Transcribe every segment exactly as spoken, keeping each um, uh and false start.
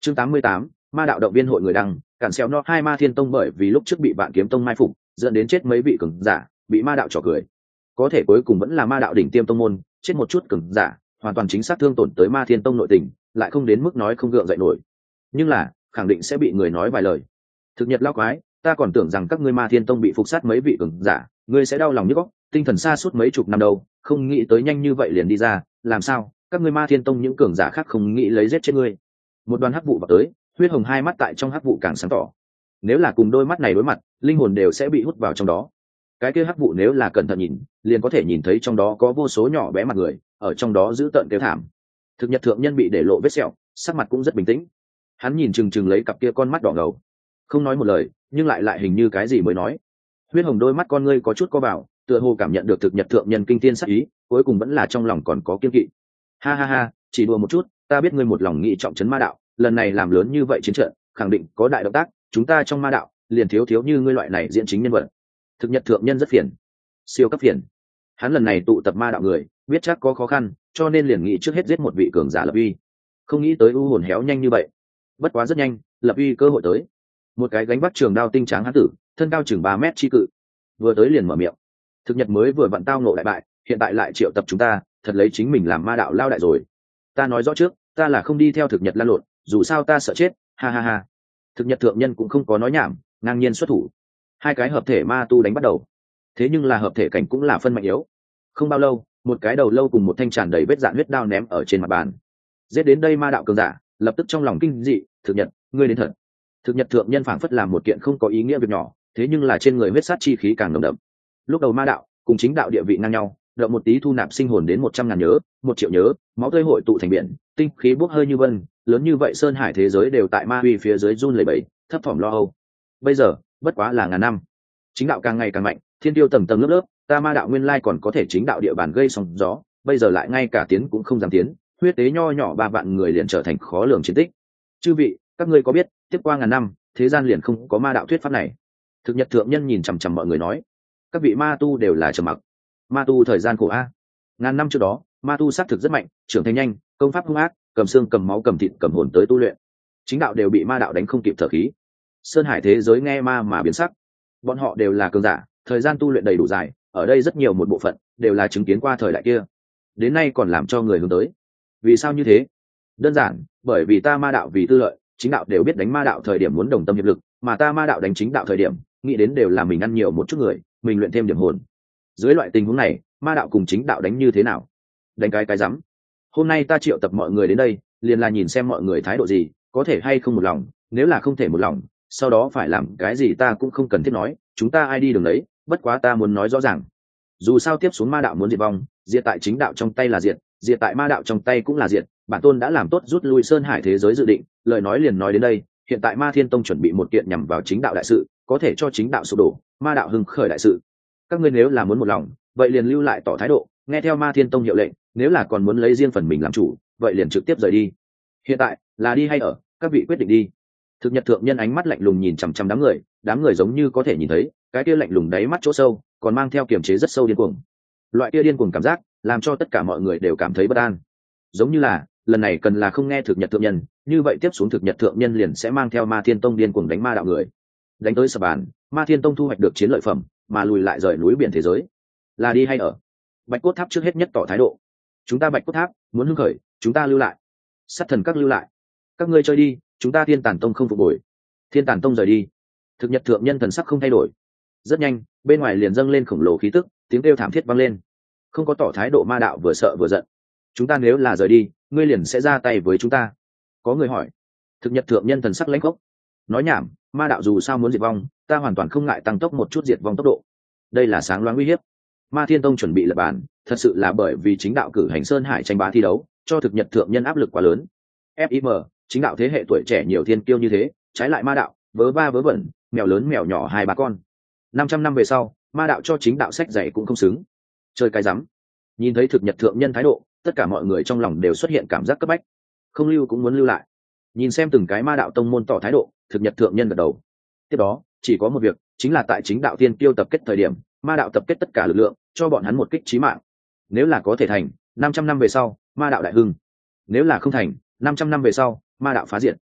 Chương tám mươi tám, ma đạo động viên hội người đăng, cản xéo no hai ma thiên tông bởi vì lúc trước bị vạn kiếm tông mai phục, dẫn đến chết mấy vị cường giả, bị ma đạo trò cười. Có thể cuối cùng vẫn là ma đạo đỉnh tiêm tông môn, chết một chút cường giả, hoàn toàn chính xác thương tổn tới ma thiên tông nội tình, lại không đến mức nói không gượng dậy nổi. Nhưng là, khẳng định sẽ bị người nói vài lời. Thực nhật lao quái, ta còn tưởng rằng các ngươi ma thiên tông bị phục sát mấy vị cường giả, ngươi sẽ đau lòng nhức óc, tinh thần xa suốt mấy chục năm đâu, không nghĩ tới nhanh như vậy liền đi ra, làm sao? Các ngươi ma thiên tông những cường giả khác không nghĩ lấy giết chết ngươi. Một đoàn hắc vụ vào tới, huyết hồng hai mắt tại trong hắc vụ càng sáng tỏ. Nếu là cùng đôi mắt này đối mặt, linh hồn đều sẽ bị hút vào trong đó. Cái kia hắc vụ nếu là cẩn thận nhìn, liền có thể nhìn thấy trong đó có vô số nhỏ bé mặt người, ở trong đó giữ tợn kêu thảm. Thực nhật thượng nhân bị để lộ vết sẹo, sắc mặt cũng rất bình tĩnh. Hắn nhìn chừng chừng lấy cặp kia con mắt đỏ ngầu, không nói một lời, nhưng lại lại hình như cái gì mới nói. Huyết hồng đôi mắt con ngươi có chút co vào, tựa hồ cảm nhận được thực nhật thượng nhân kinh thiên sắc ý, cuối cùng vẫn là trong lòng còn có kiên kỵ. Ha ha ha, chỉ đùa một chút, ta biết ngươi một lòng nghĩ trọng trấn ma đạo, lần này làm lớn như vậy chiến trận, khẳng định có đại động tác, chúng ta trong ma đạo liền thiếu thiếu như ngươi loại này diễn chính nhân vật. Thực nhật thượng nhân rất phiền, siêu cấp phiền. Hắn lần này tụ tập ma đạo người, biết chắc có khó khăn, cho nên liền nghĩ trước hết giết một vị cường giả lập uy. Không nghĩ tới u hồn héo nhanh như vậy. Bất quá rất nhanh, lập uy cơ hội tới. Một cái gánh vác trường đao tinh tráng hán tử, thân cao chừng ba mét chi cự, vừa tới liền mở miệng. Thực nhật mới vừa vặn tao nộ đại bại, hiện tại lại triệu tập chúng ta, thật lấy chính mình làm ma đạo lao đại rồi. Ta nói rõ trước, ta là không đi theo thực nhật lan lộn, dù sao ta sợ chết, ha ha ha. Thực nhật thượng nhân cũng không có nói nhảm, ngang nhiên xuất thủ. Hai cái hợp thể ma tu đánh bắt đầu. Thế nhưng là hợp thể cảnh cũng là phân mạnh yếu. Không bao lâu, một cái đầu lâu cùng một thanh tràn đầy vết dạn huyết đao ném ở trên mặt bàn. Giết đến đây ma đạo cường giả, lập tức trong lòng kinh dị, thực nhật, ngươi đến thật. Thực nhật thượng nhân phảng phất làm một kiện không có ý nghĩa việc nhỏ, thế nhưng là trên người huyết sát chi khí càng nồng đậm. Lúc đầu ma đạo cùng chính đạo địa vị ngang nhau, động một tí thu nạp sinh hồn đến một trăm ngàn nhớ, một triệu nhớ, máu tươi hội tụ thành biển, tinh khí bốc hơi như vân, lớn như vậy sơn hải thế giới đều tại ma uy phía dưới run lẩy bẩy, thấp thỏm lo âu. Bây giờ, bất quá là ngàn năm, chính đạo càng ngày càng mạnh, thiên tiêu tầng tầng lớp lớp, ta ma đạo nguyên lai còn có thể chính đạo địa bàn gây sóng gió, bây giờ lại ngay cả tiến cũng không dám tiến, huyết tế nho nhỏ ba vạn người liền trở thành khó lường chiến tích. Chư vị, các ngươi có biết, tiếp qua ngàn năm, thế gian liền không có ma đạo thuyết pháp này. Thực nhật thượng nhân nhìn chằm chằm mọi người nói, các vị ma tu đều là trầm mặc. Ma tu thời gian khổ a. Ngàn năm trước đó, ma tu xác thực rất mạnh, trưởng thành nhanh, công pháp hung ác, cầm xương cầm máu cầm thịt cầm hồn tới tu luyện. Chính đạo đều bị ma đạo đánh không kịp thở khí. Sơn hải thế giới nghe ma mà biến sắc. Bọn họ đều là cường giả, thời gian tu luyện đầy đủ dài, ở đây rất nhiều một bộ phận đều là chứng kiến qua thời đại kia. Đến nay còn làm cho người hướng tới. Vì sao như thế? Đơn giản, bởi vì ta ma đạo vì tư lợi, chính đạo đều biết đánh ma đạo thời điểm muốn đồng tâm hiệp lực, mà ta ma đạo đánh chính đạo thời điểm, nghĩ đến đều là mình ăn nhiều một chút người, mình luyện thêm điểm hồn. Dưới loại tình huống này, ma đạo cùng chính đạo đánh như thế nào? Đánh cái cái rắm. Hôm nay ta triệu tập mọi người đến đây, liền là nhìn xem mọi người thái độ gì, có thể hay không một lòng, nếu là không thể một lòng, sau đó phải làm cái gì ta cũng không cần thiết nói, chúng ta ai đi đường đấy, bất quá ta muốn nói rõ ràng. Dù sao tiếp xuống ma đạo muốn diệt vong, diệt tại chính đạo trong tay là diệt, diệt tại ma đạo trong tay cũng là diệt, bản tôn đã làm tốt rút lui sơn hải thế giới dự định, lời nói liền nói đến đây, hiện tại ma thiên tông chuẩn bị một kiện nhằm vào chính đạo đại sự, có thể cho chính đạo sụp đổ, ma đạo hưng khởi đại sự. Các ngươi nếu là muốn một lòng, vậy liền lưu lại tỏ thái độ, nghe theo ma thiên tông hiệu lệnh, nếu là còn muốn lấy riêng phần mình làm chủ, vậy liền trực tiếp rời đi. Hiện tại là đi hay ở, các vị quyết định đi. Thực nhật thượng nhân ánh mắt lạnh lùng nhìn chằm chằm đám người, đám người giống như có thể nhìn thấy cái kia lạnh lùng đáy mắt chỗ sâu còn mang theo kiềm chế rất sâu điên cuồng. Loại kia điên cuồng cảm giác làm cho tất cả mọi người đều cảm thấy bất an, giống như là lần này cần là không nghe thực nhật thượng nhân, như vậy tiếp xuống thực nhật thượng nhân liền sẽ mang theo ma thiên tông điên cuồng đánh ma đạo người, đánh tới sập bàn, ma thiên tông thu hoạch được chiến lợi phẩm mà lùi lại rời núi biển thế giới. Là đi hay ở? Bạch cốt tháp trước hết nhất tỏ thái độ. Chúng ta bạch cốt tháp muốn hưng khởi, chúng ta lưu lại. Sát thần các lưu lại. Các ngươi chơi đi, chúng ta thiên tản tông không phục hồi. Thiên tản tông rời đi. Thực nhật thượng nhân thần sắc không thay đổi. Rất nhanh, bên ngoài liền dâng lên khổng lồ khí tức, tiếng kêu thảm thiết vang lên. Không có tỏ thái độ ma đạo vừa sợ vừa giận. Chúng ta nếu là rời đi, ngươi liền sẽ ra tay với chúng ta. Có người hỏi. Thực nhật thượng nhân thần sắc lãnh khốc. Nói nhảm, ma đạo dù sao muốn diệt vong, ta hoàn toàn không ngại tăng tốc một chút diệt vong tốc độ. Đây là sáng loáng uy hiếp. Ma thiên tông chuẩn bị lập bàn, thật sự là bởi vì chính đạo cử hành sơn hải tranh bá thi đấu, cho thực nhật thượng nhân áp lực quá lớn. Fim, chính đạo thế hệ tuổi trẻ nhiều thiên kiêu như thế, trái lại ma đạo vớ va vớ vẩn, mèo lớn mèo nhỏ hai ba con. Năm trăm năm về sau, ma đạo cho chính đạo sách dạy cũng không xứng. Chơi cái rắm. Nhìn thấy thực nhật thượng nhân thái độ, tất cả mọi người trong lòng đều xuất hiện cảm giác cấp bách. Không lưu cũng muốn lưu lại. Nhìn xem từng cái ma đạo tông môn tỏ thái độ, thực nhật thượng nhân gật đầu. Tiếp đó, chỉ có một việc, chính là tại chính đạo thiên kiêu tập kết thời điểm, ma đạo tập kết tất cả lực lượng, cho bọn hắn một kích chí mạng. Nếu là có thể thành, năm trăm năm về sau, ma đạo đại hưng. Nếu là không thành, năm trăm năm về sau, ma đạo phá diệt.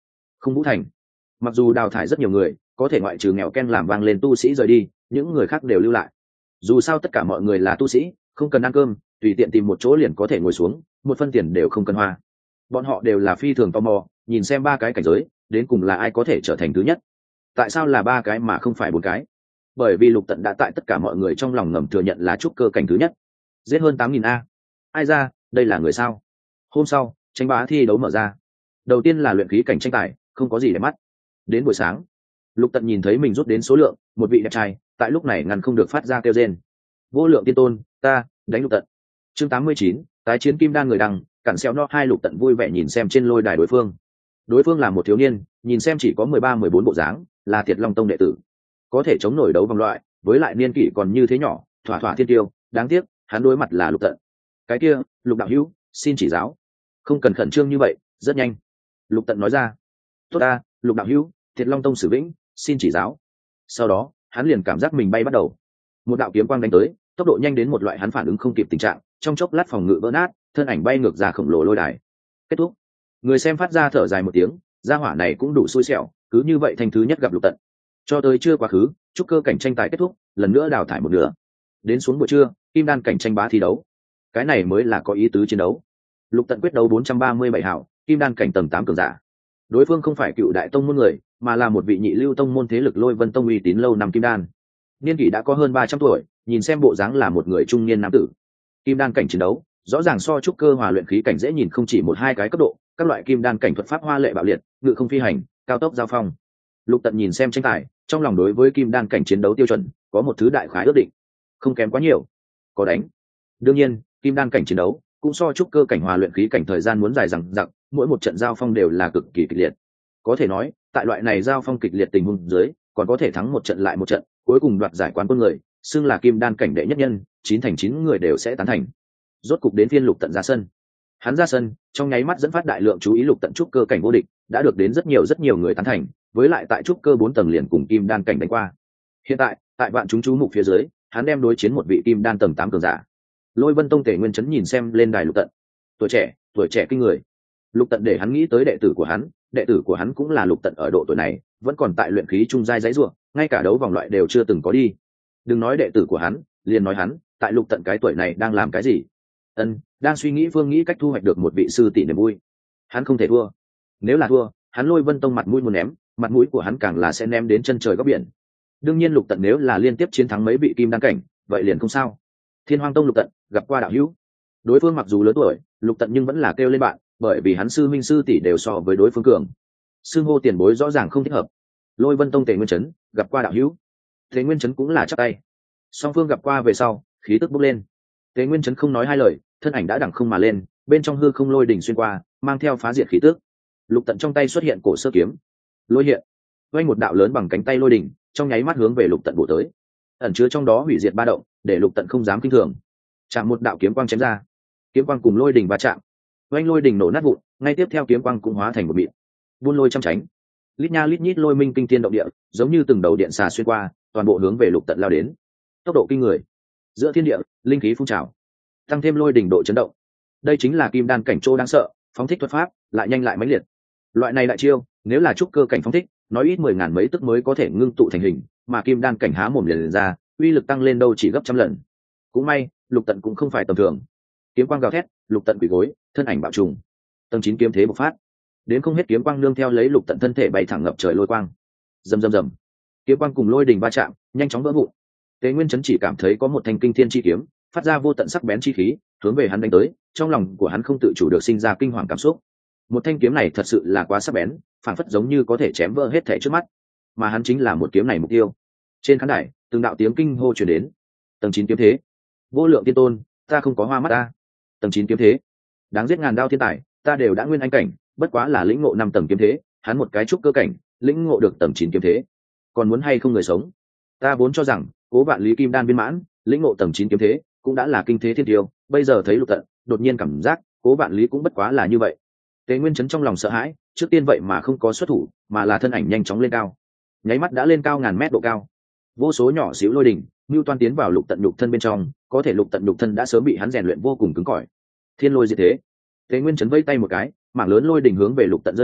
Không Vũ Thành. Mặc dù đào thải rất nhiều người, có thể ngoại trừ nghèo ken làm vang lên tu sĩ rời đi, những người khác đều lưu lại. Dù sao tất cả mọi người là tu sĩ, không cần ăn cơm, tùy tiện tìm một chỗ liền có thể ngồi xuống, một phân tiền đều không cần hoa. Bọn họ đều là phi thường tò mò, nhìn xem ba cái cảnh giới, đến cùng là ai có thể trở thành thứ nhất. Tại sao là ba cái mà không phải bốn cái? Bởi vì Lục Tận đã tại tất cả mọi người trong lòng ngầm thừa nhận là trúc cơ cảnh thứ nhất, giết hơn tám nghìn a. Ai ra, đây là người sao? Hôm sau, tranh bá thi đấu mở ra. Đầu tiên là luyện khí cảnh tranh tài, không có gì để mắt. Đến buổi sáng, Lục Tận nhìn thấy mình rút đến số lượng, một vị đẹp trai, tại lúc này ngăn không được phát ra kêu rên. Vô lượng tiên tôn, ta đánh Lục Tận. Chương tám mươi chín, tái chiến kim đan người đăng, cản xeo no hai. Lục Tận vui vẻ nhìn xem trên lôi đài đối phương. Đối phương là một thiếu niên, nhìn xem chỉ có mười ba mười bốn bộ dáng, là Tiệt Long Tông đệ tử, có thể chống nổi đấu vòng loại, với lại niên kỷ còn như thế nhỏ, thỏa thỏa thiên tiêu. Đáng tiếc, hắn đối mặt là Lục Tận. Cái kia, Lục đạo hữu, xin chỉ giáo. Không cần khẩn trương như vậy, rất nhanh. Lục Tận nói ra. Tốt ta, Lục đạo hữu, Tiệt Long Tông Sử Vĩnh, xin chỉ giáo. Sau đó, hắn liền cảm giác mình bay bắt đầu. Một đạo kiếm quang đánh tới, tốc độ nhanh đến một loại hắn phản ứng không kịp tình trạng, trong chốc lát phòng ngự vỡ nát, thân ảnh bay ngược ra khổng lồ lôi đài. Kết thúc. Người xem phát ra thở dài một tiếng, gia hỏa này cũng đủ xui xẻo, cứ như vậy thành thứ nhất gặp Lục Tận. Cho tới chưa quá khứ, trúc cơ cảnh tranh tài kết thúc, lần nữa đào thải một nửa. Đến xuống buổi trưa, kim đan cảnh tranh bá thi đấu. Cái này mới là có ý tứ chiến đấu. Lục Tận quyết đấu bốn trăm ba mươi bảy hảo, kim đan cảnh tầng tám cường giả. Đối phương không phải cựu đại tông môn người, mà là một vị nhị lưu tông môn thế lực Lôi Vân Tông uy tín lâu năm kim đan. Niên kỷ đã có hơn ba trăm tuổi, nhìn xem bộ dáng là một người trung niên nam tử. Kim đan cảnh chiến đấu, rõ ràng so trúc cơ hòa luyện khí cảnh dễ nhìn không chỉ một hai cái cấp độ, các loại kim đan cảnh thuật pháp hoa lệ bạo liệt, ngự không phi hành, cao tốc giao phong. Lục Tận nhìn xem tranh tài, trong lòng đối với kim đan cảnh chiến đấu tiêu chuẩn có một thứ đại khái ước định, không kém quá nhiều. Có đánh. Đương nhiên, kim đan cảnh chiến đấu cũng so trúc cơ cảnh hòa luyện khí cảnh thời gian muốn dài dằng dặc, mỗi một trận giao phong đều là cực kỳ kịch liệt. Có thể nói, tại loại này giao phong kịch liệt tình huống dưới, còn có thể thắng một trận lại một trận, cuối cùng đoạt giải quán quân người, xưng là kim đan cảnh đệ nhất nhân, chín thành chín người đều sẽ tán thành. Rốt cục đến phiên Lục Tận ra sân. Hắn ra sân, trong nháy mắt dẫn phát đại lượng chú ý. Lục Tận trúc cơ cảnh vô địch, đã được đến rất nhiều rất nhiều người tán thành, với lại tại trúc cơ bốn tầng liền cùng kim đan cảnh đánh qua. Hiện tại, tại vạn chúng chú mục phía dưới, hắn đem đối chiến một vị kim đan tầng tám cường giả. Lôi Vân Tông Tề Nguyên Chấn nhìn xem lên đài Lục Tận. Tuổi trẻ, tuổi trẻ kinh người. Lục Tận để hắn nghĩ tới đệ tử của hắn, đệ tử của hắn cũng là Lục Tận ở độ tuổi này, vẫn còn tại luyện khí trung giai giấy rùa, ngay cả đấu vòng loại đều chưa từng có đi. Đừng nói đệ tử của hắn, liền nói hắn, tại Lục Tận cái tuổi này đang làm cái gì? Ân, đang suy nghĩ phương nghĩ cách thu hoạch được một vị sư tỷ niềm vui. Hắn không thể thua. Nếu là thua, hắn Lôi Vân Tông mặt mũi muốn ném, mặt mũi của hắn càng là sẽ ném đến chân trời góc biển. Đương nhiên Lục Tận nếu là liên tiếp chiến thắng mấy vị kim đan cảnh, vậy liền không sao. Thiên Hoang Tông Lục Tận gặp qua đạo hữu. Đối phương mặc dù lớn tuổi, Lục Tận nhưng vẫn là kêu lên bạn, bởi vì hắn sư minh sư tỷ đều so với đối phương cường. Sư hô tiền bối rõ ràng không thích hợp. Lôi Vân Tông Tề Nguyên Chấn gặp qua đạo hữu. Tề Nguyên Chấn cũng là chắp tay. Song phương gặp qua về sau, khí tức bốc lên. Tề Nguyên Chấn không nói hai lời, thân ảnh đã đằng không mà lên, bên trong hư không lôi đỉnh xuyên qua, mang theo phá diệt khí tức. Lục Tận trong tay xuất hiện cổ sơ kiếm, lôi hiện, quanh một đạo lớn bằng cánh tay lôi đỉnh, trong nháy mắt hướng về Lục Tận bổ tới. Ẩn chứa trong đó hủy diệt ba động, để Lục Tận không dám kinh thường. Chạm một đạo kiếm quang chém ra, kiếm quang cùng lôi đỉnh va chạm, quanh lôi đỉnh nổ nát vụn, ngay tiếp theo kiếm quang cũng hóa thành một mịn. Buôn lôi trăm tránh, lít nha lít nhít lôi minh kinh thiên động địa, giống như từng đầu điện xà xuyên qua, toàn bộ hướng về Lục Tận lao đến. Tốc độ kinh người, giữa thiên địa linh khí phun trào, tăng thêm lôi đỉnh độ chấn động. Đây chính là kim đan cảnh chỗ đáng sợ, phóng thích thuật pháp lại nhanh lại mãnh liệt. Loại này đại chiêu, nếu là trúc cơ cảnh phóng thích, nói ít mười ngàn mấy tức mới có thể ngưng tụ thành hình, mà kim đan cảnh há mồm liền, liền ra, uy lực tăng lên đâu chỉ gấp trăm lần. Cũng may, Lục Tận cũng không phải tầm thường. Kiếm quang gào thét, Lục Tận quỳ gối, thân ảnh bạo trùng. Tầng chín kiếm thế bộc phát. Đến không hết kiếm quang nương theo lấy Lục Tận thân thể bay thẳng ngập trời lôi quang. Rầm rầm rầm. Kiếm quang cùng lôi đình va chạm, nhanh chóng vỡ vụn. Tế Nguyên Chấn chỉ cảm thấy có một thanh kinh thiên chi kiếm, phát ra vô tận sắc bén chi khí, hướng về hắn đánh tới, trong lòng của hắn không tự chủ được sinh ra kinh hoàng cảm xúc. Một thanh kiếm này thật sự là quá sắc bén, phản phất giống như có thể chém vỡ hết thảy trước mắt, mà hắn chính là một kiếm này mục tiêu. Trên khán đài, từng đạo tiếng kinh hô truyền đến. Tầng chín kiếm thế, vô lượng tiên tôn, ta không có hoa mắt ta. Tầng chín kiếm thế, đáng giết ngàn đao thiên tài, ta đều đã nguyên anh cảnh, bất quá là lĩnh ngộ năm tầng kiếm thế, hắn một cái trúc cơ cảnh, lĩnh ngộ được tầng chín kiếm thế, còn muốn hay không người sống. Ta vốn cho rằng, Cố Vạn Lý kim đan viên mãn, lĩnh ngộ tầng chín kiếm thế, cũng đã là kinh thế thiên tiêu, bây giờ thấy Lục Tận, đột nhiên cảm giác, Cố Vạn Lý cũng bất quá là như vậy. Tế Nguyên Chấn trong lòng sợ hãi, trước tiên vậy mà không có xuất thủ, mà là thân ảnh nhanh chóng lên cao, nháy mắt đã lên cao ngàn mét độ cao. Vô số nhỏ xíu lôi đỉnh, Nưu Toan tiến vào Lục Tận nhục thân bên trong, có thể Lục Tận nhục thân đã sớm bị hắn rèn luyện vô cùng cứng cỏi. Thiên lôi diệt thế. Tế Nguyên Chấn vây tay một cái, mảng lớn lôi đỉnh hướng về Lục Tận rơi xuống,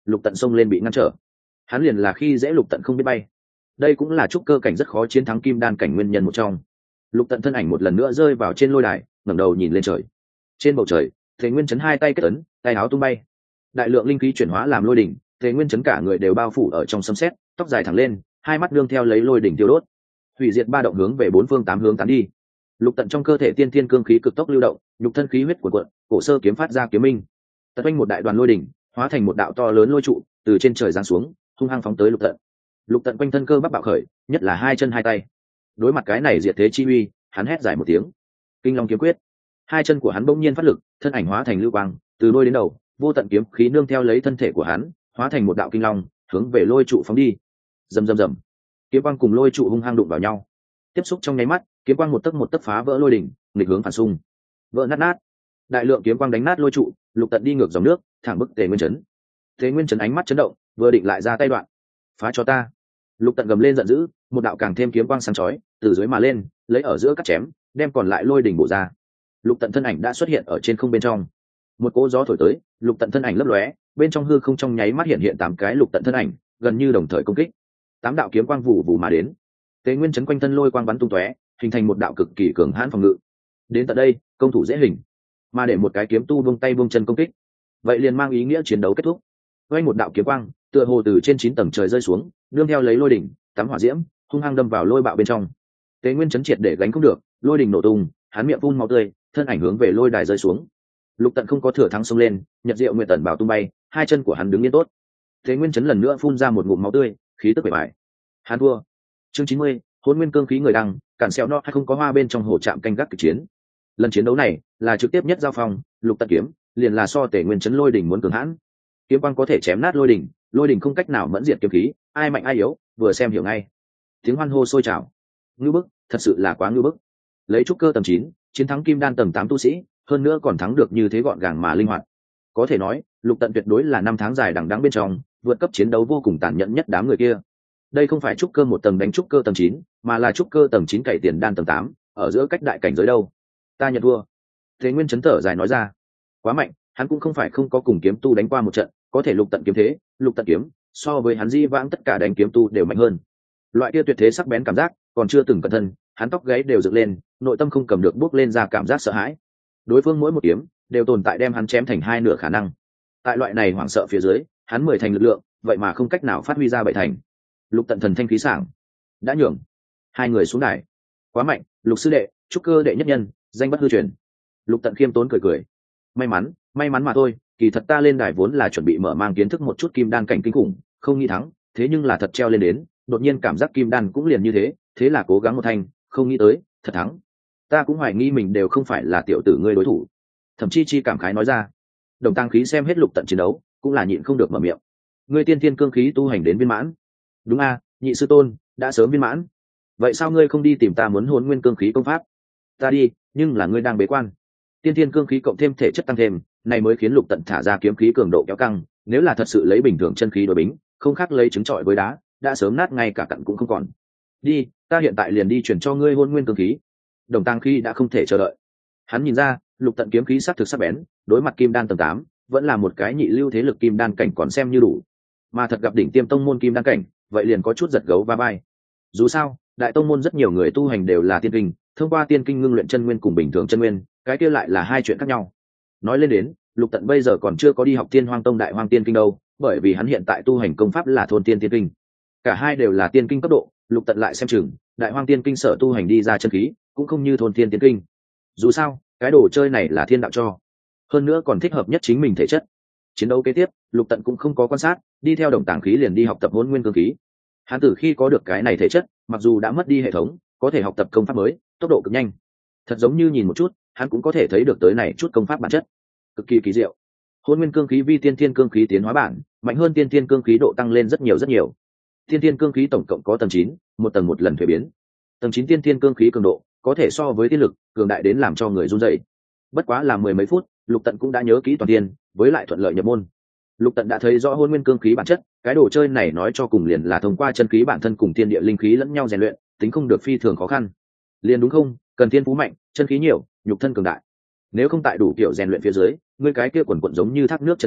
Lục Tận xông lên bị ngăn trở. Hắn liền là khi dễ Lục Tận không biết bay. Đây cũng là trúc cơ cảnh rất khó chiến thắng kim đan cảnh nguyên nhân một trong. Lục Tận thân ảnh một lần nữa rơi vào trên lôi đài, ngẩng đầu nhìn lên trời. Trên bầu trời, Thế Nguyên Chấn hai tay kết ấn, tay áo tung bay. Đại lượng linh khí chuyển hóa làm lôi đỉnh, Thế Nguyên Chấn cả người đều bao phủ ở trong sấm sét, tóc dài thẳng lên, hai mắt nương theo lấy lôi đỉnh tiêu đốt. Hủy diệt ba động hướng về bốn phương tám hướng tán đi. Lục Tận trong cơ thể tiên thiên cương khí cực tốc lưu động, nhục thân khí huyết cuộn cuộn, cổ sơ kiếm phát ra kiếm minh. Tật oanh một đại đoàn lôi đỉnh, hóa thành một đạo to lớn lôi trụ, từ trên trời giáng xuống, hung hăng phóng tới Lục Tận. Lục Tận quanh thân cơ bắp bạo khởi, nhất là hai chân hai tay. Đối mặt cái này diệt thế chi uy, hắn hét dài một tiếng. Kinh Long kiếm quyết. Hai chân của hắn bỗng nhiên phát lực, thân ảnh hóa thành lưu quang, từ đôi đến đầu, vô tận kiếm khí nương theo lấy thân thể của hắn, hóa thành một đạo kinh long, hướng về lôi trụ phóng đi. Rầm rầm rầm. Kiếm quang cùng lôi trụ hung hăng đụng vào nhau. Tiếp xúc trong nháy mắt, kiếm quang một tấc một tấc phá vỡ lôi đỉnh, nghịch hướng phản xung. Vỡ nát nát. Đại lượng kiếm quang đánh nát lôi trụ, Lục Tận đi ngược dòng nước, thẳng bức Tề Nguyên Chấn. Tề Nguyên Chấn ánh mắt chấn động, vừa định lại ra tay đoạn. Phá cho ta. Lục Tận gầm lên giận dữ, một đạo càng thêm kiếm quang sáng chói từ dưới mà lên, lấy ở giữa cắt chém, đem còn lại lôi đỉnh bổ ra. Lục Tận thân ảnh đã xuất hiện ở trên không bên trong. Một cỗ gió thổi tới, Lục Tận thân ảnh lấp lóe, bên trong hư không trong nháy mắt hiện hiện tám cái Lục Tận thân ảnh, gần như đồng thời công kích. Tám đạo kiếm quang vụ vụ mà đến. Tế Nguyên Chấn quanh thân lôi quang bắn tung tóe, hình thành một đạo cực kỳ cường hãn phòng ngự. Đến tận đây, công thủ dễ hình, mà để một cái kiếm tu buông tay buông chân công kích, vậy liền mang ý nghĩa chiến đấu kết thúc. Quanh một đạo kiếm quang, tựa hồ từ trên chín tầng trời rơi xuống, nương theo lấy lôi đỉnh, tắm hỏa diễm, hung hăng đâm vào lôi bạo bên trong. Tế Nguyên Chấn triệt để gánh không được, lôi đỉnh nổ tung, hắn miệng phun máu tươi, thân ảnh hướng về lôi đài rơi xuống. Lục Tận không có thừa thắng xông lên, nhật diệu nguyệt tần bảo tung bay, hai chân của hắn đứng yên tốt. Tế Nguyên Chấn lần nữa phun ra một ngụm máu tươi, khí tức bể bại. Hắn thua. Chương chín mươi, Hỗn Nguyên cương khí người đăng, cản xeo no hay không có hoa bên trong hồ trạm canh gác kịch chiến. Lần chiến đấu này là trực tiếp nhất giao phong, Lục Tận kiếm liền là so Tế Nguyên Chấn lôi đỉnh muốn cường hãn. Kiếm quang có thể chém nát lôi đỉnh, lôi đỉnh không cách nào mẫn diệt kiếm khí, ai mạnh ai yếu, vừa xem hiểu ngay. Tiếng hoan hô sôi trào. Ngư bức, thật sự là quá ngư bức. Lấy trúc cơ tầng chín, chiến thắng kim đan tầng tám tu sĩ, hơn nữa còn thắng được như thế gọn gàng mà linh hoạt. Có thể nói, Lục Tận tuyệt đối là năm tháng dài đằng đẵng bên trong, vượt cấp chiến đấu vô cùng tàn nhẫn nhất đám người kia. Đây không phải trúc cơ một tầng đánh trúc cơ tầng chín, mà là trúc cơ tầng chín cày tiền đan tầng tám, ở giữa cách đại cảnh giới đâu. Ta nhận thua. Thế Nguyên Chấn thở dài nói ra. Quá mạnh, hắn cũng không phải không có cùng kiếm tu đánh qua một trận, có thể Lục Tận kiếm thế, Lục Tận kiếm, so với hắn di vãng tất cả đánh kiếm tu đều mạnh hơn. Loại kia tuyệt thế sắc bén cảm giác, còn chưa từng cẩn thân, hắn tóc gáy đều dựng lên, nội tâm không cầm được bước lên ra cảm giác sợ hãi. Đối phương mỗi một kiếm đều tồn tại đem hắn chém thành hai nửa khả năng. Tại loại này hoảng sợ phía dưới, hắn mười thành lực lượng, vậy mà không cách nào phát huy ra bảy thành. Lục Tận thần thanh khí sảng, đã nhường. Hai người xuống đài. Quá mạnh, Lục sư đệ, trúc cơ đệ nhất nhân, danh bất hư truyền. Lục Tận khiêm tốn cười cười. May mắn, may mắn mà thôi, kỳ thật ta lên đài vốn là chuẩn bị mở mang kiến thức một chút kim đan cảnh kinh khủng, không nghĩ thắng, thế nhưng là thật treo lên đến, đột nhiên cảm giác kim đan cũng liền như thế, thế là cố gắng một thanh, không nghĩ tới, thật thắng. Ta cũng hoài nghi mình đều không phải là tiểu tử ngươi đối thủ. Thậm chí chi cảm khái nói ra. Đồng Tăng Khí xem hết Lục Tận chiến đấu, cũng là nhịn không được mở miệng. Ngươi tiên thiên cương khí tu hành đến viên mãn. Đúng a, nhị sư tôn, đã sớm viên mãn. Vậy sao ngươi không đi tìm ta muốn Hỗn Nguyên cương khí công pháp? Ta đi, nhưng là ngươi đang bế quan. Tiên thiên cương khí cộng thêm thể chất tăng thêm, này mới khiến Lục Tận thả ra kiếm khí cường độ kéo căng, nếu là thật sự lấy bình thường chân khí đối bính, không khác lấy trứng trọi với đá, đã sớm nát ngay cả cặn cũng không còn. Đi, ta hiện tại liền đi chuyển cho ngươi Hỗn Nguyên cương khí. Đồng Tăng Khí đã không thể chờ đợi. Hắn nhìn ra, Lục Tận kiếm khí sắc thực sắc bén, đối mặt kim đan tầng tám, vẫn là một cái nhị lưu thế lực kim đan cảnh còn xem như đủ. Mà thật gặp đỉnh tiêm tông môn kim đan cảnh, vậy liền có chút giật gấu va vai. Dù sao, đại tông môn rất nhiều người tu hành đều là tiên kinh, thông qua tiên kinh ngưng luyện chân nguyên cùng bình thường chân nguyên, cái kia lại là hai chuyện khác nhau. Nói lên đến, Lục Tận bây giờ còn chưa có đi học Tiên Hoang Tông Đại Hoang Tiên Kinh đâu, bởi vì hắn hiện tại tu hành công pháp là Thôn Tiên Tiên Kinh. Cả hai đều là tiên kinh cấp độ, Lục Tận lại xem chừng, Đại Hoang Tiên Kinh sở tu hành đi ra chân khí, cũng không như Thôn Tiên Tiên Kinh. Dù sao, cái đồ chơi này là thiên đạo cho, hơn nữa còn thích hợp nhất chính mình thể chất. Chiến đấu kế tiếp, Lục Tận cũng không có quan sát, đi theo Đồng Tàng Khí liền đi học tập Hỗn Nguyên cương khí. Hắn từ khi có được cái này thể chất, mặc dù đã mất đi hệ thống, có thể học tập công pháp mới, tốc độ cực nhanh. Thật giống như nhìn một chút, hắn cũng có thể thấy được tới này chút công pháp bản chất, cực kỳ kỳ diệu. Hỗn Nguyên cương khí vi tiên thiên cương khí tiến hóa bản, mạnh hơn tiên thiên cương khí độ tăng lên rất nhiều rất nhiều. Tiên thiên cương khí tổng cộng có tầng chín, một tầng một lần thuế biến. Tầng chín tiên thiên cương khí cường độ, có thể so với tiên lực, cường đại đến làm cho người run rẩy. Bất quá là mười mấy phút, Lục Tận cũng đã nhớ kỹ toàn tiên, với lại thuận lợi nhập môn. Lục Tận đã thấy rõ Hỗn Nguyên cương khí bản chất, cái đồ chơi này nói cho cùng liền là thông qua chân khí bản thân cùng tiên địa linh khí lẫn nhau rèn luyện, tính không được phi thường khó khăn. Liền đúng không, cần thiên phú mạnh, chân khí nhiều, nhục thân cường đại. Nếu không tại đủ kiểu rèn luyện phía dưới, ngươi cái kia quần quần giống như thác nước chân khí,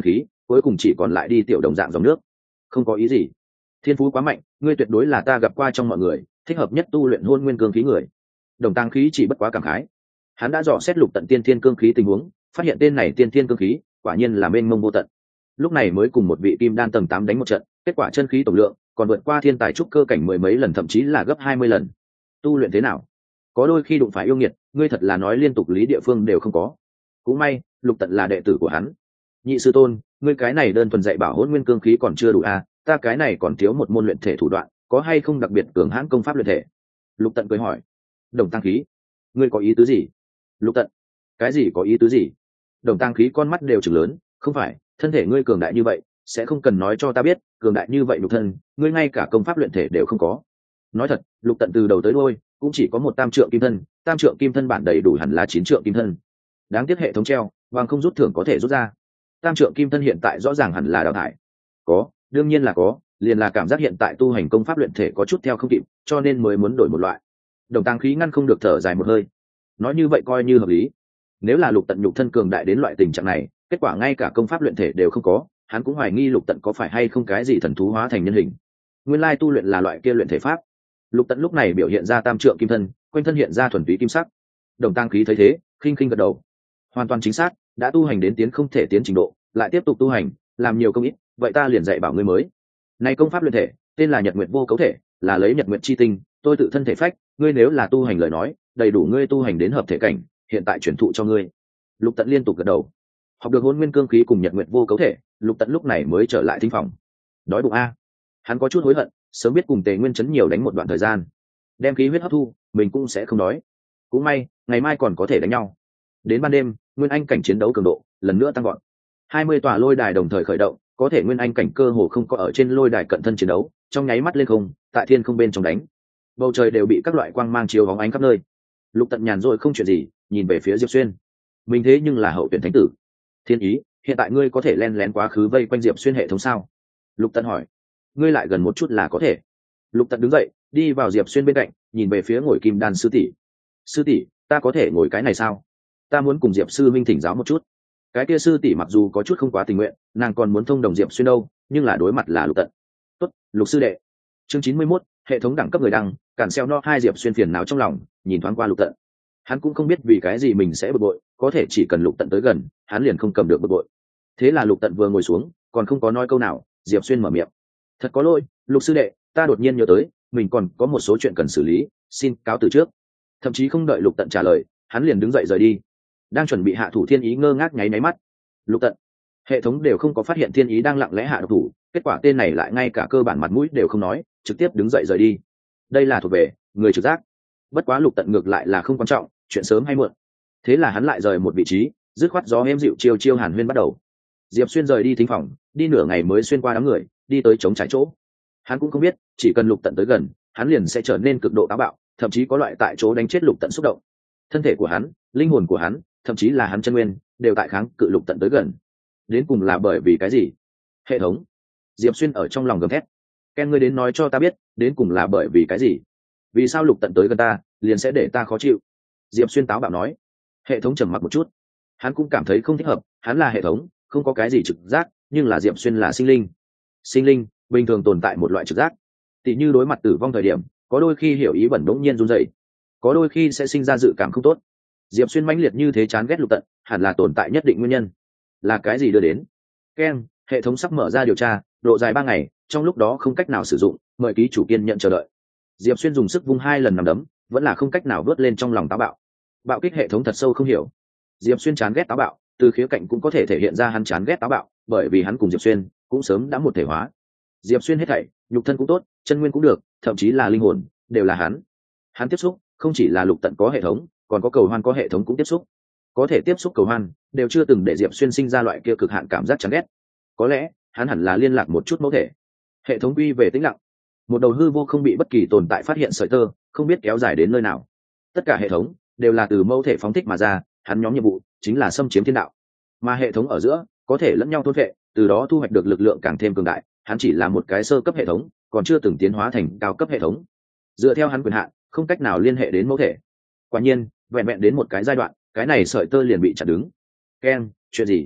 cuối cùng chỉ còn lại đi tiểu đồng dạng dòng nước. Không có ý gì, thiên phú quá mạnh, ngươi tuyệt đối là ta gặp qua trong mọi người thích hợp nhất tu luyện hôn nguyên cương khí người. Đồng tăng khí chỉ bất quá cảm khái, hắn đã dò xét lục tận tiên thiên cương khí tình huống, phát hiện tên này tiên thiên cương khí quả nhiên là mênh mông vô tận. Lúc này mới cùng một vị kim đan tầng tám đánh một trận, kết quả chân khí tổng lượng còn vượt qua thiên tài trúc cơ cảnh mười mấy lần, thậm chí là gấp hai mươi lần. Tu luyện thế nào? Có đôi khi đụng phải yêu nghiệt, ngươi thật là nói liên tục lý địa phương đều không có. Cũng may lục tận là đệ tử của hắn. Nhị sư tôn, ngươi cái này đơn thuần dạy bảo hôn nguyên cương khí còn chưa đủ à, ta cái này còn thiếu một môn luyện thể thủ đoạn, có hay không đặc biệt cường hãn công pháp luyện thể? Lục tận cười hỏi. Đồng tăng khí, ngươi có ý tứ gì? Lục tận, cái gì có ý tứ gì? Đồng tăng khí con mắt đều trừng lớn, không phải, thân thể ngươi cường đại như vậy sẽ không cần nói cho ta biết, cường đại như vậy lục thân, ngươi ngay cả công pháp luyện thể đều không có. Nói thật, lục tận từ đầu tới đuôi cũng chỉ có một tam trượng kim thân, tam trượng kim thân bản đầy đủ hẳn là chín trượng kim thân. Đáng tiếc hệ thống treo vàng không rút thưởng có thể rút ra, tam trượng kim thân hiện tại rõ ràng hẳn là đào thải. Có, đương nhiên là có, liền là cảm giác hiện tại tu hành công pháp luyện thể có chút theo không kịp, cho nên mới muốn đổi một loại. Đồng tăng khí ngăn không được thở dài một hơi, nói như vậy coi như hợp lý. Nếu là lục tận nhục thân cường đại đến loại tình trạng này, kết quả ngay cả công pháp luyện thể đều không có, hắn cũng hoài nghi lục tận có phải hay không cái gì thần thú hóa thành nhân hình. Nguyên lai tu luyện là loại kia luyện thể pháp. Lục tận lúc này biểu hiện ra tam trượng kim thân, quanh thân hiện ra thuần túy kim sắc. Đồng tăng khí thấy thế khinh khinh gật đầu, hoàn toàn chính xác, đã tu hành đến tiến không thể tiến trình độ, lại tiếp tục tu hành làm nhiều công ít, vậy ta liền dạy bảo ngươi mới. Này công pháp luyện thể tên là Nhật Nguyệt Vô Cấu Thể, là lấy Nhật Nguyệt chi tinh tôi tự thân thể phách, ngươi nếu là tu hành lời nói đầy đủ ngươi tu hành đến hợp thể cảnh, hiện tại chuyển thụ cho ngươi. Lục tận liên tục gật đầu. Học được hôn nguyên cương khí cùng Nhật Nguyệt Vô Cấu Thể, lục tận lúc này mới trở lại thính phòng. Đói bụng a, hắn có chút hối hận, sớm biết cùng Tề Nguyên Chấn nhiều đánh một đoạn thời gian, đem khí huyết hấp thu, mình cũng sẽ không đói. Cũng may ngày mai còn có thể đánh nhau. Đến ban đêm, nguyên anh cảnh chiến đấu cường độ lần nữa tăng gọn, hai mươi tòa lôi đài đồng thời khởi động, có thể nguyên anh cảnh cơ hồ không có ở trên lôi đài cận thân chiến đấu, trong nháy mắt lên không, tại thiên không bên trong đánh, bầu trời đều bị các loại quang mang chiếu bóng ánh khắp nơi. Lục tận nhàn rỗi không chuyện gì, nhìn về phía Diệp Xuyên. Mình thế nhưng là hậu tuyển thánh tử. Thiên ý, hiện tại ngươi có thể len lén quá khứ vây quanh Diệp Xuyên hệ thống sao? Lục tận hỏi. Ngươi lại gần một chút là có thể. Lục tận đứng dậy, đi vào Diệp Xuyên bên cạnh, nhìn về phía ngồi kim đan sư tỷ. Sư tỷ, ta có thể ngồi cái này sao? Ta muốn cùng Diệp sư minh thỉnh giáo một chút. Cái kia sư tỷ mặc dù có chút không quá tình nguyện, nàng còn muốn thông đồng Diệp Xuyên đâu, nhưng là đối mặt là Lục tận. Tốt, Lục sư đệ. Chương chín mươi mốt, hệ thống đẳng cấp người đăng, cản xeo no hai. Diệp Xuyên phiền não trong lòng, nhìn thoáng qua Lục tận. Hắn cũng không biết vì cái gì mình sẽ bực bội, có thể chỉ cần Lục tận tới gần, hắn liền không cầm được bực bội. Thế là Lục tận vừa ngồi xuống, còn không có nói câu nào, Diệp Xuyên mở miệng. Thật có lỗi, Lục sư đệ, ta đột nhiên nhớ tới, mình còn có một số chuyện cần xử lý, xin cáo từ trước. Thậm chí không đợi Lục tận trả lời, hắn liền đứng dậy rời đi. Đang chuẩn bị hạ thủ Thiên Ý ngơ ngác nháy nháy mắt. Lục tận, hệ thống đều không có phát hiện Thiên Ý đang lặng lẽ hạ độc thủ, kết quả tên này lại ngay cả cơ bản mặt mũi đều không nói, trực tiếp đứng dậy rời đi. Đây là thuộc về người trực giác. Bất quá Lục tận ngược lại là không quan trọng, chuyện sớm hay muộn. Thế là hắn lại rời một vị trí, dứt khoát gió êm dịu chiêu chiêu hàn huyên bắt đầu. Diệp Xuyên rời đi thính phòng, đi nửa ngày mới xuyên qua đám người, đi tới chống trái chỗ. Hắn cũng không biết, chỉ cần Lục tận tới gần, hắn liền sẽ trở nên cực độ táo bạo, thậm chí có loại tại chỗ đánh chết Lục tận xúc động. Thân thể của hắn, linh hồn của hắn, thậm chí là hắn chân nguyên, đều tại kháng cự Lục tận tới gần. Đến cùng là bởi vì cái gì? Hệ thống. Diệp Xuyên ở trong lòng gầm thét. Ken, ngươi đến nói cho ta biết, đến cùng là bởi vì cái gì? Vì sao Lục tận tới gần ta, liền sẽ để ta khó chịu? Diệp Xuyên táo bạo nói. Hệ thống trầm mặc một chút, hắn cũng cảm thấy không thích hợp, hắn là hệ thống, không có cái gì trực giác, nhưng là Diệp Xuyên là sinh linh. Sinh linh bình thường tồn tại một loại trực giác, tỉ như đối mặt tử vong thời điểm, có đôi khi hiểu ý bẩn đống nhiên run rẩy, có đôi khi sẽ sinh ra dự cảm không tốt. Diệp Xuyên mãnh liệt như thế chán ghét Lục tận, hẳn là tồn tại nhất định nguyên nhân. Là cái gì đưa đến? Ken, hệ thống sắp mở ra điều tra, độ dài ba ngày, trong lúc đó không cách nào sử dụng, mời ký chủ kiên nhận chờ đợi. Diệp Xuyên dùng sức vung hai lần nằm đấm, vẫn là không cách nào vớt lên trong lòng táo bạo. Bạo kích hệ thống thật sâu không hiểu. Diệp Xuyên chán ghét táo bạo, từ khía cạnh cũng có thể thể hiện ra hắn chán ghét táo bạo, bởi vì hắn cùng Diệp Xuyên cũng sớm đã một thể hóa. Diệp Xuyên hết thảy, nhục thân cũng tốt, chân nguyên cũng được, thậm chí là linh hồn, đều là hắn. Hắn tiếp xúc, không chỉ là Lục tận có hệ thống, còn có Cầu Hoan có hệ thống cũng tiếp xúc. Có thể tiếp xúc Cầu Hoan, đều chưa từng để Diệp Xuyên sinh ra loại kia cực hạn cảm giác chán ghét. Có lẽ, hắn hẳn là liên lạc một chút mẫu thể. Hệ thống quy về tĩnh lặng. Một đầu hư vô không bị bất kỳ tồn tại phát hiện sợi tơ, không biết kéo dài đến nơi nào. Tất cả hệ thống đều là từ mẫu thể phóng thích mà ra, hắn nhóm nhiệm vụ chính là xâm chiếm thiên đạo. Mà hệ thống ở giữa có thể lẫn nhau thôn vệ, từ đó thu hoạch được lực lượng càng thêm cường đại. Hắn chỉ là một cái sơ cấp hệ thống, còn chưa từng tiến hóa thành cao cấp hệ thống. Dựa theo hắn quyền hạn, không cách nào liên hệ đến mẫu thể. Quả nhiên, vẹn vẹn đến một cái giai đoạn, cái này sợi tơ liền bị chặn đứng. Ken, chuyện gì?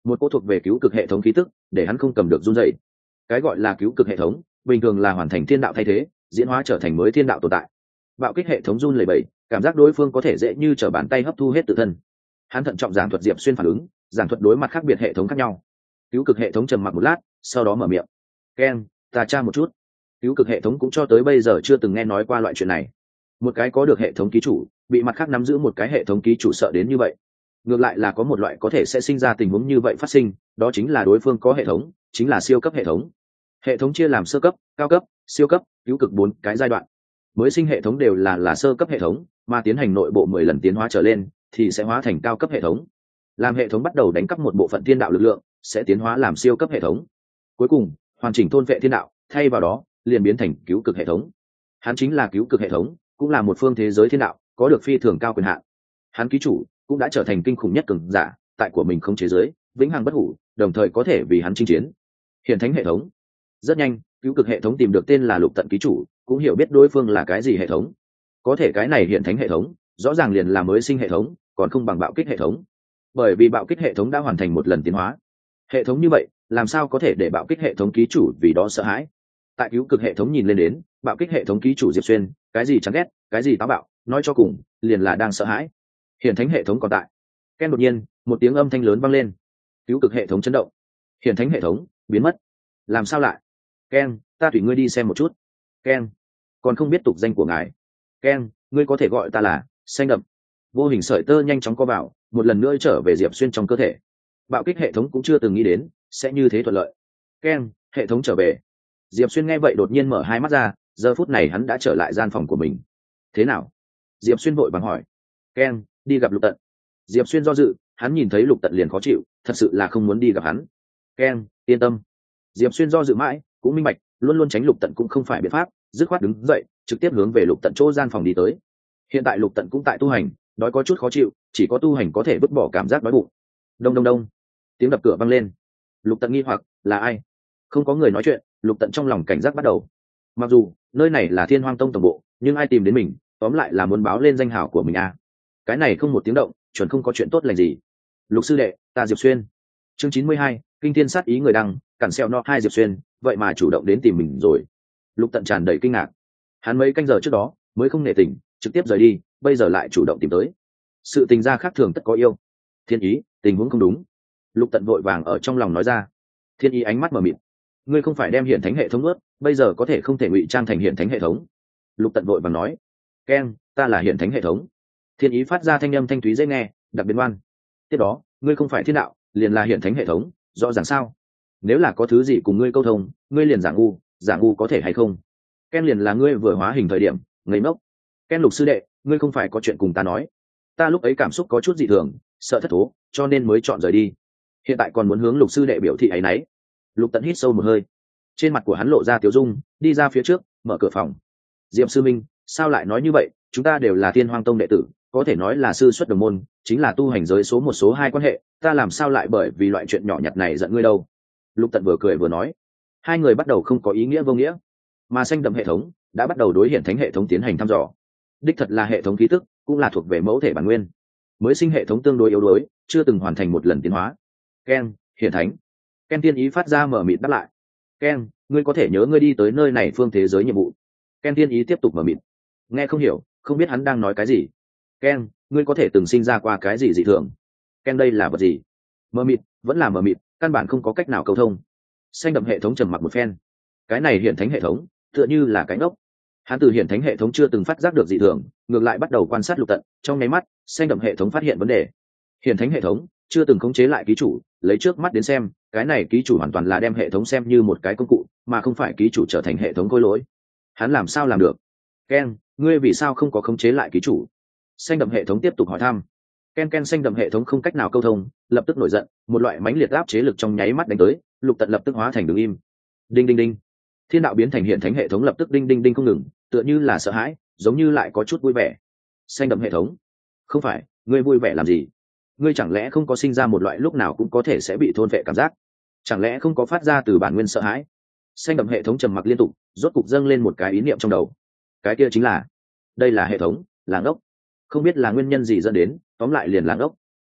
một cô thuộc về cứu cực hệ thống khí tức để hắn không cầm được run dậy. Cái gọi là cứu cực hệ thống bình thường là hoàn thành thiên đạo thay thế, diễn hóa trở thành mới thiên đạo tồn tại. Bạo kích hệ thống run lẩy bẩy, cảm giác đối phương có thể dễ như trở bàn tay hấp thu hết tự thân. Hắn thận trọng giảng thuật Diệp Xuyên phản ứng, giảng thuật đối mặt khác biệt hệ thống khác nhau. Cứu cực hệ thống trầm mặc một lát, sau đó mở miệng. Ken, ta tra một chút. Cứu cực hệ thống cũng cho tới bây giờ chưa từng nghe nói qua loại chuyện này. Một cái có được hệ thống ký chủ bị mặt khác nắm giữ một cái hệ thống ký chủ sợ đến như vậy. Ngược lại là có một loại có thể sẽ sinh ra tình huống như vậy phát sinh, đó chính là đối phương có hệ thống, chính là siêu cấp hệ thống. Hệ thống chia làm sơ cấp, cao cấp, siêu cấp, cứu cực bốn cái giai đoạn. Mới sinh hệ thống đều là là sơ cấp hệ thống, mà tiến hành nội bộ mười lần tiến hóa trở lên thì sẽ hóa thành cao cấp hệ thống. Làm hệ thống bắt đầu đánh cắp một bộ phận thiên đạo lực lượng, sẽ tiến hóa làm siêu cấp hệ thống. Cuối cùng, hoàn chỉnh thôn vệ thiên đạo, thay vào đó, liền biến thành cứu cực hệ thống. Hắn chính là cứu cực hệ thống, cũng là một phương thế giới thiên đạo, có được phi thường cao quyền hạn. Hắn ký chủ cũng đã trở thành kinh khủng nhất cường giả, tại của mình không chế giới, vĩnh hằng bất hủ, đồng thời có thể vì hắn chinh chiến. Hiển thánh hệ thống. Rất nhanh, cứu cực hệ thống tìm được tên là Lục Tận ký chủ, cũng hiểu biết đối phương là cái gì hệ thống. Có thể cái này hiển thánh hệ thống, rõ ràng liền là mới sinh hệ thống, còn không bằng bạo kích hệ thống. Bởi vì bạo kích hệ thống đã hoàn thành một lần tiến hóa. Hệ thống như vậy, làm sao có thể để bạo kích hệ thống ký chủ vì đó sợ hãi? Tại cứu cực hệ thống nhìn lên đến, bạo kích hệ thống ký chủ Diệp Xuyên, cái gì chán ghét, cái gì táo bạo, nói cho cùng, liền là đang sợ hãi. Hiển thánh hệ thống còn tại. Ken đột nhiên, một tiếng âm thanh lớn vang lên. Cứu cực hệ thống chấn động. Hiển thánh hệ thống biến mất. Làm sao lại? Ken, ta tùy ngươi đi xem một chút. Ken, còn không biết tục danh của ngài. Ken, ngươi có thể gọi ta là xanh đậm. Vô hình sợi tơ nhanh chóng co vào, một lần nữa trở về Diệp Xuyên trong cơ thể. Bạo kích hệ thống cũng chưa từng nghĩ đến sẽ như thế thuận lợi. Ken, hệ thống trở về. Diệp Xuyên nghe vậy đột nhiên mở hai mắt ra, giờ phút này hắn đã trở lại gian phòng của mình. Thế nào? Diệp Xuyên vội vàng hỏi. Ken, đi gặp Lục Tận. Diệp Xuyên do dự, hắn nhìn thấy Lục Tận liền khó chịu, thật sự là không muốn đi gặp hắn. Ken, yên tâm. Diệp Xuyên do dự mãi, cũng minh bạch, luôn luôn tránh Lục Tận cũng không phải biện pháp, dứt khoát đứng dậy, trực tiếp hướng về Lục Tận chỗ gian phòng đi tới. Hiện tại Lục Tận cũng tại tu hành, đói có chút khó chịu, chỉ có tu hành có thể vứt bỏ cảm giác đói bụng. Đông đông đông, tiếng đập cửa vang lên. Lục Tận nghi hoặc, là ai? Không có người nói chuyện, Lục Tận trong lòng cảnh giác bắt đầu. Mặc dù nơi này là Thiên Hoang Tông tổng bộ, nhưng ai tìm đến mình, tóm lại là muốn báo lên danh hào của mình à? Cái này không một tiếng động, chuẩn không có chuyện tốt lành gì. Lục sư đệ, ta Diệp Xuyên. Chương chín mươi hai, kinh thiên sát ý người đăng, cản xeo no hai Diệp Xuyên, vậy mà chủ động đến tìm mình rồi. Lục Tận tràn đầy kinh ngạc. Hắn mấy canh giờ trước đó mới không nể tình, trực tiếp rời đi, bây giờ lại chủ động tìm tới. Sự tình gia khác thường tất có yêu. Thiên ý, tình huống không đúng. Lục Tận vội vàng ở trong lòng nói ra. Thiên ý ánh mắt mờ mịt. Ngươi không phải đem hiển thánh hệ thống ướt, bây giờ có thể không thể ngụy trang thành hiển thánh hệ thống. Lục Tận vội vàng nói. Ken, ta là hiển thánh hệ thống. Thiên ý phát ra thanh âm thanh thúy dễ nghe, đặc biệt ngoan. Tiếp đó, ngươi không phải thiên đạo, liền là hiển thánh hệ thống, rõ ràng sao? Nếu là có thứ gì cùng ngươi câu thông, ngươi liền giả ngu, giả ngu có thể hay không? Ken liền là ngươi vừa hóa hình thời điểm, ngây ngốc. Ken Lục sư đệ, ngươi không phải có chuyện cùng ta nói? Ta lúc ấy cảm xúc có chút dị thường, sợ thất thố, cho nên mới chọn rời đi. Hiện tại còn muốn hướng Lục sư đệ biểu thị ấy nấy. Lục Tận hít sâu một hơi, trên mặt của hắn lộ ra tiếu dung, đi ra phía trước, mở cửa phòng. Diệp sư minh, sao lại nói như vậy? Chúng ta đều là Thiên Hoang Tông đệ tử, có thể nói là sư xuất đồng môn, chính là tu hành giới số một số hai quan hệ, ta làm sao lại bởi vì loại chuyện nhỏ nhặt này giận ngươi đâu? Lục Tận vừa cười vừa nói. Hai người bắt đầu không có ý nghĩa vô nghĩa, mà xanh đậm hệ thống đã bắt đầu đối hiển thánh hệ thống tiến hành thăm dò. Đích thật là hệ thống ký tức, cũng là thuộc về mẫu thể bản nguyên. Mới sinh hệ thống tương đối yếu đuối, chưa từng hoàn thành một lần tiến hóa. Ken, hiển thánh. Ken tiên ý phát ra mở mịt đáp lại. Ken, ngươi có thể nhớ ngươi đi tới nơi này phương thế giới nhiệm vụ. Ken tiên ý tiếp tục mở mịt. Nghe không hiểu, không biết hắn đang nói cái gì. Ken, ngươi có thể từng sinh ra qua cái gì dị thường. Ken, đây là vật gì? Mờ mịt, vẫn là mờ mịt, căn bản không có cách nào câu thông. Xanh đậm hệ thống trầm mặc một phen. Cái này hiển thánh hệ thống tựa như là cánh ốc. Hắn từ hiển thánh hệ thống chưa từng phát giác được dị thường, ngược lại bắt đầu quan sát Lục Tận. Trong nháy mắt, xanh đậm hệ thống phát hiện vấn đề. Hiển thánh hệ thống chưa từng khống chế lại ký chủ, lấy trước mắt đến xem, cái này ký chủ hoàn toàn là đem hệ thống xem như một cái công cụ, mà không phải ký chủ trở thành hệ thống khối lỗi. Hắn làm sao làm được? Ken, ngươi vì sao không có khống chế lại ký chủ? Xanh đậm hệ thống tiếp tục hỏi thăm. Ken Ken xanh đậm hệ thống không cách nào câu thông, lập tức nổi giận, một loại mãnh liệt áp chế lực trong nháy mắt đánh tới, Lục Tận lập tức hóa thành đứng im. Đinh đinh đinh. Thiên đạo biến thành hiện thánh hệ thống lập tức đinh đinh đinh không ngừng, tựa như là sợ hãi, giống như lại có chút vui vẻ. Xanh đậm hệ thống, không phải, ngươi vui vẻ làm gì? Ngươi chẳng lẽ không có sinh ra một loại lúc nào cũng có thể sẽ bị thôn vệ cảm giác? Chẳng lẽ không có phát ra từ bản nguyên sợ hãi? Xanh đậm hệ thống trầm mặc liên tục, rốt cục dâng lên một cái ý niệm trong đầu. Cái kia chính là, đây là hệ thống, là ngốc. Không biết là nguyên nhân gì dẫn đến, tóm lại liền là ngốc.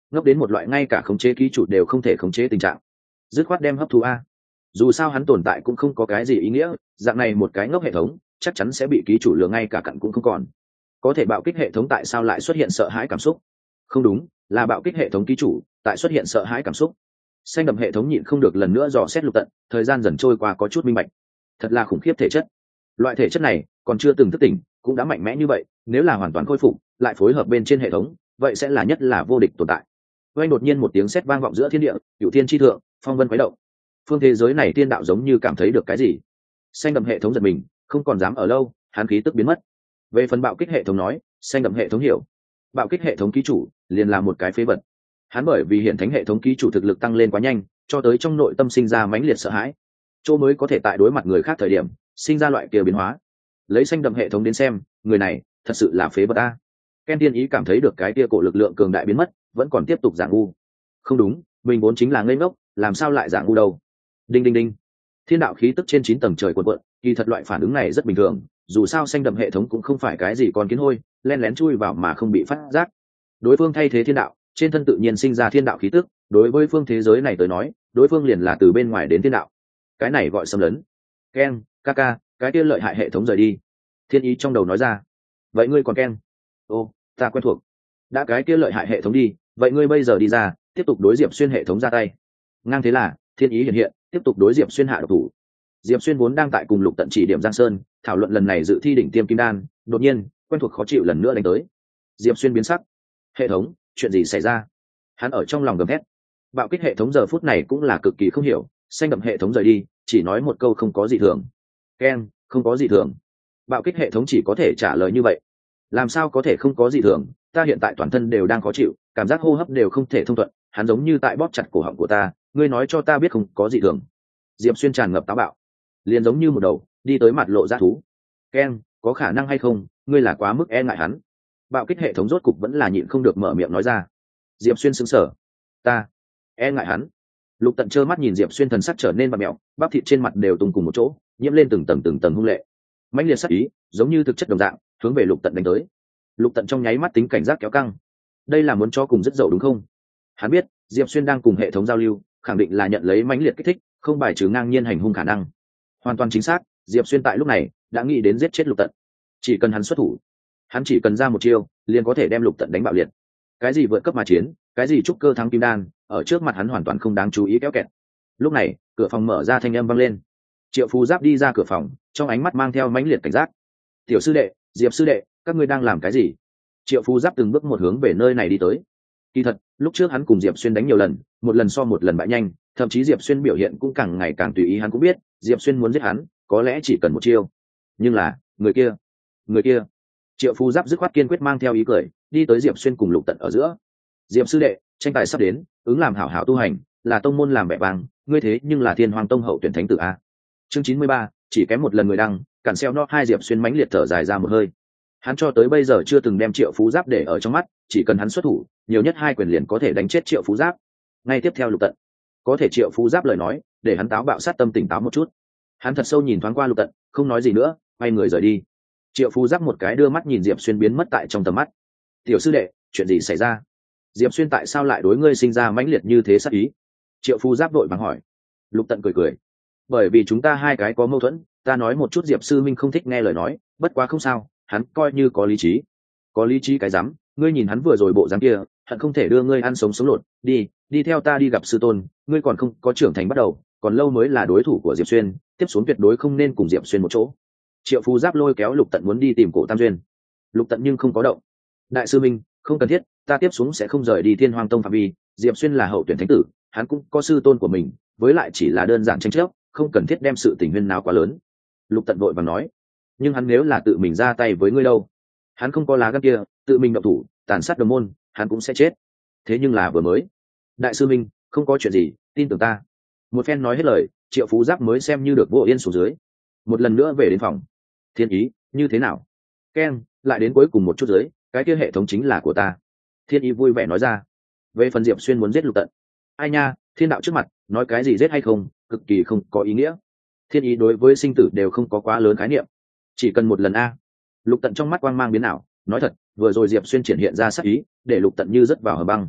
ngốc đến một loại ngay cả khống chế ký chủ đều không thể khống chế tình trạng. Dứt khoát đem hấp thu a. Dù sao hắn tồn tại cũng không có cái gì ý nghĩa, dạng này một cái ngốc hệ thống chắc chắn sẽ bị ký chủ lừa ngay cả cặn cũng không còn. Có thể bạo kích hệ thống tại sao lại xuất hiện sợ hãi cảm xúc? Không đúng, là bạo kích hệ thống ký chủ tại xuất hiện sợ hãi cảm xúc. Xanh đậm hệ thống nhịn không được lần nữa dò xét Lục Tận, thời gian dần trôi qua có chút minh bạch. Thật là khủng khiếp thể chất. Loại thể chất này còn chưa từng thức tỉnh cũng đã mạnh mẽ như vậy, nếu là hoàn toàn khôi phục lại phối hợp bên trên hệ thống, vậy sẽ là nhất là vô địch tồn tại. Oanh đột nhiên một tiếng sét vang vọng giữa thiên địa, cửu thiên chi thượng, phong vân khuấy động. Phương thế giới này thiên đạo giống như cảm thấy được cái gì. Xanh đậm hệ thống giật mình, không còn dám ở lâu, hắn khí tức biến mất. Về phần bạo kích hệ thống nói, xanh đậm hệ thống hiểu, bạo kích hệ thống ký chủ liền là một cái phế vật. Hắn bởi vì hiện thánh hệ thống ký chủ thực lực tăng lên quá nhanh, cho tới trong nội tâm sinh ra mãnh liệt sợ hãi, chỗ mới có thể tại đối mặt người khác thời điểm sinh ra loại kia biến hóa. Lấy xanh đậm hệ thống đến xem, người này thật sự là phế vật a. Ken Tiên Ý cảm thấy được cái kia cổ lực lượng cường đại biến mất, vẫn còn tiếp tục giả ngu. Không đúng, mình vốn chính là ngây ngốc, làm sao lại giả ngu đâu? Đinh đinh đinh. Thiên đạo khí tức trên chín tầng trời cuộn cuộn, kỳ thật loại phản ứng này rất bình thường, dù sao xanh đậm hệ thống cũng không phải cái gì con kiến hôi, len lén chui vào mà không bị phát giác. Đối phương thay thế thiên đạo, trên thân tự nhiên sinh ra thiên đạo khí tức, đối với phương thế giới này tới nói, đối phương liền là từ bên ngoài đến thiên đạo. Cái này gọi xâm lấn. Ken, Kaka, cái kia lợi hại hệ thống rời đi. Thiên Ý trong đầu nói ra. Vậy ngươi còn Ken? Ô, ta quen thuộc. Đã cái kia lợi hại hệ thống đi, vậy ngươi bây giờ đi ra, tiếp tục đối Diệp Xuyên hệ thống ra tay. Ngang thế là, Thiên Ý hiện hiện, tiếp tục đối Diệp Xuyên hạ độc thủ. Diệp Xuyên vốn đang tại cùng Lục Tận chỉ điểm Giang Sơn, thảo luận lần này dự thi đỉnh tiêm kim đan, đột nhiên, quen thuộc khó chịu lần nữa đánh tới. Diệp Xuyên biến sắc. Hệ thống, chuyện gì xảy ra? Hắn ở trong lòng gầm thét. Bạo kích hệ thống giờ phút này cũng là cực kỳ không hiểu, xanh đậm hệ thống rời đi, chỉ nói một câu không có gì thường. Ken, không có gì thường. Bạo kích hệ thống chỉ có thể trả lời như vậy. Làm sao có thể không có gì thường? Ta hiện tại toàn thân đều đang khó chịu, cảm giác hô hấp đều không thể thông thuận, hắn giống như tại bóp chặt cổ họng của ta, ngươi nói cho ta biết không có gì thường. Diệp Xuyên tràn ngập táo bạo, liền giống như một đầu đi tới mặt lộ dã thú. Ken, có khả năng hay không, ngươi là quá mức e ngại hắn. Bạo kích hệ thống rốt cục vẫn là nhịn không được mở miệng nói ra. Diệp Xuyên sững sờ. Ta e ngại hắn? Lục Tận trơ mắt nhìn Diệp Xuyên thần sắc trở nên bặm mẹo, bắp thịt trên mặt đều tung cùng một chỗ, nhiễm lên từng tầng từng tầng hung lệ. Mãnh liệt sắc ý, giống như thực chất đồng dạng, hướng về Lục Tận đánh tới. Lục Tận trong nháy mắt tính cảnh giác kéo căng. Đây là muốn cho cùng rất dậu đúng không? Hắn biết, Diệp Xuyên đang cùng hệ thống giao lưu, khẳng định là nhận lấy mãnh liệt kích thích, không bài trừ ngang nhiên hành hung khả năng. Hoàn toàn chính xác, Diệp Xuyên tại lúc này đã nghĩ đến giết chết Lục Tận. Chỉ cần hắn xuất thủ, hắn chỉ cần ra một chiêu, liền có thể đem Lục Tận đánh bạo liệt. Cái gì vượt cấp mà chiến, cái gì trúc cơ thắng kim đan, ở trước mặt hắn hoàn toàn không đáng chú ý kéo kẹt. Lúc này, cửa phòng mở ra, thanh âm vang lên. Triệu Phú Giáp đi ra cửa phòng, trong ánh mắt mang theo mãnh liệt cảnh giác. Tiểu sư đệ, Diệp sư đệ, các ngươi đang làm cái gì? Triệu Phú Giáp từng bước một hướng về nơi này đi tới. Kỳ thật, lúc trước hắn cùng Diệp Xuyên đánh nhiều lần, một lần so một lần bại nhanh, thậm chí Diệp Xuyên biểu hiện cũng càng ngày càng tùy ý, hắn cũng biết, Diệp Xuyên muốn giết hắn, có lẽ chỉ cần một chiêu. Nhưng là, người kia, người kia. Triệu Phú Giáp dứt khoát kiên quyết mang theo ý cười, đi tới Diệp Xuyên cùng Lục Tận ở giữa. Diệp sư đệ, tranh tài sắp đến, ứng làm hảo hảo tu hành, là tông môn làm vẻ vang, ngươi thế nhưng là Thiên Hoàng tông hậu tuyển thánh tử a. Chương chín mươi ba, chỉ kém một lần người đăng, cản xeo nó hai. Diệp Xuyên mãnh liệt thở dài ra một hơi. Hắn cho tới bây giờ chưa từng đem Triệu Phú Giáp để ở trong mắt, chỉ cần hắn xuất thủ, nhiều nhất hai quyền liền có thể đánh chết Triệu Phú Giáp. Ngay tiếp theo Lục Tận, có thể Triệu Phú Giáp lời nói, để hắn táo bạo sát tâm tỉnh táo một chút. Hắn thật sâu nhìn thoáng qua Lục Tận, không nói gì nữa, quay người rời đi. Triệu Phú Giáp một cái đưa mắt nhìn Diệp Xuyên biến mất tại trong tầm mắt. Tiểu sư đệ, chuyện gì xảy ra? Diệp Xuyên tại sao lại đối ngươi sinh ra mãnh liệt như thế sát ý? Triệu Phú Giáp vội vàng hỏi. Lục Tận cười cười. Bởi vì chúng ta hai cái có mâu thuẫn, ta nói một chút Diệp sư minh không thích nghe lời nói, bất quá không sao, hắn coi như có lý trí. Có lý trí cái rắm, ngươi nhìn hắn vừa rồi bộ dáng kia, hận không thể đưa ngươi ăn sống sống lột, đi, đi theo ta đi gặp sư tôn, ngươi còn không có trưởng thành bắt đầu, còn lâu mới là đối thủ của Diệp Xuyên, tiếp xuống tuyệt đối không nên cùng Diệp Xuyên một chỗ. Triệu Phú Giáp lôi kéo Lục Tận muốn đi tìm Cổ Tam Duyên. Lục Tận nhưng không có động. Đại sư minh, không cần thiết, ta tiếp xuống sẽ không rời đi Thiên Hoàng tông phạm vi, Diệp Xuyên là hậu tuyển thánh tử, hắn cũng có sư tôn của mình, với lại chỉ là đơn giản tranh chấp, không cần thiết đem sự tình huyên náo quá lớn. Lục Tận vội vàng nói. Nhưng hắn nếu là tự mình ra tay với ngươi đâu? Hắn không có lá gan kia, tự mình động thủ, tàn sát đồng môn, hắn cũng sẽ chết. Thế nhưng là vừa mới. Đại sư minh, không có chuyện gì, tin tưởng ta. Một phen nói hết lời, Triệu Phú Giáp mới xem như được vô yên xuống dưới. Một lần nữa về đến phòng. Thiên Ý, như thế nào? Ken, lại đến cuối cùng một chút dưới, cái kia hệ thống chính là của ta. Thiên Ý vui vẻ nói ra. Về phần Diệp Xuyên muốn giết Lục Tận, ai nha, thiên đạo trước mặt, nói cái gì giết hay không, cực kỳ không có ý nghĩa. Thiên Ý đối với sinh tử đều không có quá lớn khái niệm, chỉ cần một lần a. Lục Tận trong mắt quang mang biến ảo, nói thật, vừa rồi Diệp Xuyên triển hiện ra sát ý, để Lục Tận như rớt vào hầm băng.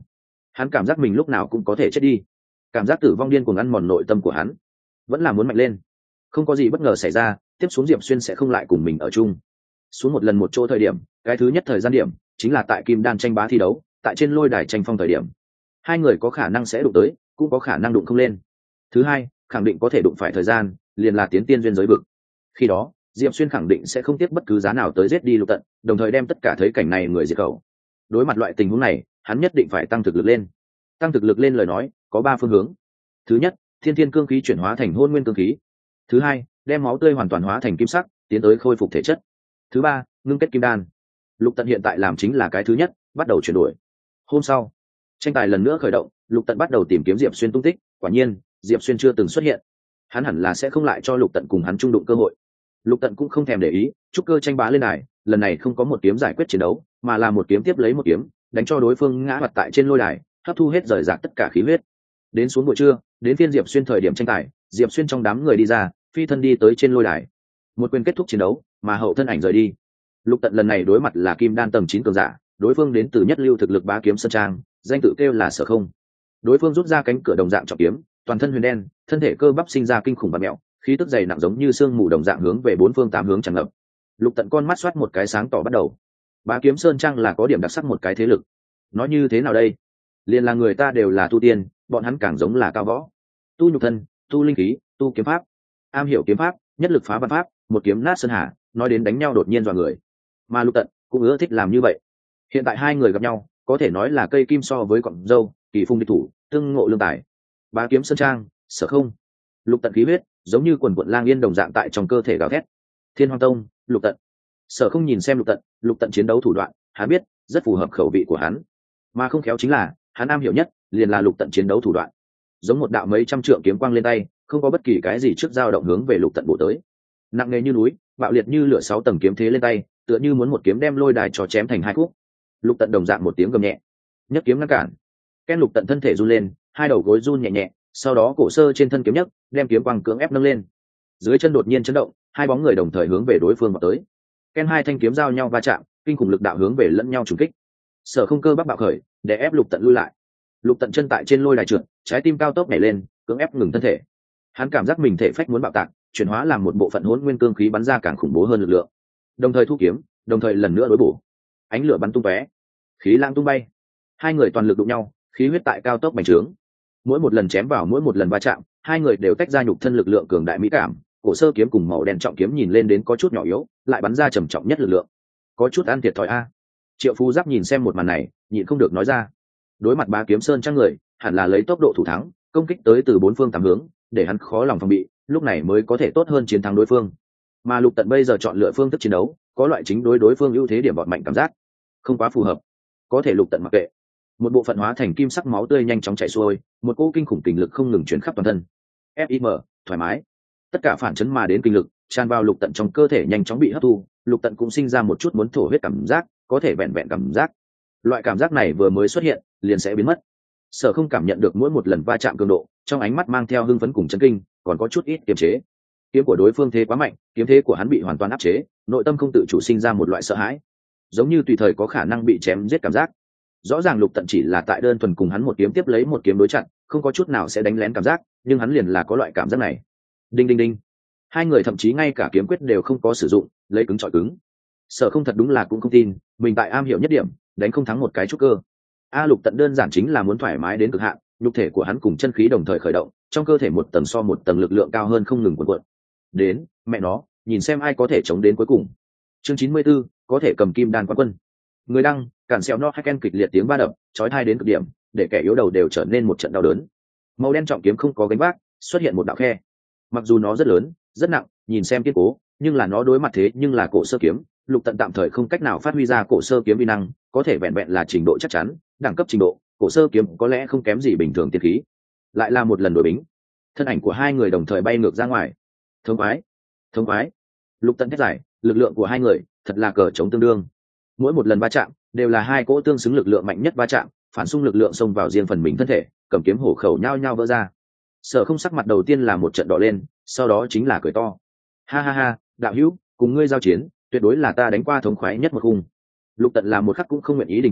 Hắn cảm giác mình lúc nào cũng có thể chết đi, cảm giác tử vong điên cuồng ăn mòn nội tâm của hắn, vẫn là muốn mạnh lên. Không có gì bất ngờ xảy ra, tiếp xuống Diệp Xuyên sẽ không lại cùng mình ở chung. Xuống một lần một chỗ thời điểm, cái thứ nhất thời gian điểm chính là tại kim đan tranh bá thi đấu, tại trên lôi đài tranh phong thời điểm. Hai người có khả năng sẽ đụng tới, cũng có khả năng đụng không lên. Thứ hai, khẳng định có thể đụng phải thời gian, liền là tiến tiên duyên giới vực. Khi đó, Diệp Xuyên khẳng định sẽ không tiếc bất cứ giá nào tới giết đi Lục Tận, đồng thời đem tất cả thấy cảnh này người diệt khẩu. Đối mặt loại tình huống này, hắn nhất định phải tăng thực lực lên. Tăng thực lực lên lời nói, có ba phương hướng. Thứ nhất, thiên thiên cương khí chuyển hóa thành hôn nguyên cương khí. Thứ hai, đem máu tươi hoàn toàn hóa thành kim sắc, tiến tới khôi phục thể chất. Thứ ba, ngưng kết kim đan. Lục Tận hiện tại làm chính là cái thứ nhất, bắt đầu chuyển đổi. Hôm sau, tranh tài lần nữa khởi động, Lục Tận bắt đầu tìm kiếm Diệp Xuyên tung tích. Quả nhiên, Diệp Xuyên chưa từng xuất hiện. Hắn hẳn là sẽ không lại cho Lục Tận cùng hắn chung đụng cơ hội. Lục Tận cũng không thèm để ý, trúc cơ tranh bá lên đài, lần này không có một kiếm giải quyết chiến đấu, mà là một kiếm tiếp lấy một kiếm, đánh cho đối phương ngã mặt tại trên lôi đài, hấp thu hết rời rạc tất cả khí huyết. Đến xuống buổi trưa, đến phiên Diệp Xuyên thời điểm tranh tài, Diệp Xuyên trong đám người đi ra, phi thân đi tới trên lôi đài. Một quyền kết thúc chiến đấu, mà hậu thân ảnh rời đi. Lục Tận lần này đối mặt là kim đan tầng chín cường giả, đối phương đến từ nhất lưu thực lực bá kiếm sơn trang, danh tự kêu là Sở Không. Đối phương rút ra cánh cửa đồng dạng trọng kiếm, toàn thân huyền đen, thân thể cơ bắp sinh ra kinh khủng bạt mèo, khí tức dày nặng giống như sương mù đồng dạng hướng về bốn phương tám hướng tràn ngập. Lục Tận con mắt xoát một cái sáng tỏ bắt đầu. Bá kiếm sơn trang là có điểm đặc sắc một cái thế lực. Nói như thế nào đây? Liên là người ta đều là tu tiên, bọn hắn càng giống là cao võ. Tu nhục thân, tu linh khí, tu kiếm pháp. Am hiểu kiếm pháp, nhất lực phá văn pháp, một kiếm nát sơn hà, nói đến đánh nhau đột nhiên dọa người. Mà Lục Tận cũng ưa thích làm như vậy. Hiện tại hai người gặp nhau, có thể nói là cây kim so với cọng dâu, kỳ phung địch thủ, tương ngộ lương tài. Bá kiếm sơn trang, Sở Không. Lục Tận khí huyết giống như quần quần lang yên đồng dạng tại trong cơ thể gào thét. Thiên Hoang Tông, Lục Tận. Sở Không nhìn xem Lục Tận, Lục Tận chiến đấu thủ đoạn, hắn biết, rất phù hợp khẩu vị của hắn. Mà không khéo chính là, hắn am hiểu nhất, liền là Lục Tận chiến đấu thủ đoạn. Giống một đạo mấy trăm trượng kiếm quang lên tay, không có bất kỳ cái gì trước dao động hướng về Lục Tận bổ tới. Nặng nề như núi, bạo liệt như lửa sáu tầng kiếm thế lên tay, tựa như muốn một kiếm đem lôi đài cho chém thành hai khúc. Lục Tận đồng dạng một tiếng gầm nhẹ, nhấc kiếm ngăn cản. Ken Lục Tận thân thể run lên, hai đầu gối run nhẹ nhẹ, sau đó cổ sơ trên thân kiếm nhấc, đem kiếm quang cưỡng ép nâng lên. Dưới chân đột nhiên chấn động, hai bóng người đồng thời hướng về đối phương vào tới. Ken hai thanh kiếm giao nhau va chạm, kinh khủng lực đạo hướng về lẫn nhau trùng kích. Sở Không cơ bắp bạo khởi, để ép Lục Tận lui lại. Lục Tận chân tại trên lôi đài trượt, trái tim cao tốc nhảy lên, cưỡng ép ngừng thân thể. Hắn cảm giác mình thể phách muốn bạo tạc, chuyển hóa làm một bộ phận hỗn nguyên cương khí bắn ra càng khủng bố hơn lực lượng. Đồng thời thu kiếm, đồng thời lần nữa đối bổ. Ánh lửa bắn tung tóe, khí lang tung bay. Hai người toàn lực đụng nhau, khí huyết tại cao tốc bành trướng. Mỗi một lần chém vào mỗi một lần va chạm, hai người đều tách ra nhục thân lực lượng cường đại mỹ cảm. Cổ sơ kiếm cùng màu đen trọng kiếm nhìn lên đến có chút nhỏ yếu, lại bắn ra trầm trọng nhất lực lượng. Có chút ăn thiệt thòi a. Triệu Phú Giáp nhìn xem một màn này, nhịn không được nói ra. Đối mặt Bá kiếm sơn trang người, hẳn là lấy tốc độ thủ thắng, công kích tới từ bốn phương tám hướng, để hắn khó lòng phòng bị, lúc này mới có thể tốt hơn chiến thắng đối phương. Mà Lục Tận bây giờ chọn lựa phương thức chiến đấu, có loại chính đối đối phương ưu thế điểm bọn mạnh cảm giác, không quá phù hợp. Có thể Lục Tận mặc kệ. Một bộ phận hóa thành kim sắc máu tươi nhanh chóng chảy xuôi, một cỗ kinh khủng kình lực không ngừng chuyển khắp toàn thân. ép i em, thoải mái. Tất cả phản chấn mà đến kinh lực, tràn vào Lục Tận trong cơ thể nhanh chóng bị hấp thu, Lục Tận cũng sinh ra một chút muốn thổ huyết cảm giác, có thể vẹn vẹn cảm giác. Loại cảm giác này vừa mới xuất hiện, liền sẽ biến mất. Sở Không cảm nhận được mỗi một lần va chạm cường độ, trong ánh mắt mang theo hưng phấn cùng chấn kinh, còn có chút ít kiềm chế. Kiếm của đối phương thế quá mạnh, kiếm thế của hắn bị hoàn toàn áp chế, nội tâm không tự chủ sinh ra một loại sợ hãi, giống như tùy thời có khả năng bị chém giết cảm giác. Rõ ràng Lục Tận chỉ là tại đơn thuần cùng hắn một kiếm tiếp lấy một kiếm đối chặn, không có chút nào sẽ đánh lén cảm giác, nhưng hắn liền là có loại cảm giác này. Đinh đinh đinh. Hai người thậm chí ngay cả kiếm quyết đều không có sử dụng, lấy cứng chọi cứng. Sở Không thật đúng là cũng không tin, mình tại am hiểu nhất điểm, đánh không thắng một cái trúc cơ. A Lục Tận đơn giản chính là muốn thoải mái đến cực hạn, nhục thể của hắn cùng chân khí đồng thời khởi động, trong cơ thể một tầng so một tầng lực lượng cao hơn không ngừng cuộn cuộn. Đến, mẹ nó, nhìn xem ai có thể chống đến cuối cùng. Chương chín mươi 94, có thể cầm kim đan quán quân. Người đăng, cản xèo no hacken kịch liệt tiếng va đập, chói tai đến cực điểm, để kẻ yếu đầu đều trở nên một trận đau đớn. Màu đen trọng kiếm không có gánh vác, xuất hiện một đạo khe. Mặc dù nó rất lớn, rất nặng, nhìn xem kiên cố, nhưng là nó đối mặt thế nhưng là cổ sơ kiếm, Lục Tận tạm thời không cách nào phát huy ra cổ sơ kiếm uy năng, có thể vẹn vẹn là trình độ chắc chắn, đẳng cấp trình độ, cổ sơ kiếm có lẽ không kém gì bình thường tiên khí. Lại là một lần đổi bính, thân ảnh của hai người đồng thời bay ngược ra ngoài. Thống quái, thống quái. Lục Tận thét giải, lực lượng của hai người thật là cờ chống tương đương. Mỗi một lần va chạm đều là hai cỗ tương xứng lực lượng mạnh nhất va chạm, phản xung lực lượng xông vào riêng phần mình thân thể, cầm kiếm hổ khẩu nhao nhao vỡ ra. Sở Không sắc mặt đầu tiên là một trận đỏ lên, sau đó chính là cười to. Ha ha ha, đạo hữu, cùng ngươi giao chiến, tuyệt đối là ta đánh qua thống khoái nhất một khung. Lục Tận là một khắc cũng không nguyện ý đình chỉ,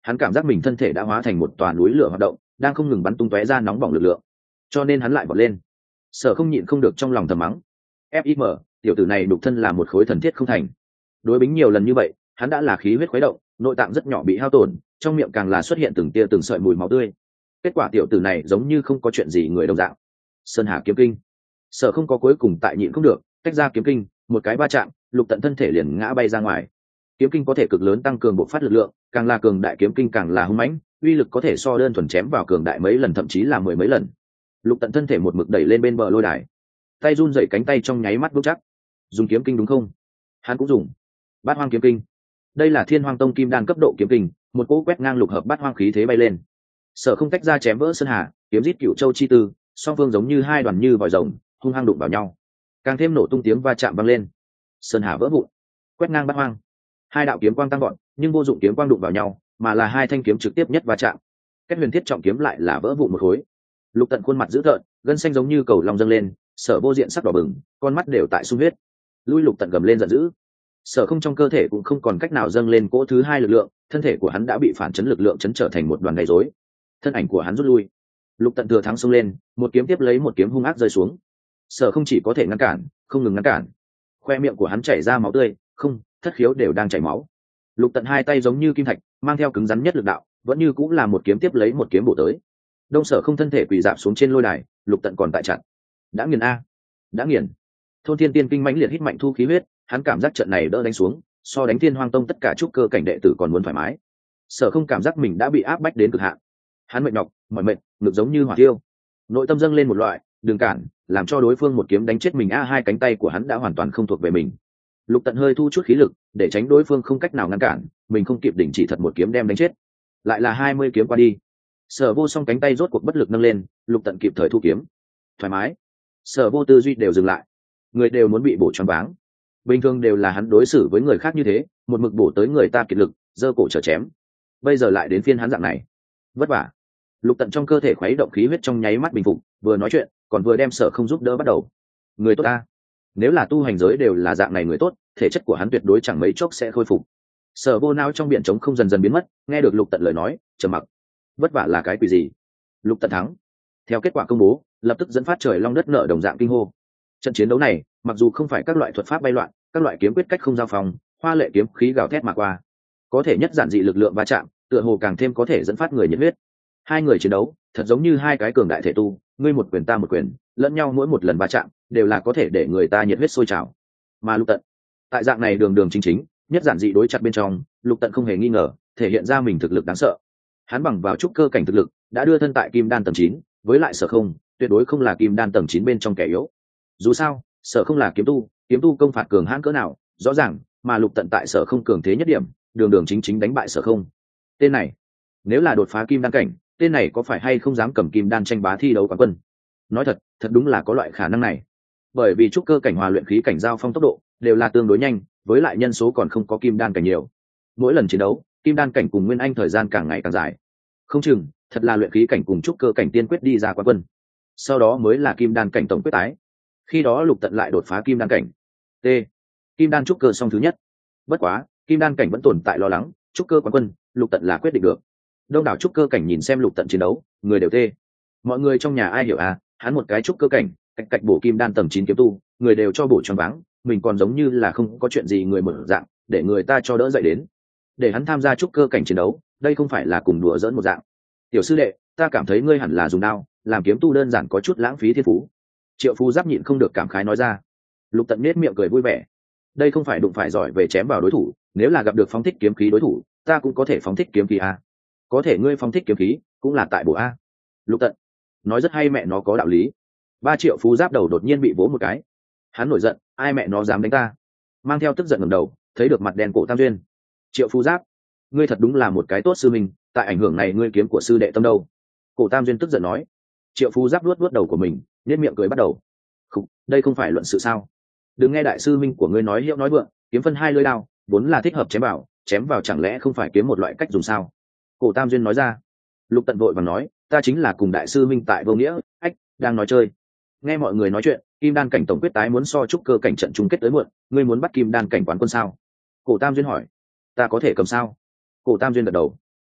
hắn cảm giác mình thân thể đã hóa thành một tòa núi lửa hoạt động, đang không ngừng bắn tung tóe ra nóng bỏng lực lượng, cho nên hắn lại vọt lên. Sở Không nhịn không được trong lòng thầm mắng, fim tiểu tử này đục thân là một khối thần thiết không thành. Đối bính nhiều lần như vậy, hắn đã là khí huyết khuấy động, nội tạng rất nhỏ bị hao tổn, trong miệng càng là xuất hiện từng tia từng sợi mùi máu tươi. Kết quả tiểu tử này giống như không có chuyện gì người đồng dạng. Sơn Hà kiếm kinh. Sở Không có cuối cùng tại nhịn không được, tách ra kiếm kinh, một cái va chạm, Lục Tận thân thể liền ngã bay ra ngoài. Kiếm kinh có thể cực lớn tăng cường bộc phát lực lượng, càng là cường đại kiếm kinh càng là hung mãnh, uy lực có thể so đơn thuần chém vào cường đại mấy lần, thậm chí là mười mấy lần. Lục Tận thân thể một mực đẩy lên bên bờ lôi đài, tay run rẩy, cánh tay trong nháy mắt vững chắc. Dùng kiếm kinh đúng không? Hắn cũng dùng Bát Hoang kiếm kinh. Đây là Thiên Hoang Tông kim đan cấp độ kiếm kinh, một cỗ quét ngang lục hợp bát hoang khí thế bay lên. Sở Không tách ra chém vỡ sơn hà, kiếm giết cựu châu chi tư, song phương giống như hai đoàn như vòi rồng, hung hăng đụng vào nhau, càng thêm nổ tung tiếng va chạm vang lên. Sơn hà vỡ vụn, quét ngang bát hoang. Hai đạo kiếm quang tăng gọn, nhưng vô dụng kiếm quang đụng vào nhau, mà là hai thanh kiếm trực tiếp nhất va chạm. Cách huyền thiết trọng kiếm lại là vỡ vụn một khối. Lục Tận khuôn mặt dữ tợn, gân xanh giống như cầu long dâng lên, Sở Vô diện sắc đỏ bừng, con mắt đều tại sung huyết. Lui Lục Tận gầm lên giận dữ. Sở Không trong cơ thể cũng không còn cách nào dâng lên cỗ thứ hai lực lượng, thân thể của hắn đã bị phản chấn lực lượng chấn trở thành một đoàn gây rối. Thân ảnh của hắn rút lui. Lục Tận thừa thắng xông lên, một kiếm tiếp lấy một kiếm hung ác rơi xuống. Sở Không chỉ có thể ngăn cản, không ngừng ngăn cản. Khoe miệng của hắn chảy ra máu tươi, không, thất khiếu đều đang chảy máu. Lục Tận hai tay giống như kim thạch, mang theo cứng rắn nhất lực đạo, vẫn như cũng là một kiếm tiếp lấy một kiếm bổ tới. Đông Sở Không thân thể quỳ rạp xuống trên lôi đài, Lục Tận còn tại chặn. Đã nghiền a, đã nghiền. Thôn Thiên Tiên kinh mãnh liệt hít mạnh thu khí huyết, hắn cảm giác trận này đỡ đánh xuống, so đánh Thiên Hoang Tông tất cả trúc cơ cảnh đệ tử còn muốn thoải mái. Sở Không cảm giác mình đã bị áp bách đến cực hạn. Hắn mệt nhọc, mỏi mệt, ngực giống như hỏa tiêu. Nội tâm dâng lên một loại, đừng cản, làm cho đối phương một kiếm đánh chết mình a, hai cánh tay của hắn đã hoàn toàn không thuộc về mình. Lục Tận hơi thu chút khí lực, để tránh đối phương không cách nào ngăn cản, mình không kịp đình chỉ thật một kiếm đem đánh chết. Lại là hai mươi kiếm qua đi. Sở Vô song cánh tay rốt cuộc bất lực nâng lên, Lục Tận kịp thời thu kiếm. Thoải mái. Sở Vô tư duy đều dừng lại. Người đều muốn bị bổ choáng váng. Bình thường đều là hắn đối xử với người khác như thế, một mực bổ tới người ta kiệt lực, giơ cổ trở chém. Bây giờ lại đến phiên hắn dạng này. Vất vả. Lục Tận trong cơ thể khuấy động khí huyết trong nháy mắt bình phục, vừa nói chuyện, còn vừa đem Sở Không giúp đỡ bắt đầu. Người tốt ta. Nếu là tu hành giới đều là dạng này người tốt, thể chất của hắn tuyệt đối chẳng mấy chốc sẽ khôi phục. Sở Vô não trong biển trống không dần dần biến mất, nghe được Lục Tận lời nói, trầm mặc. Vất vả là cái quỷ gì? Lục Tận thắng. Theo kết quả công bố, lập tức dẫn phát trời long đất nợ đồng dạng kinh hô. Trận chiến đấu này, mặc dù không phải các loại thuật pháp bay loạn, các loại kiếm quyết cách không giao phòng, hoa lệ kiếm khí gào thét mà qua, có thể nhất giản dị lực lượng va chạm, tựa hồ càng thêm có thể dẫn phát người nhiệt huyết. Hai người chiến đấu, thật giống như hai cái cường đại thể tu, ngươi một quyền ta một quyền, lẫn nhau mỗi một lần va chạm, đều là có thể để người ta nhiệt huyết sôi trào. Mà Lục Tận, tại dạng này đường đường chính chính, nhất giản dị đối chặt bên trong, Lục Tận không hề nghi ngờ, thể hiện ra mình thực lực đáng sợ. Hắn bằng vào trúc cơ cảnh thực lực, đã đưa thân tại kim đan tầng chín, với lại Sở Không, tuyệt đối không là kim đan tầng chín bên trong kẻ yếu. Dù sao, Sở Không là kiếm tu, kiếm tu công phạt cường hãn cỡ nào, rõ ràng, mà Lục Tận tại Sở Không cường thế nhất điểm, đường đường chính chính đánh bại Sở Không. Tên này, nếu là đột phá kim đan cảnh, tên này có phải hay không dám cầm kim đan tranh bá thi đấu quán quân? Nói thật, thật đúng là có loại khả năng này. Bởi vì trúc cơ cảnh hòa luyện khí cảnh giao phong tốc độ đều là tương đối nhanh, với lại nhân số còn không có kim đan cảnh nhiều. Mỗi lần chiến đấu, kim đan cảnh cùng nguyên anh thời gian càng ngày càng dài. Không chừng, thật là luyện khí cảnh cùng trúc cơ cảnh tiên quyết đi ra quán quân. Sau đó mới là kim đan cảnh tổng quyết tái. Khi đó Lục Tận lại đột phá kim đan cảnh. T. Kim đan trúc cơ song thứ nhất. Bất quá, kim đan cảnh vẫn tồn tại lo lắng, trúc cơ quán quân, Lục Tận là quyết định được. Đông đảo trúc cơ cảnh nhìn xem Lục Tận chiến đấu, người đều tê. Mọi người trong nhà ai hiểu à, hắn một cái trúc cơ cảnh, cạch cạch bổ kim đan tầng chín kiếm tu, người đều cho bổ choáng váng, mình còn giống như là không có chuyện gì người mở dạng, để người ta cho đỡ dậy đến. Để hắn tham gia trúc cơ cảnh chiến đấu, đây không phải là cùng đùa giỡn một dạng. Tiểu sư đệ, ta cảm thấy ngươi hẳn là dùng đao, làm kiếm tu đơn giản có chút lãng phí thiên phú. Triệu Phú Giáp nhịn không được cảm khái nói ra. Lục Tận nết miệng cười vui vẻ. Đây không phải đụng phải giỏi về chém vào đối thủ, nếu là gặp được phóng thích kiếm khí đối thủ, ta cũng có thể phóng thích kiếm khí a. Có thể ngươi phóng thích kiếm khí, cũng là tại bộ a. Lục Tận nói rất hay, mẹ nó có đạo lý. Ba Triệu Phú Giáp đầu đột nhiên bị vỗ một cái. Hắn nổi giận, ai mẹ nó dám đánh ta? Mang theo tức giận ngẩng đầu, thấy được mặt đen Cổ Tam Duyên. Triệu Phú Giáp, ngươi thật đúng là một cái tốt sư minh, tại ảnh hưởng này ngươi kiếm của sư đệ tâm đâu? Cổ Tam Duyên tức giận nói. Triệu Phú Giáp luốt luốt đầu của mình, nhếch miệng cười bắt đầu. Khục, đây không phải luận sự sao? Đừng nghe đại sư minh của ngươi nói hiệu nói vượng, kiếm phân hai lưỡi đao, vốn là thích hợp chém vào, chém vào chẳng lẽ không phải kiếm một loại cách dùng sao? Cổ Tam Duyên nói ra. Lục Tận vội vàng nói, ta chính là cùng đại sư minh tại vô nghĩa, ách, đang nói chơi. Nghe mọi người nói chuyện, kim đan cảnh tổng quyết tái muốn so trúc cơ cảnh trận chung kết tới muộn, ngươi muốn bắt kim đan cảnh quán quân sao? Cổ Tam Duyên hỏi. Ta có thể cầm sao? Cổ Tam Duyên gật đầu.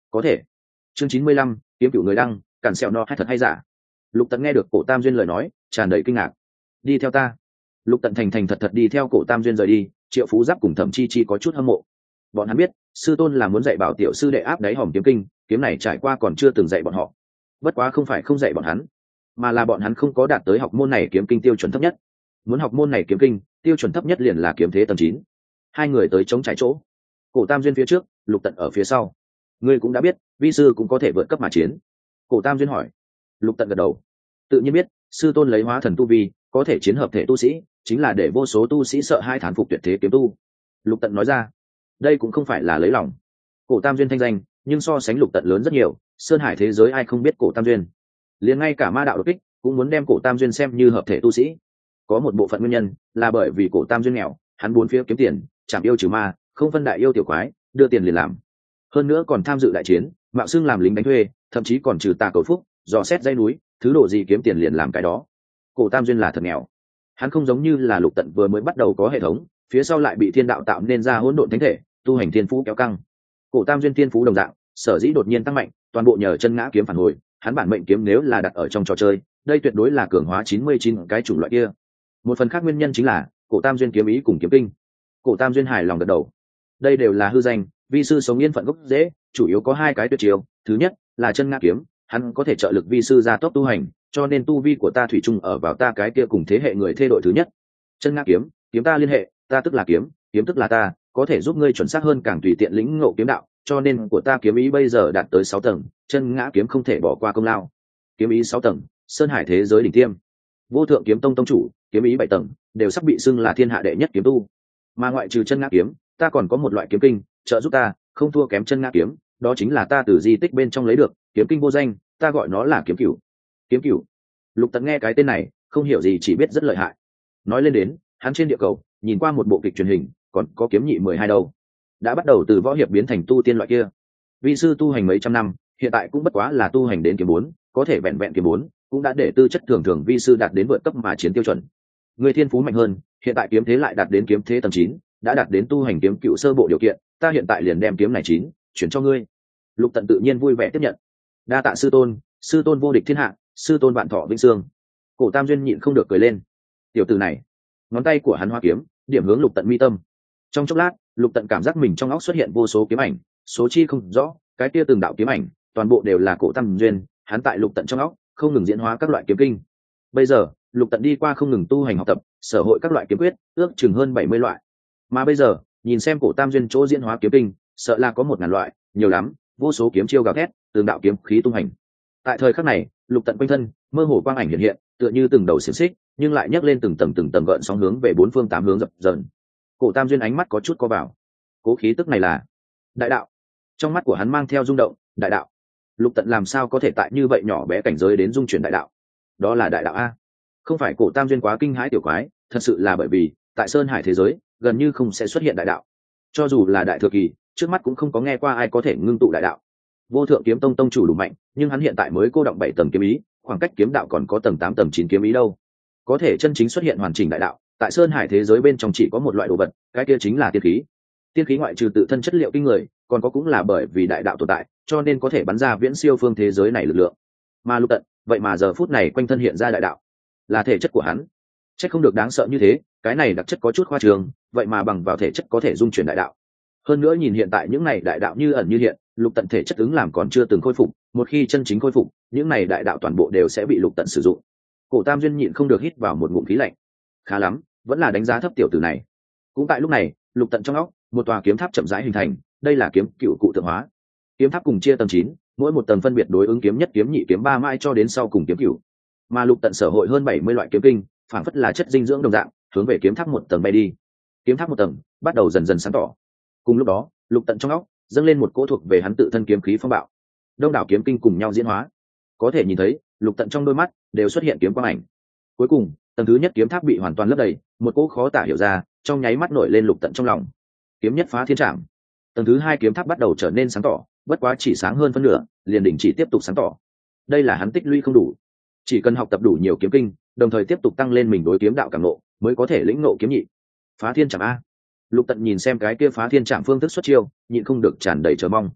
có thể. Chương chín mươi lăm, kiếm cửu người đăng, cản sẹo no hay thật hay giả. Lục Tận nghe được Cổ Tam Duyên lời nói, tràn đầy kinh ngạc. Đi theo ta. Lục Tận thành thành thật thật đi theo Cổ Tam Duyên rời đi. Triệu Phú Giáp cùng Thẩm Chi Chi có chút hâm mộ. Bọn hắn biết, sư tôn là muốn dạy bảo tiểu sư đệ áp đáy hòm kiếm kinh, kiếm này trải qua còn chưa từng dạy bọn họ. Bất quá không phải không dạy bọn hắn, mà là bọn hắn không có đạt tới học môn này kiếm kinh tiêu chuẩn thấp nhất. Muốn học môn này kiếm kinh, tiêu chuẩn thấp nhất liền là kiếm thế tầng chín. Hai người tới chống trải chỗ. Cổ Tam Duyên phía trước, Lục Tận ở phía sau. Ngươi cũng đã biết, vi sư cũng có thể vượt cấp mà chiến. Cổ Tam Duyên hỏi. Lục Tận gật đầu. Tự nhiên biết, sư tôn lấy hóa thần tu vi, có thể chiến hợp thể tu sĩ, chính là để vô số tu sĩ sợ hai thán phục tuyệt thế kiếm tu. Lục Tận nói ra. Đây cũng không phải là lấy lòng. Cổ Tam Duyên thanh danh, nhưng so sánh Lục Tận lớn rất nhiều, sơn hải thế giới ai không biết Cổ Tam Duyên. Liền ngay cả ma đạo đột kích, cũng muốn đem Cổ Tam Duyên xem như hợp thể tu sĩ. Có một bộ phận nguyên nhân là bởi vì Cổ Tam Duyên nghèo, hắn bốn phía kiếm tiền, chạm yêu trừ ma, không phân đại yêu tiểu quái, đưa tiền liền làm. Hơn nữa còn tham dự đại chiến, mạo xưng làm lính đánh thuê, thậm chí còn trừ tà cầu phúc, dò xét dãy núi, thứ độ gì kiếm tiền liền làm cái đó. Cổ Tam Duyên là thật nghèo. Hắn không giống như là Lục Tận vừa mới bắt đầu có hệ thống, phía sau lại bị thiên đạo tạo nên ra hỗn độn thánh thể, tu hành thiên phú kéo căng. Cổ Tam Duyên thiên phú đồng dạng, sở dĩ đột nhiên tăng mạnh, toàn bộ nhờ chân ngã kiếm phản hồi. Hắn bản mệnh kiếm nếu là đặt ở trong trò chơi, đây tuyệt đối là cường hóa chín mươi chín cái chủng loại kia. Một phần khác nguyên nhân chính là Cổ Tam Duyên kiếm ý cùng kiếm kinh. Cổ Tam Duyên hài lòng gật đầu. Đây đều là hư danh, vi sư sống yên phận gốc dễ, chủ yếu có hai cái tuyệt chiêu. Thứ nhất là chân ngã kiếm, hắn có thể trợ lực vi sư gia tốc tu hành, cho nên tu vi của ta thủy chung ở vào ta cái kia cùng thế hệ người thê đội thứ nhất. Chân ngã kiếm, kiếm ta liên hệ, ta tức là kiếm, kiếm tức là ta, có thể giúp ngươi chuẩn xác hơn càng tùy tiện lĩnh ngộ kiếm đạo, cho nên của ta kiếm ý bây giờ đạt tới sáu tầng, chân ngã kiếm không thể bỏ qua công lao. Kiếm ý sáu tầng, sơn hải thế giới đỉnh tiêm. Vô Thượng Kiếm Tông tông chủ, kiếm ý bảy tầng, đều sắp bị xưng là thiên hạ đệ nhất kiếm tu. Mà ngoại trừ chân ngã kiếm, ta còn có một loại kiếm kinh, trợ giúp ta, không thua kém chân ngã kiếm, đó chính là ta từ di tích bên trong lấy được, kiếm kinh vô danh, ta gọi nó là kiếm cửu. Kiếm cửu. Lục Tận nghe cái tên này, không hiểu gì chỉ biết rất lợi hại. Nói lên đến, hắn trên địa cầu, nhìn qua một bộ kịch truyền hình, còn có kiếm nhị mười hai đâu. Đã bắt đầu từ võ hiệp biến thành tu tiên loại kia. Vi sư tu hành mấy trăm năm, hiện tại cũng bất quá là tu hành đến kiếm bốn, có thể vẹn vẹn kiếm bốn, cũng đã để tư chất thường thường vi sư đạt đến vượt cấp mà chiến tiêu chuẩn. Người thiên phú mạnh hơn, hiện tại kiếm thế lại đạt đến kiếm thế tầng chín, đã đạt đến tu hành kiếm cựu sơ bộ điều kiện, ta hiện tại liền đem kiếm này chín chuyển cho ngươi. Lục Tận tự nhiên vui vẻ tiếp nhận. Đa tạ sư tôn, sư tôn vô địch thiên hạ, sư tôn vạn thọ vĩnh sương. Cổ Tam Duyên nhịn không được cười lên. Tiểu tử này, ngón tay của hắn hoa kiếm, điểm hướng Lục Tận mi tâm. Trong chốc lát, Lục Tận cảm giác mình trong óc xuất hiện vô số kiếm ảnh, số chi không rõ, cái kia từng đạo kiếm ảnh, toàn bộ đều là Cổ Tam Duyên, hắn tại Lục Tận trong óc không ngừng diễn hóa các loại kiếm kinh. Bây giờ, Lục Tận đi qua không ngừng tu hành học tập, sở hội các loại kiếm quyết, ước chừng hơn bảy mươi loại. Mà bây giờ, nhìn xem Cổ Tam Duyên chỗ diễn hóa kiếm kinh, sợ là có một ngàn loại, nhiều lắm, vô số kiếm chiêu gào thét, từng đạo kiếm khí tung hành. Tại thời khắc này, Lục Tận quanh thân, mơ hồ quang ảnh hiện hiện, tựa như từng đầu xiềng xích, nhưng lại nhấc lên từng tầng từng tầng gợn sóng hướng về bốn phương tám hướng dập dờn. Cổ Tam Duyên ánh mắt có chút co vào. Cố khí tức này là đại đạo. Trong mắt của hắn mang theo rung động, đại đạo. Lục Tận làm sao có thể tại như vậy nhỏ bé cảnh giới đến dung chuyển đại đạo? Đó là đại đạo a. Không phải Cổ Tam Duyên quá kinh hãi tiểu quái, thật sự là bởi vì tại sơn hải thế giới gần như không sẽ xuất hiện đại đạo. Cho dù là đại thừa kỳ, trước mắt cũng không có nghe qua ai có thể ngưng tụ đại đạo. Vô Thượng Kiếm Tông tông chủ đủ mạnh, nhưng hắn hiện tại mới cô động bảy tầng kiếm ý, khoảng cách kiếm đạo còn có tầng tám tầng chín kiếm ý đâu. Có thể chân chính xuất hiện hoàn chỉnh đại đạo, tại sơn hải thế giới bên trong chỉ có một loại đồ vật, cái kia chính là tiên khí. Tiên khí ngoại trừ tự thân chất liệu kinh người, còn có cũng là bởi vì đại đạo tồn tại, cho nên có thể bắn ra viễn siêu phương thế giới này lực lượng. Mà Lục Tận, vậy mà giờ phút này quanh thân hiện ra đại đạo, là thể chất của hắn. Chắc không được đáng sợ như thế, cái này đặc chất có chút khoa trương, vậy mà bằng vào thể chất có thể dung chuyển đại đạo. Hơn nữa nhìn hiện tại những này đại đạo như ẩn như hiện, Lục Tận thể chất ứng làm còn chưa từng khôi phục, một khi chân chính khôi phục, những này đại đạo toàn bộ đều sẽ bị Lục Tận sử dụng. Cổ Tam Duyên nhịn không được hít vào một ngụm khí lạnh. Khá lắm, vẫn là đánh giá thấp tiểu tử này. Cũng tại lúc này, Lục Tận trong óc, một tòa kiếm tháp chậm rãi hình thành, đây là kiếm cựu cụ tượng hóa. Kiếm tháp cùng chia tầng chín, mỗi một tầng phân biệt đối ứng kiếm nhất, kiếm nhị, kiếm ba mãi cho đến sau cùng kiếm cựu. Mà Lục Tận sở hội hơn bảy mươi loại kiếm kinh, phản phất là chất dinh dưỡng đồng dạng, hướng về kiếm tháp một tầng bay đi. Kiếm tháp một tầng bắt đầu dần dần sáng tỏ. Cùng lúc đó, Lục Tận trong óc dâng lên một cỗ thuộc về hắn tự thân kiếm khí phong bạo. Đông đảo kiếm kinh cùng nhau diễn hóa. Có thể nhìn thấy, Lục Tận trong đôi mắt đều xuất hiện kiếm quang ảnh. Cuối cùng, tầng thứ nhất kiếm tháp bị hoàn toàn lấp đầy, một cỗ khó tả hiểu ra, trong nháy mắt nổi lên Lục Tận trong lòng. Kiếm nhất phá thiên trảm. Tầng thứ hai kiếm tháp bắt đầu trở nên sáng tỏ, bất quá chỉ sáng hơn phân nửa, liền đình chỉ tiếp tục sáng tỏ. Đây là hắn tích lũy không đủ, chỉ cần học tập đủ nhiều kiếm kinh, đồng thời tiếp tục tăng lên mình đối kiếm đạo cảm ngộ, mới có thể lĩnh ngộ kiếm nhị. Phá thiên trảm a. Lục Tận nhìn xem cái kia phá thiên trảm phương thức xuất chiêu, nhịn không được tràn đầy chờ mong.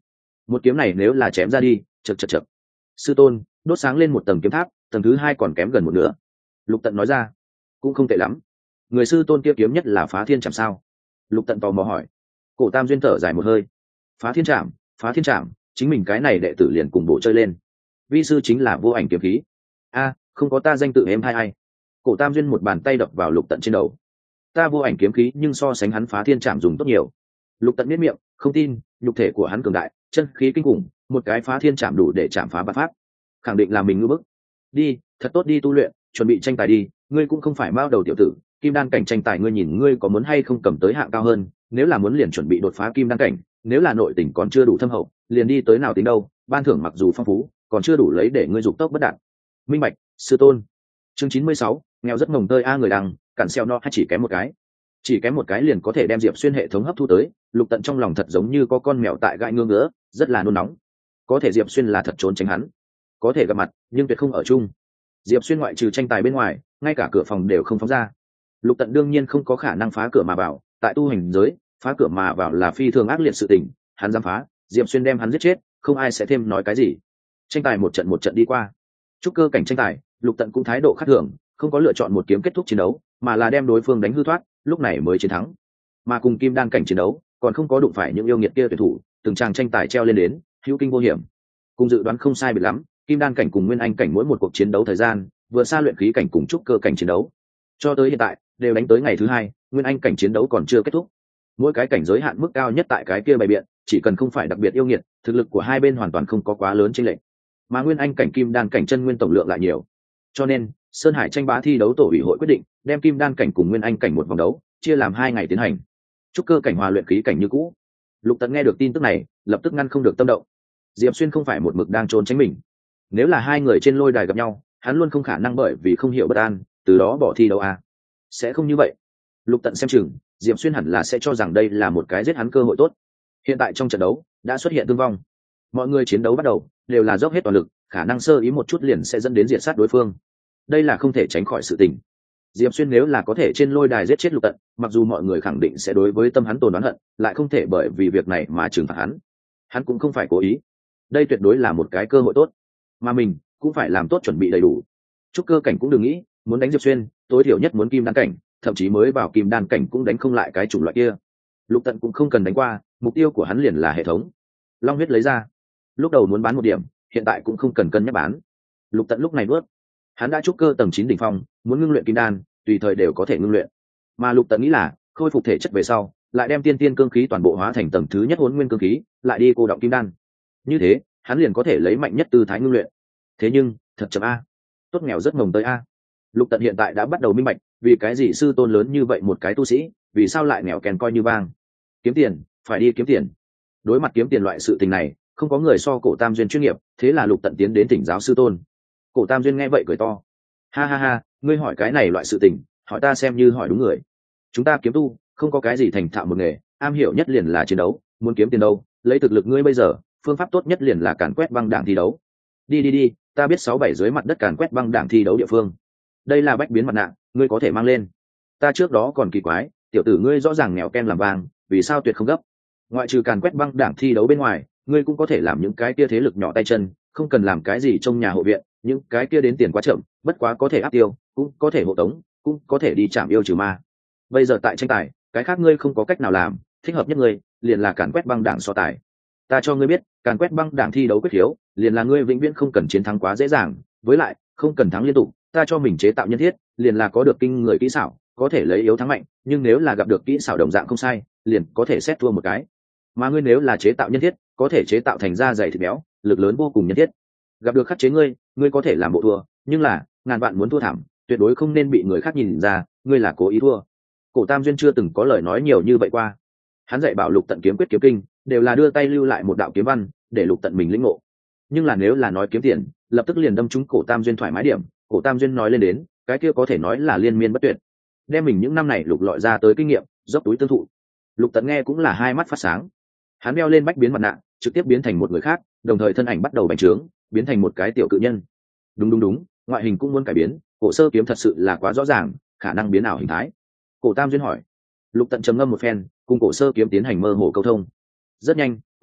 một kiếm này nếu là chém ra đi, chật chật chật. Sư tôn, đốt sáng lên một tầng kiếm tháp, tầng thứ hai còn kém gần một nửa. Lục Tận nói ra. Cũng không tệ lắm. Người sư tôn kia kiếm nhất là Phá Thiên Trảm sao? Lục Tận tò mò hỏi. Cổ Tam Duyên thở dài một hơi. Phá Thiên Trảm, Phá Thiên Trảm, chính mình cái này đệ tử liền cùng bộ chơi lên. Vi sư chính là Vô Ảnh kiếm khí. A, không có ta danh tự em hai ai. Cổ Tam Duyên một bàn tay đập vào Lục Tận trên đầu. Ta Vô Ảnh kiếm khí nhưng so sánh hắn Phá Thiên Trảm dùng tốt nhiều. Lục Tận biết miệng, không tin, nhục thể của hắn cường đại, chân khí kinh khủng, một cái Phá Thiên Trảm đủ để chạm phá bát pháp. Khẳng định là mình ngư bức. Đi, thật tốt đi tu luyện, chuẩn bị tranh tài đi, ngươi cũng không phải mao đầu tiểu tử, kim đan cảnh tranh tài ngươi nhìn ngươi có muốn hay không cầm tới hạng cao hơn, nếu là muốn liền chuẩn bị đột phá kim đan cảnh, nếu là nội tình còn chưa đủ thâm hậu, liền đi tới nào tính đâu, ban thưởng mặc dù phong phú, còn chưa đủ lấy để ngươi dục tốc bất đạt. Minh bạch, sư tôn. Chương chín mươi sáu, nghèo rất mồng tơi a người đằng, cản xeo no hay chỉ kém một cái. Chỉ kém một cái liền có thể đem Diệp Xuyên hệ thống hấp thu tới, Lục Tận trong lòng thật giống như có con mèo tại gãi ngưỡng ngứa, rất là nôn nóng. Có thể Diệp Xuyên là thật trốn tránh hắn, có thể gặp mặt, nhưng tuyệt không ở chung. Diệp Xuyên ngoại trừ tranh tài bên ngoài, ngay cả cửa phòng đều không phóng ra. Lục Tận đương nhiên không có khả năng phá cửa mà vào, tại tu hành giới, phá cửa mà vào là phi thường ác liệt sự tình, hắn dám phá, Diệp Xuyên đem hắn giết chết, không ai sẽ thêm nói cái gì. Tranh tài một trận một trận đi qua. Trúc cơ cảnh tranh tài, Lục Tận cũng thái độ khác thường, không có lựa chọn một kiếm kết thúc chiến đấu, mà là đem đối phương đánh hư thoát, lúc này mới chiến thắng. Mà cùng kim đan cảnh chiến đấu, còn không có đụng phải những yêu nghiệt kia tuyển thủ, từng tràng tranh tài treo lên đến, hữu kinh vô hiểm. Cùng dự đoán không sai biệt lắm, kim đan cảnh cùng nguyên anh cảnh mỗi một cuộc chiến đấu thời gian vừa xa luyện khí cảnh cùng trúc cơ cảnh chiến đấu. Cho tới hiện tại, đều đánh tới ngày thứ hai, nguyên anh cảnh chiến đấu còn chưa kết thúc. Mỗi cái cảnh giới hạn mức cao nhất tại cái kia bày biện, chỉ cần không phải đặc biệt yêu nghiệt, thực lực của hai bên hoàn toàn không có quá lớn chênh lệch. Mà nguyên anh cảnh kim đan cảnh chân nguyên tổng lượng lại nhiều. Cho nên, Sơn Hải tranh bá thi đấu tổ ủy hội quyết định, đem kim đan cảnh cùng nguyên anh cảnh một vòng đấu, chia làm hai ngày tiến hành. Trúc cơ cảnh hòa luyện khí cảnh như cũ. Lục Tận nghe được tin tức này, lập tức ngăn không được tâm động. Diệp Xuyên không phải một mực đang trốn tránh mình. Nếu là hai người trên lôi đài gặp nhau, hắn luôn không khả năng bởi vì không hiểu bất an, từ đó bỏ thi đấu à. Sẽ không như vậy. Lục Tận xem chừng, Diệp Xuyên hẳn là sẽ cho rằng đây là một cái giết hắn cơ hội tốt. Hiện tại trong trận đấu, đã xuất hiện thương vong. Mọi người chiến đấu bắt đầu, đều là dốc hết toàn lực, khả năng sơ ý một chút liền sẽ dẫn đến diệt sát đối phương. Đây là không thể tránh khỏi sự tình. Diệp Xuyên nếu là có thể trên lôi đài giết chết Lục Tận, mặc dù mọi người khẳng định sẽ đối với tâm hắn tồn oán hận, lại không thể bởi vì việc này mà trừng phạt hắn. Hắn cũng không phải cố ý. Đây tuyệt đối là một cái cơ hội tốt, mà mình cũng phải làm tốt chuẩn bị đầy đủ. Trúc cơ cảnh cũng đừng nghĩ, muốn đánh Diệp Xuyên, tối thiểu nhất muốn kim đan cảnh, thậm chí mới vào kim đan cảnh cũng đánh không lại cái chủng loại kia. Lục Tận cũng không cần đánh qua, mục tiêu của hắn liền là hệ thống. Long huyết lấy ra, lúc đầu muốn bán một điểm, hiện tại cũng không cần cân nhắc bán. Lục Tận lúc này nuốt, hắn đã trúc cơ tầng chín đỉnh phong, muốn ngưng luyện kim đan, tùy thời đều có thể ngưng luyện. Mà Lục Tận nghĩ là khôi phục thể chất về sau, lại đem tiên tiên cương khí toàn bộ hóa thành tầng thứ nhất Hỗn Nguyên cương khí, lại đi cô động kim đan. Như thế, hắn liền có thể lấy mạnh nhất tư thái ngưng luyện. Thế nhưng, thật chậm a. Tốt nghèo rất mồng tới a. Lục Tận hiện tại đã bắt đầu minh bạch, vì cái gì sư tôn lớn như vậy một cái tu sĩ, vì sao lại nghèo kèn coi như vang. Kiếm tiền, phải đi kiếm tiền. Đối mặt kiếm tiền loại sự tình này, không có người so Cổ Tam Duyên chuyên nghiệp, thế là Lục Tận tiến đến thỉnh giáo sư tôn. Cổ Tam Duyên nghe vậy cười to. Ha ha ha, ngươi hỏi cái này loại sự tình, hỏi ta xem như hỏi đúng người. Chúng ta kiếm tu, không có cái gì thành thạo một nghề, am hiểu nhất liền là chiến đấu, muốn kiếm tiền đâu, lấy thực lực ngươi bây giờ, phương pháp tốt nhất liền là càn quét băng đảng thi đấu. Đi đi đi, ta biết sáu bảy dưới mặt đất càn quét băng đảng thi đấu địa phương. Đây là bách biến mặt nạ, ngươi có thể mang lên. Ta trước đó còn kỳ quái, tiểu tử ngươi rõ ràng nghèo ken làm vàng, vì sao tuyệt không gấp. Ngoại trừ càn quét băng đảng thi đấu bên ngoài, ngươi cũng có thể làm những cái kia thế lực nhỏ tay chân, không cần làm cái gì trong nhà hộ viện, những cái kia đến tiền quá chậm, bất quá có thể áp tiêu, cũng có thể hộ tống, cũng có thể đi chạm yêu trừ ma. Bây giờ tại tranh tài, cái khác ngươi không có cách nào làm, thích hợp nhất ngươi liền là càn quét băng đảng so tài. Ta cho ngươi biết, càn quét băng đảng thi đấu quyết khiếu, liền là ngươi vĩnh viễn không cần chiến thắng quá dễ dàng, với lại không cần thắng liên tục, ta cho mình chế tạo nhân thiết, liền là có được kinh người kỹ xảo, có thể lấy yếu thắng mạnh, nhưng nếu là gặp được kỹ xảo đồng dạng không sai, liền có thể xét thua một cái. Mà ngươi nếu là chế tạo nhân thiết, có thể chế tạo thành da dày thịt béo, lực lớn vô cùng nhân thiết. Gặp được khắc chế ngươi, ngươi có thể làm bộ thua, nhưng là ngàn vạn muốn thua thảm, tuyệt đối không nên bị người khác nhìn ra, ngươi là cố ý thua. Cổ Tam Duyên chưa từng có lời nói nhiều như vậy qua. Hắn dạy bảo Lục Tận kiếm quyết kiếm kinh, đều là đưa tay lưu lại một đạo kiếm văn, để Lục Tận mình lĩnh ngộ. Nhưng là nếu là nói kiếm tiền, lập tức liền đâm trúng Cổ Tam Duyên thoải mái điểm. Cổ Tam Duyên nói lên đến, cái kia có thể nói là liên miên bất tuyệt. Đem mình những năm này lục lọi ra tới kinh nghiệm, dốc túi tương thụ. Lục Tận nghe cũng là hai mắt phát sáng. Hắn đeo lên bách biến mặt nạ, trực tiếp biến thành một người khác, đồng thời thân ảnh bắt đầu bành trướng, biến thành một cái tiểu cự nhân. Đúng đúng đúng, ngoại hình cũng muốn cải biến, Cổ Sơ kiếm thật sự là quá rõ ràng, khả năng biến ảo hình thái. Cổ Tam Duyên hỏi. Lục Tận trầm ngâm một phen, cùng Cổ Sơ kiếm tiến hành mơ hồ câu thông. Rất nhanh,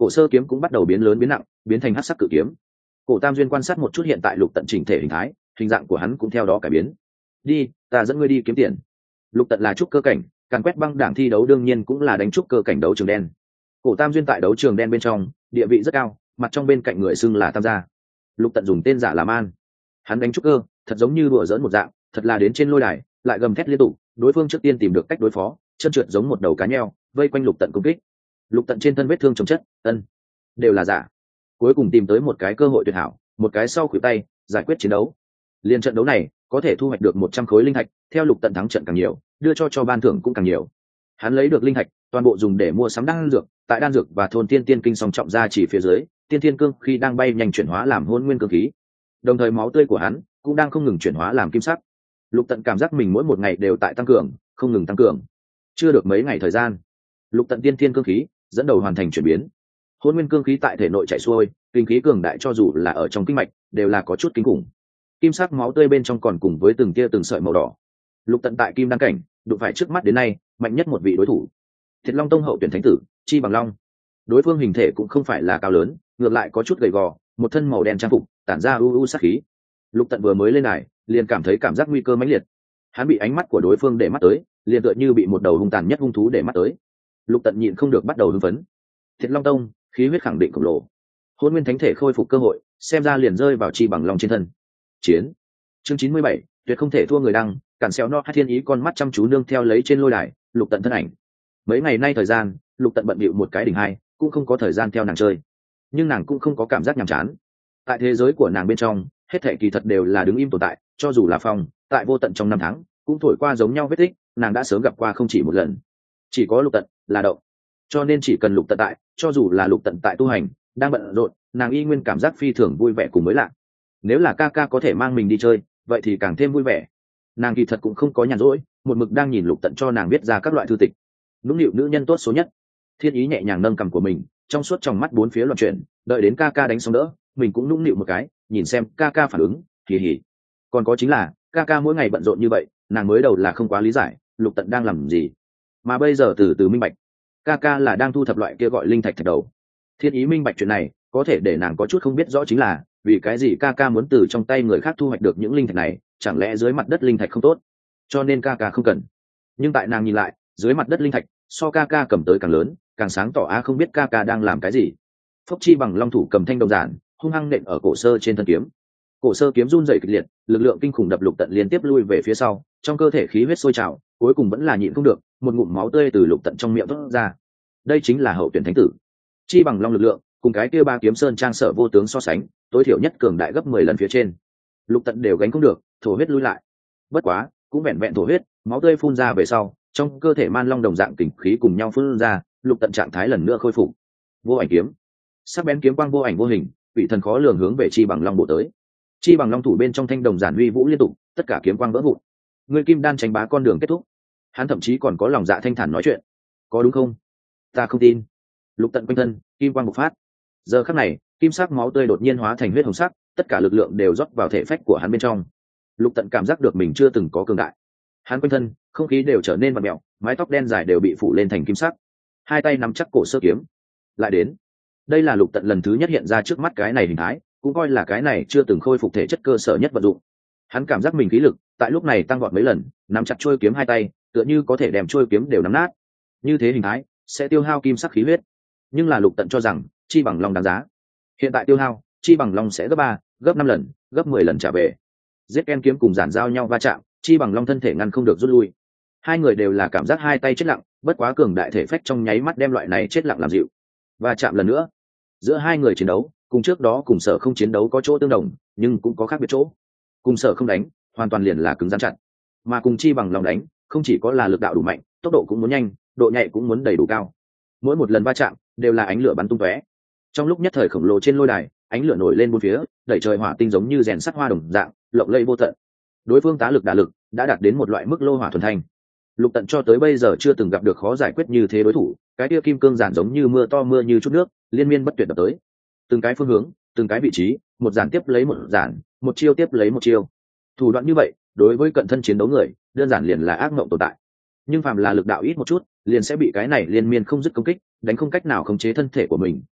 cổ sơ kiếm cũng bắt đầu biến lớn biến nặng, biến thành hắc sắc cự kiếm. Cổ Tam Duyên quan sát một chút hiện tại Lục Tận chỉnh thể hình thái, hình dạng của hắn cũng theo đó cải biến. Đi, ta dẫn ngươi đi kiếm tiền. Lục Tận là trúc cơ cảnh, càn quét băng đảng thi đấu đương nhiên cũng là đánh trúc cơ cảnh đấu trường đen. Cổ Tam Duyên tại đấu trường đen bên trong địa vị rất cao, mặt trong bên cạnh người xưng là Tam gia. Lục Tận dùng tên giả làm An. Hắn đánh trúc cơ thật giống như đùa giỡn một dạng, thật là đến trên lôi đài lại gầm thét liên tục. Đối phương trước tiên tìm được cách đối phó, chân trượt giống một đầu cá nheo vây quanh Lục Tận công kích. Lục Tận trên thân vết thương chồng chất, ân đều là giả. Cuối cùng tìm tới một cái cơ hội tuyệt hảo, một cái sau khuỷu tay giải quyết chiến đấu. Liên trận đấu này có thể thu hoạch được một trăm khối linh thạch, theo Lục Tận thắng trận càng nhiều, đưa cho cho ban thưởng cũng càng nhiều. Hắn lấy được linh thạch toàn bộ dùng để mua sắm đan dược, tại đan dược và thôn tiên tiên kinh song trọng ra chỉ phía dưới, tiên tiên cương khi đang bay nhanh chuyển hóa làm hôn nguyên cương khí. Đồng thời máu tươi của hắn cũng đang không ngừng chuyển hóa làm kim sắc. Lục Tận cảm giác mình mỗi một ngày đều tại tăng cường, không ngừng tăng cường. Chưa được mấy ngày thời gian, Lục Tận tiên tiên cương khí dẫn đầu hoàn thành chuyển biến. Hôn nguyên cương khí tại thể nội chảy xuôi, kinh khí cường đại cho dù là ở trong kinh mạch đều là có chút kinh khủng. Kim sắc máu tươi bên trong còn cùng với từng tia từng sợi màu đỏ. Lục Tận tại kim đan cảnh đụng phải trước mắt đến nay mạnh nhất một vị đối thủ, Thiệt Long Tông hậu tuyển thánh tử Chi Bằng Long. Đối phương hình thể cũng không phải là cao lớn, ngược lại có chút gầy gò, một thân màu đen trang phục tản ra u u sát khí. Lục Tận vừa mới lên đài liền cảm thấy cảm giác nguy cơ mãnh liệt. Hắn bị ánh mắt của đối phương để mắt tới, liền tựa như bị một đầu hung tàn nhất hung thú để mắt tới. Lục Tận nhịn không được bắt đầu hưng phấn. Thiệt Long Tông khí huyết khẳng định khổng lồ, hôn nguyên thánh thể khôi phục cơ hội xem ra liền rơi vào Chi Bằng Long trên thân. Chiến chương chín mươi bảy, tuyệt không thể thua người đăng, cản xéo no hai thiên ý con mắt chăm chú nương theo lấy trên lôi đài Lục Tận thân ảnh. Mấy ngày nay thời gian Lục Tận bận bịu một cái đỉnh hai, cũng không có thời gian theo nàng chơi, nhưng nàng cũng không có cảm giác nhàm chán. Tại thế giới của nàng bên trong hết thảy kỳ thật đều là đứng im tồn tại, cho dù là Phong tại vô tận trong năm tháng cũng thổi qua giống nhau vết tích, nàng đã sớm gặp qua không chỉ một lần. Chỉ có Lục Tận là động, cho nên chỉ cần Lục Tận tại, cho dù là Lục Tận tại tu hành đang bận rộn, nàng y nguyên cảm giác phi thường vui vẻ cùng mới lạ. Nếu là ca ca có thể mang mình đi chơi vậy thì càng thêm vui vẻ. Nàng kỳ thật cũng không có nhàn rỗi, một mực đang nhìn Lục Tận cho nàng viết ra các loại thư tịch. Nũng nịu nữ nhân tốt số nhất. Thiên Ý nhẹ nhàng nâng cằm của mình, trong suốt trong mắt bốn phía loạn chuyển, đợi đến ca ca đánh xong đỡ mình cũng nũng nịu một cái, nhìn xem ca ca phản ứng, kỳ hỉ. Còn có chính là ca ca mỗi ngày bận rộn như vậy, nàng mới đầu là không quá lý giải Lục Tận đang làm gì, mà bây giờ từ từ minh bạch, ca ca là đang thu thập loại kia gọi linh thạch thạch đầu. Thiên Ý minh bạch chuyện này, có thể để nàng có chút không biết rõ chính là vì cái gì ca ca muốn từ trong tay người khác thu hoạch được những linh thạch này, chẳng lẽ dưới mặt đất linh thạch không tốt, cho nên ca ca không cần. Nhưng tại nàng nhìn lại, dưới mặt đất linh thạch so ca ca cầm tới càng lớn, càng sáng tỏ á không biết ca ca đang làm cái gì. Phốc Chi Bằng Long thủ cầm thanh đồng giản hung hăng nện ở cổ sơ trên thân kiếm. Cổ sơ kiếm run rẩy kịch liệt, lực lượng kinh khủng đập Lục Tận liên tiếp lui về phía sau, trong cơ thể khí huyết sôi trào, cuối cùng vẫn là nhịn không được, một ngụm máu tươi từ Lục Tận trong miệng thoát ra. Đây chính là hậu tuyển thánh tử. Chi Bằng Long lực lượng cùng cái kia ba kiếm sơn trang sở vô tướng so sánh, tối thiểu nhất cường đại gấp mười lần phía trên. Lục Tận đều gánh không được, thổ huyết lui lại. Bất quá cũng vẹn vẹn thổ huyết, máu tươi phun ra về sau, trong cơ thể man long đồng dạng kình khí cùng nhau phun ra, Lục Tận trạng thái lần nữa khôi phục. Vô ảnh kiếm, sắc bén kiếm quang vô ảnh vô hình, vị thần khó lường hướng về Chi Bằng Long bổ tới. Chi Bằng Long thủ bên trong thanh đồng giản uy vũ liên tục, tất cả kiếm quang vỡ vụn. Người kim đan tranh bá con đường kết thúc. Hắn thậm chí còn có lòng dạ thanh thản nói chuyện. Có đúng không? Ta không tin. Lục Tận quanh thân kim quang bộc phát. Giờ khắc này, kim sắc máu tươi đột nhiên hóa thành huyết hồng sắc, tất cả lực lượng đều rót vào thể phách của hắn bên trong. Lục Tận cảm giác được mình chưa từng có cường đại. Hắn quanh thân không khí đều trở nên vặn mèo, mái tóc đen dài đều bị phủ lên thành kim sắc. Hai tay nắm chắc cổ sơ kiếm. Lại đến. Đây là Lục Tận lần thứ nhất hiện ra trước mắt cái này hình thái, cũng coi là cái này chưa từng khôi phục thể chất cơ sở nhất vận dụng. Hắn cảm giác mình khí lực tại lúc này tăng vọt mấy lần, nắm chặt chuôi kiếm hai tay, tựa như có thể đem chuôi kiếm đều nắm nát. Như thế hình thái sẽ tiêu hao kim sắc khí huyết, nhưng là Lục Tận cho rằng Chi Bằng Long đáng giá. Hiện tại tiêu hao, Chi Bằng Long sẽ gấp ba, gấp năm lần, gấp mười lần trả về. Giết Ken kiếm cùng giản giao nhau va chạm, Chi Bằng Long thân thể ngăn không được rút lui. Hai người đều là cảm giác hai tay chết lặng, bất quá cường đại thể phách trong nháy mắt đem loại này chết lặng làm dịu. Va chạm lần nữa. Giữa hai người chiến đấu, cùng trước đó cùng Sở Không chiến đấu có chỗ tương đồng, nhưng cũng có khác biệt chỗ. Cùng Sở Không đánh, hoàn toàn liền là cứng rắn chặt, mà cùng Chi Bằng Long đánh, không chỉ có là lực đạo đủ mạnh, tốc độ cũng muốn nhanh, độ nhạy cũng muốn đầy đủ cao. Mỗi một lần va chạm đều là ánh lửa bắn tung tóe. Trong lúc nhất thời khổng lồ trên lôi đài, ánh lửa nổi lên bốn phía, đẩy trời hỏa tinh giống như rèn sắt hoa đồng dạng, lộng lẫy vô tận. Đối phương tá lực đả lực đã đạt đến một loại mức lô hỏa thuần thanh. Lục Tận cho tới bây giờ chưa từng gặp được khó giải quyết như thế đối thủ, cái kia kim cương giản giống như mưa to mưa như chút nước, liên miên bất tuyệt đập tới. Từng cái phương hướng, từng cái vị trí, một giản tiếp lấy một giản, một chiêu tiếp lấy một chiêu. Thủ đoạn như vậy, đối với cận thân chiến đấu người, đơn giản liền là ác mộng tồn tại. Nhưng phàm là lực đạo ít một chút, liền sẽ bị cái này liên miên không dứt công kích, đánh không cách nào khống chế thân thể của mình,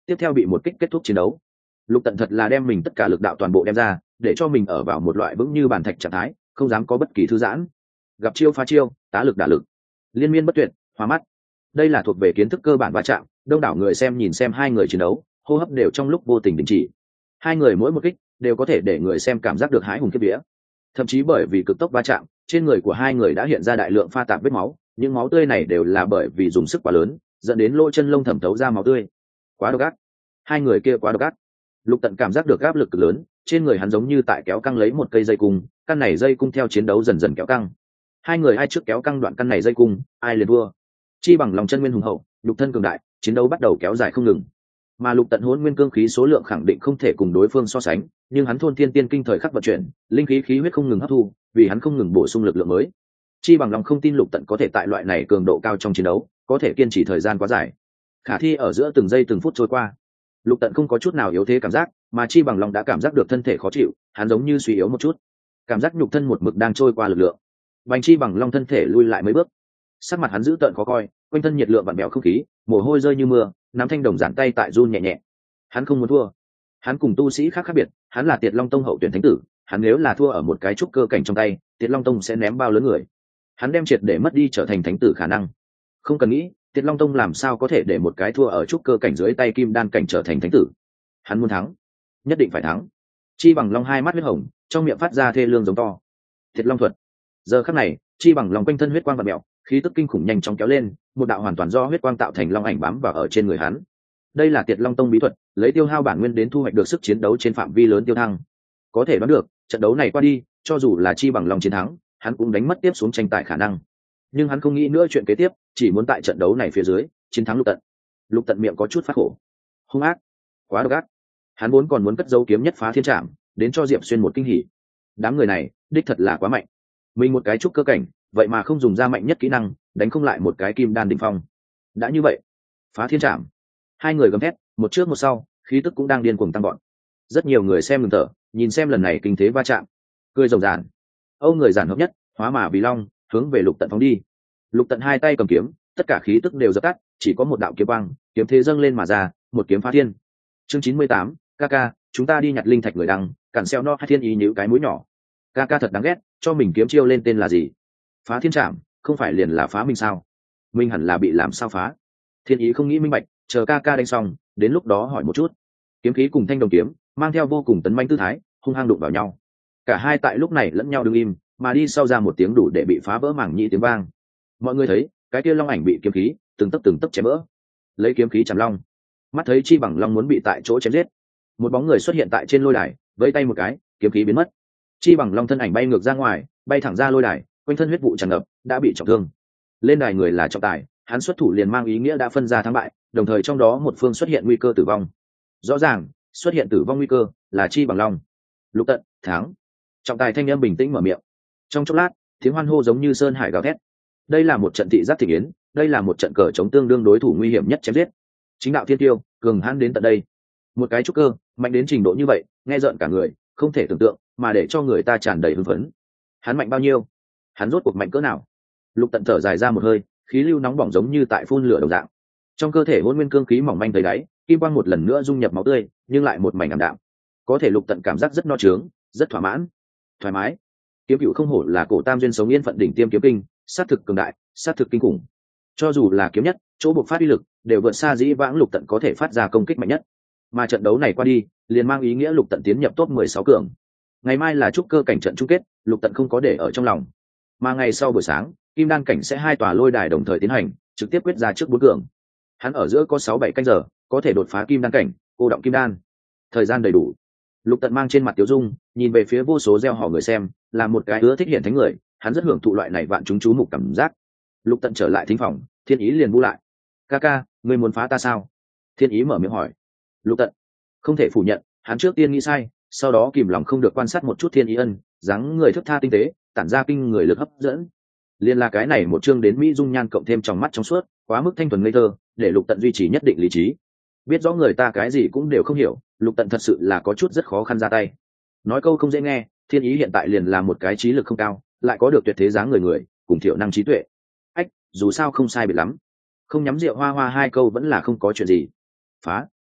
tiếp theo bị một kích kết thúc chiến đấu. Lục Tận thật là đem mình tất cả lực đạo toàn bộ đem ra, để cho mình ở vào một loại vững như bàn thạch trạng thái, không dám có bất kỳ thư giãn. Gặp chiêu phá chiêu, tá lực đả lực, liên miên bất tuyệt, hoa mắt. Đây là thuộc về kiến thức cơ bản va chạm, đông đảo người xem nhìn xem hai người chiến đấu, hô hấp đều trong lúc vô tình đình chỉ. Hai người mỗi một kích đều có thể để người xem cảm giác được hãi hùng kiếp vía. Thậm chí bởi vì cực tốc va chạm, trên người của hai người đã hiện ra đại lượng pha tạp vết máu, những máu tươi này đều là bởi vì dùng sức quá lớn, dẫn đến lỗ chân lông thẩm thấu ra máu tươi. Quá độc ác, hai người kia quá độc ác. Lục Tận cảm giác được áp lực cực lớn, trên người hắn giống như tại kéo căng lấy một cây dây cung, căn này dây cung theo chiến đấu dần dần kéo căng. Hai người ai trước kéo căng đoạn căn này dây cung, ai liền thua. Chi bằng lòng chân nguyên hùng hậu, lục thân cường đại, chiến đấu bắt đầu kéo dài không ngừng. Mà Lục Tận hỗn nguyên cương khí số lượng khẳng định không thể cùng đối phương so sánh, nhưng hắn thôn thiên tiên kinh thời khắc vận chuyển, linh khí khí huyết không ngừng hấp thu, vì hắn không ngừng bổ sung lực lượng mới. Chi bằng lòng không tin Lục Tận có thể tại loại này cường độ cao trong chiến đấu, có thể kiên trì thời gian quá dài. Khả thi ở giữa từng giây từng phút trôi qua, Lục Tận không có chút nào yếu thế cảm giác, mà Chi bằng lòng đã cảm giác được thân thể khó chịu, hắn giống như suy yếu một chút, cảm giác nhục thân một mực đang trôi qua lực lượng. Bành Chi bằng long thân thể lui lại mấy bước, sắc mặt hắn dữ tợn khó coi, quanh thân nhiệt lượng vặn vẹo không khí, mồ hôi rơi như mưa, nắm thanh đồng giản tay tại run nhẹ nhẹ. Hắn không muốn thua, hắn cùng tu sĩ khác khác biệt, hắn là Tiệt Long Tông hậu tuyển thánh tử, hắn nếu là thua ở một cái trúc cơ cảnh trong tay, Tiệt Long Tông sẽ ném bao lớn người, hắn đem triệt để mất đi trở thành thánh tử khả năng. Không cần nghĩ, Tiệt Long Tông làm sao có thể để một cái thua ở trúc cơ cảnh dưới tay kim đan cảnh trở thành thánh tử. Hắn muốn thắng, nhất định phải thắng. Chi bằng long hai mắt huyết hồng, trong miệng phát ra thê lương giống to. Thiệt Long thuật. Giờ khắc này, Chi bằng long quanh thân huyết quang vặn mèo, khí tức kinh khủng nhanh chóng kéo lên, một đạo hoàn toàn do huyết quang tạo thành long ảnh bám vào ở trên người hắn. Đây là Tiệt Long Tông bí thuật, lấy tiêu hao bản nguyên đến thu hoạch được sức chiến đấu trên phạm vi lớn tiêu thăng. Có thể đoán được, trận đấu này qua đi, cho dù là Chi bằng long chiến thắng, hắn cũng đánh mất tiếp xuống tranh tài khả năng. Nhưng hắn không nghĩ nữa chuyện kế tiếp, chỉ muốn tại trận đấu này phía dưới chiến thắng Lục Tận. Lục Tận miệng có chút phát khổ, hung ác, quá độc ác. Hắn vốn còn muốn cất dấu kiếm nhất phá thiên trảm, đến cho Diệp Xuyên một kinh hỉ. Đám người này, đích thật là quá mạnh. Mình một cái trúc cơ cảnh, vậy mà không dùng ra mạnh nhất kỹ năng, đánh không lại một cái kim đan đỉnh phong. Đã như vậy, phá thiên trảm. Hai người gầm thét, một trước một sau, khí tức cũng đang điên cuồng tăng gọn. Rất nhiều người xem ngừng thở, nhìn xem lần này kinh thế va chạm, cười rồng ràn. Âu người giản hợp nhất, hóa mà vì long, hướng về Lục Tận phóng đi. Lục Tận hai tay cầm kiếm, tất cả khí tức đều dập tắt, chỉ có một đạo kiếm quang, kiếm thế dâng lên mà ra, một kiếm phá thiên. Chương chín mươi tám, Kaka, chúng ta đi nhặt linh thạch người đăng, cản xeo no hai thiên ý nhíu cái mũi nhỏ. Kaka thật đáng ghét, cho mình kiếm chiêu lên tên là gì? Phá thiên trảm, không phải liền là phá mình sao? Mình hẳn là bị làm sao phá? Thiên ý không nghĩ minh bạch, chờ Kaka đánh xong, đến lúc đó hỏi một chút. Kiếm khí cùng thanh đồng kiếm, mang theo vô cùng tấn manh tư thái, hung hăng đụng vào nhau. Cả hai tại lúc này lẫn nhau đứng im, mà đi sau ra một tiếng đủ để bị phá vỡ mảng nhĩ tiếng vang. Mọi người thấy, cái kia long ảnh bị kiếm khí từng tấc từng tấc chém vỡ. Lấy kiếm khí chém long, mắt thấy Chi bằng long muốn bị tại chỗ chém giết, một bóng người xuất hiện tại trên lôi đài, vẫy tay một cái, kiếm khí biến mất. Chi bằng long thân ảnh bay ngược ra ngoài, bay thẳng ra lôi đài, quanh thân huyết vụ tràn ngập, đã bị trọng thương. Lên đài người là trọng tài, hắn xuất thủ liền mang ý nghĩa đã phân ra thắng bại, đồng thời trong đó một phương xuất hiện nguy cơ tử vong. Rõ ràng, xuất hiện tử vong nguy cơ là Chi bằng long. Lục Tận thắng. Trọng tài thanh âm bình tĩnh mở miệng. Trong chốc lát, tiếng hoan hô giống như sơn hải gào thét. Đây là một trận thị giác thị yến, đây là một trận cờ chống tương đương đối thủ nguy hiểm nhất chém giết. Chính đạo thiên tiêu, cường hãn đến tận đây. Một cái trúc cơ, mạnh đến trình độ như vậy, nghe rợn cả người, không thể tưởng tượng, mà để cho người ta tràn đầy hưng phấn. Hắn mạnh bao nhiêu? Hắn rốt cuộc mạnh cỡ nào? Lục Tận thở dài ra một hơi, khí lưu nóng bỏng giống như tại phun lửa đồng dạng. Trong cơ thể hỗn nguyên cương khí mỏng manh tới đáy, kim quang một lần nữa dung nhập máu tươi, nhưng lại một mảnh ảm đạm. Có thể Lục Tận cảm giác rất no trướng, rất thỏa mãn, thoải mái. Kiếm cựu không hổ là cổ tam duyên sống yên phận đỉnh tiêm kiếm kinh, sát thực cường đại, sát thực kinh khủng. Cho dù là kiếm nhất, chỗ buộc phát uy lực đều vượt xa dĩ vãng Lục Tận có thể phát ra công kích mạnh nhất. Mà trận đấu này qua đi, liền mang ý nghĩa Lục Tận tiến nhập top mười sáu cường. Ngày mai là trúc cơ cảnh trận chung kết, Lục Tận không có để ở trong lòng. Mà ngày sau buổi sáng, kim đan cảnh sẽ hai tòa lôi đài đồng thời tiến hành, trực tiếp quyết ra trước bốn cường. Hắn ở giữa có sáu bảy canh giờ, có thể đột phá kim đan cảnh, cô động kim đan. Thời gian đầy đủ. Lục Tận mang trên mặt tiêu dung, nhìn về phía vô số gieo họ người xem, là một cái ưa thích hiện thánh người, hắn rất hưởng thụ loại này vạn chúng chú mục cảm giác. Lục Tận trở lại thính phòng, Thiên Ý liền bu lại. Kaka, ngươi muốn phá ta sao? Thiên Ý mở miệng hỏi. Lục Tận không thể phủ nhận, hắn trước tiên nghĩ sai, sau đó kìm lòng không được quan sát một chút Thiên Ý ân, dáng người thức tha tinh tế, tản ra kinh người lực hấp dẫn. Liên là cái này một chương đến mỹ dung nhan cộng thêm trong mắt trong suốt, quá mức thanh thuần ngây thơ, để Lục Tận duy trì nhất định lý trí. Biết rõ người ta cái gì cũng đều không hiểu, Lục Tận thật sự là có chút rất khó khăn ra tay. Nói câu không dễ nghe, Thiên Ý hiện tại liền là một cái trí lực không cao, lại có được tuyệt thế dáng người người, cùng thiểu năng trí tuệ. Ách, dù sao không sai biệt lắm. Không nhắm rượu hoa hoa hai câu vẫn là không có chuyện gì. Phá,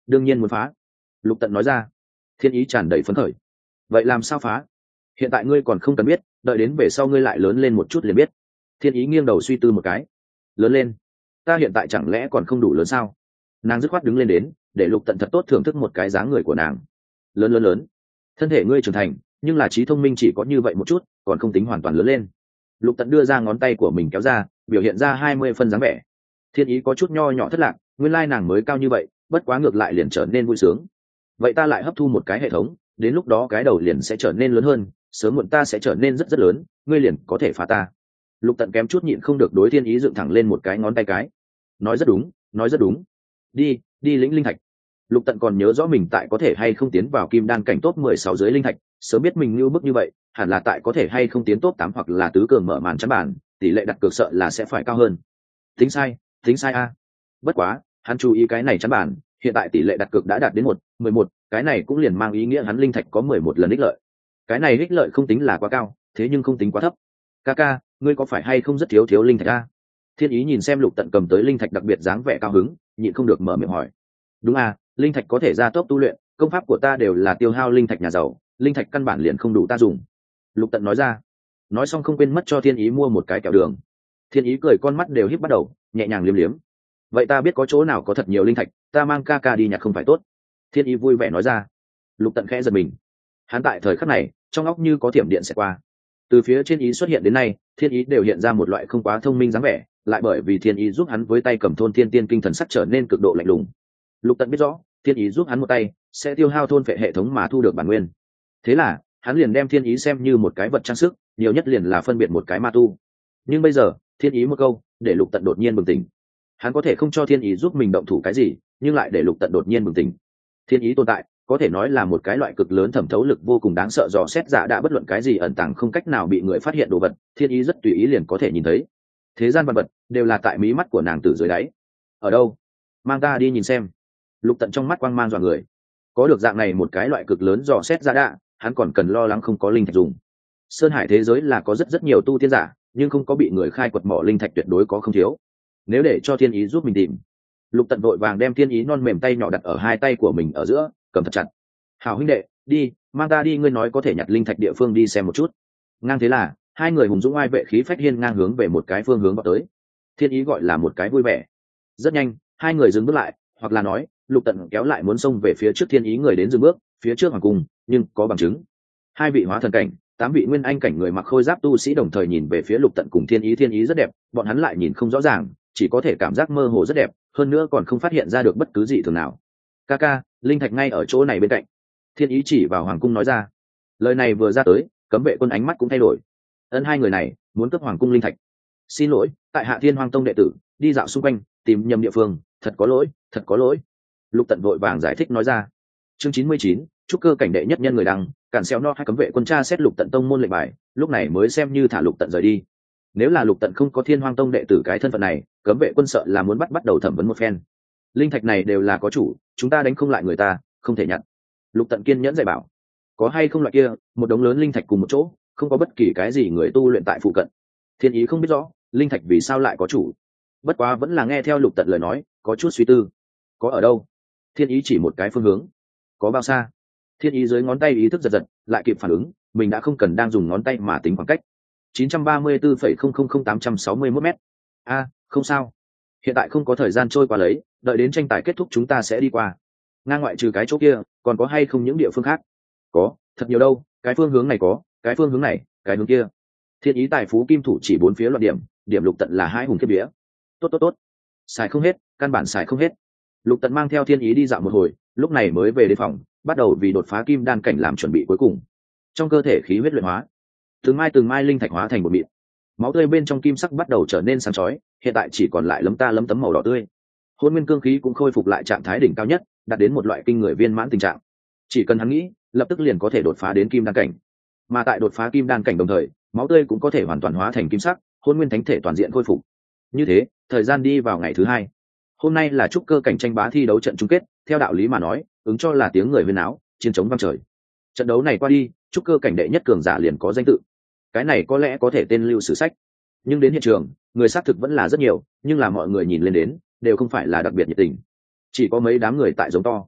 đương nhiên muốn phá. Lục Tận nói ra. Thiên Ý tràn đầy phấn khởi. Vậy làm sao phá? Hiện tại ngươi còn không cần biết, đợi đến về sau ngươi lại lớn lên một chút liền biết. Thiên Ý nghiêng đầu suy tư một cái. Lớn lên? Ta hiện tại chẳng lẽ còn không đủ lớn sao? Nàng dứt khoát đứng lên đến, để Lục Tận thật tốt thưởng thức một cái dáng người của nàng. Lớn lớn lớn. Thân thể ngươi trưởng thành, nhưng là trí thông minh chỉ có như vậy một chút, còn không tính hoàn toàn lớn lên. Lục Tận đưa ra ngón tay của mình kéo ra, biểu hiện ra hai mươi phân dáng vẻ. Thiên Ý có chút nho nhỏ thất lạc, nguyên lai nàng mới cao như vậy, bất quá ngược lại liền trở nên vui sướng. Vậy ta lại hấp thu một cái hệ thống, đến lúc đó cái đầu liền sẽ trở nên lớn hơn, sớm muộn ta sẽ trở nên rất rất lớn, ngươi liền có thể phá ta. Lục Tận kém chút nhịn không được đối Thiên Ý dựng thẳng lên một cái ngón tay cái. Nói rất đúng, nói rất đúng. Đi, đi lĩnh linh thạch. Lục Tận còn nhớ rõ mình tại có thể hay không tiến vào kim đan cảnh top mười sáu dưới linh thạch, sớm biết mình như bức như vậy, hẳn là tại có thể hay không tiến top tám hoặc là tứ cường mở màn chắn bản, tỷ lệ đặt cược sợ là sẽ phải cao hơn. Tính sai, tính sai a. Bất quá, hắn chú ý cái này chắn bản, hiện tại tỷ lệ đặt cược đã đạt đến một mười một, cái này cũng liền mang ý nghĩa hắn linh thạch có mười một lần ích lợi. Cái này ích lợi không tính là quá cao, thế nhưng không tính quá thấp. Kaka, ngươi có phải hay không rất thiếu thiếu linh thạch a? Thiên Ý nhìn xem Lục Tận cầm tới linh thạch đặc biệt dáng vẻ cao hứng, nhịn không được mở miệng hỏi. Đúng à, linh thạch có thể gia tốc tu luyện, công pháp của ta đều là tiêu hao linh thạch nhà giàu, linh thạch căn bản liền không đủ ta dùng. Lục Tận nói ra. Nói xong không quên mất cho Thiên Ý mua một cái kẹo đường. Thiên Ý cười con mắt đều híp bắt đầu, nhẹ nhàng liếm liếm. Vậy ta biết có chỗ nào có thật nhiều linh thạch, ta mang ca ca đi nhặt không phải tốt? Thiên Ý vui vẻ nói ra. Lục Tận khẽ giật mình. Hắn tại thời khắc này, trong óc như có thiểm điện sẽ qua. Từ phía trên Ý xuất hiện đến nay, Thiên Ý đều hiện ra một loại không quá thông minh dáng vẻ, lại bởi vì Thiên Ý giúp hắn với tay cầm thôn thiên tiên kinh thần sắc trở nên cực độ lạnh lùng. Lục Tận biết rõ, Thiên Ý giúp hắn một tay sẽ tiêu hao thôn phệ hệ thống mà thu được bản nguyên. Thế là, hắn liền đem Thiên Ý xem như một cái vật trang sức, nhiều nhất liền là phân biệt một cái ma tu. Nhưng bây giờ, Thiên Ý một câu, để Lục Tận đột nhiên bừng tỉnh. Hắn có thể không cho Thiên Ý giúp mình động thủ cái gì, nhưng lại để Lục Tận đột nhiên bừng tỉnh. Thiên Ý tồn tại, có thể nói là một cái loại cực lớn thẩm thấu lực vô cùng đáng sợ, dò xét giả đã bất luận cái gì ẩn tàng không cách nào bị người phát hiện đồ vật, Thiên Ý rất tùy ý liền có thể nhìn thấy. Thế gian vật vật đều là tại mí mắt của nàng từ dưới đáy. Ở đâu? Mang ta đi nhìn xem. Lục Tận trong mắt quang mang dọa người. Có được dạng này một cái loại cực lớn dò xét giả đã, hắn còn cần lo lắng không có linh thạch dùng. Sơn hải thế giới là có rất rất nhiều tu tiên giả, nhưng không có bị người khai quật mỏ linh thạch tuyệt đối có không thiếu. Nếu để cho Thiên Ý giúp mình tìm. Lục Tận vội vàng đem Thiên Ý non mềm tay nhỏ đặt ở hai tay của mình ở giữa, cầm thật chặt. Hảo huynh đệ, đi, mang ta đi, ngươi nói có thể nhặt linh thạch địa phương đi xem một chút. Ngang thế là, hai người hùng dũng ai vệ khí phách hiên ngang hướng về một cái phương hướng vào tới. Thiên Ý gọi là một cái vui vẻ. Rất nhanh, hai người dừng bước lại, hoặc là nói, Lục Tận kéo lại muốn xông về phía trước Thiên Ý người đến dừng bước, phía trước hoàng cung, nhưng có bằng chứng. Hai vị hóa thần cảnh, tám vị nguyên anh cảnh người mặc khôi giáp tu sĩ đồng thời nhìn về phía Lục Tận cùng Thiên Ý. Thiên Ý rất đẹp, bọn hắn lại nhìn không rõ ràng, chỉ có thể cảm giác mơ hồ rất đẹp, hơn nữa còn không phát hiện ra được bất cứ gì thường nào. Kaka, linh thạch ngay ở chỗ này bên cạnh. Thiên Ý chỉ vào hoàng cung nói ra. Lời này vừa ra tới, cấm vệ quân ánh mắt cũng thay đổi. Ân, hai người này muốn cướp hoàng cung linh thạch. Xin lỗi, tại Hạ Thiên Hoang Tông đệ tử đi dạo xung quanh, tìm nhầm địa phương, thật có lỗi, thật có lỗi. Lục Tận vội vàng giải thích nói ra. Chương chín mươi chín, trúc cơ cảnh đệ nhất nhân người đăng, cản xéo no hai cấm vệ quân tra xét Lục Tận tông môn lệnh bài, lúc này mới xem như thả Lục Tận rời đi. Nếu là Lục Tận không có Thiên Hoang Tông đệ tử cái thân phận này, cấm vệ quân sợ là muốn bắt bắt đầu thẩm vấn một phen. Linh thạch này đều là có chủ, chúng ta đánh không lại người ta, không thể nhận. Lục Tận kiên nhẫn dạy bảo. Có hay không loại kia, một đống lớn linh thạch cùng một chỗ, không có bất kỳ cái gì người tu luyện tại phụ cận. Thiên Ý không biết rõ linh thạch vì sao lại có chủ, bất quá vẫn là nghe theo Lục Tận lời nói, có chút suy tư. Có ở đâu? Thiên Ý chỉ một cái phương hướng. Có bao xa? Thiên Ý dưới ngón tay ý thức giật giật, lại kịp phản ứng, mình đã không cần đang dùng ngón tay mà tính khoảng cách. chín trăm ba mươi tư phẩy không không không tám trăm sáu mươi mốt mét. A, không sao. Hiện tại không có thời gian trôi qua lấy, đợi đến tranh tài kết thúc chúng ta sẽ đi qua. Ngang ngoại trừ cái chỗ kia, còn có hay không những địa phương khác? Có, thật nhiều đâu, cái phương hướng này có, cái phương hướng này, cái hướng kia. Thiên Ý tài phú kim thủ chỉ bốn phía loạn điểm, điểm Lục Tận là hai hùng kiếp vía. Tốt tốt tốt. Xài không hết, căn bản xài không hết. Lục Tận mang theo Thiên Ý đi dạo một hồi, lúc này mới về đến phòng, bắt đầu vì đột phá kim đan cảnh làm chuẩn bị cuối cùng. Trong cơ thể khí huyết luyện hóa, từng mai từng mai linh thạch hóa thành một mịn. Máu tươi bên trong kim sắc bắt đầu trở nên sáng chói, hiện tại chỉ còn lại lấm ta lấm tấm màu đỏ tươi. Hôn nguyên cương khí cũng khôi phục lại trạng thái đỉnh cao nhất, đạt đến một loại kinh người viên mãn tình trạng. Chỉ cần hắn nghĩ, lập tức liền có thể đột phá đến kim đan cảnh. Mà tại đột phá kim đan cảnh đồng thời, máu tươi cũng có thể hoàn toàn hóa thành kim sắc, hôn nguyên thánh thể toàn diện khôi phục. Như thế, thời gian đi vào ngày thứ hai. Hôm nay là trúc cơ cảnh tranh bá thi đấu trận chung kết, theo đạo lý mà nói, ứng cho là tiếng người huyên náo, chiến trống vang trời. Trận đấu này qua đi, trúc cơ cảnh đệ nhất cường giả liền có danh tự. Cái này có lẽ có thể tên lưu sử sách. Nhưng đến hiện trường, người xác thực vẫn là rất nhiều, nhưng là mọi người nhìn lên đến, đều không phải là đặc biệt nhiệt tình. Chỉ có mấy đám người tại giống to.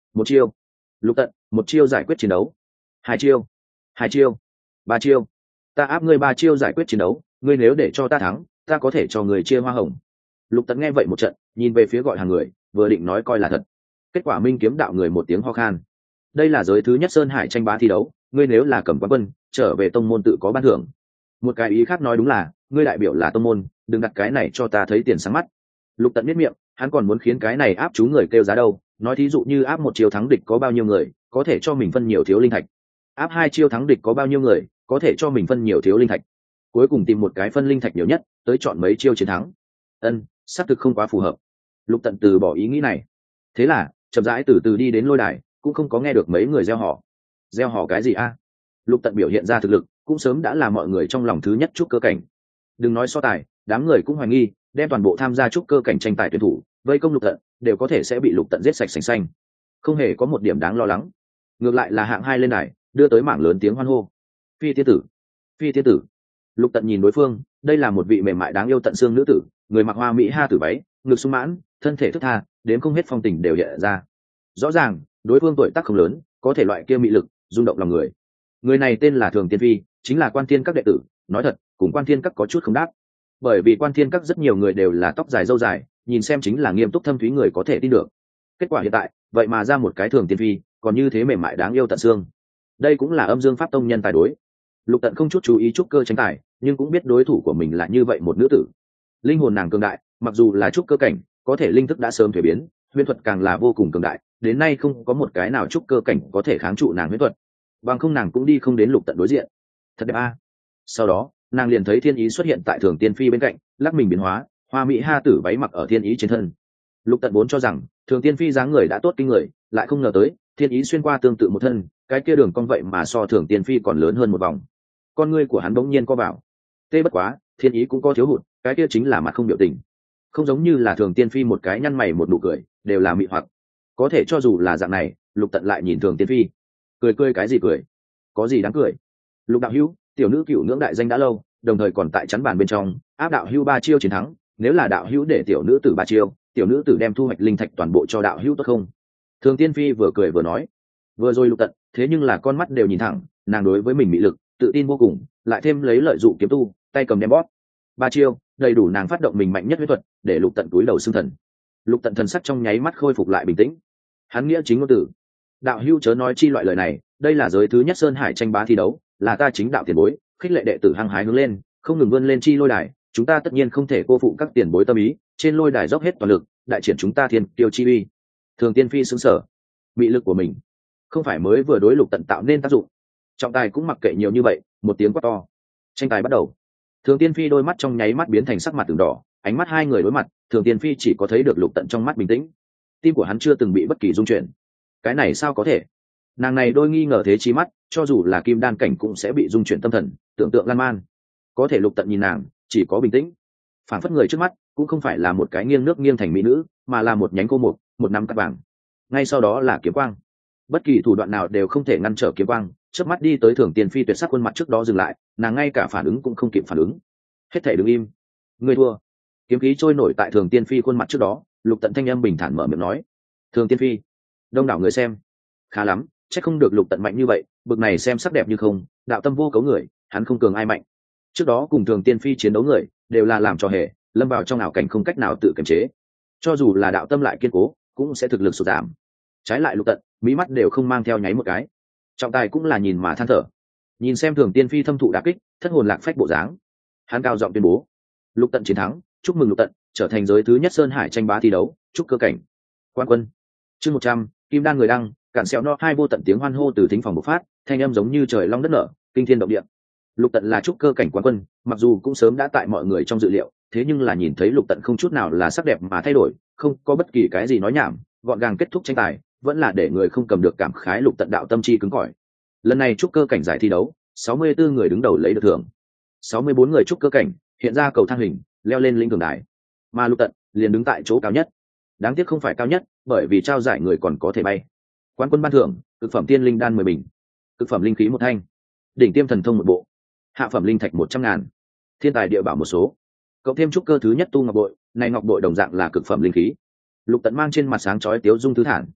một chiêu. Lục Tận một chiêu giải quyết chiến đấu. Hai chiêu. Hai chiêu. Ba chiêu. Ta áp ngươi ba chiêu giải quyết chiến đấu, ngươi nếu để cho ta thắng, ta có thể cho người chia hoa hồng. Lục Tận nghe vậy một trận, nhìn về phía gọi hàng người, vừa định nói coi là thật. Kết quả Minh Kiếm đạo người một tiếng ho khan. Đây là giới thứ nhất Sơn Hải tranh bá thi đấu, ngươi nếu là cầm quán quân, trở về tông môn tự có ban thưởng. Một cái ý khác nói đúng là, ngươi đại biểu là tông môn, đừng đặt cái này cho ta thấy tiền sáng mắt. Lục Tận biết miệng, hắn còn muốn khiến cái này áp chú người kêu giá đâu, nói thí dụ như áp một chiêu thắng địch có bao nhiêu người, có thể cho mình phân nhiều thiếu linh thạch. Áp hai chiêu thắng địch có bao nhiêu người, có thể cho mình phân nhiều thiếu linh thạch. Cuối cùng tìm một cái phân linh thạch nhiều nhất, tới chọn mấy chiêu chiến thắng. Ân, xác thực không quá phù hợp. Lục Tận từ bỏ ý nghĩ này. Thế là, chậm rãi từ từ đi đến lôi đài, cũng không có nghe được mấy người reo hò. Reo hò cái gì a? Lục Tận biểu hiện ra thực lực, cũng sớm đã là mọi người trong lòng thứ nhất trúc cơ cảnh. Đừng nói so tài, đám người cũng hoài nghi, đem toàn bộ tham gia trúc cơ cảnh tranh tài tuyển thủ, vây công Lục Tận, đều có thể sẽ bị Lục Tận giết sạch sành xanh. Không hề có một điểm đáng lo lắng. Ngược lại là hạng hai lên đài, đưa tới mảng lớn tiếng hoan hô. Phi tiên tử, phi tiên tử. Lục Tận nhìn đối phương, đây là một vị mềm mại đáng yêu tận xương nữ tử, người mặc hoa mỹ ha tử váy, ngực sung mãn, thân thể thức tha, đến không hết phong tình đều hiện ra. Rõ ràng, đối phương tuổi tác không lớn, có thể loại kia mị lực, rung động lòng người. Người này tên là Thường Tiên Phi, chính là Quan Thiên Các đệ tử, nói thật, cùng Quan Thiên Các có chút không đáp. Bởi vì Quan Thiên Các rất nhiều người đều là tóc dài râu dài, nhìn xem chính là nghiêm túc thâm thúy người có thể tin được. Kết quả hiện tại, vậy mà ra một cái Thường Tiên Phi, còn như thế mềm mại đáng yêu tận xương. Đây cũng là Âm Dương Pháp tông nhân tài đối. Lục Tận không chút chú ý trúc cơ tranh tài, nhưng cũng biết đối thủ của mình là như vậy một nữ tử. Linh hồn nàng cường đại, mặc dù là trúc cơ cảnh, có thể linh thức đã sớm thay biến, huyền thuật càng là vô cùng cường đại, đến nay không có một cái nào trúc cơ cảnh có thể kháng trụ nàng huyền thuật. Bằng không nàng cũng đi không đến Lục Tận đối diện. Thật đẹp a. Sau đó, nàng liền thấy Thiên Ý xuất hiện tại Thường Tiên Phi bên cạnh, lắc mình biến hóa, hoa mỹ ha tử váy mặc ở Thiên Ý trên thân. Lục Tận vốn cho rằng Thường Tiên Phi dáng người đã tốt kinh người, lại không ngờ tới Thiên Ý xuyên qua tương tự một thân, cái kia đường cong vậy mà so Thường Tiên Phi còn lớn hơn một vòng. Con ngươi của hắn bỗng nhiên co vào. Tê bất quá, Thiên Ý cũng có thiếu hụt, cái kia chính là mặt không biểu tình. Không giống như là Thường Tiên Phi một cái nhăn mày một nụ cười, đều là mị hoặc. Có thể cho dù là dạng này, Lục Tận lại nhìn Thường Tiên Phi. Cười cười cái gì cười? Có gì đáng cười? Lục đạo hữu, tiểu nữ cựu ngưỡng đại danh đã lâu, đồng thời còn tại chắn bàn bên trong, áp đạo hữu ba chiêu chiến thắng, nếu là đạo hữu để tiểu nữ tử ba chiêu, tiểu nữ tử đem thu hoạch linh thạch toàn bộ cho đạo hữu tốt không? Thường Tiên Phi vừa cười vừa nói. Vừa rồi Lục Tận, thế nhưng là con mắt đều nhìn thẳng, nàng đối với mình mị lực, tự tin vô cùng, lại thêm lấy lợi dụng kiếm tu, tay cầm đem bóp. Ba chiêu, đầy đủ nàng phát động mình mạnh nhất huyết thuật, để Lục Tận túi đầu xương thần. Lục Tận thần sắc trong nháy mắt khôi phục lại bình tĩnh. Hắn nghĩa chính ngôn tử. Đạo hữu chớ nói chi loại lời này, đây là giới thứ nhất Sơn Hải tranh bá thi đấu, là ta chính đạo tiền bối, khích lệ đệ tử hăng hái hướng lên, không ngừng vươn lên chi lôi đài, chúng ta tất nhiên không thể cô phụ các tiền bối tâm ý, trên lôi đài dốc hết toàn lực, đại triển chúng ta thiên tiêu chi uy. Thường Tiên Phi sững sờ, bị lực của mình không phải mới vừa đối Lục Tận tạo nên tác dụng. Trọng tài cũng mặc kệ nhiều như vậy, một tiếng quát to. Tranh tài bắt đầu. Thường Tiên Phi đôi mắt trong nháy mắt biến thành sắc mặt từng đỏ, ánh mắt hai người đối mặt, Thường Tiên Phi chỉ có thấy được Lục Tận trong mắt bình tĩnh. Tim của hắn chưa từng bị bất kỳ rung chuyển. Cái này sao có thể? Nàng này đôi nghi ngờ thế chí mắt, cho dù là kim đan cảnh cũng sẽ bị rung chuyển tâm thần, tưởng tượng lan man. Có thể Lục Tận nhìn nàng, chỉ có bình tĩnh. Phản phất người trước mắt cũng không phải là một cái nghiêng nước nghiêng thành mỹ nữ, mà là một nhánh cô mục, một nắm cát vàng. Ngay sau đó là kiếm quang. Bất kỳ thủ đoạn nào đều không thể ngăn trở kiếm quang, chớp mắt đi tới Thường Tiên Phi tuyệt sắc khuôn mặt trước đó dừng lại, nàng ngay cả phản ứng cũng không kịp phản ứng. Hết thảy đứng im. Người thua. Kiếm khí trôi nổi tại Thường Tiên Phi khuôn mặt trước đó, Lục Tận thanh âm bình thản mở miệng nói. Thường Tiên Phi. Đông đảo người xem. Khá lắm, chắc không được Lục Tận mạnh như vậy, bực này xem sắc đẹp như không, đạo tâm vô cấu người, hắn không cường ai mạnh. Trước đó cùng Thường Tiên Phi chiến đấu người, đều là làm trò hề, lâm vào trong ảo cảnh không cách nào tự kiềm chế. Cho dù là đạo tâm lại kiên cố, cũng sẽ thực lực sụt giảm. Trái lại Lục Tận, mí mắt đều không mang theo nháy một cái. Trọng tài cũng là nhìn mà than thở. Nhìn xem Thường Tiên Phi thâm thụ đả kích, thất hồn lạc phách bộ dáng, hắn cao giọng tuyên bố: Lục Tận chiến thắng, chúc mừng Lục Tận trở thành giới thứ nhất Sơn Hải tranh bá thi đấu, chúc cơ cảnh quan quân. Chương một trăm, Kim Đan người đăng, cản sẹo no hai vô tận tiếng hoan hô từ thính phòng bộc phát, thanh âm giống như trời long đất nở, kinh thiên động địa. Lục Tận là chúc cơ cảnh quán quân, mặc dù cũng sớm đã tại mọi người trong dự liệu, thế nhưng là nhìn thấy Lục Tận không chút nào là sắc đẹp mà thay đổi, không có bất kỳ cái gì nói nhảm, gọn gàng kết thúc tranh tài, vẫn là để người không cầm được cảm khái Lục Tận đạo tâm chi cứng cỏi. Lần này chúc cơ cảnh giải thi đấu, sáu mươi tư người đứng đầu lấy được thưởng. sáu mươi bốn người chúc cơ cảnh, hiện ra cầu thang hình, leo lên lĩnh cường đài. Mà Lục Tận liền đứng tại chỗ cao nhất. Đáng tiếc không phải cao nhất, bởi vì trao giải người còn có thể bay. Quán quân ban thưởng, cực phẩm tiên linh đan mười bình, cực phẩm linh khí một thanh, đỉnh tiêm thần thông một bộ, hạ phẩm linh thạch một trăm ngàn, thiên tài địa bảo một số. Cộng thêm trúc cơ thứ nhất tu ngọc bội, này ngọc bội đồng dạng là cực phẩm linh khí. Lục Tận mang trên mặt sáng chói tiếu dung thứ thản.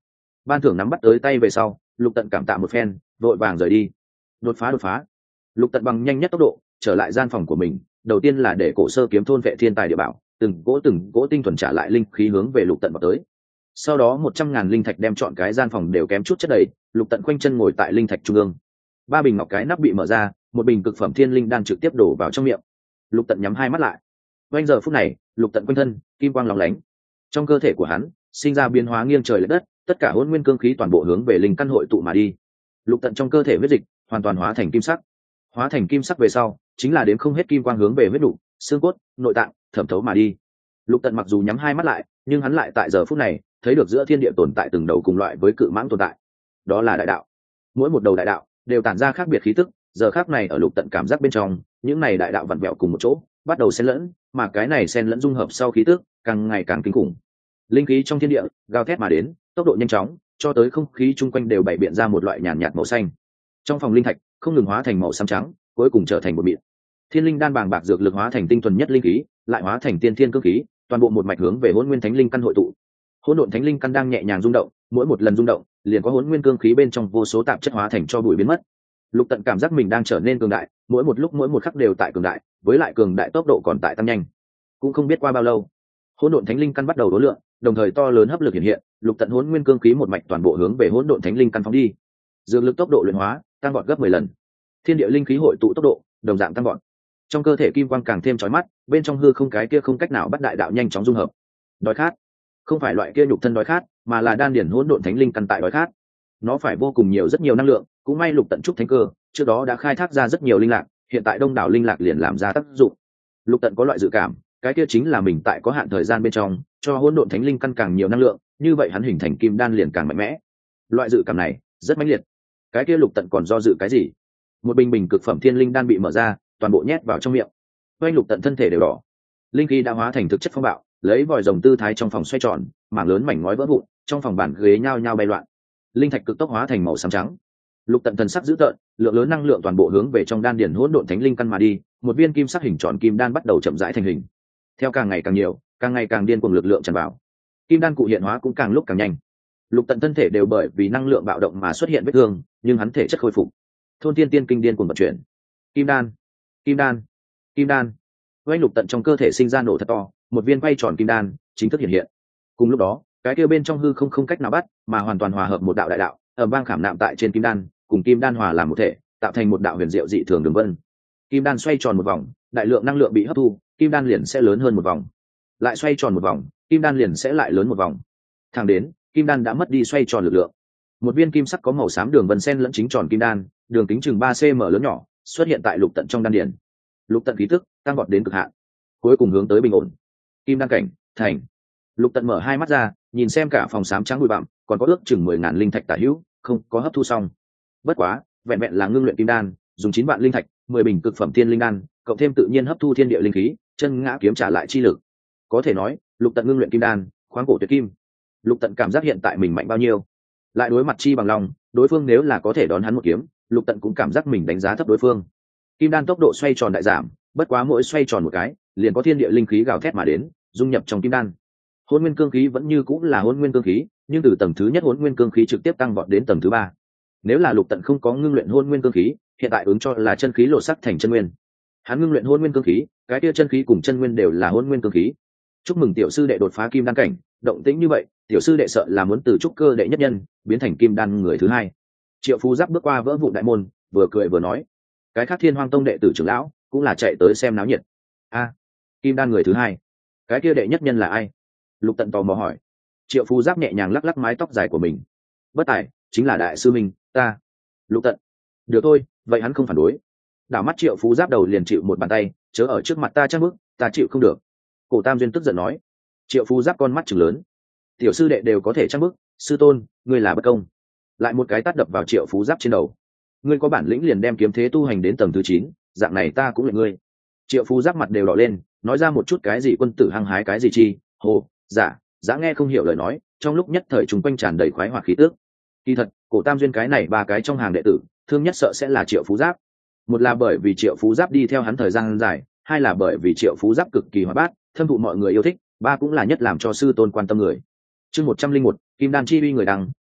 ban thưởng nắm bắt tới tay về sau, Lục Tận cảm tạ một phen, vội vàng rời đi. Đột phá đột phá. Lục Tận bằng nhanh nhất tốc độ trở lại gian phòng của mình, đầu tiên là để cổ sơ kiếm thôn vệ thiên tài địa bảo, từng cỗ từng cỗ tinh thuần trả lại linh khí hướng về Lục Tận vào tới. Sau đó một trăm ngàn linh thạch đem chọn cái gian phòng đều kém chút chất đầy, Lục Tận khoanh chân ngồi tại linh thạch trung ương. Ba bình ngọc cái nắp bị mở ra, một bình cực phẩm thiên linh đan trực tiếp đổ vào trong miệng. Lục Tận nhắm hai mắt lại. Quanh giờ phút này, Lục Tận quanh thân kim quang lóng lánh, trong cơ thể của hắn sinh ra biến hóa nghiêng trời lệch đất, tất cả hỗn nguyên cương khí toàn bộ hướng về linh căn hội tụ mà đi. Lục Tận trong cơ thể huyết dịch hoàn toàn hóa thành kim sắc, hóa thành kim sắc về sau chính là đến không hết kim quang hướng về huyết đủ, xương cốt, nội tạng thẩm thấu mà đi. Lục Tận mặc dù nhắm hai mắt lại, nhưng hắn lại tại giờ phút này thấy được giữa thiên địa tồn tại từng đầu cùng loại với cự mãng tồn tại, đó là đại đạo. Mỗi một đầu đại đạo đều tản ra khác biệt khí tức, giờ khác này ở Lục Tận cảm giác bên trong, những này đại đạo vặn vẹo cùng một chỗ, bắt đầu xen lẫn, mà cái này xen lẫn dung hợp sau khí tức càng ngày càng kinh khủng. Linh khí trong thiên địa gào thét mà đến, tốc độ nhanh chóng, cho tới không khí chung quanh đều bày biện ra một loại nhàn nhạt màu xanh. Trong phòng linh thạch không ngừng hóa thành màu xám trắng, cuối cùng trở thành một mịn. Thiên linh đan bàng bạc dược lực hóa thành tinh thuần nhất linh khí, lại hóa thành tiên thiên cương khí, toàn bộ một mạch hướng về hỗn nguyên thánh linh căn hội tụ. Hỗn độn thánh linh căn đang nhẹ nhàng rung động, mỗi một lần rung động, liền có hỗn nguyên cương khí bên trong vô số tạp chất hóa thành cho bụi biến mất. Lục Tận cảm giác mình đang trở nên cường đại, mỗi một lúc mỗi một khắc đều tại cường đại, với lại cường đại tốc độ còn tại tăng nhanh. Cũng không biết qua bao lâu, hỗn độn thánh linh căn bắt đầu đối lượng, đồng thời to lớn hấp lực hiện hiện, Lục Tận hỗn nguyên cương khí một mạch toàn bộ hướng về hỗn độn thánh linh căn phóng đi. Dược lực tốc độ luyện hóa tăng vọt gấp mười lần. Thiên địa linh khí hội tụ tốc độ đồng dạng tăng vọt. Trong cơ thể kim quang càng thêm chói mắt, bên trong hư không cái kia không cách nào bắt đại đạo nhanh chóng dung hợp. Đói khát, không phải loại kia nhục thân đói khát, mà là đan điển hỗn độn thánh linh căn tại đói khát. Nó phải vô cùng nhiều rất nhiều năng lượng, cũng may Lục Tận trúc thánh cơ, trước đó đã khai thác ra rất nhiều linh lạc, hiện tại đông đảo linh lạc liền làm ra tác dụng. Lục Tận có loại dự cảm, cái kia chính là mình tại có hạn thời gian bên trong, cho hỗn độn thánh linh căn càng nhiều năng lượng, như vậy hắn hình thành kim đan liền càng mạnh mẽ. Loại dự cảm này rất mãnh liệt. Cái kia Lục Tận còn do dự cái gì? Một bình bình cực phẩm thiên linh đan bị mở ra, toàn bộ nhét vào trong miệng. Oanh Lục Tận thân thể đều đỏ, linh khí đã hóa thành thực chất phong bạo, lấy vòi rồng tư thái trong phòng xoay tròn, mảng lớn mảnh ngói vỡ vụn, trong phòng bàn ghế nhao nhao bay loạn. Linh thạch cực tốc hóa thành màu xám trắng. Lục Tận thần sắc dữ tợn, lượng lớn năng lượng toàn bộ hướng về trong đan điển hỗn độn thánh linh căn mà đi, một viên kim sắc hình tròn kim đan bắt đầu chậm rãi thành hình. Theo càng ngày càng nhiều, càng ngày càng điên cuồng lực lượng tràn vào, kim đan cụ hiện hóa cũng càng lúc càng nhanh. Lục Tận thân thể đều bởi vì năng lượng bạo động mà xuất hiện vết thương, nhưng hắn thể chất khôi phục. Thôn tiên tiên kinh điên cuồng vận chuyển. Kim đan, kim đan, kim đan. Oanh Lục Tận trong cơ thể sinh ra nổ thật to, một viên quay tròn kim đan chính thức hiện hiện. Cùng lúc đó, cái kia bên trong hư không không cách nào bắt, mà hoàn toàn hòa hợp một đạo đại đạo, ầm vang khảm nạm tại trên kim đan, cùng kim đan hòa làm một thể, tạo thành một đạo huyền diệu dị thường đường vân. Kim đan xoay tròn một vòng, đại lượng năng lượng bị hấp thu, kim đan liền sẽ lớn hơn một vòng. Lại xoay tròn một vòng, kim đan liền sẽ lại lớn một vòng. Thẳng đến, kim đan đã mất đi xoay tròn lực lượng. Một viên kim sắc có màu xám đường vân xen lẫn chính tròn kim đan, đường kính chừng ba xăng-ti-mét lớn nhỏ, xuất hiện tại Lục Tận trong đan điền. Lục Tận khí tức tăng vọt đến cực hạn, cuối cùng hướng tới bình ổn. Kim đan cảnh thành. Lục Tận mở hai mắt ra, nhìn xem cả phòng xám trắng bụi bặm, còn có ước chừng mười ngàn linh thạch tả hữu, không có hấp thu xong. Bất quá, vẹn vẹn là ngưng luyện kim đan, dùng chín vạn linh thạch, mười bình cực phẩm tiên linh đan, cộng thêm tự nhiên hấp thu thiên địa linh khí, chân ngã kiếm trả lại chi lực. Có thể nói, Lục Tận ngưng luyện kim đan, khoáng cổ tuyệt kim. Lục Tận cảm giác hiện tại mình mạnh bao nhiêu, lại đối mặt chi bằng lòng, đối phương nếu là có thể đón hắn một kiếm, Lục Tận cũng cảm giác mình đánh giá thấp đối phương. Kim đan tốc độ xoay tròn đại giảm, bất quá mỗi xoay tròn một cái, liền có thiên địa linh khí gào thét mà đến, dung nhập trong kim đan. Hỗn nguyên cương khí vẫn như cũng là hỗn nguyên cương khí, nhưng từ tầng thứ nhất hỗn nguyên cương khí trực tiếp tăng vọt đến tầng thứ ba. Nếu là Lục Tận không có ngưng luyện hỗn nguyên cương khí, hiện tại ứng cho là chân khí lột sắc thành chân nguyên. Hắn ngưng luyện hỗn nguyên cương khí, cái kia chân khí cùng chân nguyên đều là hỗn nguyên cương khí. Chúc mừng tiểu sư đệ đột phá kim đan cảnh, động tĩnh như vậy, tiểu sư đệ sợ là muốn từ trúc cơ đệ nhất nhân biến thành kim đan người thứ hai. Triệu Phú Giáp bước qua vỡ vụn đại môn, vừa cười vừa nói, cái khác Thiên Hoang Tông đệ tử trưởng lão cũng là chạy tới xem náo nhiệt. A, kim đan người thứ hai, cái kia đệ nhất nhân là ai? Lục Tận tò mò hỏi. Triệu Phú Giáp nhẹ nhàng lắc lắc mái tóc dài của mình. Bất tài, chính là đại sư minh ta. Lục Tận. Được thôi, vậy hắn không phản đối. Đảo mắt Triệu Phú Giáp đầu liền chịu một bàn tay, chớ ở trước mặt ta chắc bước, ta chịu không được. Cổ Tam Duyên tức giận nói. Triệu Phú Giáp con mắt trừng lớn. Tiểu sư đệ đều có thể chắc bước, sư tôn, ngươi là bất công. Lại một cái tát đập vào Triệu Phú Giáp trên đầu. Ngươi có bản lĩnh liền đem kiếm thế tu hành đến tầng thứ chín, dạng này ta cũng là ngươi. Triệu Phú Giáp mặt đều đỏ lên, nói ra một chút cái gì quân tử hăng hái cái gì chi, hồ, giả, giả nghe không hiểu lời nói, trong lúc nhất thời chúng quanh tràn đầy khoái hoạt khí tước. Kỳ thật, Cổ Tam Duyên cái này ba cái trong hàng đệ tử, thương nhất sợ sẽ là Triệu Phú Giáp. Một là bởi vì Triệu Phú Giáp đi theo hắn thời gian dài, hai là bởi vì Triệu Phú Giáp cực kỳ hoạt bát, thâm thụ mọi người yêu thích, ba cũng là nhất làm cho sư tôn quan tâm người. Chương một trăm linh một, Kim Đan chi uy người đăng,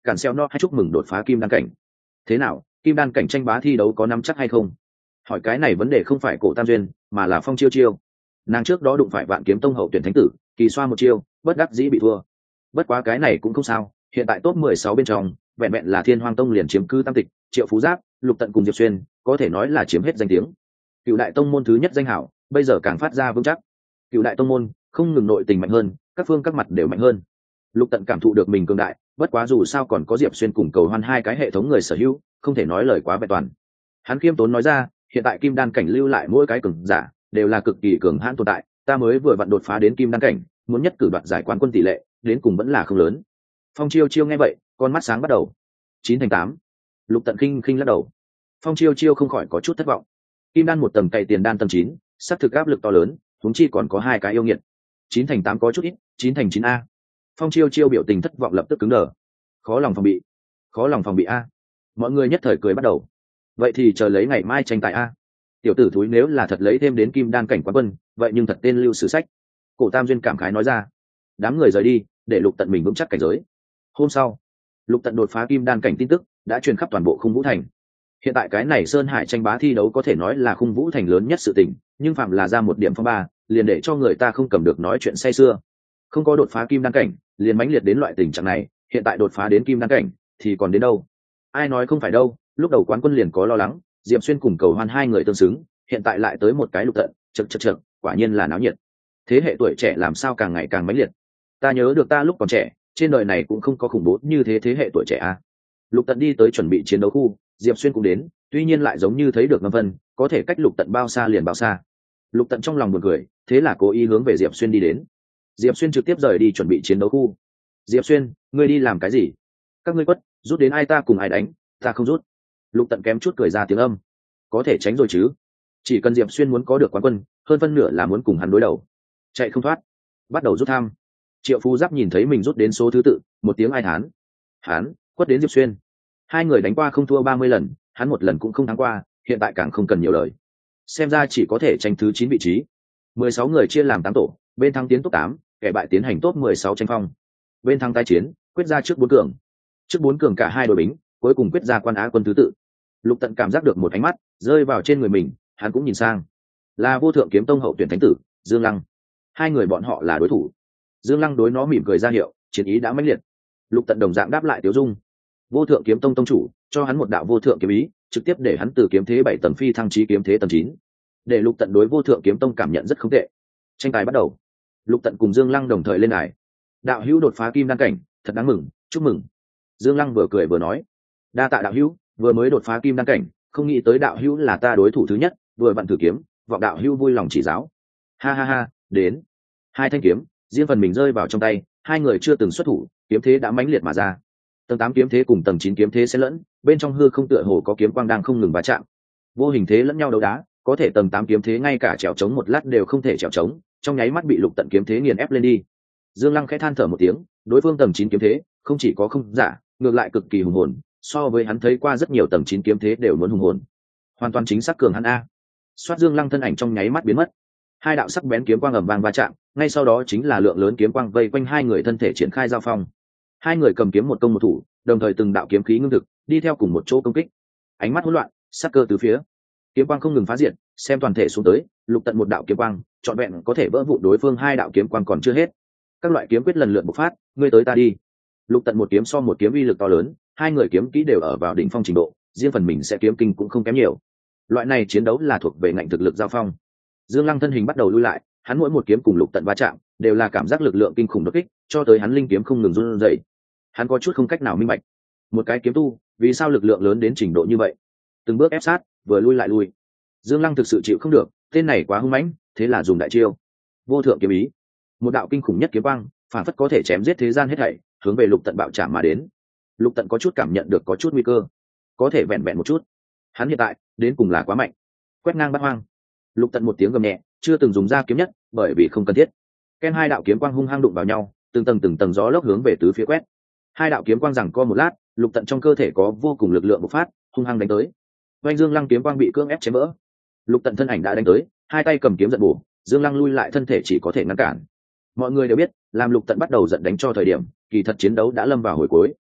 cản xeo no hay chúc mừng đột phá kim đan cảnh. Thế nào, kim đan cảnh tranh bá thi đấu có nắm chắc hay không? Hỏi cái này vấn đề không phải Cổ Tam Duyên, mà là Phong Chiêu Chiêu. Nàng trước đó đụng phải Vạn Kiếm Tông hậu tuyển thánh tử, kỳ xoa một chiêu, bất đắc dĩ bị thua. Bất quá cái này cũng không sao, hiện tại top mười sáu bên trong, vẹn vẹn là Thiên Hoang Tông liền chiếm cứ tam tịch, Triệu Phú Giáp, Lục Tận cùng Diệp Xuyên, có thể nói là chiếm hết danh tiếng. Cựu đại tông môn thứ nhất danh hảo, bây giờ càng phát ra vững chắc. Cựu đại tông môn không ngừng nội tình mạnh hơn, các phương các mặt đều mạnh hơn. Lục Tận cảm thụ được mình cường đại, bất quá dù sao còn có Diệp Xuyên cùng Cầu Hoan hai cái hệ thống người sở hữu, không thể nói lời quá vẹn toàn. Hắn khiêm tốn nói ra, hiện tại kim đan cảnh lưu lại mỗi cái cường giả đều là cực kỳ cường hãn tồn tại, ta mới vừa vặn đột phá đến kim đan cảnh, muốn nhất cử đoạt giải quán quân tỷ lệ, đến cùng vẫn là không lớn. Phong Chiêu Chiêu nghe vậy, con mắt sáng bắt đầu. Chín thành tám. Lục Tận khinh khinh lắc đầu. Phong Chiêu Chiêu không khỏi có chút thất vọng. Kim đan một tầng cày tiền đan tầng chín, sắp thực áp lực to lớn, huống chi còn có hai cái yêu nghiệt. Chín thành tám có chút ít, chín thành chín a. Phong Chiêu Chiêu biểu tình thất vọng lập tức cứng đờ. Khó lòng phòng bị. Khó lòng phòng bị a. Mọi người nhất thời cười bắt đầu. Vậy thì chờ lấy ngày mai tranh tài a. Tiểu tử thúi nếu là thật lấy thêm đến kim đan cảnh quán quân, vậy nhưng thật tên lưu sử sách. Cổ Tam Duyên cảm khái nói ra. Đám người rời đi, để Lục Tận mình vững chắc cảnh giới. Hôm sau, Lục Tận đột phá kim đan cảnh tin tức đã truyền khắp toàn bộ Khung Vũ Thành. Hiện tại cái này Sơn Hải tranh bá thi đấu có thể nói là Khung Vũ Thành lớn nhất sự tình, nhưng phạm là ra một điểm phong ba, liền để cho người ta không cầm được nói chuyện say sưa. Không có đột phá kim đan cảnh, liền mãnh liệt đến loại tình trạng này, hiện tại đột phá đến kim đan cảnh thì còn đến đâu? Ai nói không phải đâu, lúc đầu quán quân liền có lo lắng, Diệp Xuyên cùng Cầu Hoan hai người tương xứng, hiện tại lại tới một cái Lục Tận, chậc chậc chậc, quả nhiên là náo nhiệt. Thế hệ tuổi trẻ làm sao càng ngày càng mãnh liệt. Ta nhớ được ta lúc còn trẻ, trên đời này cũng không có khủng bố như thế thế hệ tuổi trẻ à. Lục Tận đi tới chuẩn bị chiến đấu khu, Diệp Xuyên cũng đến, tuy nhiên lại giống như thấy được Ngâm Vân, có thể cách Lục Tận bao xa liền bao xa. Lục Tận trong lòng buồn cười, thế là cố ý hướng về Diệp Xuyên đi đến. Diệp Xuyên trực tiếp rời đi chuẩn bị chiến đấu khu. Diệp Xuyên, ngươi đi làm cái gì? Các ngươi quất, rút đến ai ta cùng ai đánh, ta không rút. Lục Tận kém chút cười ra tiếng âm. Có thể tránh rồi chứ? Chỉ cần Diệp Xuyên muốn có được quán quân, hơn phân nửa là muốn cùng hắn đối đầu. Chạy không thoát, bắt đầu rút tham. Triệu Phú Giáp nhìn thấy mình rút đến số thứ tự, một tiếng ai thán. Hắn quất đến Diệp Xuyên. Hai người đánh qua không thua ba mươi lần, hắn một lần cũng không thắng qua, hiện tại càng không cần nhiều lời. Xem ra chỉ có thể tranh thứ chín vị trí. Mười sáu người chia làm tám tổ, bên thắng tiến top tám, kẻ bại tiến hành top mười sáu tranh phong. Bên thắng tái chiến, quyết ra trước bốn cường. Trước bốn cường cả hai đội bính, cuối cùng quyết ra quan á quân thứ tự. Lục Tận cảm giác được một ánh mắt rơi vào trên người mình, hắn cũng nhìn sang. Là Vô Thượng Kiếm Tông hậu tuyển thánh tử, Dương Lăng. Hai người bọn họ là đối thủ. Dương Lăng đối nó mỉm cười ra hiệu, chiến ý đã mãnh liệt. Lục Tận đồng dạng đáp lại Tiếu Dung. Vô Thượng Kiếm Tông tông chủ cho hắn một đạo vô thượng kiếm ý, trực tiếp để hắn từ kiếm thế bảy tầng phi thăng chí kiếm thế tầng chín. Để Lục Tận đối Vô Thượng Kiếm Tông cảm nhận rất không tệ. Tranh tài bắt đầu. Lục Tận cùng Dương Lăng đồng thời lên đài. Đạo hữu đột phá kim đan cảnh, thật đáng mừng, chúc mừng. Dương Lăng vừa cười vừa nói. Đa tạ đạo hữu, vừa mới đột phá kim đan cảnh, không nghĩ tới đạo hữu là ta đối thủ thứ nhất, vừa vặn thử kiếm, vọng đạo hữu vui lòng chỉ giáo. Ha ha ha, đến. Hai thanh kiếm, riêng phần mình rơi vào trong tay, hai người chưa từng xuất thủ, kiếm thế đã mãnh liệt mà ra. Tầng tám kiếm thế cùng tầng chín kiếm thế xen lẫn, bên trong hư không tựa hồ có kiếm quang đang không ngừng va chạm. Vô hình thế lẫn nhau đấu đá, có thể tầng tám kiếm thế ngay cả trèo trống một lát đều không thể trèo trống, trong nháy mắt bị Lục Tận kiếm thế nghiền ép lên đi. Dương Lăng khẽ than thở một tiếng, đối phương tầng chín kiếm thế, không chỉ có không giả, ngược lại cực kỳ hùng hồn, so với hắn thấy qua rất nhiều tầng chín kiếm thế đều muốn hùng hồn. Hoàn toàn chính xác cường hắn a. Soát Dương Lăng thân ảnh trong nháy mắt biến mất. Hai đạo sắc bén kiếm quang ầm vang va chạm, ngay sau đó chính là lượng lớn kiếm quang vây quanh hai người thân thể triển khai giao phong. Hai người cầm kiếm một công một thủ, đồng thời từng đạo kiếm khí ngưng thực, đi theo cùng một chỗ công kích. Ánh mắt hỗn loạn, sát cơ tứ phía. Kiếm quang không ngừng phá diện, xem toàn thể xuống tới, Lục Tận một đạo kiếm quang, trọn vẹn có thể vỡ vụn đối phương hai đạo kiếm quang còn chưa hết. Các loại kiếm quyết lần lượt bộc phát, ngươi tới ta đi. Lục Tận một kiếm so một kiếm uy lực to lớn, hai người kiếm kỹ đều ở vào đỉnh phong trình độ, riêng phần mình sẽ kiếm kinh cũng không kém nhiều. Loại này chiến đấu là thuộc về ngạnh thực lực giao phong. Dương Lăng thân hình bắt đầu lui lại, hắn mỗi một kiếm cùng Lục Tận va chạm, đều là cảm giác lực lượng kinh khủng đột kích, cho tới hắn linh kiếm không ngừng run rẩy. Hắn có chút không cách nào minh bạch, một cái kiếm tu, vì sao lực lượng lớn đến trình độ như vậy? Từng bước ép sát, vừa lui lại lui. Dương Lăng thực sự chịu không được, tên này quá hung mãnh, thế là dùng đại chiêu. Vô thượng kiếm ý. Một đạo kinh khủng nhất kiếm quang, phản phất có thể chém giết thế gian hết thảy, hướng về Lục Tận bạo chạm mà đến. Lục Tận có chút cảm nhận được có chút nguy cơ, có thể vẹn vẹn một chút. Hắn hiện tại, đến cùng là quá mạnh. Quét ngang bát hoang. Lục Tận một tiếng gầm nhẹ, chưa từng dùng ra kiếm nhất, bởi vì không cần thiết. Ken hai đạo kiếm quang hung hăng đụng vào nhau, từng tầng từng tầng gió lốc hướng về tứ phía quét. Hai đạo kiếm quang giằng co một lát, Lục Tận trong cơ thể có vô cùng lực lượng bộc phát, hung hăng đánh tới. Oanh Dương Lăng kiếm quang bị cưỡng ép chém vỡ. Lục Tận thân ảnh đã đánh tới, hai tay cầm kiếm giận bổ, Dương Lăng lui lại thân thể chỉ có thể ngăn cản. Mọi người đều biết, làm Lục Tận bắt đầu giận đánh cho thời điểm, kỳ thật chiến đấu đã lâm vào hồi cuối.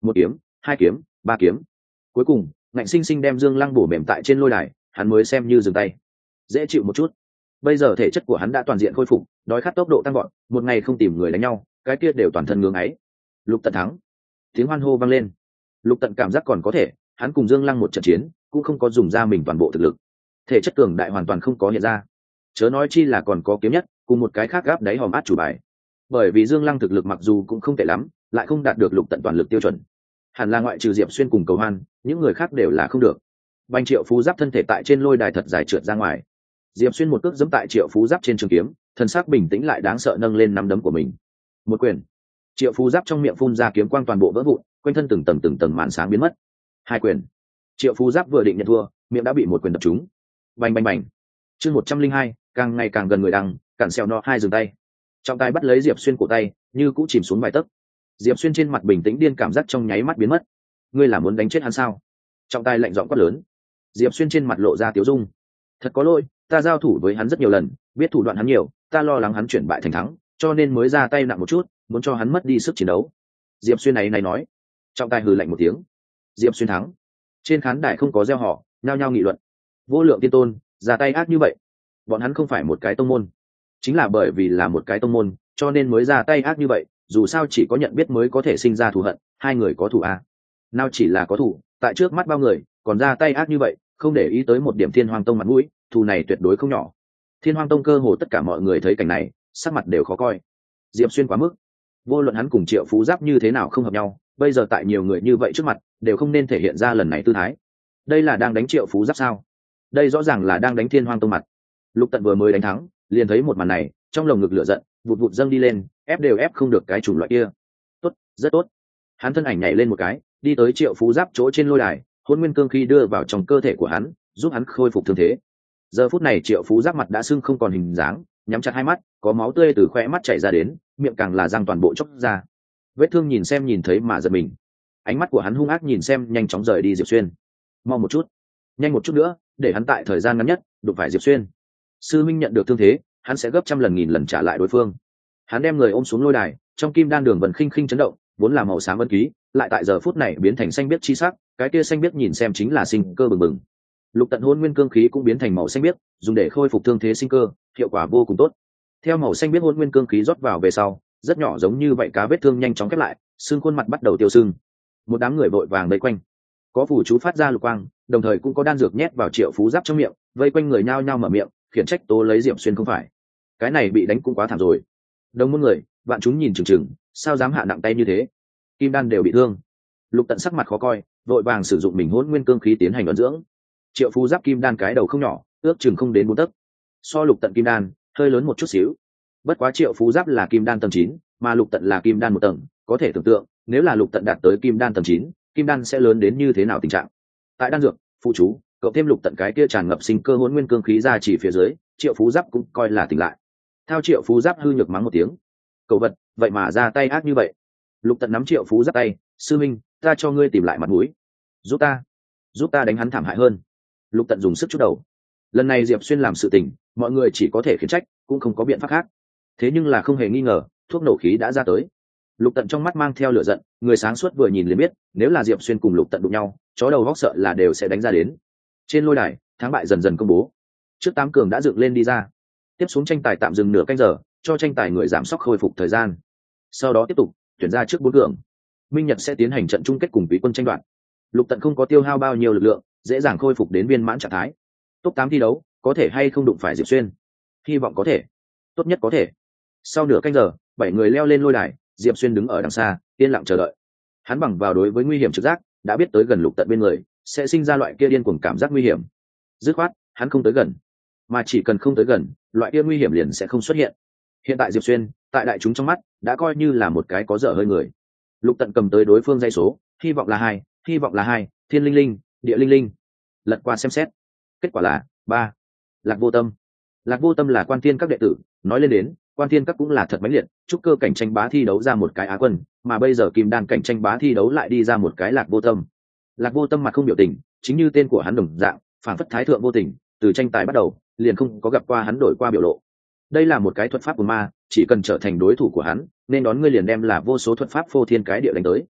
một kiếm, hai kiếm, ba kiếm, cuối cùng ngạnh sinh sinh đem Dương Lăng bổ mềm tại trên lôi đài, hắn mới xem như dừng tay, dễ chịu một chút. Bây giờ thể chất của hắn đã toàn diện khôi phục, đói khát tốc độ tăng gọn, một ngày không tìm người đánh nhau, cái kia đều toàn thân ngưỡng ấy. Lục Tận thắng, tiếng hoan hô vang lên. Lục Tận cảm giác còn có thể, hắn cùng Dương Lăng một trận chiến, cũng không có dùng ra mình toàn bộ thực lực, thể chất cường đại hoàn toàn không có hiện ra, chớ nói chi là còn có kiếm nhất cùng một cái khác gáp đáy hòm át chủ bài. Bởi vì Dương Lăng thực lực mặc dù cũng không tệ lắm, lại không đạt được Lục Tận toàn lực tiêu chuẩn, hẳn là ngoại trừ Diệp Xuyên cùng Cầu Hoan, những người khác đều là không được. Bành Triệu Phú Giáp thân thể tại trên lôi đài thật dài trượt ra ngoài, Diệp Xuyên một cước giẫm tại Triệu Phú Giáp trên trường kiếm, thần sắc bình tĩnh lại đáng sợ nâng lên nắm đấm của mình. Một quyền, Triệu Phú Giáp trong miệng phun ra kiếm quang toàn bộ vỡ vụn, quanh thân từng tầng từng tầng màn sáng biến mất. Hai quyền, Triệu Phú Giáp vừa định nhận thua, miệng đã bị một quyền đập trúng. Bành bành bành. Chương một trăm linh hai, càng ngày càng gần người đăng, cản xèo no hai dừng tay. Trọng tài bắt lấy Diệp Xuyên cổ tay, như cũ chìm xuống vài tấc. Diệp Xuyên trên mặt bình tĩnh điên cảm giác trong nháy mắt biến mất. Ngươi là muốn đánh chết hắn sao? Trọng tài lạnh giọng quát lớn. Diệp Xuyên trên mặt lộ ra tiếu dung. Thật có lỗi, ta giao thủ với hắn rất nhiều lần, biết thủ đoạn hắn nhiều, ta lo lắng hắn chuyển bại thành thắng, cho nên mới ra tay nặng một chút, muốn cho hắn mất đi sức chiến đấu. Diệp Xuyên này này nói. Trọng tài hừ lạnh một tiếng. Diệp Xuyên thắng. Trên khán đài không có reo hò, nhao nhao nghị luận. Vô Lượng Tiên Tôn ra tay ác như vậy, bọn hắn không phải một cái tông môn, chính là bởi vì là một cái tông môn cho nên mới ra tay ác như vậy. Dù sao chỉ có nhận biết mới có thể sinh ra thù hận, hai người có thù à? Nào chỉ là có thù, tại trước mắt bao người còn ra tay ác như vậy, không để ý tới một điểm Thiên Hoang Tông mặt mũi, thù này tuyệt đối không nhỏ. Thiên Hoang Tông cơ hồ tất cả mọi người thấy cảnh này, sắc mặt đều khó coi. Diệp Xuyên quá mức, vô luận hắn cùng Triệu Phú Giáp như thế nào không hợp nhau, bây giờ tại nhiều người như vậy trước mặt, đều không nên thể hiện ra lần này tư thái. Đây là đang đánh Triệu Phú Giáp sao? Đây rõ ràng là đang đánh Thiên Hoang Tông mặt. Lục Tận vừa mới đánh thắng, liền thấy một màn này, trong lồng ngực lửa giận vụt vụt dâng đi lên, ép đều ép không được cái chủng loại kia. Tốt, rất tốt. Hắn thân ảnh nhảy lên một cái, đi tới Triệu Phú Giáp chỗ trên lôi đài, hôn nguyên cương khí đưa vào trong cơ thể của hắn, giúp hắn khôi phục thương thế. Giờ phút này Triệu Phú Giáp mặt đã sưng không còn hình dáng, nhắm chặt hai mắt, có máu tươi từ khóe mắt chảy ra đến, miệng càng là răng toàn bộ chốc ra. Vết thương nhìn xem nhìn thấy mà giật mình. Ánh mắt của hắn hung ác nhìn xem, nhanh chóng rời đi Diệp Xuyên. Mau một chút, nhanh một chút nữa, để hắn tại thời gian ngắn nhất đụng phải Diệp Xuyên. Sư minh nhận được thương thế, hắn sẽ gấp trăm lần nghìn lần trả lại đối phương. Hắn đem người ôm xuống lôi đài, trong kim đan đường vần khinh khinh chấn động, vốn là màu xám vân ký, lại tại giờ phút này biến thành xanh biếc chi sắc, cái kia xanh biếc nhìn xem chính là sinh cơ bừng bừng. Lục Tận hôn nguyên cương khí cũng biến thành màu xanh biếc, dùng để khôi phục thương thế sinh cơ, hiệu quả vô cùng tốt. Theo màu xanh biếc hôn nguyên cương khí rót vào về sau, rất nhỏ giống như vậy cá vết thương nhanh chóng khép lại, xương khuôn mặt bắt đầu tiêu sưng. Một đám người vội vàng vây quanh, có phù chú phát ra lục quang, đồng thời cũng có đan dược nhét vào Triệu Phú Giáp trong miệng, vây quanh người nhao nhao mở miệng, khiển trách tố lấy Diệp Xuyên không phải. Cái này bị đánh cũng quá thảm rồi. Đồng môn người, vạn chúng nhìn chừng chừng, sao dám hạ nặng tay như thế? Kim đan đều bị thương. Lục Tận sắc mặt khó coi, vội vàng sử dụng mình hỗn nguyên cương khí tiến hành ẩn dưỡng. Triệu Phú Giáp kim đan cái đầu không nhỏ, ước chừng không đến bốn tấc. So Lục Tận kim đan hơi lớn một chút xíu. Bất quá Triệu Phú Giáp là kim đan tầng chín, mà Lục Tận là kim đan một tầng, có thể tưởng tượng, nếu là Lục Tận đạt tới kim đan tầng chín, kim đan sẽ lớn đến như thế nào tình trạng. Tại đan dược, phụ chú, cậu thêm Lục Tận cái kia tràn ngập sinh cơ hỗn nguyên cương khí ra chỉ phía dưới, Triệu Phú Giáp cũng coi là tỉnh lại. Theo Triệu Phú Giáp hư nhược mắng một tiếng, cậu vật, vậy mà ra tay ác như vậy. Lục Tận nắm Triệu Phú Giáp tay, sư minh, ta cho ngươi tìm lại mặt mũi, giúp ta, giúp ta đánh hắn thảm hại hơn. Lục Tận dùng sức chút đầu. Lần này Diệp Xuyên làm sự tình, mọi người chỉ có thể khiển trách, cũng không có biện pháp khác. Thế nhưng là không hề nghi ngờ, thuốc nổ khí đã ra tới. Lục Tận trong mắt mang theo lửa giận, người sáng suốt vừa nhìn liền biết, nếu là Diệp Xuyên cùng Lục Tận đụng nhau, chó đầu vóc sợ là đều sẽ đánh ra đến. Trên lôi đài, thắng bại dần dần công bố. Trước tám cường đã dựng lên đi ra. Tiếp xuống tranh tài tạm dừng nửa canh giờ, cho tranh tài người giảm sóc khôi phục thời gian. Sau đó tiếp tục tuyển ra trước bốn cường. Minh Nhật sẽ tiến hành trận chung kết cùng Quý Quân tranh đoạt. Lục Tận không có tiêu hao bao nhiêu lực lượng, dễ dàng khôi phục đến viên mãn trạng thái. Top tám thi đấu, có thể hay không đụng phải Diệp Xuyên? Hy vọng có thể. Tốt nhất có thể. Sau nửa canh giờ, bảy người leo lên lôi đài, Diệp Xuyên đứng ở đằng xa, yên lặng chờ đợi. Hắn bằng vào đối với nguy hiểm trực giác, đã biết tới gần Lục Tận bên người, sẽ sinh ra loại kia điên cuồng cảm giác nguy hiểm. Dứt khoát, hắn không tới gần, mà chỉ cần không tới gần, loại kia nguy hiểm liền sẽ không xuất hiện. Hiện tại Diệp Xuyên, tại đại chúng trong mắt, đã coi như là một cái có dở hơi người. Lục Tận cầm tới đối phương dây số, hy vọng là hai, hy vọng là hai, Thiên Linh Linh, Địa Linh Linh. Lật qua xem xét, kết quả là ba. Lạc Vô Tâm. Lạc Vô Tâm là Quan Thiên các đệ tử, nói lên đến, Quan Thiên các cũng là thật mãnh liệt, trúc cơ cảnh tranh bá thi đấu ra một cái á quân, mà bây giờ kim đan cảnh tranh bá thi đấu lại đi ra một cái Lạc Vô Tâm. Lạc Vô Tâm mặt không biểu tình, chính như tên của hắn đồng dạng, phản phất thái thượng vô tình, từ tranh tài bắt đầu, liền không có gặp qua hắn đổi qua biểu lộ. Đây là một cái thuật pháp của ma, chỉ cần trở thành đối thủ của hắn, nên đón ngươi liền đem là vô số thuật pháp phô thiên cái địa đánh tới.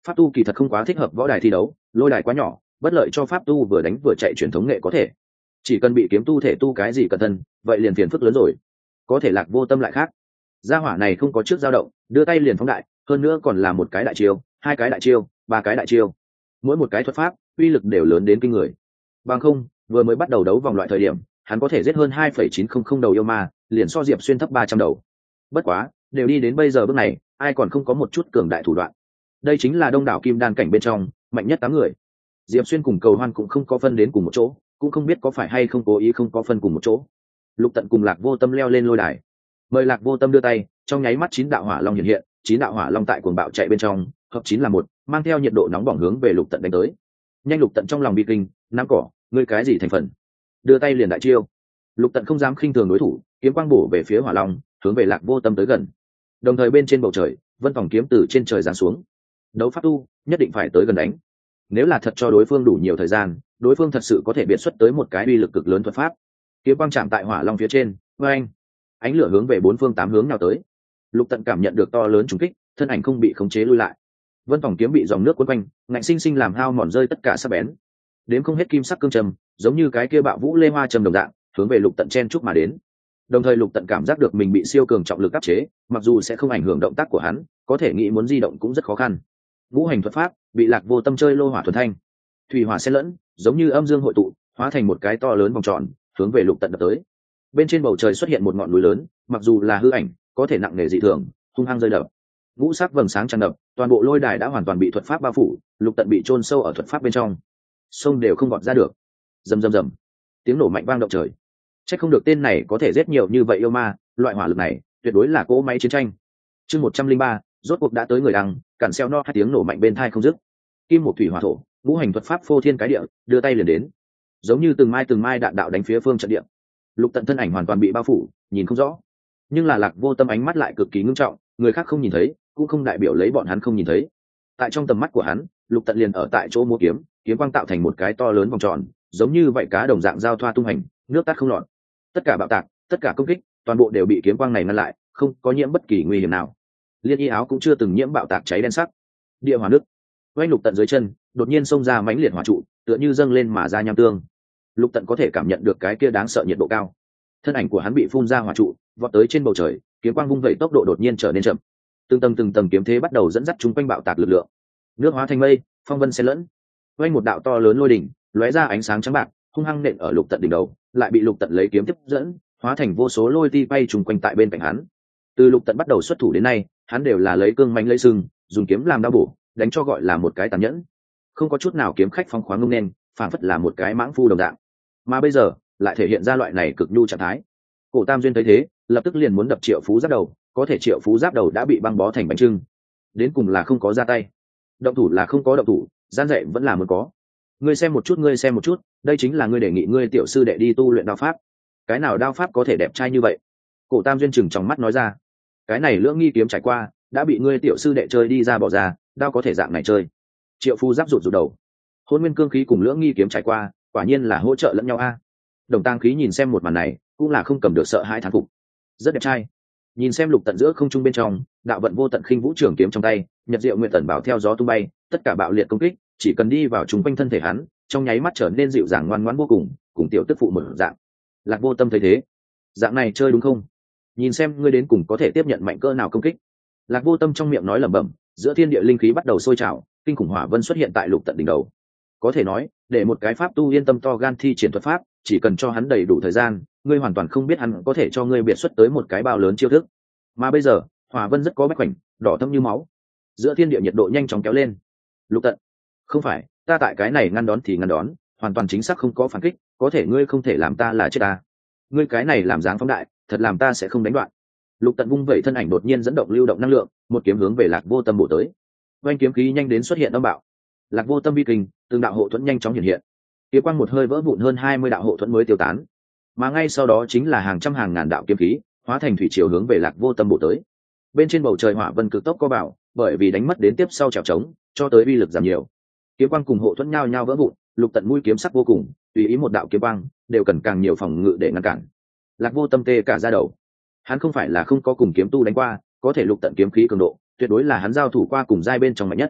pháp tu kỳ thật không quá thích hợp võ đài thi đấu, lôi đài quá nhỏ, bất lợi cho pháp tu vừa đánh vừa chạy truyền thống nghệ có thể. Chỉ cần bị kiếm tu thể tu cái gì cẩn thân, vậy liền phiền phức lớn rồi. Có thể Lạc Vô Tâm lại khác. Gia hỏa này không có trước dao động, đưa tay liền phóng đại, hơn nữa còn là một cái đại chiêu, hai cái đại chiêu, ba cái đại chiêu. Mỗi một cái thuật pháp, uy lực đều lớn đến kinh người. Bằng không, vừa mới bắt đầu đấu vòng loại thời điểm, hắn có thể giết hơn hai phẩy chín không không đầu yêu ma, liền so Diệp Xuyên thấp ba trăm đầu. Bất quá, đều đi đến bây giờ bước này, ai còn không có một chút cường đại thủ đoạn. Đây chính là đông đảo kim đan cảnh bên trong, mạnh nhất tám người. Diệp Xuyên cùng Cầu Hoan cũng không có phân đến cùng một chỗ, cũng không biết có phải hay không cố ý không có phân cùng một chỗ. Lục Tận cùng Lạc Vô Tâm leo lên lôi đài, mời Lạc Vô Tâm đưa tay, trong nháy mắt chín đạo hỏa long hiện hiện, chín đạo hỏa long tại cuồng bạo chạy bên trong, hợp chín là một, mang theo nhiệt độ nóng bỏng hướng về Lục Tận đánh tới. Nhanh Lục Tận trong lòng bị kinh, nắm cỏ, ngươi cái gì thành phần? Đưa tay liền đại chiêu. Lục Tận không dám khinh thường đối thủ, kiếm quang bổ về phía hỏa long, hướng về Lạc Vô Tâm tới gần. Đồng thời bên trên bầu trời, vân phòng kiếm từ trên trời giáng xuống. Đấu pháp tu, nhất định phải tới gần đánh. Nếu là thật cho đối phương đủ nhiều thời gian, đối phương thật sự có thể biện xuất tới một cái uy lực cực lớn thuật pháp. Kiếm quang chạm tại hỏa long phía trên, với anh, ánh lửa hướng về bốn phương tám hướng nào tới. Lục Tận cảm nhận được to lớn trùng kích, thân ảnh không bị khống chế lui lại. Vân phòng kiếm bị dòng nước cuốn quanh, ngạnh sinh sinh làm hao mòn rơi tất cả sắc bén. Đếm không hết kim sắc cương trầm, giống như cái kia bạo vũ lê hoa trầm đồng dạng, hướng về Lục Tận chen chúc mà đến. Đồng thời Lục Tận cảm giác được mình bị siêu cường trọng lực áp chế, mặc dù sẽ không ảnh hưởng động tác của hắn, có thể nghĩ muốn di động cũng rất khó khăn. Ngũ hành thuật pháp bị Lạc Vô Tâm chơi lô hỏa thuần thanh, thủy hỏa xen lẫn, giống như âm dương hội tụ, hóa thành một cái to lớn vòng tròn, hướng về Lục Tận đập tới. Bên trên bầu trời xuất hiện một ngọn núi lớn, mặc dù là hư ảnh, có thể nặng nề dị thường, hung hăng rơi đập. Ngũ sắc vầng sáng tràn ngập, toàn bộ lôi đài đã hoàn toàn bị thuật pháp bao phủ, Lục Tận bị chôn sâu ở thuật pháp bên trong, sông đều không vọt ra được. Rầm rầm rầm, tiếng nổ mạnh vang động trời. Chắc không được tên này có thể giết nhiều như vậy yêu ma, loại hỏa lực này tuyệt đối là cỗ máy chiến tranh. Chương một trăm linh ba, rốt cuộc đã tới người đăng, cản xeo no hai tiếng nổ mạnh bên tai không dứt. Kim một thủy hỏa thổ, ngũ hành thuật pháp phô thiên cái địa, đưa tay liền đến, giống như từng mai từng mai đạn đạo đánh phía phương trận địa. Lục Tận thân ảnh hoàn toàn bị bao phủ, nhìn không rõ. Nhưng là Lạc Vô Tâm ánh mắt lại cực kỳ ngưng trọng, người khác không nhìn thấy, cũng không đại biểu lấy bọn hắn không nhìn thấy. Tại trong tầm mắt của hắn, Lục Tận liền ở tại chỗ múa kiếm, kiếm quang tạo thành một cái to lớn vòng tròn, giống như vậy cá đồng dạng giao thoa tung hành, nước tắt không lọt. Tất cả bạo tạc, tất cả công kích, toàn bộ đều bị kiếm quang này ngăn lại, không có nhiễm bất kỳ nguy hiểm nào. Liên y áo cũng chưa từng nhiễm bạo tạc cháy đen sắc. Địa hỏa nước, quanh Lục Tận dưới chân, đột nhiên xông ra mãnh liệt hỏa trụ, tựa như dâng lên mà ra nham tương. Lục Tận có thể cảm nhận được cái kia đáng sợ nhiệt độ cao. Thân ảnh của hắn bị phun ra hỏa trụ, vọt tới trên bầu trời, kiếm quang vung vẩy tốc độ đột nhiên trở nên chậm. Từng tầng từng tầng kiếm thế bắt đầu dẫn dắt chúng quanh bạo tạc lực lượng. Nước hóa thành mây, phong vân xen lẫn. Quanh một đạo to lớn lôi đỉnh, lóe ra ánh sáng trắng bạc, hung hăng nện ở Lục Tận đỉnh đầu, lại bị Lục Tận lấy kiếm tiếp dẫn, hóa thành vô số lôi ti bay trùng quanh tại bên cạnh hắn. Từ Lục Tận bắt đầu xuất thủ đến nay, hắn đều là lấy cương mãnh lấy sừng, dùng kiếm làm đao bổ, đánh cho gọi là một cái tàn nhẫn. Không có chút nào kiếm khách phong khoáng ngông nên, phản phất là một cái mãng phu đồng dạng. Mà bây giờ, lại thể hiện ra loại này cực nhu trạng thái. Cổ Tam Duyên thấy thế, lập tức liền muốn đập Triệu Phú Giáp đầu, có thể Triệu Phú Giáp đầu đã bị băng bó thành bánh trưng. Đến cùng là không có ra tay. Động thủ là không có động thủ, gian dạy vẫn là muốn có. Ngươi xem một chút, ngươi xem một chút, đây chính là ngươi đề nghị ngươi tiểu sư đệ đi tu luyện đao pháp. Cái nào đao pháp có thể đẹp trai như vậy? Cổ Tam Duyên chừng trong mắt nói ra. Cái này lưỡng nghi kiếm trải qua, đã bị ngươi tiểu sư đệ chơi đi ra bỏ ra, đao có thể dạng này chơi. Triệu Phú Giáp rụt rụt đầu. Hôn nguyên cương khí cùng lưỡng nghi kiếm trải qua, quả nhiên là hỗ trợ lẫn nhau a. Đồng Tăng Khí nhìn xem một màn này, cũng là không cầm được sợ hãi thán phục. Rất đẹp trai. Nhìn xem Lục Tận giữa không trung bên trong, đạo vận vô tận khinh vũ trường kiếm trong tay, nhật diệu nguyện tần bảo theo gió tung bay, tất cả bạo liệt công kích, chỉ cần đi vào trùng quanh thân thể hắn, trong nháy mắt trở nên dịu dàng ngoan ngoãn vô cùng, cùng tiểu tức phụ một dạng. Lạc Vô Tâm thấy thế, dạng này chơi đúng không? Nhìn xem ngươi đến cùng có thể tiếp nhận mạnh cỡ nào công kích. Lạc Vô Tâm trong miệng nói lẩm bẩm, giữa thiên địa linh khí bắt đầu sôi trào, kinh khủng hỏa vân xuất hiện tại Lục Tận đỉnh đầu. Có thể nói, để một cái pháp tu yên tâm to gan thi triển thuật pháp, chỉ cần cho hắn đầy đủ thời gian, ngươi hoàn toàn không biết hắn có thể cho ngươi biệt xuất tới một cái bao lớn chiêu thức. Mà bây giờ, hỏa vân rất có bách khoảnh, đỏ thâm như máu. Giữa thiên địa nhiệt độ nhanh chóng kéo lên. Lục Tận, không phải, ta tại cái này ngăn đón thì ngăn đón, hoàn toàn chính xác không có phản kích, có thể ngươi không thể làm ta là chết ta. Ngươi cái này làm dáng phóng đại, thật làm ta sẽ không đánh đoạn. Lục Tận vung vẩy thân ảnh đột nhiên dẫn động lưu động năng lượng, một kiếm hướng về Lạc Vô Tâm bổ tới. Oanh kiếm khí nhanh đến xuất hiện âm bạo. Lạc Vô Tâm vi kinh, từng đạo hộ thuẫn nhanh chóng hiện hiện. Kiếm quang một hơi vỡ vụn hơn hai mươi đạo hộ thuẫn mới tiêu tán. Mà ngay sau đó chính là hàng trăm hàng ngàn đạo kiếm khí, hóa thành thủy triều hướng về Lạc Vô Tâm bổ tới. Bên trên bầu trời hỏa vân cực tốc co bảo, bởi vì đánh mất đến tiếp sau trèo trống, cho tới uy lực giảm nhiều. Kiếm quang cùng hộ thuẫn nhau nhau vỡ vụn, Lục Tận mũi kiếm sắc vô cùng, tùy ý một đạo kiếm quang, đều cần càng nhiều phòng ngự để ngăn cản. Lạc Vô Tâm tê cả da đầu. Hắn không phải là không có cùng kiếm tu đánh qua, có thể Lục Tận kiếm khí cường độ, tuyệt đối là hắn giao thủ qua cùng giai bên trong mạnh nhất.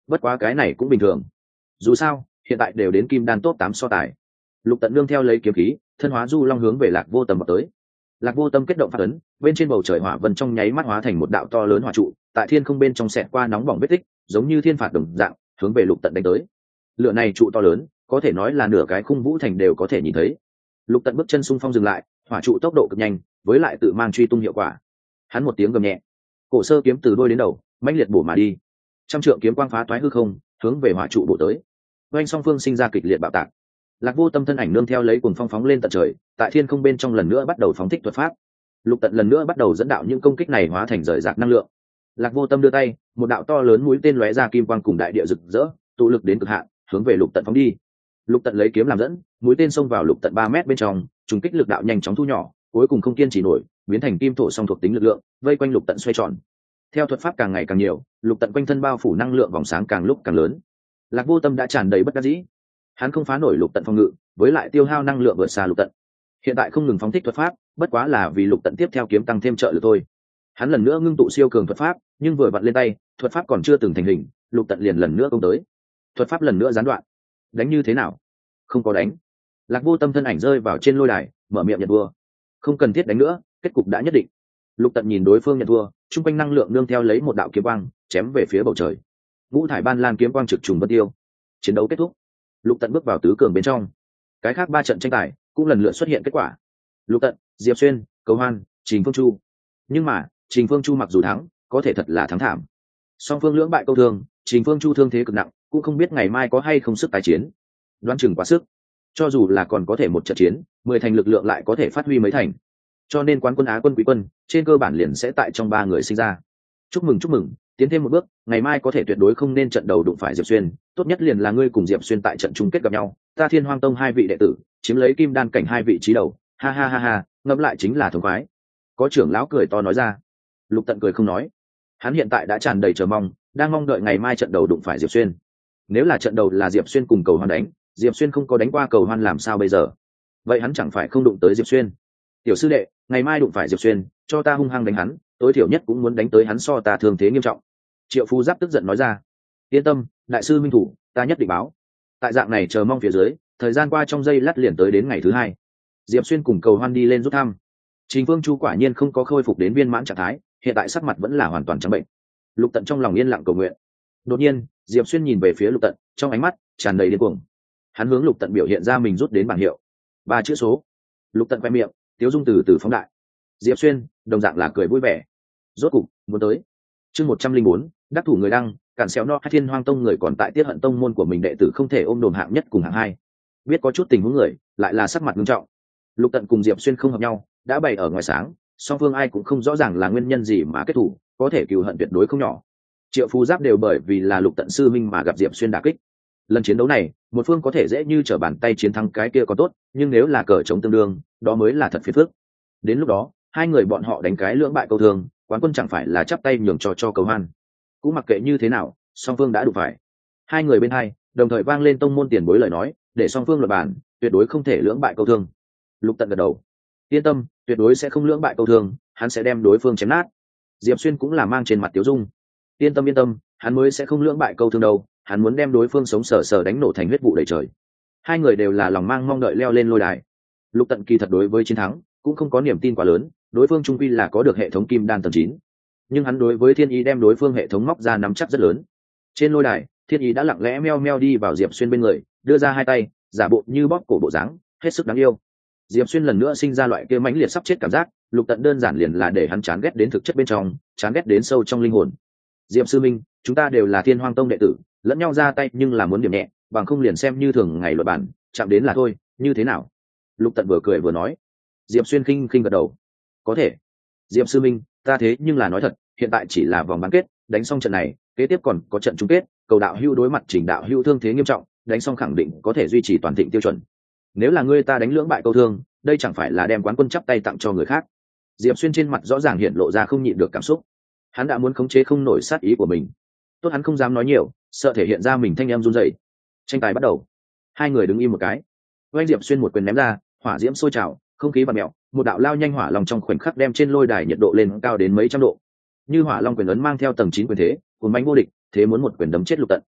bất quá cái này cũng bình thường, dù sao hiện tại đều đến kim đan top tám so tài. Lục Tận nương theo lấy kiếm khí thân hóa du long hướng về Lạc Vô Tâm vào tới. Lạc Vô Tâm kết động phát ấn, bên trên bầu trời hỏa vân trong nháy mắt hóa thành một đạo to lớn hỏa trụ, tại thiên không bên trong xẹt qua nóng bỏng vết tích, giống như thiên phạt đồng dạng hướng về Lục Tận đánh tới. Lửa này trụ to lớn, có thể nói là nửa cái khung vũ thành đều có thể nhìn thấy. Lục Tận bước chân xung phong dừng lại, hỏa trụ tốc độ cực nhanh, với lại tự mang truy tung hiệu quả. Hắn một tiếng gầm nhẹ, cổ sơ kiếm từ đôi đến đầu mãnh liệt bổ mà đi, trăm trượng kiếm quang phá toái hư không, hướng về hỏa trụ bổ tới. Oanh song phương sinh ra kịch liệt bạo tạc. Lạc Vô Tâm thân ảnh nương theo lấy cuồng phong phóng lên tận trời, tại thiên không bên trong lần nữa bắt đầu phóng thích thuật pháp. Lục Tận lần nữa bắt đầu dẫn đạo những công kích này hóa thành rời rạc năng lượng. Lạc Vô Tâm đưa tay, một đạo to lớn mũi tên lóe ra kim quang cùng đại địa rực rỡ, tụ lực đến cực hạn, hướng về Lục Tận phóng đi. Lục Tận lấy kiếm làm dẫn, mũi tên xông vào Lục Tận ba mét bên trong, trùng kích lực đạo nhanh chóng thu nhỏ, cuối cùng không kiên trì nổi, biến thành kim thổ song thuộc tính lực lượng, vây quanh Lục Tận xoay tròn. Theo thuật pháp càng ngày càng nhiều, Lục Tận quanh thân bao phủ năng lượng vòng sáng càng lúc càng lớn. Lạc Vô Tâm đã tràn đầy bất đắc dĩ, hắn không phá nổi Lục Tận phòng ngự, với lại tiêu hao năng lượng vượt xa Lục Tận. Hiện tại không ngừng phóng thích thuật pháp, bất quá là vì Lục Tận tiếp theo kiếm tăng thêm trợ lực thôi. Hắn lần nữa ngưng tụ siêu cường thuật pháp, nhưng vừa vặn lên tay, thuật pháp còn chưa từng thành hình, Lục Tận liền lần nữa công tới. Thuật pháp lần nữa gián đoạn. Đánh như thế nào? Không có đánh. Lạc Vô Tâm thân ảnh rơi vào trên lôi đài, mở miệng nhận thua. Không cần thiết đánh nữa, kết cục đã nhất định. Lục Tận nhìn đối phương nhận thua, trung quanh năng lượng nương theo lấy một đạo kiếm quang, chém về phía bầu trời. Ngũ thải ban lan kiếm quang trực trùng vân tiêu. Chiến đấu kết thúc. Lục Tận bước vào tứ cường bên trong. Cái khác ba trận tranh tài cũng lần lượt xuất hiện kết quả. Lục Tận, Diệp Xuyên, Cầu Hoan, Trình Phương Chu. Nhưng mà, Trình Phương Chu mặc dù thắng, có thể thật là thắng thảm. Song phương lưỡng bại câu thương, Trình Phương Chu thương thế cực nặng, cũng không biết ngày mai có hay không sức tái chiến. Đoán chừng quá sức. Cho dù là còn có thể một trận chiến, mười thành lực lượng lại có thể phát huy mấy thành. Cho nên quán quân Á quân Quý quân, trên cơ bản liền sẽ tại trong ba người sinh ra. Chúc mừng chúc mừng, tiến thêm một bước, ngày mai có thể tuyệt đối không nên trận đầu đụng phải Diệp Xuyên, tốt nhất liền là ngươi cùng Diệp Xuyên tại trận chung kết gặp nhau, ta Thiên Hoang Tông hai vị đệ tử, chiếm lấy kim đan cảnh hai vị trí đầu, ha ha ha ha, ngẫm lại chính là thống khoái. Có trưởng lão cười to nói ra. Lục Tận cười không nói. Hắn hiện tại đã tràn đầy chờ mong, đang mong đợi ngày mai trận đầu đụng phải Diệp Xuyên. Nếu là trận đầu là Diệp Xuyên cùng Cầu Hoan đánh, Diệp Xuyên không có đánh qua Cầu Hoan làm sao bây giờ? Vậy hắn chẳng phải không đụng tới Diệp Xuyên? Tiểu sư đệ, ngày mai đụng phải Diệp Xuyên, cho ta hung hăng đánh hắn, tối thiểu nhất cũng muốn đánh tới hắn so ta thương thế nghiêm trọng. Triệu Phú Giáp tức giận nói ra. Yên tâm, đại sư minh thủ, ta nhất định báo. Tại dạng này chờ mong phía dưới, thời gian qua trong giây lát liền tới đến ngày thứ hai. Diệp Xuyên cùng Cầu Hoan đi lên rút thăm. Trình Phương Chu quả nhiên không có khôi phục đến viên mãn trạng thái, hiện tại sắc mặt vẫn là hoàn toàn trắng bệnh. Lục Tận trong lòng yên lặng cầu nguyện. Đột nhiên, Diệp Xuyên nhìn về phía Lục Tận, trong ánh mắt tràn đầy điên cuồng. Hắn hướng Lục Tận biểu hiện ra mình rút đến bảng hiệu, ba chữ số. Lục Tận quay miệng, tiếu dung từ từ phóng đại. Diệp Xuyên đồng dạng là cười vui vẻ. Rốt cục muốn tới. Chương một trăm linh bốn, đắc thủ người đăng, cản xéo no hai Thiên Hoang Tông người còn tại tiết hận tông môn của mình đệ tử không thể ôm đồn hạng nhất cùng hạng hai. Biết có chút tình huống người, lại là sắc mặt nghiêm trọng. Lục Tận cùng Diệp Xuyên không hợp nhau, đã bày ở ngoài sáng, song phương ai cũng không rõ ràng là nguyên nhân gì mà kết thủ, có thể cừu hận tuyệt đối không nhỏ. Triệu Phú Giáp đều bởi vì là Lục Tận sư minh mà gặp Diệp Xuyên đả kích. Lần chiến đấu này, một phương có thể dễ như trở bàn tay chiến thắng cái kia có tốt, nhưng nếu là cờ chống tương đương, đó mới là thật phiền phức. Đến lúc đó, hai người bọn họ đánh cái lưỡng bại câu thương, quán quân chẳng phải là chắp tay nhường cho cho Cầu Hoan. Cũng mặc kệ như thế nào, song phương đã đủ phải. Hai người bên hai, đồng thời vang lên tông môn tiền bối lời nói, để song phương luật bản, tuyệt đối không thể lưỡng bại câu thương. Lục Tận gật đầu. Yên tâm, tuyệt đối sẽ không lưỡng bại câu thương, hắn sẽ đem đối phương chém nát. Diệp Xuyên cũng là mang trên mặt tiếu dung. Yên tâm yên tâm, hắn mới sẽ không lưỡng bại câu thương đâu, hắn muốn đem đối phương sống sờ sờ đánh nổ thành huyết vụ đầy trời. Hai người đều là lòng mang mong đợi leo lên lôi đài. Lục Tận kỳ thật đối với chiến thắng cũng không có niềm tin quá lớn, đối phương trung quy là có được hệ thống kim đan tầng chín, nhưng hắn đối với Thiên Ý đem đối phương hệ thống móc ra nắm chắc rất lớn. Trên lôi đài, Thiên Ý đã lặng lẽ meo meo đi vào Diệp Xuyên bên người, đưa ra hai tay, giả bộ như bóp cổ bộ dáng, hết sức đáng yêu. Diệp Xuyên lần nữa sinh ra loại kia mãnh liệt sắp chết cảm giác, Lục Tận đơn giản liền là để hắn chán ghét đến thực chất bên trong, chán ghét đến sâu trong linh hồn. Diệp sư minh, chúng ta đều là Thiên Hoang Tông đệ tử, lẫn nhau ra tay nhưng là muốn điểm nhẹ, bằng không liền xem như thường ngày luật bản, chạm đến là thôi, như thế nào? Lục Tận vừa cười vừa nói. Diệp Xuyên khinh khinh gật đầu. Có thể. Diệp sư minh, ta thế nhưng là nói thật, hiện tại chỉ là vòng bán kết, đánh xong trận này, kế tiếp còn có trận chung kết, cầu đạo hưu đối mặt Trình đạo hưu thương thế nghiêm trọng, đánh xong khẳng định có thể duy trì toàn thịnh tiêu chuẩn. Nếu là ngươi ta đánh lưỡng bại câu thương, đây chẳng phải là đem quán quân chắp tay tặng cho người khác. Diệp Xuyên trên mặt rõ ràng hiện lộ ra không nhịn được cảm xúc. Hắn đã muốn khống chế không nổi sát ý của mình. Tốt hắn không dám nói nhiều, sợ thể hiện ra mình thanh em run rẩy. Tranh tài bắt đầu. Hai người đứng im một cái. Oanh Diệp Xuyên một quyền ném ra, hỏa diễm sôi trào, không khí bạt mèo, một đạo lao nhanh hỏa long trong khoảnh khắc đem trên lôi đài nhiệt độ lên cao đến mấy trăm độ. Như hỏa long quyền ấn mang theo tầng chín quyền thế, cuốn bánh vô địch, thế muốn một quyền đấm chết Lục Tận.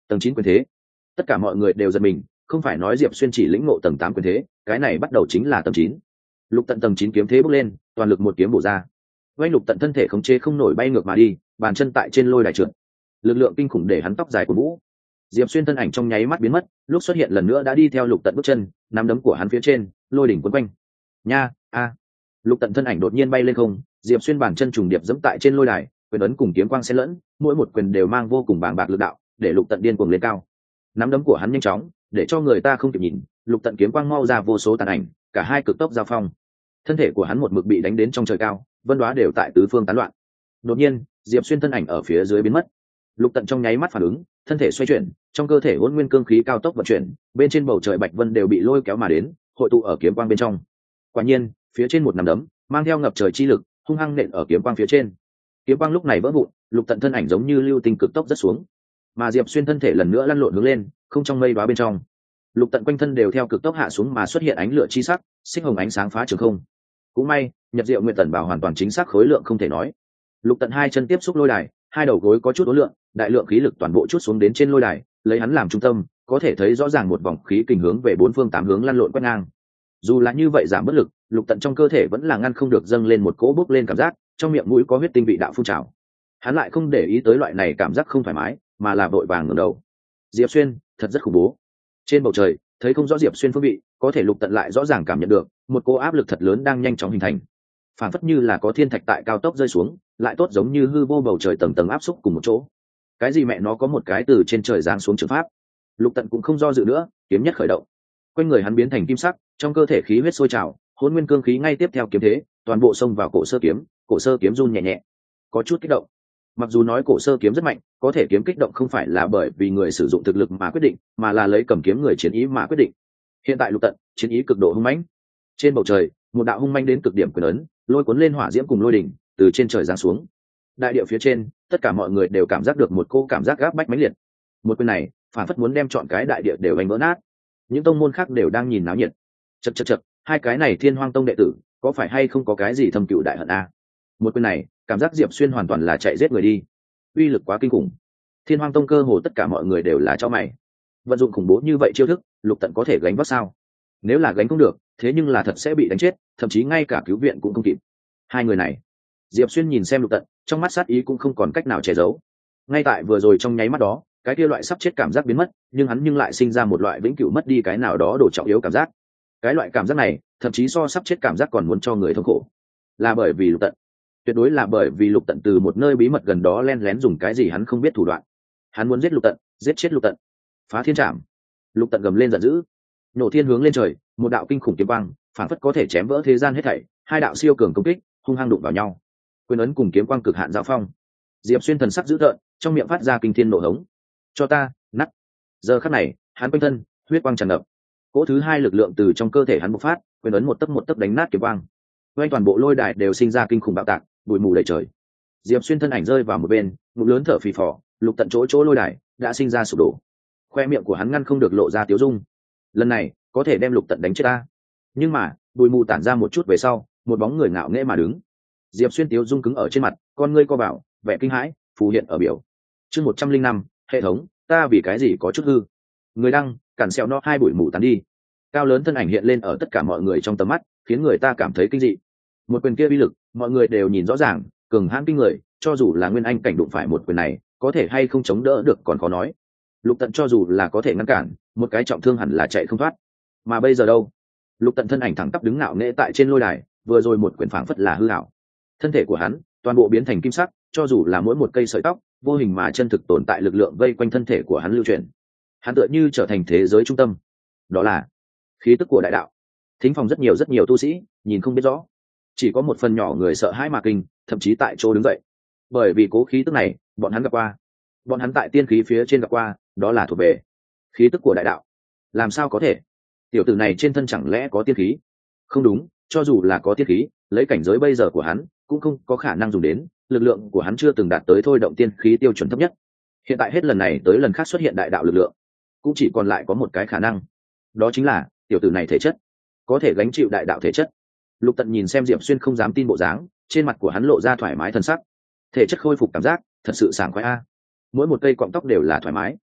tầng chín quyền thế. Tất cả mọi người đều giật mình, không phải nói Diệp Xuyên chỉ lĩnh ngộ tầng tám quyền thế, cái này bắt đầu chính là tầng chín. Lục Tận tầng chín kiếm thế bước lên, toàn lực một kiếm bổ ra. Vành Lục Tận thân thể khống chế không nổi bay ngược mà đi, bàn chân tại trên lôi đài trượt. Lực lượng kinh khủng để hắn tóc dài của vũ. Diệp Xuyên thân ảnh trong nháy mắt biến mất, lúc xuất hiện lần nữa đã đi theo Lục Tận bước chân, nắm đấm của hắn phía trên, lôi đỉnh quấn quanh. Nha, a. Lục Tận thân ảnh đột nhiên bay lên không, Diệp Xuyên bàn chân trùng điệp giẫm tại trên lôi đài, quyền ấn cùng kiếm quang xen lẫn, mỗi một quyền đều mang vô cùng bàng bạc lực đạo, để Lục Tận điên cuồng lên cao. Nắm đấm của hắn nhanh chóng, để cho người ta không kịp nhìn, Lục Tận kiếm quang mau ra vô số tàn ảnh, cả hai cực tốc giao phong. Thân thể của hắn một mực bị đánh đến trong trời cao, vân đóa đều tại tứ phương tán loạn. Đột nhiên, Diệp Xuyên thân ảnh ở phía dưới biến mất. Lục Tận trong nháy mắt phản ứng, thân thể xoay chuyển, trong cơ thể hỗn nguyên cương khí cao tốc vận chuyển, bên trên bầu trời bạch vân đều bị lôi kéo mà đến, hội tụ ở kiếm quang bên trong. Quả nhiên, phía trên một nắm đấm, mang theo ngập trời chi lực, hung hăng nện ở kiếm quang phía trên. Kiếm quang lúc này vỡ vụn, Lục Tận thân ảnh giống như lưu tinh cực tốc rất xuống, mà Diệp Xuyên thân thể lần nữa lăn lộn hướng lên, không trong mây đóa bên trong. Lục Tận quanh thân đều theo cực tốc hạ xuống mà xuất hiện ánh lửa chi sắc, xích hồng ánh sáng phá trường không. Cũng may, Nhật Diệu Nguyệt Tần bảo hoàn toàn chính xác khối lượng không thể nói. Lục Tận hai chân tiếp xúc lôi đài, hai đầu gối có chút ối lượng, đại lượng khí lực toàn bộ chút xuống đến trên lôi đài, lấy hắn làm trung tâm, có thể thấy rõ ràng một vòng khí kình hướng về bốn phương tám hướng lăn lộn quét ngang. Dù là như vậy giảm bất lực, Lục Tận trong cơ thể vẫn là ngăn không được dâng lên một cỗ bốc lên cảm giác, trong miệng mũi có huyết tinh vị đạo phun trào. Hắn lại không để ý tới loại này cảm giác không thoải mái, mà là vội vàng ngẩng đầu. Diệp Xuyên, thật rất khủng bố. Trên bầu trời, thấy không rõ Diệp Xuyên phương vị, có thể Lục Tận lại rõ ràng cảm nhận được một cỗ áp lực thật lớn đang nhanh chóng hình thành. Phản phất như là có thiên thạch tại cao tốc rơi xuống, lại tốt giống như hư vô bầu trời tầng tầng áp xúc cùng một chỗ. Cái gì mẹ nó có một cái từ trên trời giáng xuống trường pháp. Lục Tận cũng không do dự nữa, kiếm nhất khởi động. Quanh người hắn biến thành kim sắc, trong cơ thể khí huyết sôi trào, hỗn nguyên cương khí ngay tiếp theo kiếm thế, toàn bộ xông vào cổ sơ kiếm, cổ sơ kiếm run nhẹ nhẹ, có chút kích động. Mặc dù nói cổ sơ kiếm rất mạnh, có thể kiếm kích động không phải là bởi vì người sử dụng thực lực mà quyết định, mà là lấy cầm kiếm người chiến ý mà quyết định. Hiện tại Lục Tận, chiến ý cực độ hung mãnh. Trên bầu trời, một đạo hung mãnh đến cực điểm quyền ấn, lôi cuốn lên hỏa diễm cùng lôi đỉnh, từ trên trời giáng xuống. Đại địa phía trên, tất cả mọi người đều cảm giác được một cô cảm giác gáp bách mãnh liệt. Một quyền này, phản phất muốn đem chọn cái đại địa đều đánh vỡ nát. Những tông môn khác đều đang nhìn náo nhiệt. Chậc chậc chậc, hai cái này Thiên Hoang tông đệ tử, có phải hay không có cái gì thâm cựu đại hận a? Một quyền này, cảm giác Diệp Xuyên hoàn toàn là chạy giết người đi. Uy lực quá kinh khủng. Thiên Hoang tông cơ hồ tất cả mọi người đều là chó mày. Vận dụng khủng bố như vậy chiêu thức, Lục Tận có thể gánh vác sao? Nếu là gánh không được, thế nhưng là thật sẽ bị đánh chết, thậm chí ngay cả cứu viện cũng không kịp. Hai người này, Diệp Xuyên nhìn xem Lục Tận, trong mắt sát ý cũng không còn cách nào che giấu. Ngay tại vừa rồi trong nháy mắt đó, cái kia loại sắp chết cảm giác biến mất, nhưng hắn nhưng lại sinh ra một loại vĩnh cửu mất đi cái nào đó đồ trọng yếu cảm giác. Cái loại cảm giác này, thậm chí so sắp chết cảm giác còn muốn cho người thống khổ. Là bởi vì Lục Tận, tuyệt đối là bởi vì Lục Tận từ một nơi bí mật gần đó len lén dùng cái gì hắn không biết thủ đoạn. Hắn muốn giết Lục Tận, giết chết Lục Tận. Phá thiên trảm. Lục Tận gầm lên giận dữ, nổ thiên hướng lên trời, một đạo kinh khủng kiếm quang, phản phất có thể chém vỡ thế gian hết thảy, hai đạo siêu cường công kích, hung hăng đụng vào nhau. Quyền ấn cùng kiếm quang cực hạn giao phong. Diệp Xuyên thần sắc dữ tợn, trong miệng phát ra kinh thiên nổ hống. Cho ta, nắt. Giờ khắc này, hắn quanh thân, huyết quang tràn ngập. Cỗ thứ hai lực lượng từ trong cơ thể hắn bộc phát, quyền ấn một tấc một tấc đánh nát kiếm quang. Quanh toàn bộ lôi đài đều sinh ra kinh khủng bạo tạc, bụi mù đầy trời. Diệp Xuyên thân ảnh rơi vào một bên, ngụm lớn thở phì phò, Lục Tận chỗ chỗ lôi đài đã sinh ra sụp đổ. Khoe miệng của hắn ngăn không được lộ ra tiếu dung. Lần này, có thể đem Lục Tận đánh chết ta. Nhưng mà, bụi mù tản ra một chút về sau, một bóng người ngạo nghễ mà đứng. Diệp Xuyên tiếu dung cứng ở trên mặt, con ngươi co vào, vẻ kinh hãi phù hiện ở biểu. Chương một trăm linh năm, hệ thống, ta vì cái gì có chút hư. Người đăng, cản sẹo nó hai bụi mù tán đi. Cao lớn thân ảnh hiện lên ở tất cả mọi người trong tầm mắt, khiến người ta cảm thấy kinh dị. Một quyền kia uy lực, mọi người đều nhìn rõ ràng, cường hãn kinh người, cho dù là nguyên anh cảnh đụng phải một quyền này, có thể hay không chống đỡ được còn khó nói. Lục Tận cho dù là có thể ngăn cản, một cái trọng thương hẳn là chạy không thoát. Mà bây giờ đâu? Lục Tận thân ảnh thẳng tắp đứng ngạo nghễ tại trên lôi đài, vừa rồi một quyền phảng phất là hư ảo. Thân thể của hắn, toàn bộ biến thành kim sắc, cho dù là mỗi một cây sợi tóc, vô hình mà chân thực tồn tại lực lượng vây quanh thân thể của hắn lưu chuyển. Hắn tựa như trở thành thế giới trung tâm. Đó là khí tức của đại đạo. Thính phòng rất nhiều rất nhiều tu sĩ, nhìn không biết rõ. Chỉ có một phần nhỏ người sợ hãi mà kinh, thậm chí tại chỗ đứng dậy. Bởi vì cố khí tức này, bọn hắn gặp qua. Bọn hắn tại tiên khí phía trên gặp qua, đó là thuộc về khí tức của đại đạo. Làm sao có thể? Tiểu tử này trên thân chẳng lẽ có tiên khí? Không đúng, cho dù là có tiên khí, lấy cảnh giới bây giờ của hắn, cũng không có khả năng dùng đến, lực lượng của hắn chưa từng đạt tới thôi động tiên khí tiêu chuẩn thấp nhất. Hiện tại hết lần này tới lần khác xuất hiện đại đạo lực lượng, cũng chỉ còn lại có một cái khả năng, đó chính là tiểu tử này thể chất có thể gánh chịu đại đạo thể chất. Lục Tận nhìn xem Diệp Xuyên không dám tin bộ dáng, trên mặt của hắn lộ ra thoải mái thân sắc. Thể chất khôi phục cảm giác, thật sự sảng khoái a. Mỗi một cây cọng tóc đều là thoải mái.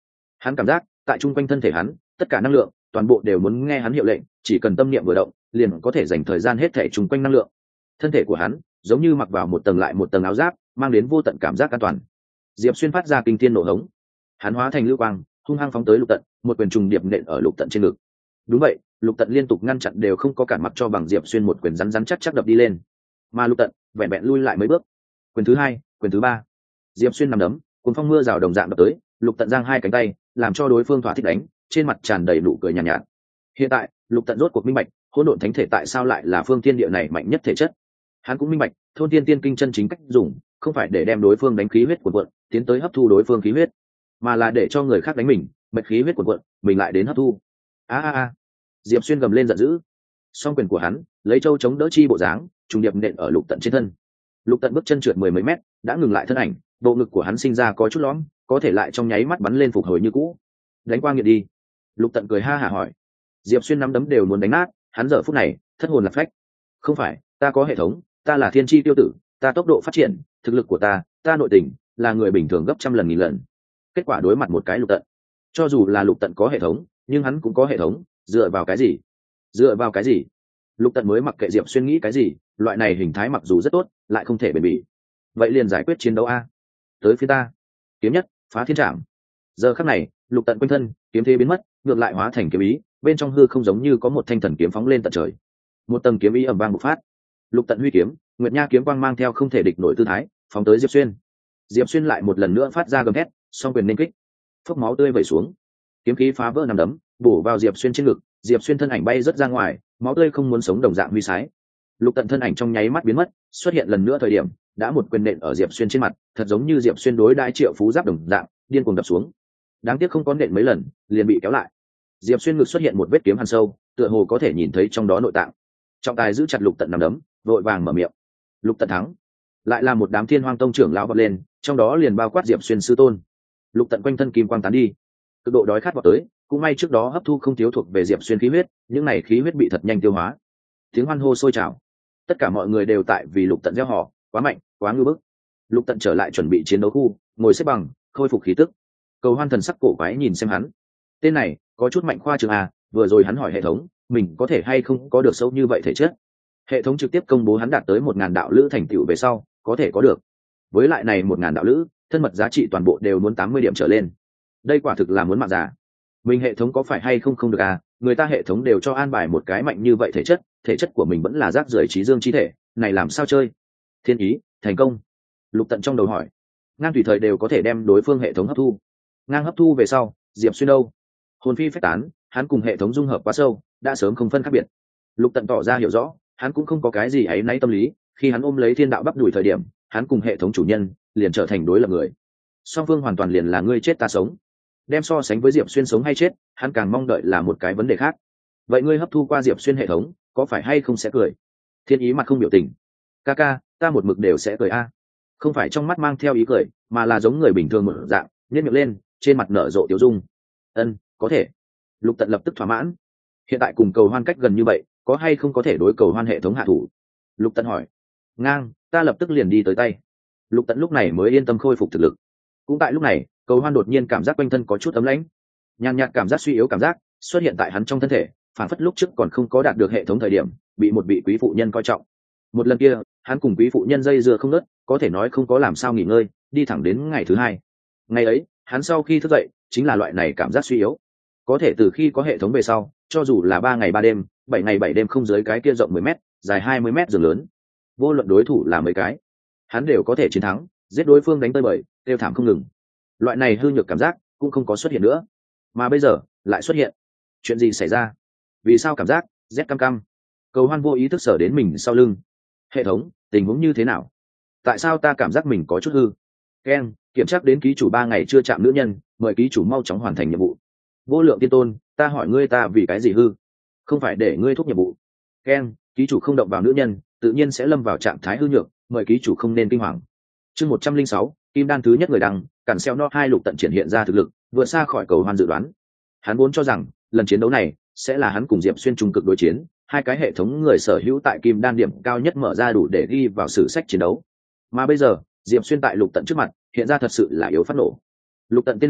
Hắn cảm giác tại chung quanh thân thể hắn tất cả năng lượng toàn bộ đều muốn nghe hắn hiệu lệnh, chỉ cần tâm niệm vừa động liền có thể dành thời gian hết thể chung quanh năng lượng. Thân thể của hắn giống như mặc vào một tầng lại một tầng áo giáp, mang đến vô tận cảm giác an toàn. Diệp Xuyên phát ra kinh thiên nổ hống, hắn hóa thành lưu quang hung hăng phóng tới Lục Tận, một quyền trùng điệp nện ở Lục Tận trên ngực. Đúng vậy, Lục Tận liên tục ngăn chặn đều không có cản mặc cho bằng Diệp Xuyên một quyền rắn rắn chắc chắc đập đi lên, mà Lục Tận vẹn vẹn lui lại mấy bước. Quyền thứ hai, quyền thứ ba, Diệp Xuyên nằm đấm cuốn phong mưa rào đồng dạng đập tới. Lục Tận giang hai cánh tay làm cho đối phương thỏa thích đánh, trên mặt tràn đầy nụ cười nhàn nhạt, nhạt. Hiện tại Lục Tận rốt cuộc minh bạch hỗn độn thánh thể tại sao lại là phương thiên địa này mạnh nhất thể chất. Hắn cũng minh bạch thôn tiên tiên kinh chân chính cách dùng không phải để đem đối phương đánh khí huyết cuộn cuộn tiến tới hấp thu đối phương khí huyết, mà là để cho người khác đánh mình mệt khí huyết cuộn cuộn mình lại đến hấp thu. A a a! Diệp Xuyên gầm lên giận dữ, song quyền của hắn lấy châu chống đỡ chi bộ dáng trùng điệp nện ở Lục Tận trên thân. Lục Tận bước chân trượt mười mấy mét đã ngừng lại thân ảnh, bộ ngực của hắn sinh ra có chút lõm, có thể lại trong nháy mắt bắn lên phục hồi như cũ. Đánh qua nghiệt đi. Lục Tận cười ha hả hỏi. Diệp Xuyên nắm đấm đều muốn đánh nát, hắn giờ phút này thất hồn lạc phách. Không phải, ta có hệ thống, ta là thiên chi tiêu tử, ta tốc độ phát triển, thực lực của ta, ta nội tình là người bình thường gấp trăm lần nghìn lần. Kết quả đối mặt một cái Lục Tận, cho dù là Lục Tận có hệ thống nhưng hắn cũng có hệ thống, dựa vào cái gì? Dựa vào cái gì? Lục Tận mới mặc kệ Diệp Xuyên nghĩ cái gì, loại này hình thái mặc dù rất tốt lại không thể bền bỉ. Vậy liền giải quyết chiến đấu a. Tới phía ta. Kiếm nhất phá thiên trảm. Giờ khắc này Lục Tận quanh thân kiếm thế biến mất, ngược lại hóa thành kiếm ý, bên trong hư không giống như có một thanh thần kiếm phóng lên tận trời. Một tầng kiếm ý ầm vang bộc phát. Lục Tận huy kiếm, Nguyệt Nha kiếm quang mang theo không thể địch nổi tư thái phóng tới Diệp Xuyên. Diệp Xuyên lại một lần nữa phát ra gầm thét, song quyền nên kích, phốc máu tươi vẩy xuống, kiếm khí phá vỡ nằm đấm bổ vào Diệp Xuyên trên ngực. Diệp Xuyên thân ảnh bay rất ra ngoài, máu tươi không muốn sống đồng dạng huy sái. Lục Tận thân ảnh trong nháy mắt biến mất, xuất hiện lần nữa thời điểm đã một quyền nện ở Diệp Xuyên trên mặt, thật giống như Diệp Xuyên đối đãi Triệu Phú Giáp đồng dạng điên cuồng đập xuống. Đáng tiếc không có nện mấy lần liền bị kéo lại. Diệp Xuyên ngực xuất hiện một vết kiếm hằn sâu, tựa hồ có thể nhìn thấy trong đó nội tạng. Trọng tài giữ chặt Lục Tận nằm đấm, vội vàng mở miệng. Lục Tận thắng. Lại là một đám Thiên Hoang tông trưởng lão vọt lên, trong đó liền bao quát Diệp Xuyên sư tôn. Lục Tận quanh thân kim quang tán đi, cực độ đói khát vọt tới, cũng may trước đó hấp thu không thiếu thuộc về Diệp Xuyên khí huyết, những này khí huyết bị thật nhanh tiêu hóa. Tiếng hoan hô sôi trào, tất cả mọi người đều tại vì Lục Tận gieo họ, quá mạnh, quá ngưu bức. Lục Tận trở lại chuẩn bị chiến đấu khu, ngồi xếp bằng, khôi phục khí tức. Cầu Hoan thần sắc cổ quái nhìn xem hắn, tên này có chút mạnh khoa trường à, vừa rồi hắn hỏi hệ thống mình có thể hay không có được sâu như vậy thể chất. Hệ thống trực tiếp công bố hắn đạt tới một ngàn đạo lữ thành tựu về sau có thể có được, với lại này một ngàn đạo lữ thân mật giá trị toàn bộ đều muốn tám mươi điểm trở lên. Đây quả thực là muốn mạng giả. Mình hệ thống có phải hay không không được à, người ta hệ thống đều cho an bài một cái mạnh như vậy thể chất, thể chất của mình vẫn là rác rưởi trí dương chi thể, này làm sao chơi. Thiên ý thành công. Lục Tận trong đầu hỏi. Ngang tùy thời đều có thể đem đối phương hệ thống hấp thu. Ngang hấp thu về sau Diệp Xuyên đâu? Hồn phi phách tán, hắn cùng hệ thống dung hợp quá sâu, đã sớm không phân khác biệt. Lục Tận tỏ ra hiểu rõ, hắn cũng không có cái gì áy náy tâm lý, khi hắn ôm lấy thiên đạo bắp đùi thời điểm hắn cùng hệ thống chủ nhân liền trở thành đối lập người. Song phương hoàn toàn liền là ngươi chết ta sống. Đem so sánh với Diệp Xuyên sống hay chết, hắn càng mong đợi là một cái vấn đề khác. Vậy ngươi hấp thu qua Diệp Xuyên hệ thống có phải hay không sẽ cười? Thiên ý mặt không biểu tình. Ca ca, ta một mực đều sẽ cười a. Không phải trong mắt mang theo ý cười, mà là giống người bình thường một dạng, nhếch miệng lên, trên mặt nở rộ tiểu dung. Ân, có thể. Lục Tận lập tức thỏa mãn. Hiện tại cùng Cầu Hoan cách gần như vậy, có hay không có thể đối Cầu Hoan hệ thống hạ thủ? Lục Tận hỏi. Ngang, ta lập tức liền đi tới tay. Lục Tận lúc này mới yên tâm khôi phục thực lực. Cũng tại lúc này, Cầu Hoan đột nhiên cảm giác quanh thân có chút ấm lãnh, nhàn nhạt cảm giác suy yếu cảm giác xuất hiện tại hắn trong thân thể, phản phất lúc trước còn không có đạt được hệ thống thời điểm bị một vị quý phụ nhân coi trọng. Một lần kia hắn cùng quý phụ nhân dây dưa không nớt, có thể nói không có làm sao nghỉ ngơi, đi thẳng đến ngày thứ hai. Ngày ấy hắn sau khi thức dậy chính là loại này cảm giác suy yếu. Có thể từ khi có hệ thống về sau, cho dù là ba ngày ba đêm, bảy ngày bảy đêm không dưới cái kia rộng mười mét, dài hai mươi mét giường lớn, vô luận đối thủ là mấy cái, hắn đều có thể chiến thắng, giết đối phương đánh tơi bời, kêu thảm không ngừng. Loại này hư nhược cảm giác cũng không có xuất hiện nữa, mà bây giờ lại xuất hiện. Chuyện gì xảy ra? Vì sao cảm giác rét cam cam? Cầu Hoan vô ý thức sở đến mình sau lưng. Hệ thống, tình huống như thế nào? Tại sao ta cảm giác mình có chút hư? Ken, kiểm tra đến ký chủ ba ngày chưa chạm nữ nhân, mời ký chủ mau chóng hoàn thành nhiệm vụ. Vô lượng tiên tôn, ta hỏi ngươi ta vì cái gì hư? Không phải để ngươi thúc nhiệm vụ. Ken, ký chủ không động vào nữ nhân, tự nhiên sẽ lâm vào trạng thái hư nhược, mời ký chủ không nên kinh hoàng. Chương một trăm linh sáu, kim đan thứ nhất người đăng, cản xeo no hai Lục Tận triển hiện ra thực lực vượt xa khỏi Cầu Hoan dự đoán. Hắn vốn cho rằng lần chiến đấu này sẽ là hắn cùng Diệp Xuyên trung cực đối chiến, hai cái hệ thống người sở hữu tại kim đan điểm cao nhất mở ra đủ để ghi vào sử sách chiến đấu. Mà bây giờ Diệp Xuyên tại Lục Tận trước mặt hiện ra thật sự là yếu phát nổ. Lục Tận tên này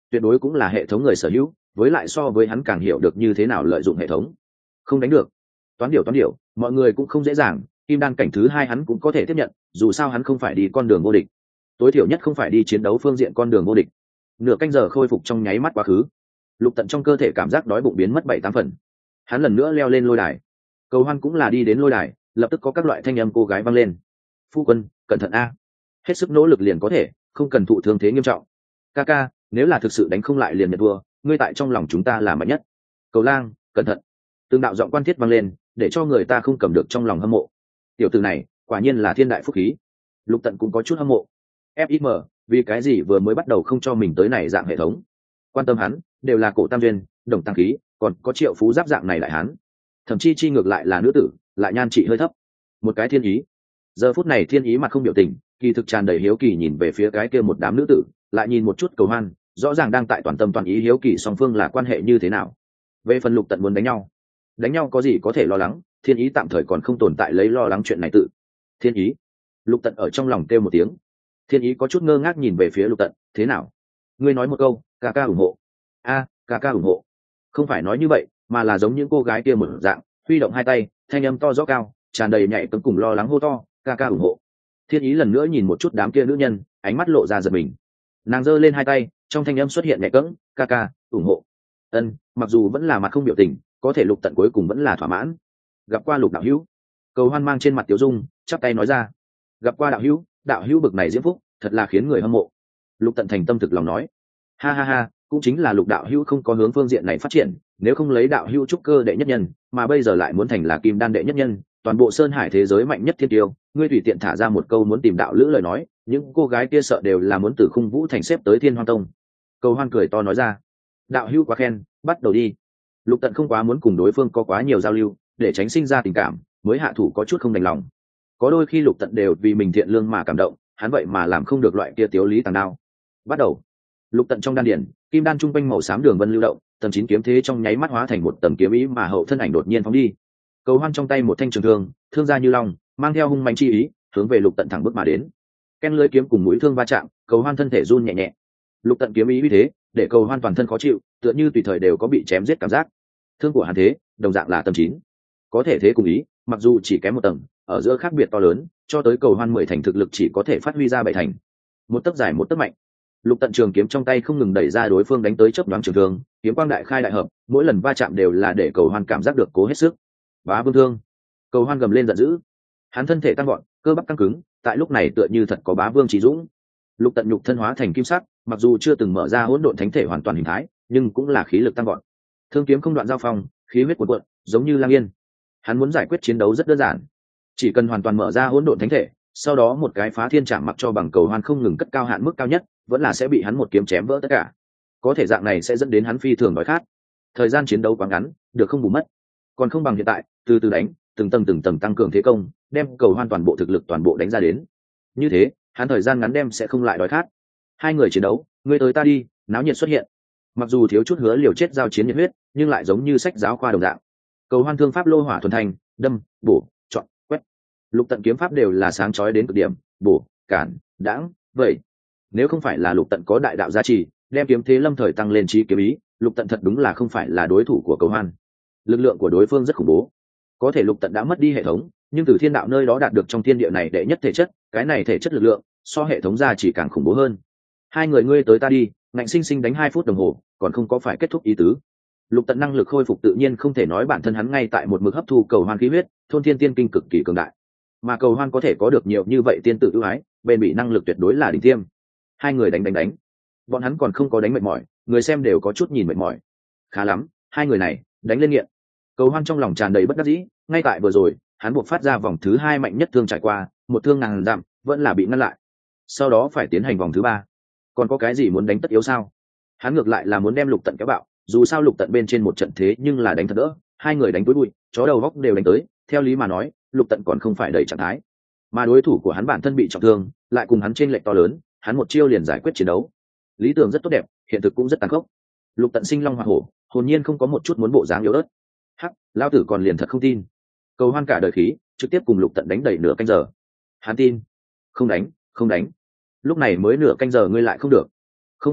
tuyệt đối cũng là hệ thống người sở hữu, với lại so với hắn càng hiểu được như thế nào lợi dụng hệ thống. Không đánh được. Toán điều toán điều, mọi người cũng không dễ dàng, kim đan cảnh thứ hai hắn cũng có thể tiếp nhận, dù sao hắn không phải đi con đường vô địch, tối thiểu nhất không phải đi chiến đấu phương diện con đường vô địch. Nửa canh giờ khôi phục trong nháy mắt quá khứ, Lục Tận trong cơ thể cảm giác đói bụng biến mất bảy tám phần. Hắn lần nữa leo lên lôi đài. Cầu Hoan cũng là đi đến lôi đài, lập tức có các loại thanh âm cô gái vang lên. Phu quân, cẩn thận a, hết sức nỗ lực liền có thể, không cần thụ thương thế nghiêm trọng. Ca ca, nếu là thực sự đánh không lại liền nhận thua, ngươi tại trong lòng chúng ta là mạnh nhất. Cầu Lang, cẩn thận. Từng đạo giọng quan thiết vang lên, để cho người ta không cầm được trong lòng hâm mộ. Tiểu tử này, quả nhiên là thiên đại phúc khí. Lục Tận cũng có chút hâm mộ. ép i em, vì cái gì vừa mới bắt đầu không cho mình tới này dạng hệ thống? Quan tâm hắn, đều là Cổ Tam Duyên, Đồng Tăng Khí, còn có Triệu Phú Giáp dạng này lại hắn. Thậm chí chi ngược lại là nữ tử, lại nhan trị hơi thấp. Một cái Thiên Ý. Giờ phút này Thiên Ý mặt không biểu tình, kỳ thực tràn đầy hiếu kỳ nhìn về phía cái kia một đám nữ tử, lại nhìn một chút Cầu Hoan, rõ ràng đang tại toàn tâm toàn ý hiếu kỳ song phương là quan hệ như thế nào. Về phần Lục Tận muốn đánh nhau, đánh nhau có gì có thể lo lắng, Thiên Ý tạm thời còn không tồn tại lấy lo lắng chuyện này tự. Thiên Ý. Lục Tận ở trong lòng kêu một tiếng. Thiên Ý có chút ngơ ngác nhìn về phía Lục Tận, thế nào? Ngươi nói một câu, ca ca ủng hộ. A, ca ca ủng hộ. Không phải nói như vậy, mà là giống những cô gái kia một dạng, huy động hai tay, thanh âm to rõ cao, tràn đầy nhạy cấm cùng lo lắng hô to, ca ca ủng hộ. Thiên Ý lần nữa nhìn một chút đám kia nữ nhân, ánh mắt lộ ra giật mình. Nàng giơ lên hai tay, trong thanh âm xuất hiện nhạy cẫng, ca ca ủng hộ. Ân, mặc dù vẫn là mặt không biểu tình, có thể Lục Tận cuối cùng vẫn là thỏa mãn. Gặp qua Lục đạo hữu. Cầu Hoan mang trên mặt tiểu dung, chắp tay nói ra. Gặp qua đạo hữu, đạo hữu bực này diễm phúc, thật là khiến người hâm mộ. Lục Tận thành tâm thực lòng nói. Ha ha ha, cũng chính là Lục đạo hữu không có hướng phương diện này phát triển, nếu không lấy đạo hữu trúc cơ đệ nhất nhân, mà bây giờ lại muốn thành là kim đan đệ nhất nhân, toàn bộ sơn hải thế giới mạnh nhất thiên tiêu, ngươi tùy tiện thả ra một câu muốn tìm đạo lữ lời nói, những cô gái kia sợ đều là muốn từ Khung Vũ thành xếp tới Thiên Hoang Tông. Cầu Hoan cười to nói ra. Đạo hữu quá khen, bắt đầu đi. Lục Tận không quá muốn cùng đối phương có quá nhiều giao lưu, để tránh sinh ra tình cảm, mới hạ thủ có chút không đành lòng. Có đôi khi Lục Tận đều vì mình thiện lương mà cảm động, hắn vậy mà làm không được loại kia tiếu lý tàng đao. Bắt đầu. Lục Tận trong đan điển, kim đan trung quanh màu xám đường vân lưu động, tầng chín kiếm thế trong nháy mắt hóa thành một tầng kiếm ý mà hậu thân ảnh đột nhiên phóng đi. Cầu Hoan trong tay một thanh trường thương, thương ra như long, mang theo hung mãnh chi ý, hướng về Lục Tận thẳng bước mà đến. Ken lưỡi kiếm cùng mũi thương va chạm, Cầu Hoan thân thể run nhẹ nhẹ. Lục Tận kiếm ý như thế, để Cầu Hoan toàn thân khó chịu, tựa như tùy thời đều có bị chém giết cảm giác. Thương của hắn thế, đồng dạng là tầng chín, có thể thế cùng ý, mặc dù chỉ kém một tầng, ở giữa khác biệt to lớn, cho tới Cầu Hoan mười thành thực lực chỉ có thể phát huy ra bảy thành. Một tấc dài một tấc mạnh. Lục Tận trường kiếm trong tay không ngừng đẩy ra đối phương đánh tới chớp nhoáng trường thương, kiếm quang đại khai đại hợp, mỗi lần va chạm đều là để Cầu Hoan cảm giác được cố hết sức. Bá Vương thương. Cầu Hoan gầm lên giận dữ. Hắn thân thể tăng gọn, cơ bắp căng cứng, tại lúc này tựa như thật có Bá Vương chỉ dũng. Lục Tận nhục thân hóa thành kim sắc, mặc dù chưa từng mở ra hỗn độn thánh thể hoàn toàn hình thái, nhưng cũng là khí lực tăng gọn. Thương kiếm không đoạn giao phong, khí huyết cuồn cuộn, giống như lang yên. Hắn muốn giải quyết chiến đấu rất đơn giản, chỉ cần hoàn toàn mở ra hỗn độn thánh thể, sau đó một cái phá thiên chạm mặc cho bằng Cầu Hoan không ngừng cất cao hạn mức cao nhất, vẫn là sẽ bị hắn một kiếm chém vỡ tất cả. Có thể dạng này sẽ dẫn đến hắn phi thường đói khát. Thời gian chiến đấu quá ngắn, được không bù mất, còn không bằng hiện tại, từ từ đánh, từng tầng từng tầng tăng cường thế công, đem Cầu Hoan toàn bộ thực lực toàn bộ đánh ra đến. Như thế, hắn thời gian ngắn đem sẽ không lại đói khát. Hai người chiến đấu, ngươi tới ta đi, náo nhiệt xuất hiện. Mặc dù thiếu chút hứa liều chết giao chiến nhiệt huyết, nhưng lại giống như sách giáo khoa đồng dạng. Cầu Hoan thương pháp lô hỏa thuần thành, đâm, bổ, chọn, quét. Lục Tận kiếm pháp đều là sáng chói đến cực điểm, bổ, cản, đãng, vậy. Nếu không phải là Lục Tận có đại đạo gia trì, đem kiếm thế lâm thời tăng lên trí kiếm ý, Lục Tận thật đúng là không phải là đối thủ của Cầu Hoan. Lực lượng của đối phương rất khủng bố. Có thể Lục Tận đã mất đi hệ thống, nhưng từ thiên đạo nơi đó đạt được trong thiên địa này đệ nhất thể chất, cái này thể chất lực lượng so hệ thống gia chỉ càng khủng bố hơn. Hai người ngươi tới ta đi, ngạnh sinh sinh đánh hai phút đồng hồ, còn không có phải kết thúc ý tứ. Lục Tận năng lực khôi phục tự nhiên không thể nói bản thân hắn ngay tại một mực hấp thu Cầu Hoan khí huyết, thôn thiên tiên kinh cực kỳ cường đại. Mà Cầu Hoan có thể có được nhiều như vậy tiên tử ưu ái, bền bỉ năng lực tuyệt đối là đỉnh tiêm. Hai người đánh đánh đánh, bọn hắn còn không có đánh mệt mỏi, người xem đều có chút nhìn mệt mỏi. Khá lắm, hai người này đánh lên nghiện. Cầu Hoan trong lòng tràn đầy bất đắc dĩ, ngay tại vừa rồi, hắn buộc phát ra vòng thứ hai mạnh nhất thương trải qua, một thương ngàn dặm, vẫn là bị ngăn lại. Sau đó phải tiến hành vòng thứ ba. Còn có cái gì muốn đánh tất yếu sao? Hắn ngược lại là muốn đem Lục Tận kéo bạo, dù sao Lục Tận bên trên một trận thế nhưng là đánh thật đỡ, hai người đánh túi bụi, chó đầu góc đều đánh tới, theo lý mà nói, Lục Tận còn không phải đầy trạng thái. Mà đối thủ của hắn bản thân bị trọng thương, lại cùng hắn chênh lệch to lớn, hắn một chiêu liền giải quyết chiến đấu. Lý tưởng rất tốt đẹp, hiện thực cũng rất tàn khốc. Lục Tận sinh long hỏa hổ, hồn nhiên không có một chút muốn bộ dáng yếu ớt. Hắc, lão tử còn liền thật không tin. Cầu Hoan cả đời khí, trực tiếp cùng Lục Tận đánh đầy nửa canh giờ. Hắn tin. Không đánh, không đánh. Lúc này mới nửa canh giờ ngươi lại không được. Không phải,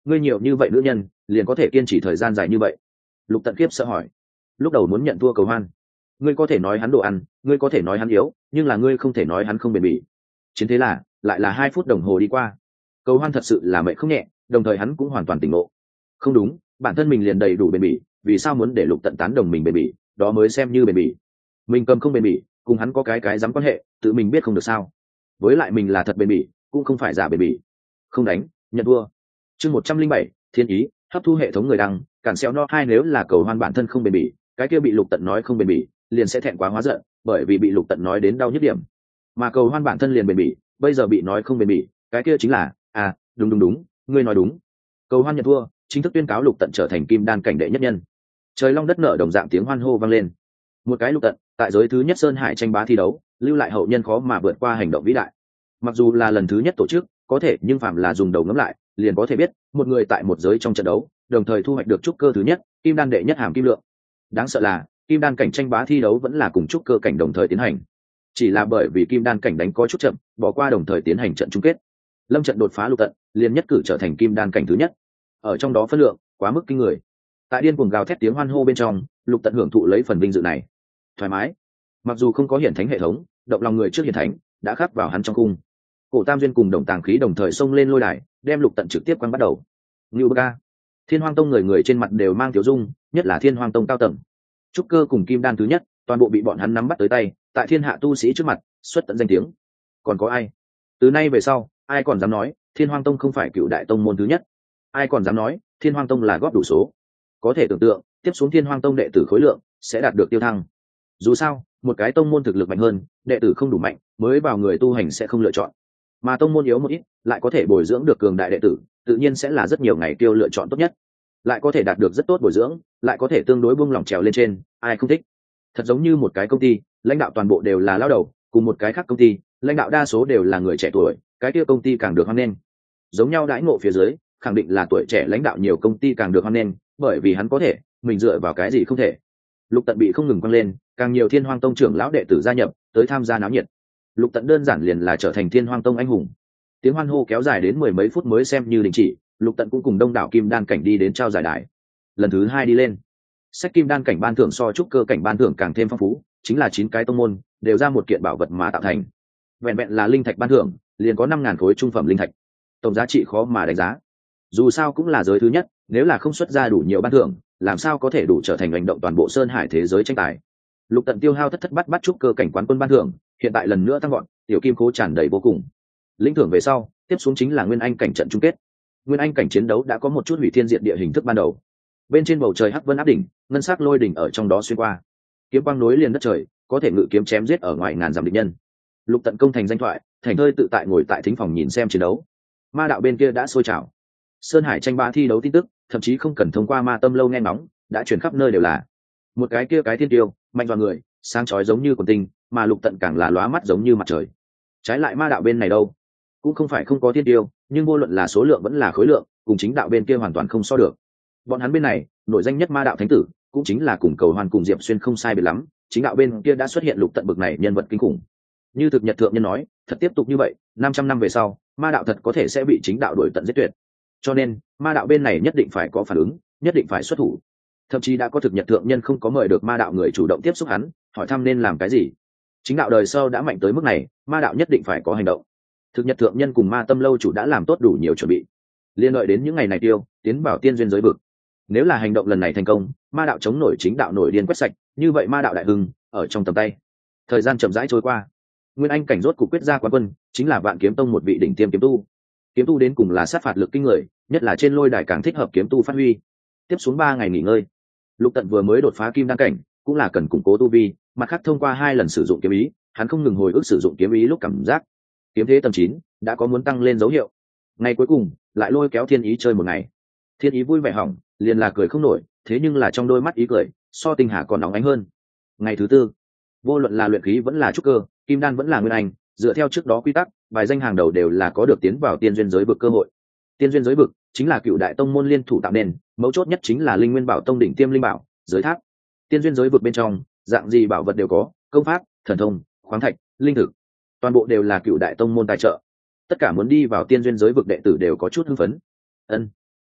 ngươi nhiều như vậy nữ nhân liền có thể kiên trì thời gian dài như vậy? Lục Tận Kiếp sợ hỏi. Lúc đầu muốn nhận thua Cầu Hoan, ngươi có thể nói hắn đồ ăn, ngươi có thể nói hắn yếu, nhưng là ngươi không thể nói hắn không bền bỉ. Chiến thế là lại là hai phút đồng hồ đi qua. Cầu Hoan thật sự là mệt không nhẹ, đồng thời hắn cũng hoàn toàn tỉnh ngộ. Không đúng, bản thân mình liền đầy đủ bền bỉ, vì sao muốn để Lục Tận tán đồng mình bền bỉ, đó mới xem như bền bỉ. Mình cầm không bền bỉ, cùng hắn có cái cái dám quan hệ, tự mình biết không được sao? Với lại mình là thật bền bỉ, cũng không phải giả bền bỉ. Không đánh, nhận thua. Chương một trăm linh bảy, Thiên Ý, hấp thu hệ thống người đăng, cản xéo no hai nếu là Cầu Hoan bản thân không bền bỉ, cái kia bị Lục Tận nói không bền bỉ, liền sẽ thẹn quá hóa giận, bởi vì bị Lục Tận nói đến đau nhức điểm. Mà Cầu Hoan bản thân liền bền bỉ, bây giờ bị nói không bền bỉ, cái kia chính là, à, đúng đúng đúng, ngươi nói đúng. Cầu Hoan nhận thua, chính thức tuyên cáo Lục Tận trở thành kim đan cảnh đệ nhất nhân. Trời long đất nở đồng dạng tiếng hoan hô vang lên. Một cái Lục Tận, tại giới thứ nhất sơn hải tranh bá thi đấu, lưu lại hậu nhân khó mà vượt qua hành động vĩ đại. Mặc dù là lần thứ nhất tổ chức, có thể nhưng phạm là dùng đầu ngẫm lại, liền có thể biết, một người tại một giới trong trận đấu, đồng thời thu hoạch được trúc cơ thứ nhất, kim đan đệ nhất hàm kim lượng. Đáng sợ là, kim đan cảnh tranh bá thi đấu vẫn là cùng trúc cơ cảnh đồng thời tiến hành. Chỉ là bởi vì kim đan cảnh đánh có chút chậm, bỏ qua đồng thời tiến hành trận chung kết. Lâm trận đột phá Lục Tận, liền nhất cử trở thành kim đan cảnh thứ nhất. Ở trong đó phân lượng quá mức kinh người. Tại điên cuồng gào thét tiếng hoan hô bên trong, Lục Tận hưởng thụ lấy phần vinh dự này. Thoải mái. Mặc dù không có hiển thánh hệ thống, động lòng người trước hiển thánh đã khắc vào hắn trong cung. Cổ Tam duyên cùng đồng tàng khí đồng thời xông lên lôi đài, đem Lục Tận trực tiếp quăng bắt đầu. Ngưu Bơ Ca. Thiên Hoang Tông người người trên mặt đều mang tiểu dung, nhất là Thiên Hoang Tông cao tầng. Trúc cơ cùng kim đan thứ nhất, toàn bộ bị bọn hắn nắm bắt tới tay, tại thiên hạ tu sĩ trước mặt, xuất tận danh tiếng. Còn có ai? Từ nay về sau, ai còn dám nói Thiên Hoang Tông không phải cựu đại tông môn thứ nhất? Ai còn dám nói Thiên Hoang Tông là góp đủ số? Có thể tưởng tượng, tiếp xuống Thiên Hoang Tông đệ tử khối lượng sẽ đạt được tiêu thăng. Dù sao, một cái tông môn thực lực mạnh hơn, đệ tử không đủ mạnh, mới vào người tu hành sẽ không lựa chọn. Mà tông môn yếu một ít, lại có thể bồi dưỡng được cường đại đệ tử, tự nhiên sẽ là rất nhiều ngày tiêu lựa chọn tốt nhất. Lại có thể đạt được rất tốt bồi dưỡng, lại có thể tương đối buông lỏng trèo lên trên, ai không thích? Thật giống như một cái công ty, lãnh đạo toàn bộ đều là lao đầu, cùng một cái khác công ty, lãnh đạo đa số đều là người trẻ tuổi, cái kia công ty càng được hoan nghênh. Giống nhau đãi ngộ phía dưới, khẳng định là tuổi trẻ lãnh đạo nhiều công ty càng được hoan nghênh, bởi vì hắn có thể, mình dựa vào cái gì không thể. Lục Tận bị không ngừng quăng lên, càng nhiều Thiên Hoang Tông trưởng lão đệ tử gia nhập, tới tham gia náo nhiệt. Lục Tận đơn giản liền là trở thành Thiên Hoang Tông anh hùng. Tiếng hoan hô kéo dài đến mười mấy phút mới xem như đình chỉ, Lục Tận cũng cùng đông đảo kim đan cảnh đi đến trao giải đài. Lần thứ hai đi lên, sách kim đan cảnh ban thưởng so trúc cơ cảnh ban thưởng càng thêm phong phú, chính là chín cái tông môn đều ra một kiện bảo vật mà tạo thành. Vẹn vẹn là linh thạch ban thưởng, liền có năm ngàn khối trung phẩm linh thạch. Tổng giá trị khó mà đánh giá. Dù sao cũng là giới thứ nhất, nếu là không xuất ra đủ nhiều ban thưởng, làm sao có thể đủ trở thành hành động toàn bộ sơn hải thế giới tranh tài. Lục Tận tiêu hao thất thất bắt bắt trúc cơ cảnh quán quân ban thưởng, hiện tại lần nữa tăng gọn, tiểu kim khố tràn đầy vô cùng. Lĩnh thưởng về sau, tiếp xuống chính là nguyên anh cảnh trận chung kết. Nguyên anh cảnh chiến đấu đã có một chút hủy thiên diệt địa hình thức ban đầu. Bên trên bầu trời hắc vân áp đỉnh, ngân sắc lôi đỉnh ở trong đó xuyên qua, kiếm quang nối liền đất trời, có thể ngự kiếm chém giết ở ngoài ngàn dặm địch nhân. Lục Tận công thành danh thoại, thành thơi tự tại ngồi tại thính phòng nhìn xem chiến đấu. Ma đạo bên kia đã sôi trào, sơn hải tranh bá thi đấu tin tức, thậm chí không cần thông qua ma tâm lâu nghe ngóng, đã truyền khắp nơi đều là. Một cái kia cái thiên tiêu, mạnh vào người, sáng chói giống như quần tinh, mà Lục Tận càng là lóa mắt giống như mặt trời. Trái lại ma đạo bên này đâu, cũng không phải không có thiên tiêu, nhưng vô luận là số lượng vẫn là khối lượng, cùng chính đạo bên kia hoàn toàn không so được. Bọn hắn bên này, nổi danh nhất ma đạo thánh tử, cũng chính là cùng Cầu Hoan cùng Diệp Xuyên không sai biệt lắm, chính đạo bên kia đã xuất hiện Lục Tận bực này nhân vật kinh khủng. Như thực nhật thượng nhân nói, thật tiếp tục như vậy, năm trăm năm về sau, ma đạo thật có thể sẽ bị chính đạo đuổi tận giết tuyệt. Cho nên, ma đạo bên này nhất định phải có phản ứng, nhất định phải xuất thủ. Thậm chí đã có thực nhật thượng nhân không có mời được ma đạo người chủ động tiếp xúc hắn, hỏi thăm nên làm cái gì. Chính đạo đời sau đã mạnh tới mức này, ma đạo nhất định phải có hành động. Thực nhật thượng nhân cùng ma tâm lâu chủ đã làm tốt đủ nhiều chuẩn bị, liên đợi đến những ngày này tiêu tiến vào tiên duyên giới vực. Nếu là hành động lần này thành công, ma đạo chống nổi chính đạo nổi điên quét sạch, như vậy ma đạo đại hưng ở trong tầm tay. Thời gian chậm rãi trôi qua, nguyên anh cảnh rốt cục quyết ra quán quân, chính là Vạn Kiếm Tông một vị đỉnh tiêm kiếm tu. Kiếm tu đến cùng là sát phạt lực kinh người, nhất là trên lôi đài càng thích hợp kiếm tu phát huy. Tiếp xuống ba ngày nghỉ ngơi, Lục Tận vừa mới đột phá kim đan cảnh, cũng là cần củng cố tu vi, mặt khác thông qua hai lần sử dụng kiếm ý, hắn không ngừng hồi ức sử dụng kiếm ý lúc cảm giác kiếm thế tầm chín đã có muốn tăng lên dấu hiệu. Ngày cuối cùng lại lôi kéo Thiên Ý chơi một ngày. Thiên Ý vui vẻ hỏng, liền là cười không nổi, thế nhưng là trong đôi mắt ý cười so tinh hà còn nóng ánh hơn. Ngày thứ tư, vô luận là luyện khí vẫn là trúc cơ, kim đan vẫn là nguyên anh, dựa theo trước đó quy tắc, vài danh hàng đầu đều là có được tiến vào tiên duyên giới vực cơ hội. Tiên duyên giới vực chính là cựu đại tông môn liên thủ tạo nên, mấu chốt nhất chính là linh nguyên bảo tông đỉnh tiêm linh bảo giới tháp. Tiên duyên giới vực bên trong dạng gì bảo vật đều có, công pháp, thần thông, khoáng thạch, linh thực, toàn bộ đều là cựu đại tông môn tài trợ. Tất cả muốn đi vào tiên duyên giới vực đệ tử đều có chút hưng phấn. Ân,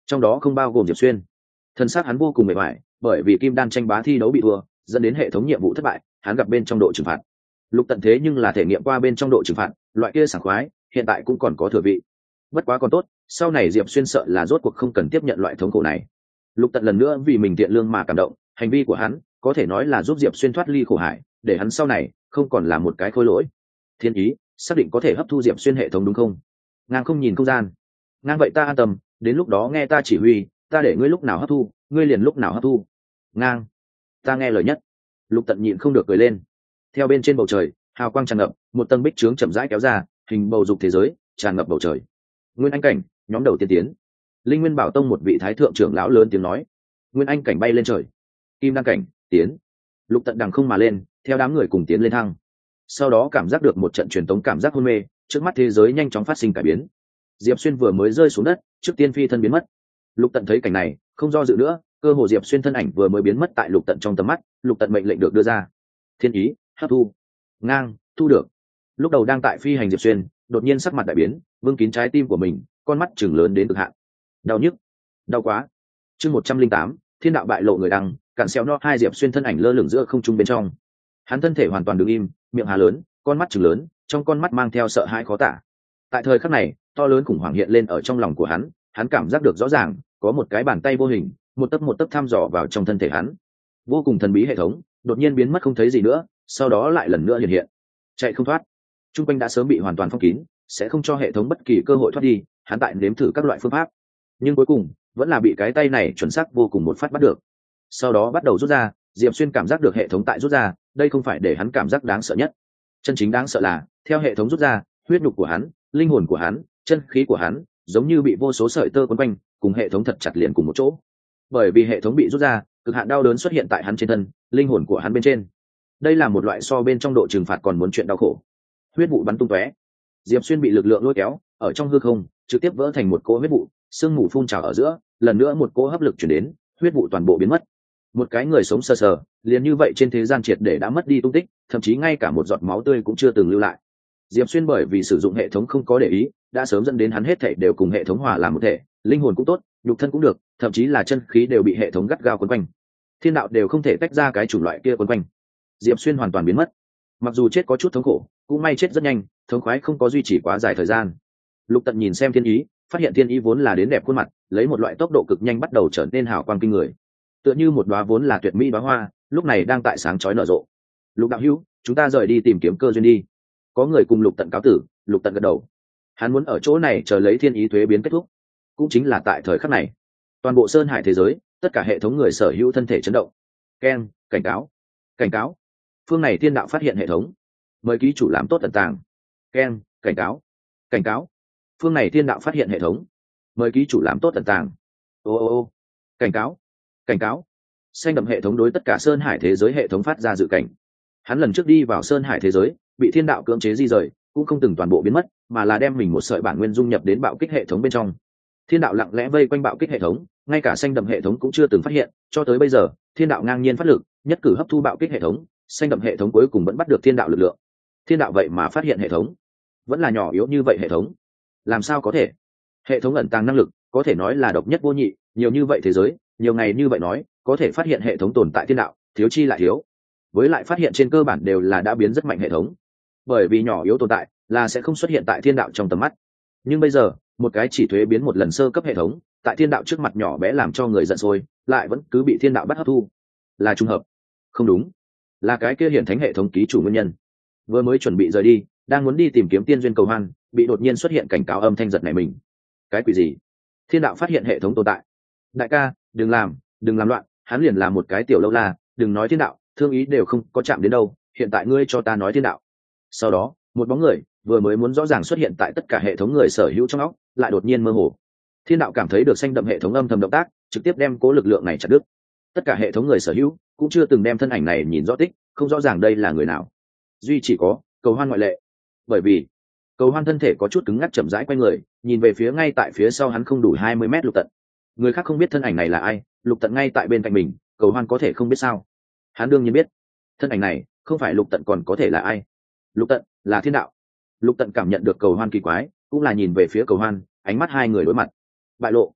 trong đó không bao gồm Diệp Xuyên. Thân xác hắn vô cùng mệt mỏi, bởi vì kim đan tranh bá thi đấu bị thua, dẫn đến hệ thống nhiệm vụ thất bại, hắn gặp bên trong độ trừng phạt. Lục Tận thế nhưng là thể nghiệm qua bên trong độ trừng phạt, loại kia sảng khoái, hiện tại cũng còn có thừa vị. Bất quá còn tốt, sau này Diệp Xuyên sợ là rốt cuộc không cần tiếp nhận loại thống khổ này. Lục Tận lần nữa vì mình thiện lương mà cảm động, hành vi của hắn có thể nói là giúp Diệp Xuyên thoát ly khổ hải, để hắn sau này không còn là một cái khôi lỗi. Thiên ý xác định có thể hấp thu Diệp Xuyên hệ thống đúng không? Ngang không nhìn không gian. Ngang vậy ta an tâm, đến lúc đó nghe ta chỉ huy, ta để ngươi lúc nào hấp thu, ngươi liền lúc nào hấp thu. Ngang, ta nghe lời nhất. Lục Tận nhịn không được cười lên. Theo bên trên bầu trời, hào quang tràn ngập, một tầng bích trướng chậm rãi kéo ra, hình bầu dục thế giới tràn ngập bầu trời. Nguyên Anh cảnh, nhóm đầu tiên tiến. Linh Nguyên Bảo Tông một vị thái thượng trưởng lão lớn tiếng nói. Nguyên Anh cảnh bay lên trời. Kim Đan cảnh, tiến. Lục Tận đằng không mà lên, theo đám người cùng tiến lên thăng. Sau đó cảm giác được một trận truyền tống cảm giác hôn mê, trước mắt thế giới nhanh chóng phát sinh cải biến. Diệp Xuyên vừa mới rơi xuống đất, trước tiên phi thân biến mất. Lục Tận thấy cảnh này, không do dự nữa, cơ hồ Diệp Xuyên thân ảnh vừa mới biến mất tại Lục Tận trong tầm mắt, Lục Tận mệnh lệnh được đưa ra. Thiên ý, hấp thu. Ngang, thu được. Lúc đầu đang tại phi hành Diệp Xuyên, đột nhiên sắc mặt đại biến, vương kín trái tim của mình, con mắt chừng lớn đến cực hạn. Đau nhức, đau quá. Chương một trăm linh tám, Thiên đạo bại lộ người đăng, cản xéo no hai Diệp Xuyên thân ảnh lơ lửng giữa không trung bên trong. Hắn thân thể hoàn toàn đứng im, miệng há lớn, con mắt chừng lớn, trong con mắt mang theo sợ hãi khó tả. Tại thời khắc này, to lớn khủng hoảng hiện lên ở trong lòng của hắn, hắn cảm giác được rõ ràng, có một cái bàn tay vô hình, một tấc một tấc thăm dò vào trong thân thể hắn. Vô cùng thần bí hệ thống, đột nhiên biến mất không thấy gì nữa, sau đó lại lần nữa hiện hiện. Chạy không thoát. Trung quanh đã sớm bị hoàn toàn phong kín, sẽ không cho hệ thống bất kỳ cơ hội thoát đi, hắn tại nếm thử các loại phương pháp, nhưng cuối cùng vẫn là bị cái tay này chuẩn xác vô cùng một phát bắt được. Sau đó bắt đầu rút ra, Diệp Xuyên cảm giác được hệ thống tại rút ra, đây không phải để hắn cảm giác đáng sợ nhất. Chân chính đáng sợ là, theo hệ thống rút ra, huyết nhục của hắn, linh hồn của hắn, chân khí của hắn, giống như bị vô số sợi tơ quấn quanh, cùng hệ thống thật chặt liền cùng một chỗ. Bởi vì hệ thống bị rút ra, cực hạn đau đớn xuất hiện tại hắn trên thân, linh hồn của hắn bên trên. Đây là một loại so bên trong độ trừng phạt còn muốn chuyện đau khổ. Huyết vụ bắn tung tóe, Diệp Xuyên bị lực lượng lôi kéo, ở trong hư không, trực tiếp vỡ thành một cỗ huyết vụ, sương mù phun trào ở giữa, lần nữa một cỗ hấp lực chuyển đến, huyết vụ toàn bộ biến mất. Một cái người sống sờ sờ, liền như vậy trên thế gian triệt để đã mất đi tung tích, thậm chí ngay cả một giọt máu tươi cũng chưa từng lưu lại. Diệp Xuyên bởi vì sử dụng hệ thống không có để ý, đã sớm dẫn đến hắn hết thảy đều cùng hệ thống hòa làm một thể, linh hồn cũng tốt, nhục thân cũng được, thậm chí là chân khí đều bị hệ thống gắt gao quấn quanh. Thiên đạo đều không thể tách ra cái chủng loại kia quấn quanh. Diệp Xuyên hoàn toàn biến mất. Mặc dù chết có chút thống khổ, cũng may chết rất nhanh, thống khoái không có duy trì quá dài thời gian. Lục Tận nhìn xem thiên ý, phát hiện thiên ý vốn là đến đẹp khuôn mặt, lấy một loại tốc độ cực nhanh bắt đầu trở nên hào quang kinh người, tựa như một đóa vốn là tuyệt mỹ đóa hoa, lúc này đang tại sáng chói nở rộ. Lục đạo hữu, chúng ta rời đi tìm kiếm cơ duyên đi. Có người cùng Lục Tận cáo tử. Lục Tận gật đầu. Hắn muốn ở chỗ này chờ lấy thiên ý thuế biến kết thúc. Cũng chính là tại thời khắc này, toàn bộ sơn hải thế giới, tất cả hệ thống người sở hữu thân thể chấn động. Keng, cảnh cáo, cảnh cáo. Phương này thiên đạo phát hiện hệ thống, mời ký chủ làm tốt tận tàng. Keng, cảnh cáo, cảnh cáo. Phương này thiên đạo phát hiện hệ thống, mời ký chủ làm tốt tận tàng. Ô ô ô, cảnh cáo, cảnh cáo. Xanh đậm hệ thống đối tất cả sơn hải thế giới hệ thống phát ra dự cảnh. Hắn lần trước đi vào sơn hải thế giới, bị thiên đạo cưỡng chế di rời, cũng không từng toàn bộ biến mất, mà là đem mình một sợi bản nguyên dung nhập đến bạo kích hệ thống bên trong. Thiên đạo lặng lẽ vây quanh bạo kích hệ thống, ngay cả xanh đậm hệ thống cũng chưa từng phát hiện, cho tới bây giờ, thiên đạo ngang nhiên phát lực, nhất cử hấp thu bạo kích hệ thống, xanh đậm hệ thống cuối cùng vẫn bắt được thiên đạo lực lượng. Thiên đạo vậy mà phát hiện hệ thống, vẫn là nhỏ yếu như vậy hệ thống, làm sao có thể? Hệ thống ẩn tàng năng lực, có thể nói là độc nhất vô nhị, nhiều như vậy thế giới, nhiều ngày như vậy nói, có thể phát hiện hệ thống tồn tại thiên đạo, thiếu chi lại thiếu. Với lại phát hiện trên cơ bản đều là đã biến rất mạnh hệ thống, bởi vì nhỏ yếu tồn tại là sẽ không xuất hiện tại thiên đạo trong tầm mắt. Nhưng bây giờ, một cái chỉ thuế biến một lần sơ cấp hệ thống, tại thiên đạo trước mặt nhỏ bé làm cho người giận sôi, lại vẫn cứ bị thiên đạo bắt hấp thu. Là trùng hợp? Không đúng, là cái kia hiển thánh hệ thống ký chủ nguyên nhân. Vừa mới chuẩn bị rời đi, đang muốn đi tìm kiếm tiên duyên cầu hoan, bị đột nhiên xuất hiện cảnh cáo âm thanh giật này mình. Cái quỷ gì? Thiên đạo phát hiện hệ thống tồn tại. Đại ca, đừng làm, đừng làm loạn, hắn liền là một cái tiểu lâu la, đừng nói thiên đạo, thương ý đều không có chạm đến đâu, hiện tại ngươi cho ta nói thiên đạo. Sau đó, một bóng người vừa mới muốn rõ ràng xuất hiện tại tất cả hệ thống người sở hữu trong óc, lại đột nhiên mơ hồ. Thiên đạo cảm thấy được xanh đậm hệ thống âm thầm động tác, trực tiếp đem cố lực lượng này chặt đứt. Tất cả hệ thống người sở hữu cũng chưa từng đem thân ảnh này nhìn rõ tích, không rõ ràng đây là người nào. Duy chỉ có Cầu Hoan ngoại lệ, bởi vì Cầu Hoan thân thể có chút cứng ngắc, chậm rãi quay người, nhìn về phía ngay tại phía sau hắn không đủ hai mươi mét Lục Tận. Người khác không biết thân ảnh này là ai, Lục Tận ngay tại bên cạnh mình, Cầu Hoan có thể không biết sao? Hắn đương nhiên biết, thân ảnh này không phải Lục Tận còn có thể là ai? Lục Tận là thiên đạo. Lục Tận cảm nhận được Cầu Hoan kỳ quái, cũng là nhìn về phía Cầu Hoan, ánh mắt hai người đối mặt. Bại lộ.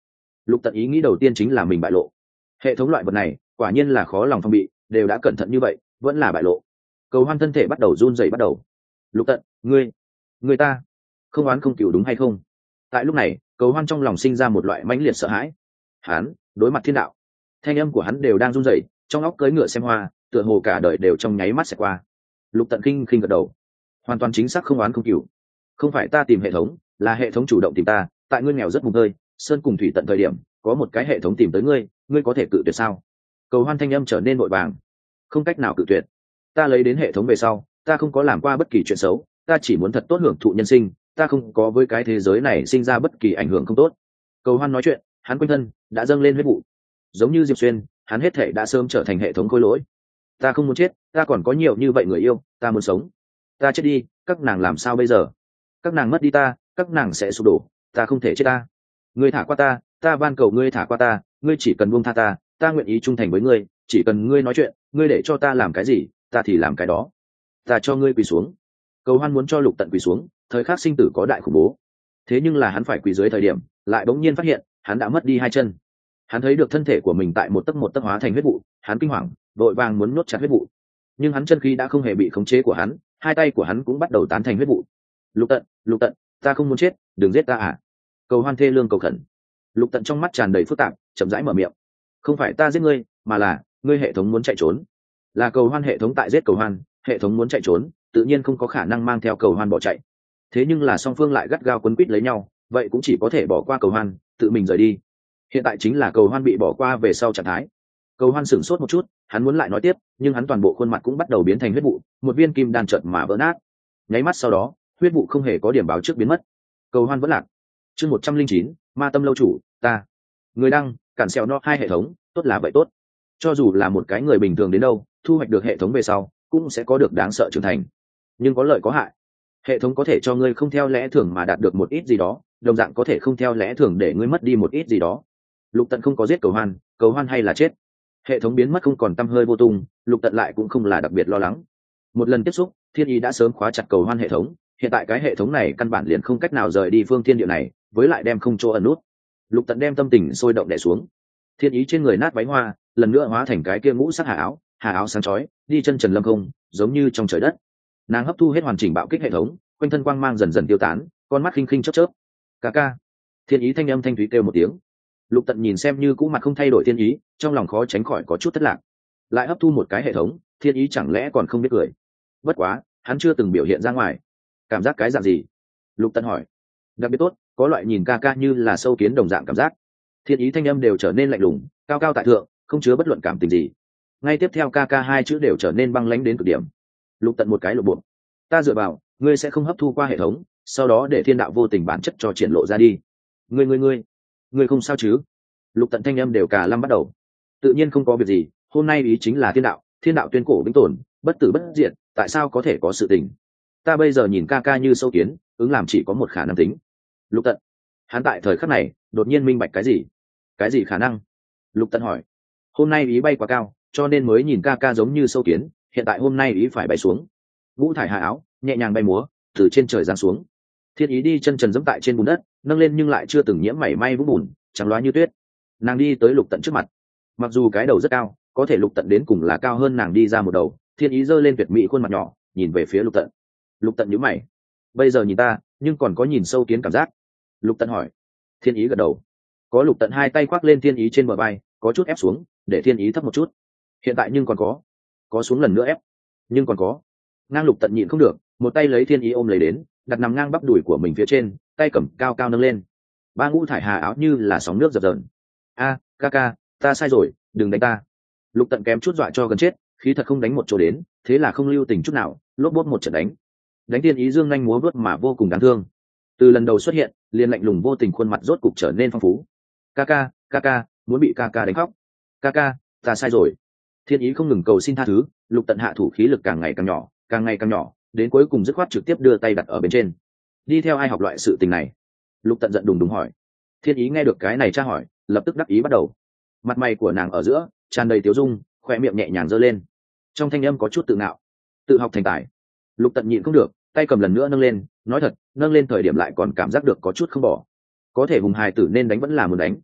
Lục Tận ý nghĩ đầu tiên chính là mình bại lộ. Hệ thống loại vật này quả nhiên là khó lòng phòng bị, đều đã cẩn thận như vậy vẫn là bại lộ. Cầu Hoan thân thể bắt đầu run rẩy bắt đầu. Lục Tận, ngươi người ta không oán không cừu đúng hay không? Tại lúc này Cầu Hoan trong lòng sinh ra một loại mãnh liệt sợ hãi. Hắn đối mặt thiên đạo, thanh âm của hắn đều đang run rẩy, trong óc cưỡi ngựa xem hoa, tựa hồ cả đời đều trong nháy mắt sẽ qua. Lục Tận khinh khinh gật đầu, hoàn toàn chính xác không oán không cừu. Không phải ta tìm hệ thống, là hệ thống chủ động tìm ta. Tại ngươi nghèo rất mùng tơi, sơn cùng thủy tận thời điểm, có một cái hệ thống tìm tới ngươi, ngươi có thể cự tuyệt sao? Cầu Hoan thanh âm trở nên vội vàng. Không cách nào cự tuyệt. Ta lấy đến hệ thống về sau, ta không có làm qua bất kỳ chuyện xấu, ta chỉ muốn thật tốt hưởng thụ nhân sinh, ta không có với cái thế giới này sinh ra bất kỳ ảnh hưởng không tốt. Cầu Hoan nói chuyện, hắn quanh thân đã dâng lên huyết vụ, giống như Diệp Xuyên, hắn hết thể đã sớm trở thành hệ thống khôi lỗi. Ta không muốn chết, ta còn có nhiều như vậy người yêu, ta muốn sống. Ta chết đi, các nàng làm sao bây giờ? Các nàng mất đi ta, các nàng sẽ sụp đổ, ta không thể chết ta. Ngươi thả qua ta, ta van cầu ngươi thả qua ta, ngươi chỉ cần buông tha ta, ta nguyện ý trung thành với ngươi, chỉ cần ngươi nói chuyện, ngươi để cho ta làm cái gì, ta thì làm cái đó. Ta cho ngươi quỳ xuống. Cầu Hoan muốn cho Lục Tận quỳ xuống, thời khắc sinh tử có đại khủng bố. Thế nhưng là hắn phải quỳ dưới thời điểm, lại bỗng nhiên phát hiện, hắn đã mất đi hai chân. Hắn thấy được thân thể của mình tại một tấc một tấc hóa thành huyết vụ, hắn kinh hoàng, vội vàng muốn nuốt chặt huyết vụ. Nhưng hắn chân khí đã không hề bị khống chế của hắn, hai tay của hắn cũng bắt đầu tán thành huyết vụ. Lục Tận, Lục Tận, ta không muốn chết, đừng giết ta à? Cầu Hoan thê lương cầu khẩn. Lục Tận trong mắt tràn đầy phức tạp, chậm rãi mở miệng. Không phải ta giết ngươi, mà là ngươi hệ thống muốn chạy trốn. Là Cầu Hoan hệ thống tại giết Cầu Hoan, hệ thống muốn chạy trốn, tự nhiên không có khả năng mang theo Cầu Hoan bỏ chạy. Thế nhưng là song phương lại gắt gao quấn quýt lấy nhau, vậy cũng chỉ có thể bỏ qua Cầu Hoan, tự mình rời đi. Hiện tại chính là Cầu Hoan bị bỏ qua về sau trạng thái. Cầu Hoan sửng sốt một chút, hắn muốn lại nói tiếp, nhưng hắn toàn bộ khuôn mặt cũng bắt đầu biến thành huyết vụ, một viên kim đan chợt mà vỡ nát. Nháy mắt sau đó, huyết vụ không hề có điểm báo trước biến mất. Cầu Hoan vẫn lạc. Chương một trăm linh chín, Ma Tâm lâu chủ, ta. Người đăng, cản xèo no hai hệ thống, tốt là vậy tốt. Cho dù là một cái người bình thường đến đâu, thu hoạch được hệ thống về sau, cũng sẽ có được đáng sợ trưởng thành. Nhưng có lợi có hại. Hệ thống có thể cho ngươi không theo lẽ thường mà đạt được một ít gì đó, đồng dạng có thể không theo lẽ thường để ngươi mất đi một ít gì đó. Lục Tận không có giết Cầu Hoan, Cầu Hoan hay là chết. Hệ thống biến mất không còn tăm hơi vô tung, Lục Tận lại cũng không là đặc biệt lo lắng. Một lần tiếp xúc, Thiên Ý đã sớm khóa chặt Cầu Hoan hệ thống, hiện tại cái hệ thống này căn bản liền không cách nào rời đi phương thiên địa này, với lại đem không chỗ ẩn nút. Lục Tận đem tâm tình sôi động đè xuống. Thiên Ý trên người nát váy hoa, lần nữa hóa thành cái kia ngũ sắc hà áo, hà áo sáng chói, đi chân trần lâm không, giống như trong trời đất. Nàng hấp thu hết hoàn chỉnh bạo kích hệ thống, quanh thân quang mang dần dần tiêu tán, con mắt khinh khinh chớp chớp. Ca ca. Thiên Ý thanh âm thanh thúy kêu một tiếng. Lục Tận nhìn xem như cũ mặt không thay đổi Thiên Ý, trong lòng khó tránh khỏi có chút thất lạc. Lại hấp thu một cái hệ thống, Thiên Ý chẳng lẽ còn không biết cười? Bất quá, hắn chưa từng biểu hiện ra ngoài. Cảm giác cái dạng gì? Lục Tận hỏi. Đặc biệt tốt, có loại nhìn ca ca như là sâu kiến đồng dạng cảm giác. Thiên Ý thanh âm đều trở nên lạnh lùng, cao cao tại thượng, không chứa bất luận cảm tình gì. Ngay tiếp theo ca ca hai chữ đều trở nên băng lãnh đến cực điểm. Lục Tận một cái lục bộ. Ta dựa vào, ngươi sẽ không hấp thu qua hệ thống, sau đó để thiên đạo vô tình bản chất cho triển lộ ra đi. Ngươi ngươi ngươi, ngươi không sao chứ? Lục Tận thanh âm đều cả lâm bắt đầu. Tự nhiên không có việc gì, hôm nay ý chính là thiên đạo, thiên đạo tuyên cổ vĩnh tồn, bất tử bất diệt, tại sao có thể có sự tình? Ta bây giờ nhìn ca ca như sâu kiến, ứng làm chỉ có một khả năng tính. Lục Tận, hắn tại thời khắc này đột nhiên minh bạch cái gì? Cái gì khả năng? Lục Tận hỏi. Hôm nay ý bay quá cao, cho nên mới nhìn ca ca giống như sâu kiến, hiện tại hôm nay ý phải bay xuống. Ngũ thải hạ áo nhẹ nhàng bay múa từ trên trời giáng xuống. Thiên Ý đi chân trần dẫm tại trên bùn đất, nâng lên nhưng lại chưa từng nhiễm mảy may vũng bùn, trắng loá như tuyết. Nàng đi tới Lục Tận trước mặt. Mặc dù cái đầu rất cao, có thể Lục Tận đến cùng là cao hơn nàng đi ra một đầu. Thiên Ý giơ lên tuyệt mỹ khuôn mặt nhỏ, nhìn về phía Lục Tận. Lục Tận nhíu mày. Bây giờ nhìn ta, nhưng còn có nhìn sâu kiến cảm giác. Lục Tận hỏi. Thiên Ý gật đầu. Có Lục Tận hai tay khoác lên Thiên Ý trên bờ vai, có chút ép xuống, để Thiên Ý thấp một chút. Hiện tại nhưng còn có, có xuống lần nữa ép, nhưng còn có. Ngang Lục Tận nhịn không được, một tay lấy Thiên Ý ôm lấy đến, đặt nằm ngang bắp đùi của mình phía trên, tay cầm cao cao nâng lên. Ba ngũ thải hà áo như là sóng nước dập dờn. A, ca ca, ta sai rồi, đừng đánh ta. Lục Tận kém chút dọa cho gần chết, khí thật không đánh một chỗ đến, thế là không lưu tình chút nào, lốp bốp một trận đánh. Đánh Thiên Ý dương nhanh múa vuốt mà vô cùng đáng thương. Từ lần đầu xuất hiện, liền lạnh lùng vô tình khuôn mặt rốt cục trở nên phong phú. Ca ca, ca ca, muốn bị ca ca đánh khóc. Ca ca, ta sai rồi. Thiên Ý không ngừng cầu xin tha thứ, Lục Tận hạ thủ khí lực càng ngày càng nhỏ, càng ngày càng nhỏ, đến cuối cùng dứt khoát trực tiếp đưa tay đặt ở bên trên. Đi theo ai học loại sự tình này? Lục Tận giận đùng đùng hỏi. Thiên Ý nghe được cái này tra hỏi, lập tức đắc ý bắt đầu. Mặt mày của nàng ở giữa tràn đầy tiếu dung, khoe miệng nhẹ nhàng giơ lên, trong thanh âm có chút tự ngạo. Tự học thành tài. Lục Tận nhịn không được, tay cầm lần nữa nâng lên, nói thật, nâng lên thời điểm lại còn cảm giác được có chút không bỏ. Có thể hùng hài tử nên đánh vẫn là muốn đánh.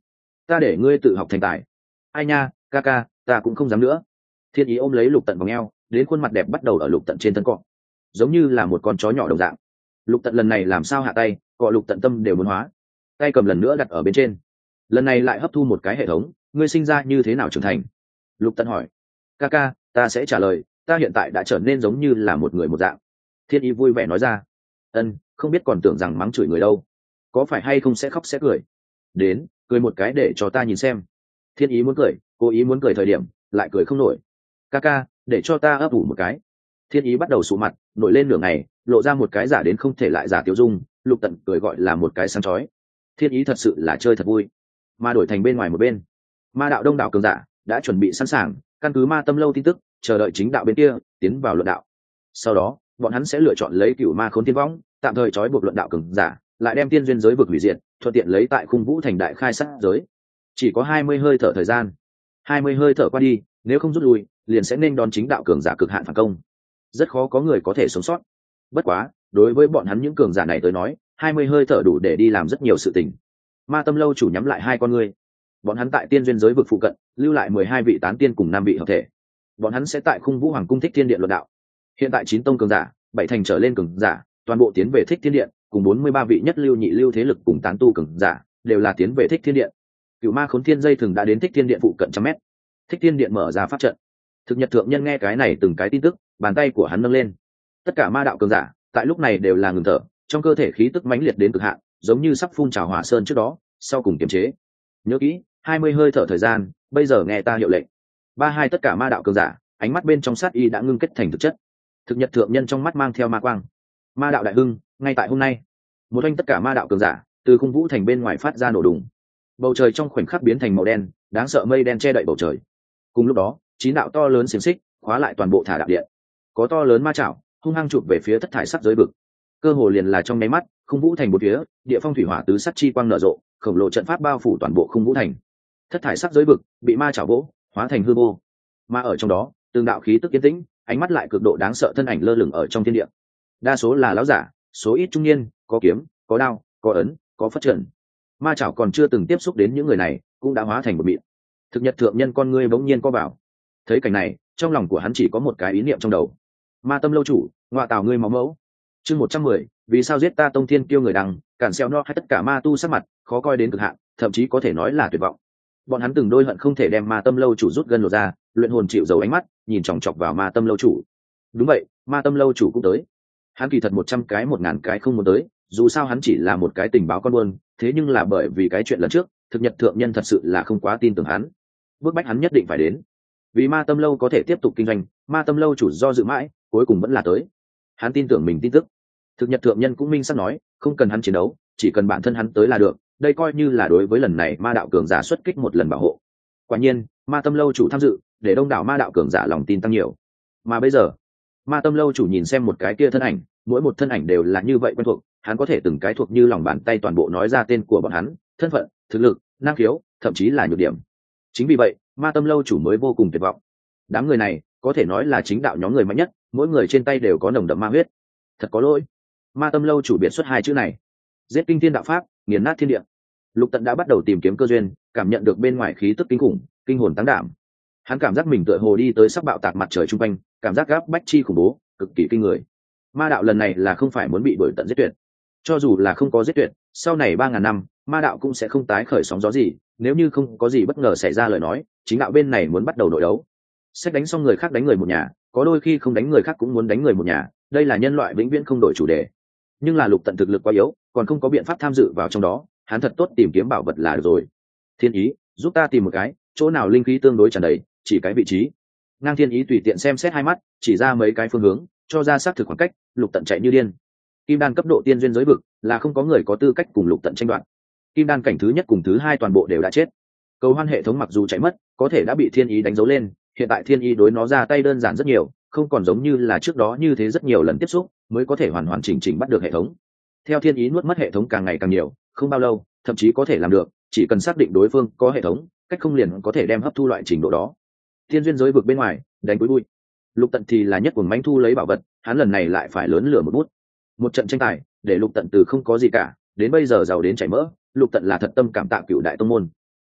ta để ngươi tự học thành tài. Ai nha, ca ca, ta cũng không dám nữa. Thiên ý ôm lấy Lục Tận vòng eo, đến khuôn mặt đẹp bắt đầu ở Lục Tận trên thân cọ, giống như là một con chó nhỏ đồng dạng. Lục Tận lần này làm sao hạ tay, cọ Lục Tận tâm đều muốn hóa. Tay cầm lần nữa đặt ở bên trên, lần này lại hấp thu một cái hệ thống. Ngươi sinh ra như thế nào trưởng thành? Lục Tận hỏi. Ca ca, ta sẽ trả lời, ta hiện tại đã trở nên giống như là một người một dạng. Thiên ý vui vẻ nói ra. Ân, không biết còn tưởng rằng mắng chửi người đâu, có phải hay không sẽ khóc sẽ cười. Đến, cười một cái để cho ta nhìn xem. Thiên ý muốn cười, cố ý muốn cười thời điểm lại cười không nổi. Ca ca, để cho ta ấp ủ một cái. Thiên ý bắt đầu sụ mặt, nổi lên nửa ngày, lộ ra một cái giả đến không thể lại giả tiêu dung. Lục Tận cười gọi là một cái sáng chói. Thiên ý thật sự là chơi thật vui. Mà đổi thành bên ngoài một bên, ma đạo đông đảo cường giả đã chuẩn bị sẵn sàng, căn cứ ma tâm lâu tin tức, chờ đợi chính đạo bên kia tiến vào luận đạo. Sau đó bọn hắn sẽ lựa chọn lấy cửu ma khốn thiên võng tạm thời trói buộc luận đạo cường giả, lại đem tiên duyên giới vực hủy diệt, thuận tiện lấy tại khung vũ thành đại khai sát giới. Chỉ có hai mươi hơi thở thời gian, hai mươi hơi thở qua đi, nếu không rút lui liền sẽ nên đón chính đạo cường giả cực hạn phản công, rất khó có người có thể sống sót. Bất quá đối với bọn hắn những cường giả này tới nói, hai mươi hơi thở đủ để đi làm rất nhiều sự tình. Ma tâm lâu chủ nhắm lại hai con ngươi, bọn hắn tại tiên duyên giới vực phụ cận lưu lại mười hai vị tán tiên cùng năm vị hợp thể, bọn hắn sẽ tại khung vũ hoàng cung thích thiên điện luận đạo. Hiện tại chín tông cường giả, bảy thành trở lên cường giả toàn bộ tiến về thích thiên điện, cùng bốn mươi ba vị nhất lưu nhị lưu thế lực cùng tán tu cường giả đều là tiến về thích thiên điện. Cựu ma khốn thiên dây thường đã đến thích thiên điện phụ cận trăm mét. Thích thiên điện mở ra pháp trận. Thực nhật thượng nhân nghe cái này từng cái tin tức, bàn tay của hắn nâng lên. Tất cả ma đạo cường giả tại lúc này đều là ngừng thở, trong cơ thể khí tức mãnh liệt đến cực hạn, giống như sắp phun trào hỏa sơn trước đó, sau cùng kiềm chế. Nhớ kỹ, hai mươi hơi thở thời gian, bây giờ nghe ta hiệu lệnh. Ba hai tất cả ma đạo cường giả, ánh mắt bên trong sát y đã ngưng kết thành thực chất. Thực nhật thượng nhân trong mắt mang theo ma quang. Ma đạo đại hưng, ngay tại hôm nay. Một anh tất cả ma đạo cường giả, từ khung vũ thành bên ngoài phát ra nổ đùng. Bầu trời trong khoảnh khắc biến thành màu đen, đáng sợ mây đen che đậy bầu trời. Cùng lúc đó, chín đạo to lớn xiềng xích khóa lại toàn bộ thả đạo điện. Có to lớn ma chảo hung hăng chụp về phía thất thải sắc giới vực. Cơ hồ liền là trong nháy mắt, khung vũ thành bốn phía, địa phong thủy hỏa tứ sắc chi quang nở rộ, khổng lồ trận pháp bao phủ toàn bộ khung vũ thành. Thất thải sắc giới vực bị ma chảo vỗ, hóa thành hư vô. Mà ở trong đó, từng đạo khí tức yên tĩnh, ánh mắt lại cực độ đáng sợ thân ảnh lơ lửng ở trong thiên địa. Đa số là lão giả, số ít trung niên, có kiếm, có đao, có ấn, có phất trần. Ma chảo còn chưa từng tiếp xúc đến những người này, cũng đã hóa thành một mịn. Thực nhật thượng nhân con ngươi bỗng nhiên co vào. Thấy cảnh này, trong lòng của hắn chỉ có một cái ý niệm trong đầu. Ma tâm lâu chủ, ngọa tào ngươi máu mẫu. Chương một trăm mười, vì sao giết ta tông thiên kiêu người đằng, cản xeo no hay tất cả ma tu sắc mặt, khó coi đến cực hạn, thậm chí có thể nói là tuyệt vọng. Bọn hắn từng đôi hận không thể đem ma tâm lâu chủ rút gân lột ra, luyện hồn chịu dầu ánh mắt, nhìn chòng chọc vào ma tâm lâu chủ. Đúng vậy, ma tâm lâu chủ cũng tới. Hắn kỳ thật một trăm cái một ngàn cái không muốn tới, dù sao hắn chỉ là một cái tình báo con buôn, thế nhưng là bởi vì cái chuyện lần trước, thực nhật thượng nhân thật sự là không quá tin tưởng hắn, bước bách hắn nhất định phải đến. Vì ma tâm lâu có thể tiếp tục kinh doanh, ma tâm lâu chủ do dự mãi, cuối cùng vẫn là tới. Hắn tin tưởng mình tin tức. Thực nhật thượng nhân cũng minh xác nói, không cần hắn chiến đấu, chỉ cần bản thân hắn tới là được. Đây coi như là đối với lần này ma đạo cường giả xuất kích một lần bảo hộ. Quả nhiên, ma tâm lâu chủ tham dự, để đông đảo ma đạo cường giả lòng tin tăng nhiều. Mà bây giờ, ma tâm lâu chủ nhìn xem một cái kia thân ảnh, mỗi một thân ảnh đều là như vậy quen thuộc, hắn có thể từng cái thuộc như lòng bàn tay toàn bộ nói ra tên của bọn hắn, thân phận, thực lực, năng khiếu, thậm chí là nhược điểm. Chính vì vậy, ma tâm lâu chủ mới vô cùng tuyệt vọng. Đám người này có thể nói là chính đạo nhóm người mạnh nhất, mỗi người trên tay đều có nồng đậm ma huyết. Thật có lỗi. Ma tâm lâu chủ biệt xuất hai chữ này. Giết kinh thiên đạo pháp, nghiền nát thiên địa. Lục Tận đã bắt đầu tìm kiếm cơ duyên, cảm nhận được bên ngoài khí tức kinh khủng, kinh hồn tăng đảm. Hắn cảm giác mình tựa hồ đi tới sắp bạo tạc mặt trời trung quanh, cảm giác gáp bách chi khủng bố, cực kỳ kinh người. Ma đạo lần này là không phải muốn bị đuổi tận giết tuyệt. Cho dù là không có giết tuyệt, sau này ba ngàn năm, ma đạo cũng sẽ không tái khởi sóng gió gì, nếu như không có gì bất ngờ xảy ra lời nói, chính đạo bên này muốn bắt đầu nội đấu. Xét đánh xong người khác đánh người một nhà, có đôi khi không đánh người khác cũng muốn đánh người một nhà, đây là nhân loại vĩnh viễn không đổi chủ đề. Nhưng là Lục Tận thực lực quá yếu, còn không có biện pháp tham dự vào trong đó, hắn thật tốt tìm kiếm bảo vật là được rồi. Thiên ý, giúp ta tìm một cái, chỗ nào linh khí tương đối tràn đầy, chỉ cái vị trí. Ngang Thiên ý tùy tiện xem xét hai mắt, chỉ ra mấy cái phương hướng, cho ra xác thực khoảng cách. Lục Tận chạy như điên. Kim đan cấp độ tiên duyên giới vực, là không có người có tư cách cùng Lục Tận tranh đoạt. Kim đan cảnh thứ nhất cùng thứ hai toàn bộ đều đã chết. Cầu hoan hệ thống mặc dù chạy mất, có thể đã bị Thiên ý đánh dấu lên, hiện tại Thiên ý đối nó ra tay đơn giản rất nhiều, không còn giống như là trước đó như thế rất nhiều lần tiếp xúc mới có thể hoàn hoàn chỉnh chỉnh bắt được hệ thống. Theo Thiên ý nuốt mất hệ thống càng ngày càng nhiều, không bao lâu thậm chí có thể làm được, chỉ cần xác định đối phương có hệ thống, cách không liền có thể đem hấp thu loại trình độ đó. Thiên duyên giới vực bên ngoài đánh cuối bụi. Lục Tận thì là nhất cuồng mãnh thu lấy bảo vật, hắn lần này lại phải lớn lửa một bút. Một trận tranh tài để Lục Tận từ không có gì cả đến bây giờ giàu đến chảy mỡ. Lục Tận là thật tâm cảm tạ Cựu đại tông môn.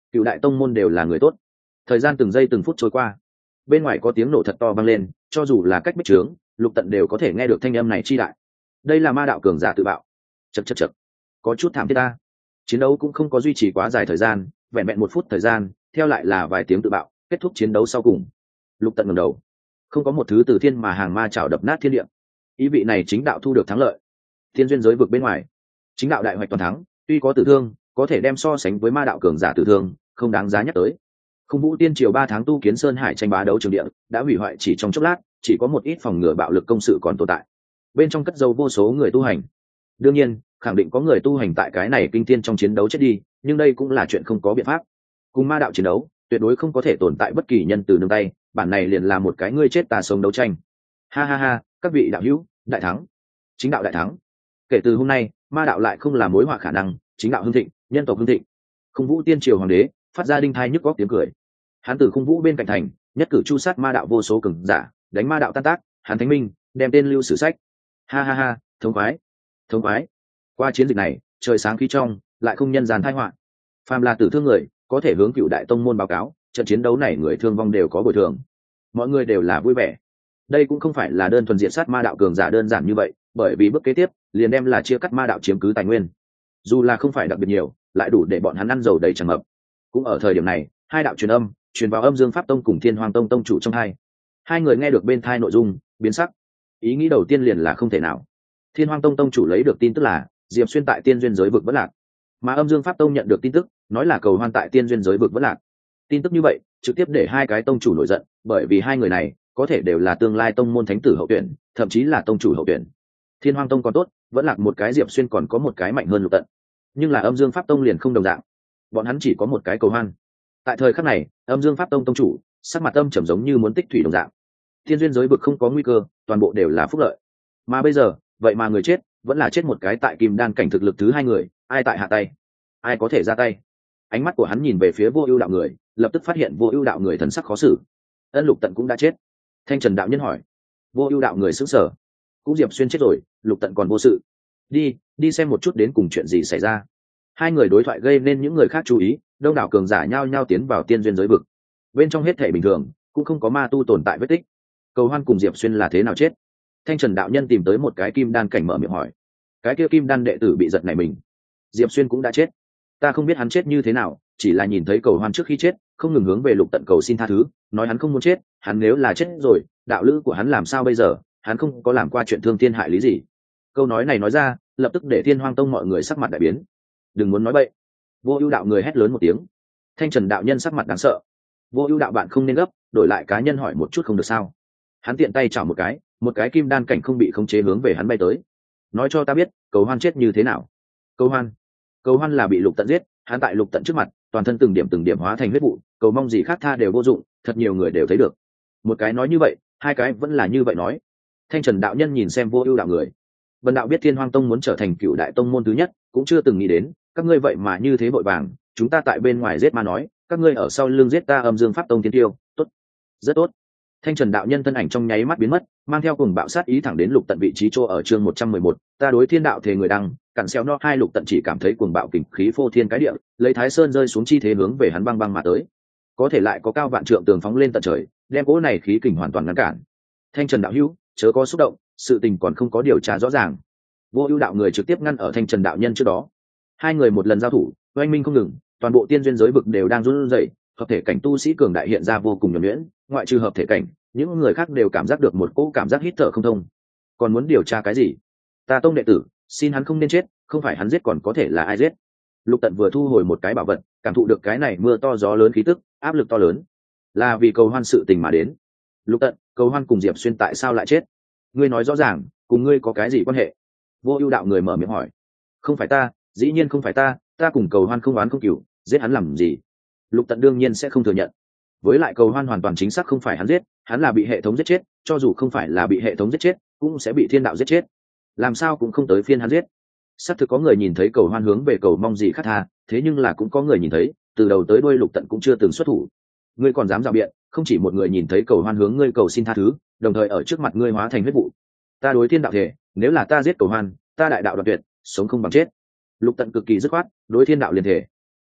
cựu đại tông môn đều là người tốt. Thời gian từng giây từng phút trôi qua, bên ngoài có tiếng nổ thật to vang lên, cho dù là cách bích trướng, Lục Tận đều có thể nghe được thanh âm này chi đại. Đây là ma đạo cường giả tự bạo. Chậc chậc chậc, có chút thảm thiết ta. Chiến đấu cũng không có duy trì quá dài thời gian, vẹn vẹn một phút thời gian, theo lại là vài tiếng tự bạo, kết thúc chiến đấu sau cùng. Lục Tận ngẩng đầu, không có một thứ từ thiên mà hàng ma chảo đập nát thiên địa. Ý vị này chính đạo thu được thắng lợi. Thiên duyên giới vực bên ngoài, chính đạo đại hoạch toàn thắng, tuy có tử thương, có thể đem so sánh với ma đạo cường giả tử thương, không đáng giá nhắc tới. Không Vũ Tiên Triều ba tháng tu kiến Sơn Hải tranh bá đấu trường địa, đã hủy hoại chỉ trong chốc lát, chỉ có một ít phòng ngừa bạo lực công sự còn tồn tại. Bên trong cất dấu vô số người tu hành. Đương nhiên, khẳng định có người tu hành tại cái này kinh thiên trong chiến đấu chết đi, nhưng đây cũng là chuyện không có biện pháp. Cùng ma đạo chiến đấu, tuyệt đối không có thể tồn tại bất kỳ nhân từ nương tay, bản này liền là một cái ngươi chết ta sống đấu tranh. Ha ha ha, các vị đạo hữu, đại thắng. Chính đạo đại thắng. Kể từ hôm nay, ma đạo lại không là mối họa khả năng, chính đạo hưng thịnh, nhân tộc hưng thịnh. Không Vũ Tiên Triều hoàng đế phát ra đinh thai nhức góc tiếng cười. Hắn từ Khung Vũ bên cạnh thành, nhất cử chu sát ma đạo vô số cường giả, đánh ma đạo tan tác, hắn thánh minh, đem tên lưu sử sách. Ha ha ha, thống khoái, thống khoái. Qua chiến dịch này, trời sáng khí trong, lại không nhân gian tai họa. Phàm là tử thương người, có thể hướng cựu đại tông môn báo cáo, trận chiến đấu này người thương vong đều có bồi thường. Mọi người đều là vui vẻ. Đây cũng không phải là đơn thuần diệt sát ma đạo cường giả đơn giản như vậy, bởi vì bước kế tiếp liền đem là chia cắt ma đạo chiếm cứ tài nguyên. Dù là không phải đặc biệt nhiều, lại đủ để bọn hắn ăn dầu đầy tràn ngập. Cũng ở thời điểm này, hai đạo truyền âm truyền vào Âm Dương Pháp Tông cùng Thiên Hoang Tông tông chủ trong hai. Hai người nghe được bên thai nội dung, biến sắc. Ý nghĩ đầu tiên liền là không thể nào. Thiên Hoang Tông tông chủ lấy được tin tức là Diệp Xuyên tại Tiên Duyên giới vực vẫn lạc, mà Âm Dương Pháp Tông nhận được tin tức, nói là Cầu Hoan tại Tiên Duyên giới vực vẫn lạc. Tin tức như vậy, trực tiếp để hai cái tông chủ nổi giận, bởi vì hai người này có thể đều là tương lai tông môn thánh tử hậu tuyển, thậm chí là tông chủ hậu tuyển. Thiên Hoang Tông còn tốt, vẫn lạc một cái Diệp Xuyên còn có một cái mạnh hơn Lục Tận. Nhưng là Âm Dương Pháp Tông liền không đồng dạng. Bọn hắn chỉ có một cái Cầu Hoan. Tại thời khắc này, Âm Dương Pháp Tông tông chủ sắc mặt âm trầm giống như muốn tích thủy đồng dạng. Thiên duyên giới vực không có nguy cơ, toàn bộ đều là phúc lợi. Mà bây giờ, vậy mà người chết vẫn là chết một cái tại kim đan cảnh thực lực thứ hai người, ai tại hạ tay, ai có thể ra tay. Ánh mắt của hắn nhìn về phía Vô Ưu đạo người, lập tức phát hiện Vô Ưu đạo người thần sắc khó xử. Ân Lục Tận cũng đã chết. Thanh Trần đạo nhân hỏi. Vô Ưu đạo người sững sờ. Cũng Diệp Xuyên chết rồi, Lục Tận còn vô sự. Đi, đi xem một chút đến cùng chuyện gì xảy ra. Hai người đối thoại gây nên những người khác chú ý, đông đảo cường giả nhao nhao tiến vào tiên duyên giới vực. Bên trong hết thảy bình thường, cũng không có ma tu tồn tại vết tích. Cầu Hoan cùng Diệp Xuyên là thế nào chết? Thanh Trần đạo nhân tìm tới một cái kim đan cảnh mở miệng hỏi. Cái kia kim đan đệ tử bị giật nảy mình. Diệp Xuyên cũng đã chết. Ta không biết hắn chết như thế nào, chỉ là nhìn thấy Cầu Hoan trước khi chết, không ngừng hướng về Lục Tận cầu xin tha thứ, nói hắn không muốn chết, hắn nếu là chết rồi, đạo lữ của hắn làm sao bây giờ, hắn không có làm qua chuyện thương thiên hại lý gì. Câu nói này nói ra, lập tức để Thiên Hoang Tông mọi người sắc mặt đại biến. Đừng muốn nói bậy. Vô Ưu đạo người hét lớn một tiếng. Thanh Trần đạo nhân sắc mặt đáng sợ. Vô Ưu đạo bạn không nên gấp, đổi lại cá nhân hỏi một chút không được sao? Hắn tiện tay chảo một cái, một cái kim đan cảnh không bị khống chế hướng về hắn bay tới. Nói cho ta biết, Cầu Hoan chết như thế nào? Cầu Hoan? Cầu Hoan là bị Lục Tận giết, hắn tại Lục Tận trước mặt, toàn thân từng điểm từng điểm hóa thành huyết vụ, cầu mong gì khác tha đều vô dụng, thật nhiều người đều thấy được. Một cái nói như vậy, hai cái vẫn là như vậy nói. Thanh Trần đạo nhân nhìn xem Vô Ưu đạo người. Vân đạo biết Thiên Hoang Tông muốn trở thành cựu đại tông môn thứ nhất, cũng chưa từng nghĩ đến, các ngươi vậy mà như thế vội vàng, chúng ta tại bên ngoài giết ma nói, các ngươi ở sau lưng giết ta Âm Dương Pháp Tông tiên tiêu, tốt, rất tốt. Thanh Trần đạo nhân thân ảnh trong nháy mắt biến mất, mang theo cùng bạo sát ý thẳng đến Lục Tận vị trí chỗ ở chương một trăm mười một, ta đối thiên đạo thề người đăng, cặn xéo no hai. Lục Tận chỉ cảm thấy cuồng bạo kình khí phô thiên cái địa, lấy Thái Sơn rơi xuống chi thế hướng về hắn băng băng mà tới. Có thể lại có cao vạn trượng tường phóng lên tận trời, đem cỗ này khí kình hoàn toàn ngăn cản. Thanh Trần đạo hữu, chớ có xúc động, sự tình còn không có điều tra rõ ràng. Vô Ưu đạo người trực tiếp ngăn ở Thanh Trần đạo nhân trước đó. Hai người một lần giao thủ, oanh minh không ngừng, toàn bộ tiên duyên giới vực đều đang run rẩy, hợp thể cảnh tu sĩ cường đại hiện ra vô cùng nhuần nhuyễn, ngoại trừ hợp thể cảnh, những người khác đều cảm giác được một cỗ cảm giác hít thở không thông. Còn muốn điều tra cái gì? Ta tông đệ tử, xin hắn không nên chết, không phải hắn giết còn có thể là ai giết? Lục Tận vừa thu hồi một cái bảo vật, cảm thụ được cái này mưa to gió lớn khí tức, áp lực to lớn, là vì Cầu Hoan sự tình mà đến. Lục Tận, Cầu Hoan cùng Diệp Xuyên tại sao lại chết? Ngươi nói rõ ràng, cùng ngươi có cái gì quan hệ? Vô Ưu đạo người mở miệng hỏi. Không phải ta, dĩ nhiên không phải ta, ta cùng Cầu Hoan không oán không cừu, giết hắn làm gì? Lục Tận đương nhiên sẽ không thừa nhận. Với lại Cầu Hoan hoàn toàn chính xác không phải hắn giết, hắn là bị hệ thống giết chết, cho dù không phải là bị hệ thống giết chết, cũng sẽ bị thiên đạo giết chết. Làm sao cũng không tới phiên hắn giết. Sắp thực có người nhìn thấy Cầu Hoan hướng về cầu mong gì khác tha, thế nhưng là cũng có người nhìn thấy, từ đầu tới đuôi Lục Tận cũng chưa từng xuất thủ. Ngươi còn dám rào biện, không chỉ một người nhìn thấy Cầu Hoan hướng ngươi cầu xin tha thứ, đồng thời ở trước mặt ngươi hóa thành huyết vụ. Ta đối thiên đạo thể, nếu là ta giết Cầu Hoan, ta đại đạo đoạt tuyệt, sống không bằng chết. Lục Tận cực kỳ dứt khoát, đối thiên đạo liền thể.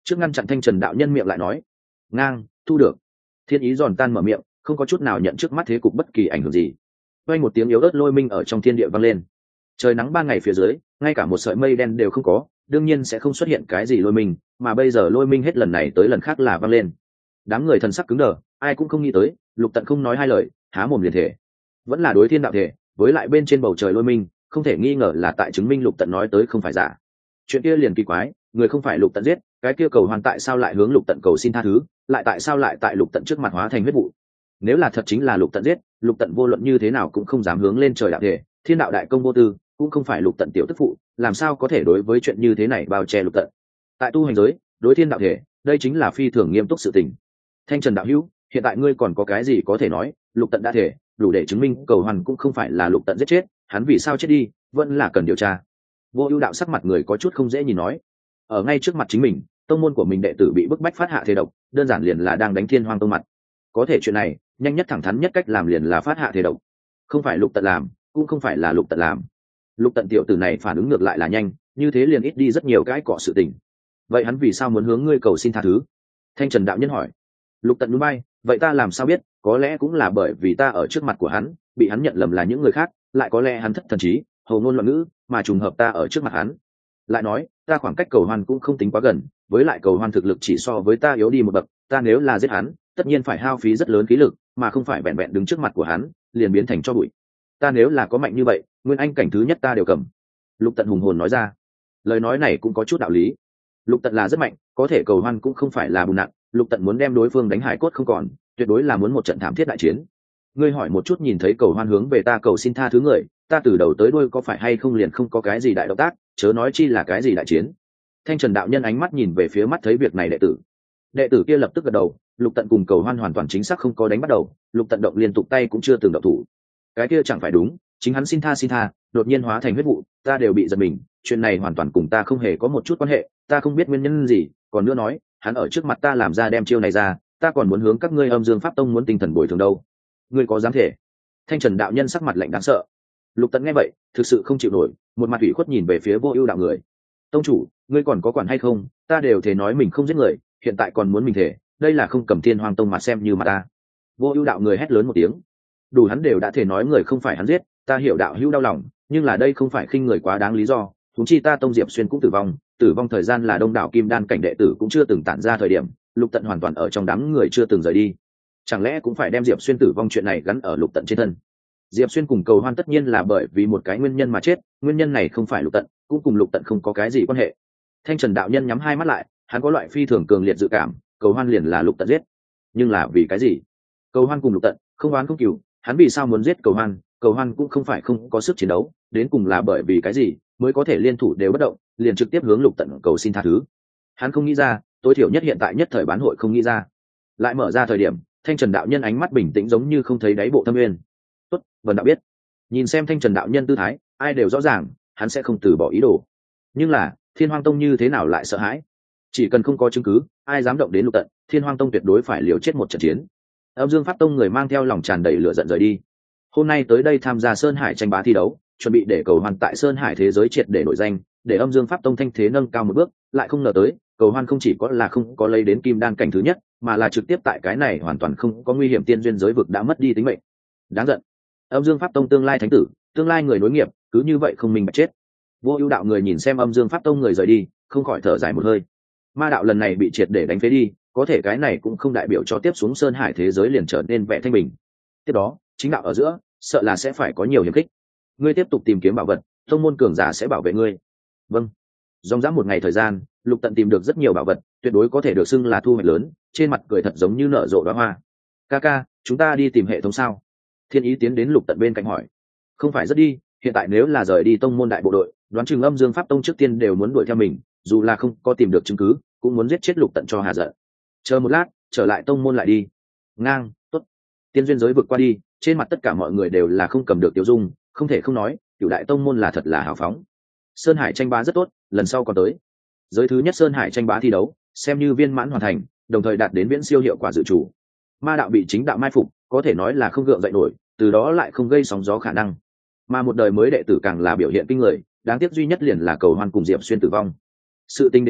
trước ngăn chặn thanh trần đạo nhân miệng lại nói, ngang thu được. Thiên ý giòn tan mở miệng, không có chút nào nhận trước mắt thế cục bất kỳ ảnh hưởng gì. Vang một tiếng yếu ớt lôi minh ở trong thiên địa vang lên. Trời nắng ban ngày phía dưới, ngay cả một sợi mây đen đều không có, đương nhiên sẽ không xuất hiện cái gì lôi minh, mà bây giờ lôi minh hết lần này tới lần khác là vang lên. Đám người thần sắc cứng đờ, ai cũng không nghĩ tới, Lục Tận không nói hai lời, há mồm liền thể. Vẫn là đối thiên đạo thể, với lại bên trên bầu trời lôi minh, không thể nghi ngờ là tại chứng minh Lục Tận nói tới không phải giả. Chuyện kia liền kỳ quái, người không phải Lục Tận giết, cái kia cầu hoàn tại sao lại hướng Lục Tận cầu xin tha thứ, lại tại sao lại tại Lục Tận trước mặt hóa thành huyết vụ? Nếu là thật chính là Lục Tận giết, Lục Tận vô luận như thế nào cũng không dám hướng lên trời đạo thể, thiên đạo đại công vô tư, cũng không phải Lục Tận tiểu tức phụ, làm sao có thể đối với chuyện như thế này bao che Lục Tận? Tại tu hành giới, đối thiên đạo thể, đây chính là phi thường nghiêm túc sự tình. Thanh Trần đạo hữu, hiện tại ngươi còn có cái gì có thể nói? Lục Tận đã thể, đủ để chứng minh cầu hoàn cũng không phải là Lục Tận giết chết, hắn vì sao chết đi, vẫn là cần điều tra. Vô Ưu đạo sắc mặt người có chút không dễ nhìn nói, ở ngay trước mặt chính mình, tông môn của mình đệ tử bị bức bách phát hạ thế độc, đơn giản liền là đang đánh Thiên Hoang tông mặt. Có thể chuyện này, nhanh nhất thẳng thắn nhất cách làm liền là phát hạ thế độc. Không phải Lục Tận làm, cũng không phải là Lục Tận làm. Lục Tận tiểu tử này phản ứng ngược lại là nhanh, như thế liền ít đi rất nhiều cái cọ sự tình. Vậy hắn vì sao muốn hướng ngươi cầu xin tha thứ? Thanh Trần đạo nhân hỏi. Lục Tận núi bay, vậy ta làm sao biết, có lẽ cũng là bởi vì ta ở trước mặt của hắn, bị hắn nhận lầm là những người khác, lại có lẽ hắn thất thần trí, hầu ngôn loạn ngữ, mà trùng hợp ta ở trước mặt hắn. Lại nói, ta khoảng cách cầu hoan cũng không tính quá gần, với lại cầu hoan thực lực chỉ so với ta yếu đi một bậc, ta nếu là giết hắn, tất nhiên phải hao phí rất lớn khí lực, mà không phải vẹn vẹn đứng trước mặt của hắn, liền biến thành cho bụi. Ta nếu là có mạnh như vậy, nguyên anh cảnh thứ nhất ta đều cầm. Lục Tận hùng hồn nói ra. Lời nói này cũng có chút đạo lý. Lục Tận là rất mạnh, có thể cầu hoan cũng không phải là bùn nặng, Lục Tận muốn đem đối phương đánh hải cốt không còn, tuyệt đối là muốn một trận thảm thiết đại chiến. Ngươi hỏi một chút, nhìn thấy cầu hoan hướng về ta cầu xin tha thứ người, ta từ đầu tới đuôi có phải hay không liền không có cái gì đại động tác, chớ nói chi là cái gì đại chiến. Thanh Trần đạo nhân ánh mắt nhìn về phía mắt thấy việc này đệ tử. Đệ tử kia lập tức gật đầu, Lục Tận cùng cầu hoan hoàn toàn chính xác không có đánh bắt đầu, Lục Tận động liên tục tay cũng chưa từng động thủ. Cái kia chẳng phải đúng, chính hắn xin tha xin tha, đột nhiên hóa thành huyết vụ, ta đều bị giật mình, chuyện này hoàn toàn cùng ta không hề có một chút quan hệ, ta không biết nguyên nhân gì, còn nữa nói, hắn ở trước mặt ta làm ra đem chiêu này ra, ta còn muốn hướng các ngươi Âm Dương Pháp Tông muốn tinh thần bồi thường đâu. Ngươi có dám thể? Thanh Trần đạo nhân sắc mặt lạnh đáng sợ. Lục Tận nghe vậy, thực sự không chịu nổi, một mặt ủy khuất nhìn về phía Vô Ưu đạo người. Tông chủ, ngươi còn có quản hay không? Ta đều thể nói mình không giết người, hiện tại còn muốn mình thể, đây là không cầm Thiên Hoang Tông mà xem như mà ta. Vô Ưu đạo người hét lớn một tiếng. Đủ hắn đều đã thể nói người không phải hắn giết, ta hiểu đạo hữu đau lòng, nhưng là đây không phải khinh người quá đáng lý do, huống chi ta Tông Diệp Xuyên cũng tử vong, tử vong thời gian là đông đảo kim đan cảnh đệ tử cũng chưa từng tản ra thời điểm, Lục Tận hoàn toàn ở trong đám người chưa từng rời đi. Chẳng lẽ cũng phải đem Diệp Xuyên tử vong chuyện này gắn ở Lục Tận trên thân? Diệp Xuyên cùng cầu hoan tất nhiên là bởi vì một cái nguyên nhân mà chết, nguyên nhân này không phải Lục Tận, cũng cùng Lục Tận không có cái gì quan hệ. Thanh Trần đạo nhân nhắm hai mắt lại, hắn có loại phi thường cường liệt dự cảm, cầu hoan liền là Lục Tận giết. Nhưng là vì cái gì? Cầu hoan cùng Lục Tận không oán không cừu, hắn vì sao muốn giết cầu hoan? Cầu hoan cũng không phải không có sức chiến đấu, đến cùng là bởi vì cái gì mới có thể liên thủ đều bất động, liền trực tiếp hướng Lục Tận cầu xin tha thứ. Hắn không nghĩ ra, tối thiểu nhất hiện tại nhất thời bán hội không nghĩ ra. Lại mở ra thời điểm, Thanh Trần đạo nhân ánh mắt bình tĩnh giống như không thấy đáy bộ thâm nguyên. Tốt, Vân đạo biết. Nhìn xem Thanh Trần đạo nhân tư thái, ai đều rõ ràng, hắn sẽ không từ bỏ ý đồ. Nhưng là, Thiên Hoang Tông như thế nào lại sợ hãi? Chỉ cần không có chứng cứ, ai dám động đến Lục Tận, Thiên Hoang Tông tuyệt đối phải liều chết một trận chiến. Âm Dương Pháp Tông người mang theo lòng tràn đầy lửa giận rời đi. Hôm nay tới đây tham gia Sơn Hải tranh bá thi đấu, chuẩn bị để cầu hoan tại Sơn Hải thế giới triệt để nổi danh, để Âm Dương Pháp Tông thanh thế nâng cao một bước, lại không ngờ tới, cầu hoan không chỉ có là không có lấy đến kim đan cảnh thứ nhất, mà là trực tiếp tại cái này hoàn toàn không có nguy hiểm tiên duyên giới vực đã mất đi tính mệnh. Đáng giận. Âm Dương Pháp Tông tương lai thánh tử, tương lai người nối nghiệp, cứ như vậy không minh bạch chết. Vô Ưu đạo người nhìn xem Âm Dương Pháp Tông người rời đi, không khỏi thở dài một hơi. Ma đạo lần này bị triệt để đánh phế đi, có thể cái này cũng không đại biểu cho tiếp xuống Sơn Hải thế giới liền trở nên vẻ thanh bình. Tiếp đó, chính đạo ở giữa, sợ là sẽ phải có nhiều hiểm khích. Ngươi tiếp tục tìm kiếm bảo vật, tông môn cường giả sẽ bảo vệ ngươi. Vâng. Dòng dã một ngày thời gian, Lục Tận tìm được rất nhiều bảo vật, tuyệt đối có thể được xưng là thu hoạch lớn, trên mặt cười thật giống như nở rộ đóa hoa. Ca ca, chúng ta đi tìm hệ thống sao? Thiên Ý tiến đến Lục Tận bên cạnh hỏi. Không phải rất đi, hiện tại nếu là rời đi tông môn đại bộ đội, đoán chừng Âm Dương Pháp Tông trước tiên đều muốn đuổi theo mình, dù là không có tìm được chứng cứ, cũng muốn giết chết Lục Tận cho hà giận. Chờ một lát, trở lại tông môn lại đi. Ngang, tốt. Tiên duyên giới vượt qua đi, trên mặt tất cả mọi người đều là không cầm được tiêu dung, không thể không nói, Cửu Đại Tông môn là thật là hào phóng. Sơn Hải tranh bá rất tốt, lần sau còn tới. Giới thứ nhất Sơn Hải tranh bá thi đấu, xem như viên mãn hoàn thành, đồng thời đạt đến viễn siêu hiệu quả dự chủ. Ma đạo bị chính đạo mai phục, có thể nói là không gượng dậy nổi, từ đó lại không gây sóng gió khả năng. Mà một đời mới đệ tử càng là biểu hiện kinh người, đáng tiếc duy nhất liền là cầu hoan cùng Diệp Xuyên tử vong. Sự tình đến đây,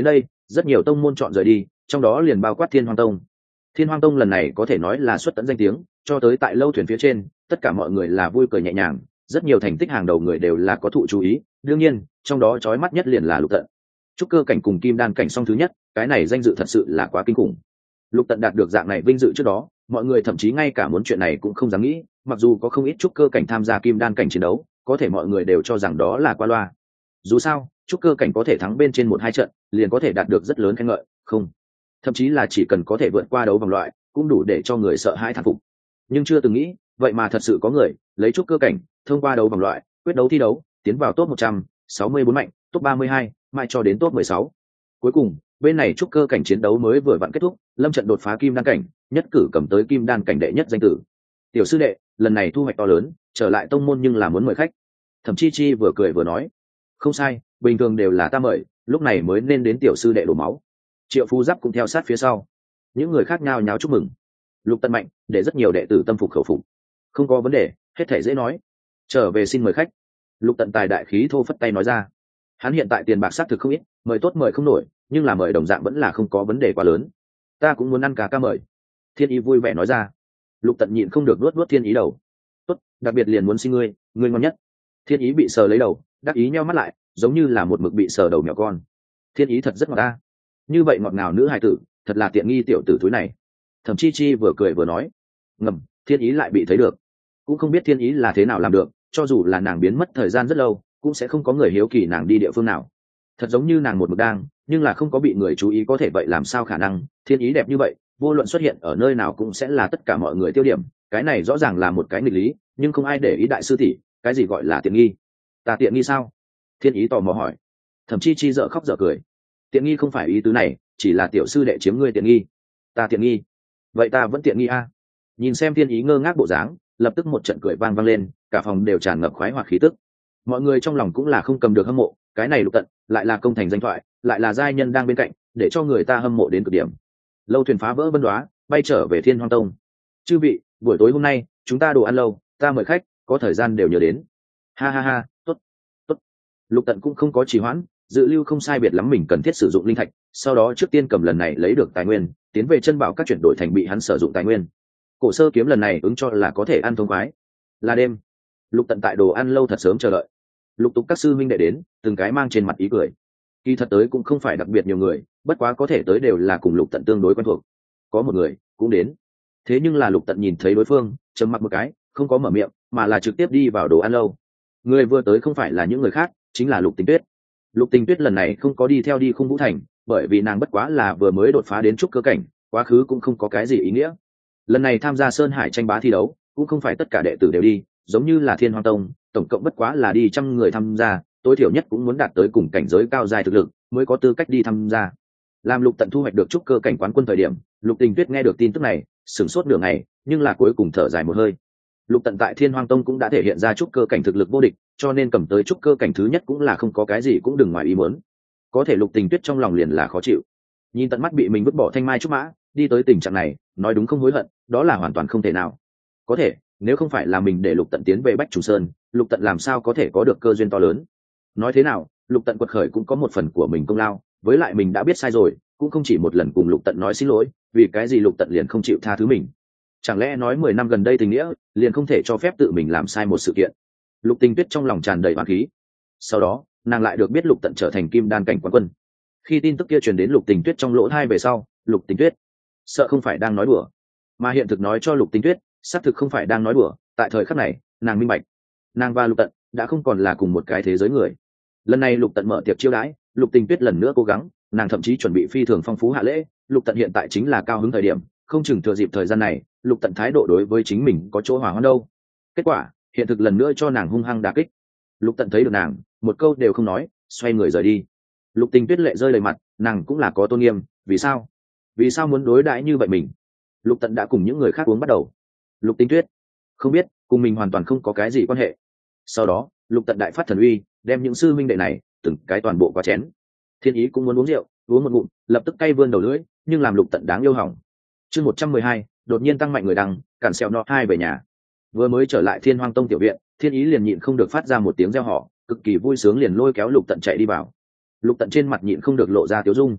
rất nhiều tông môn chọn rời đi, trong đó liền bao quát Thiên Hoang Tông. Thiên Hoang Tông lần này có thể nói là xuất tận danh tiếng, cho tới tại lâu thuyền phía trên, tất cả mọi người là vui cười nhẹ nhàng, rất nhiều thành tích hàng đầu người đều là có thụ chú ý, đương nhiên, trong đó chói mắt nhất liền là Lục Tận. Trúc cơ cảnh cùng kim đan cảnh song thứ nhất, cái này danh dự thật sự là quá kinh khủng. Lục Tận đạt được dạng này vinh dự trước đó, mọi người thậm chí ngay cả muốn chuyện này cũng không dám nghĩ, mặc dù có không ít trúc cơ cảnh tham gia kim đan cảnh chiến đấu, có thể mọi người đều cho rằng đó là qua loa. Dù sao, trúc cơ cảnh có thể thắng bên trên một hai trận, liền có thể đạt được rất lớn khen ngợi, không, thậm chí là chỉ cần có thể vượt qua đấu vòng loại, cũng đủ để cho người sợ hãi thán phục. Nhưng chưa từng nghĩ, vậy mà thật sự có người lấy trúc cơ cảnh, thông qua đấu vòng loại, quyết đấu thi đấu, tiến vào top một trăm sáu mươi bốn mạnh, top ba mươi hai, mãi cho đến top mười sáu. Cuối cùng, bên này trúc cơ cảnh chiến đấu mới vừa vặn kết thúc, Lâm Trận đột phá kim đan cảnh, nhất cử cầm tới kim đan cảnh đệ nhất danh tử. Tiểu sư đệ, lần này thu hoạch to lớn, trở lại tông môn nhưng là muốn mời khách. Thẩm Chi Chi vừa cười vừa nói, không sai, bình thường đều là ta mời, lúc này mới nên đến tiểu sư đệ đổ máu. Triệu Phú Giáp cũng theo sát phía sau, những người khác nhao nháo chúc mừng. Lục Tận mạnh, để rất nhiều đệ tử tâm phục khẩu phục. Không có vấn đề, hết thể dễ nói. Trở về xin mời khách. Lục Tận tài đại khí thô phất tay nói ra. Hắn hiện tại tiền bạc xác thực không ít, mời tốt mời không nổi, nhưng là mời đồng dạng vẫn là không có vấn đề quá lớn. Ta cũng muốn ăn cá ca mời. Thiên Ý vui vẻ nói ra. Lục Tận nhịn không được nuốt nuốt Thiên Ý đầu. Tốt, đặc biệt liền muốn xin ngươi, ngươi ngon nhất. Thiên Ý bị sờ lấy đầu, đắc ý nheo mắt lại, giống như là một mực bị sờ đầu mèo con. Thiên Ý thật rất ngọt ta. Như vậy ngọt ngào nữ hài tử, thật là tiện nghi tiểu tử thúi này. Thẩm Chi Chi vừa cười vừa nói. Ngầm, Thiên Ý lại bị thấy được. Cũng không biết Thiên Ý là thế nào làm được, cho dù là nàng biến mất thời gian rất lâu, cũng sẽ không có người hiếu kỳ nàng đi địa phương nào. Thật giống như nàng một mực đang, nhưng là không có bị người chú ý, có thể vậy làm sao khả năng? Thiên Ý đẹp như vậy, vô luận xuất hiện ở nơi nào cũng sẽ là tất cả mọi người tiêu điểm. Cái này rõ ràng là một cái nghịch lý, nhưng không ai để ý. Đại sư tỷ, cái gì gọi là tiện nghi? Ta tiện nghi sao? Thiên Ý tò mò hỏi. Thẩm Chi Chi dở khóc dở cười. Tiện nghi không phải ý tứ này, chỉ là tiểu sư đệ chiếm ngươi tiện nghi. Ta tiện nghi? Vậy ta vẫn tiện nghi a? Nhìn xem Thiên Ý ngơ ngác bộ dáng, lập tức một trận cười vang vang lên, cả phòng đều tràn ngập khoái hoạt khí tức. Mọi người trong lòng cũng là không cầm được hâm mộ, cái này Lục Tận lại là công thành danh thoại, lại là giai nhân đang bên cạnh, để cho người ta hâm mộ đến cực điểm. Lâu thuyền phá vỡ vân đoá, bay trở về Thiên Hoang Tông. Chư vị, buổi tối hôm nay chúng ta đồ ăn lâu, ta mời khách, có thời gian đều nhớ đến. Ha ha ha, tốt, tốt. Lục Tận cũng không có trì hoãn, dự lưu không sai biệt lắm mình cần thiết sử dụng linh thạch, sau đó trước tiên cầm lần này lấy được tài nguyên, tiến về chân bảo các chuyển đổi thành bị hắn sử dụng tài nguyên. Cổ sơ kiếm lần này ứng cho là có thể ăn thông khoái. Là đêm, Lục Tận tại đồ ăn lâu thật sớm chờ đợi. Lục tục các sư minh đệ đến, từng cái mang trên mặt ý cười. Kỳ thật tới cũng không phải đặc biệt nhiều người, bất quá có thể tới đều là cùng Lục Tận tương đối quen thuộc. Có một người cũng đến, thế nhưng là Lục Tận nhìn thấy đối phương, trầm mặc một cái, không có mở miệng, mà là trực tiếp đi vào đồ ăn lâu. Người vừa tới không phải là những người khác, chính là Lục Tình Tuyết. Lục Tình Tuyết lần này không có đi theo đi Khung Vũ Thành, bởi vì nàng bất quá là vừa mới đột phá đến trúc cơ cảnh, quá khứ cũng không có cái gì ý nghĩa. Lần này tham gia Sơn Hải tranh bá thi đấu, cũng không phải tất cả đệ tử đều đi, giống như là Thiên Hoang Tông, tổng cộng bất quá là đi trăm người tham gia, tối thiểu nhất cũng muốn đạt tới cùng cảnh giới cao dài thực lực mới có tư cách đi tham gia. Làm Lục Tận thu hoạch được trúc cơ cảnh quán quân thời điểm, Lục Tình Tuyết nghe được tin tức này, sửng sốt nửa ngày, nhưng là cuối cùng thở dài một hơi. Lục Tận tại Thiên Hoang Tông cũng đã thể hiện ra trúc cơ cảnh thực lực vô địch, cho nên cầm tới trúc cơ cảnh thứ nhất cũng là không có cái gì cũng đừng ngoài ý muốn. Có thể Lục Tình Tuyết trong lòng liền là khó chịu. Nhìn tận mắt bị mình vứt bỏ thanh mai trúc mã, đi tới tình trạng này, nói đúng không hối hận, đó là hoàn toàn không thể nào. Có thể, nếu không phải là mình để Lục Tận tiến về Bách Trùng Sơn, Lục Tận làm sao có thể có được cơ duyên to lớn. Nói thế nào, Lục Tận quật khởi cũng có một phần của mình công lao, với lại mình đã biết sai rồi, cũng không chỉ một lần cùng Lục Tận nói xin lỗi, vì cái gì Lục Tận liền không chịu tha thứ mình? Chẳng lẽ nói mười năm gần đây tình nghĩa liền không thể cho phép tự mình làm sai một sự kiện? Lục Tình Tuyết trong lòng tràn đầy oán khí. Sau đó, nàng lại được biết Lục Tận trở thành kim đan cảnh quán quân. Khi tin tức kia truyền đến Lục Tình Tuyết trong lỗ tai về sau, Lục Tình Tuyết sợ không phải đang nói đùa, mà hiện thực nói cho Lục Tình Tuyết, xác thực không phải đang nói đùa. Tại thời khắc này, nàng minh bạch, nàng và Lục Tận đã không còn là cùng một cái thế giới người. Lần này Lục Tận mở tiệc chiêu đãi, Lục Tình Tuyết lần nữa cố gắng, nàng thậm chí chuẩn bị phi thường phong phú hạ lễ. Lục Tận hiện tại chính là cao hứng thời điểm, không chừng thừa dịp thời gian này, Lục Tận thái độ đối với chính mình có chỗ hòa hoãn đâu. Kết quả, hiện thực lần nữa cho nàng hung hăng đả kích. Lục Tận thấy được nàng, một câu đều không nói, xoay người rời đi. Lục Tình Tuyết lệ rơi đầy mặt, nàng cũng là có tôn nghiêm, vì sao? Vì sao muốn đối đãi như vậy mình? Lục Tận đã cùng những người khác uống bắt đầu. Lục Tình Tuyết không biết, cùng mình hoàn toàn không có cái gì quan hệ. Sau đó, Lục Tận đại phát thần uy, đem những sư minh đệ này từng cái toàn bộ qua chén. Thiên Ý cũng muốn uống rượu, uống một ngụm, lập tức cay vươn đầu lưỡi, nhưng làm Lục Tận đáng yêu hỏng. Chương một trăm mười hai, đột nhiên tăng mạnh người đăng, cản xẹo nọ hai về nhà. Vừa mới trở lại Thiên Hoang Tông tiểu viện, Thiên Ý liền nhịn không được phát ra một tiếng reo hò, cực kỳ vui sướng liền lôi kéo Lục Tận chạy đi vào. Lục Tận trên mặt nhịn không được lộ ra tiếu dung.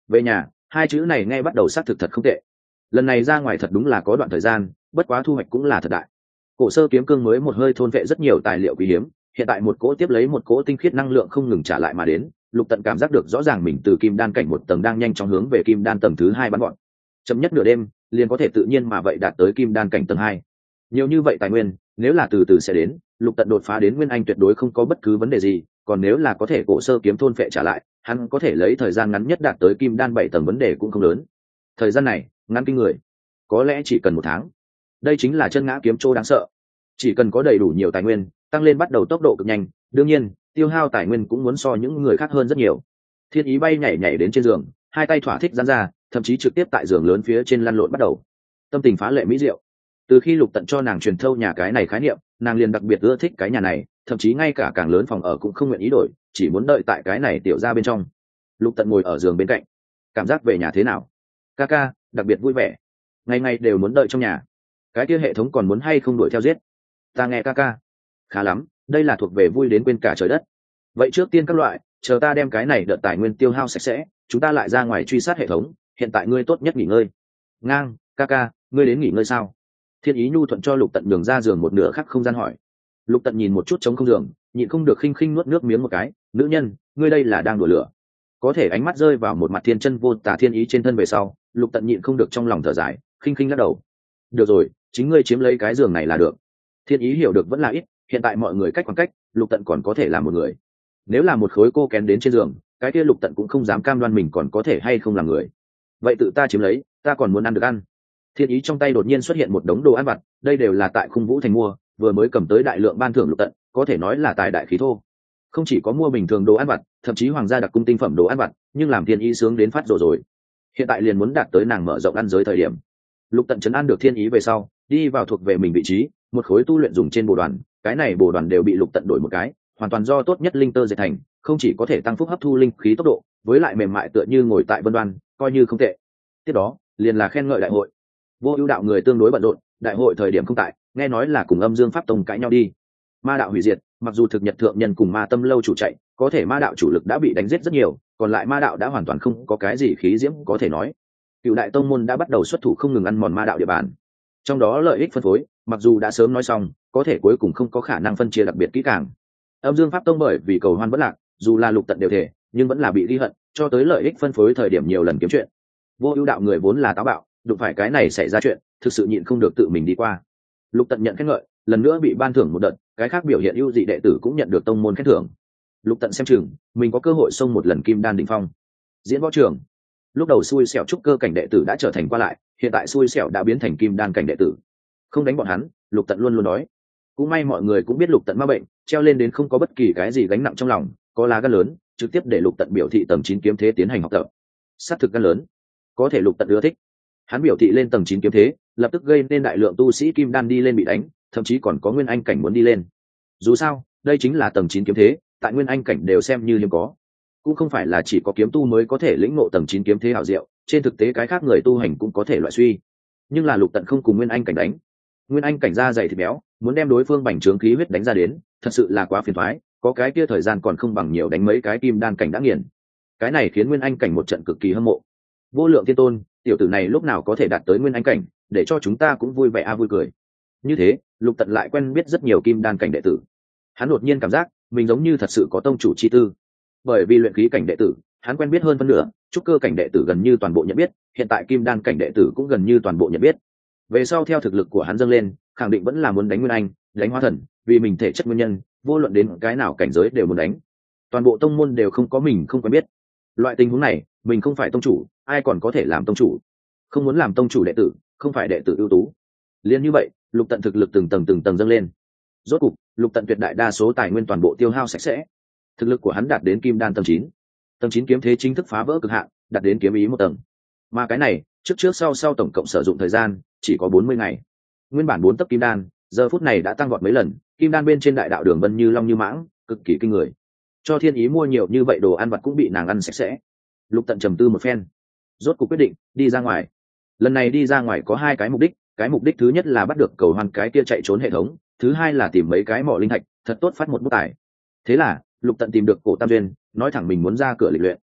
Về nhà, hai chữ này nghe bắt đầu xác thực thật không tệ. Lần này ra ngoài thật đúng là có đoạn thời gian, bất quá thu hoạch cũng là thật đại. Cổ sơ kiếm cương mới một hơi thôn vệ rất nhiều tài liệu quý hiếm, hiện tại một cỗ tiếp lấy một cỗ tinh khiết năng lượng không ngừng trả lại mà đến. Lục Tận cảm giác được rõ ràng mình từ kim đan cảnh một tầng đang nhanh chóng hướng về kim đan tầng thứ hai bắn gọn. Chậm nhất nửa đêm, liền có thể tự nhiên mà vậy đạt tới kim đan cảnh tầng hai. Nhiều như vậy tài nguyên, nếu là từ từ sẽ đến, Lục Tận đột phá đến nguyên anh tuyệt đối không có bất cứ vấn đề gì, còn nếu là có thể cổ sơ kiếm thôn phệ trả lại, hắn có thể lấy thời gian ngắn nhất đạt tới kim đan bảy tầng, vấn đề cũng không lớn. Thời gian này, ngắn kinh người, có lẽ chỉ cần một tháng. Đây chính là chân ngã kiếm trô đáng sợ. Chỉ cần có đầy đủ nhiều tài nguyên, tăng lên bắt đầu tốc độ cực nhanh, đương nhiên, tiêu hao tài nguyên cũng muốn so những người khác hơn rất nhiều. Thiên Ý bay nhảy nhảy đến trên giường, hai tay thỏa thích giãn ra, thậm chí trực tiếp tại giường lớn phía trên lăn lộn bắt đầu. Tâm tình phá lệ mỹ diệu. Từ khi Lục Tận cho nàng truyền thâu nhà cái này khái niệm, nàng liền đặc biệt ưa thích cái nhà này, thậm chí ngay cả càng lớn phòng ở cũng không nguyện ý đổi, chỉ muốn đợi tại cái này tiểu ra bên trong. Lục Tận ngồi ở giường bên cạnh, cảm giác về nhà thế nào? Ca ca, đặc biệt vui vẻ, ngày ngày đều muốn đợi trong nhà. Cái kia hệ thống còn muốn hay không đuổi theo giết? Ta nghe ca ca, khá lắm, đây là thuộc về vui đến quên cả trời đất. Vậy trước tiên các loại, chờ ta đem cái này đợt tài nguyên tiêu hao sạch sẽ, chúng ta lại ra ngoài truy sát hệ thống. Hiện tại ngươi tốt nhất nghỉ ngơi. Ngang, ca ca, ngươi đến nghỉ ngơi sao? Thiên Ý nhu thuận cho Lục Tận đường ra giường một nửa khắc không gian hỏi. Lục Tận nhìn một chút trống không giường, nhịn không được khinh khinh nuốt nước miếng một cái. Nữ nhân, ngươi đây là đang đùa lửa. Có thể ánh mắt rơi vào một mặt thiên chân vô tà Thiên Ý trên thân về sau, Lục Tận nhịn không được trong lòng thở dài, khinh khinh lắc đầu. Được rồi, chính ngươi chiếm lấy cái giường này là được. Thiên Ý hiểu được vẫn là ít, hiện tại mọi người cách khoảng cách, Lục Tận còn có thể là một người. Nếu là một khối cô kén đến trên giường, cái kia Lục Tận cũng không dám cam đoan mình còn có thể hay không là người. Vậy tự ta chiếm lấy, ta còn muốn ăn được ăn. Thiên Ý trong tay đột nhiên xuất hiện một đống đồ ăn vặt, đây đều là tại Khung Vũ Thành mua, vừa mới cầm tới đại lượng ban thưởng Lục Tận, có thể nói là tài đại khí thô. Không chỉ có mua bình thường đồ ăn vặt, thậm chí hoàng gia đặc cung tinh phẩm đồ ăn vặt, nhưng làm Thiên Ý sướng đến phát rồi rồi. Hiện tại liền muốn đạt tới nàng mở rộng ăn giới thời điểm. Lục Tận trấn an được Thiên Ý về sau, đi vào thuộc về mình vị trí, một khối tu luyện dùng trên bồ đoàn, cái này bồ đoàn đều bị Lục Tận đổi một cái, hoàn toàn do tốt nhất linh tơ dệt thành, không chỉ có thể tăng phúc hấp thu linh khí tốc độ, với lại mềm mại tựa như ngồi tại vân đoan, coi như không tệ. Tiếp đó, liền là khen ngợi đại hội. Vô Ưu đạo người tương đối bận rộn, đại hội thời điểm không tại, nghe nói là cùng Âm Dương Pháp Tông cãi nhau đi. Ma đạo hủy diệt, mặc dù thực nhật thượng nhân cùng Ma Tâm lâu chủ chạy, có thể ma đạo chủ lực đã bị đánh giết rất nhiều, còn lại ma đạo đã hoàn toàn không có cái gì khí diễm có thể nói. Cựu đại tông môn đã bắt đầu xuất thủ không ngừng ăn mòn ma đạo địa bàn. Trong đó lợi ích phân phối, mặc dù đã sớm nói xong, có thể cuối cùng không có khả năng phân chia đặc biệt kỹ càng. Âm Dương Pháp Tông bởi vì cầu hoan bất lạc, dù là Lục Tận đều thể, nhưng vẫn là bị ghi hận, cho tới lợi ích phân phối thời điểm nhiều lần kiếm chuyện. Vô Ưu đạo người vốn là táo bạo, đụng phải cái này xảy ra chuyện, thực sự nhịn không được tự mình đi qua. Lục Tận nhận khen ngợi, lần nữa bị ban thưởng một đợt, cái khác biểu hiện ưu dị đệ tử cũng nhận được tông môn khen thưởng. Lục Tận xem chừng, mình có cơ hội xông một lần kim đan đỉnh phong. Diễn võ trường, lúc đầu xui xẻo trúc cơ cảnh đệ tử đã trở thành qua lại, hiện tại xui xẻo đã biến thành kim đan cảnh đệ tử. Không đánh bọn hắn, Lục Tận luôn luôn nói. Cũng may mọi người cũng biết Lục Tận ma bệnh, treo lên đến không có bất kỳ cái gì gánh nặng trong lòng, có lá gan lớn, trực tiếp để Lục Tận biểu thị tầng chín kiếm thế tiến hành học tập. Sát thực gan lớn, có thể Lục Tận ưa thích. Hắn biểu thị lên tầng chín kiếm thế, lập tức gây nên đại lượng tu sĩ kim đan đi lên bị đánh, thậm chí còn có nguyên anh cảnh muốn đi lên. Dù sao, đây chính là tầng chín kiếm thế, tại nguyên anh cảnh đều xem như hiếm có. Cũng không phải là chỉ có kiếm tu mới có thể lĩnh ngộ tầng chín kiếm thế hảo diệu, trên thực tế cái khác người tu hành cũng có thể loại suy. Nhưng là Lục Tận không cùng nguyên anh cảnh đánh. Nguyên anh cảnh da dày thịt béo, muốn đem đối phương bành trướng khí huyết đánh ra đến, thật sự là quá phiền toái, có cái kia thời gian còn không bằng nhiều đánh mấy cái kim đan cảnh đã nghiền. Cái này khiến nguyên anh cảnh một trận cực kỳ hâm mộ. Vô Lượng Thiên Tôn, tiểu tử này lúc nào có thể đạt tới nguyên anh cảnh, để cho chúng ta cũng vui vẻ a vui cười. Như thế, Lục Tận lại quen biết rất nhiều kim đan cảnh đệ tử. Hắn đột nhiên cảm giác mình giống như thật sự có tông chủ chi tư. Bởi vì luyện khí cảnh đệ tử, hắn quen biết hơn phân nửa, trúc cơ cảnh đệ tử gần như toàn bộ nhận biết, hiện tại kim đan cảnh đệ tử cũng gần như toàn bộ nhận biết. Về sau theo thực lực của hắn dâng lên, khẳng định vẫn là muốn đánh nguyên anh, đánh hóa thần, vì mình thể chất nguyên nhân, vô luận đến cái nào cảnh giới đều muốn đánh. Toàn bộ tông môn đều không có mình không quen biết. Loại tình huống này, mình không phải tông chủ, ai còn có thể làm tông chủ? Không muốn làm tông chủ đệ tử, không phải đệ tử ưu tú. Liên như vậy, Lục Tận thực lực từng tầng từng tầng dâng lên. Rốt cục, Lục Tận tuyệt đại đa số tài nguyên toàn bộ tiêu hao sạch sẽ. Thực lực của hắn đạt đến kim đan tầng chín. Tầng chín kiếm thế chính thức phá vỡ cực hạn, đạt đến kiếm ý một tầng. Mà cái này, trước trước sau sau tổng cộng sử dụng thời gian chỉ có bốn mươi ngày. Nguyên bản bốn tấc kim đan, giờ phút này đã tăng vọt mấy lần, kim đan bên trên đại đạo đường vân như long như mãng, cực kỳ kinh người. Cho Thiên Ý mua nhiều như vậy đồ ăn vặt cũng bị nàng ăn sạch sẽ. Lục Tận trầm tư một phen, rốt cuộc quyết định đi ra ngoài. Lần này đi ra ngoài có hai cái mục đích, cái mục đích thứ nhất là bắt được cầu hoan cái kia chạy trốn hệ thống, thứ hai là tìm mấy cái mỏ linh thạch, thật tốt phát một bút tài. Thế là Lục Tận tìm được Cổ Tam Duyên, nói thẳng mình muốn ra cửa lịch luyện.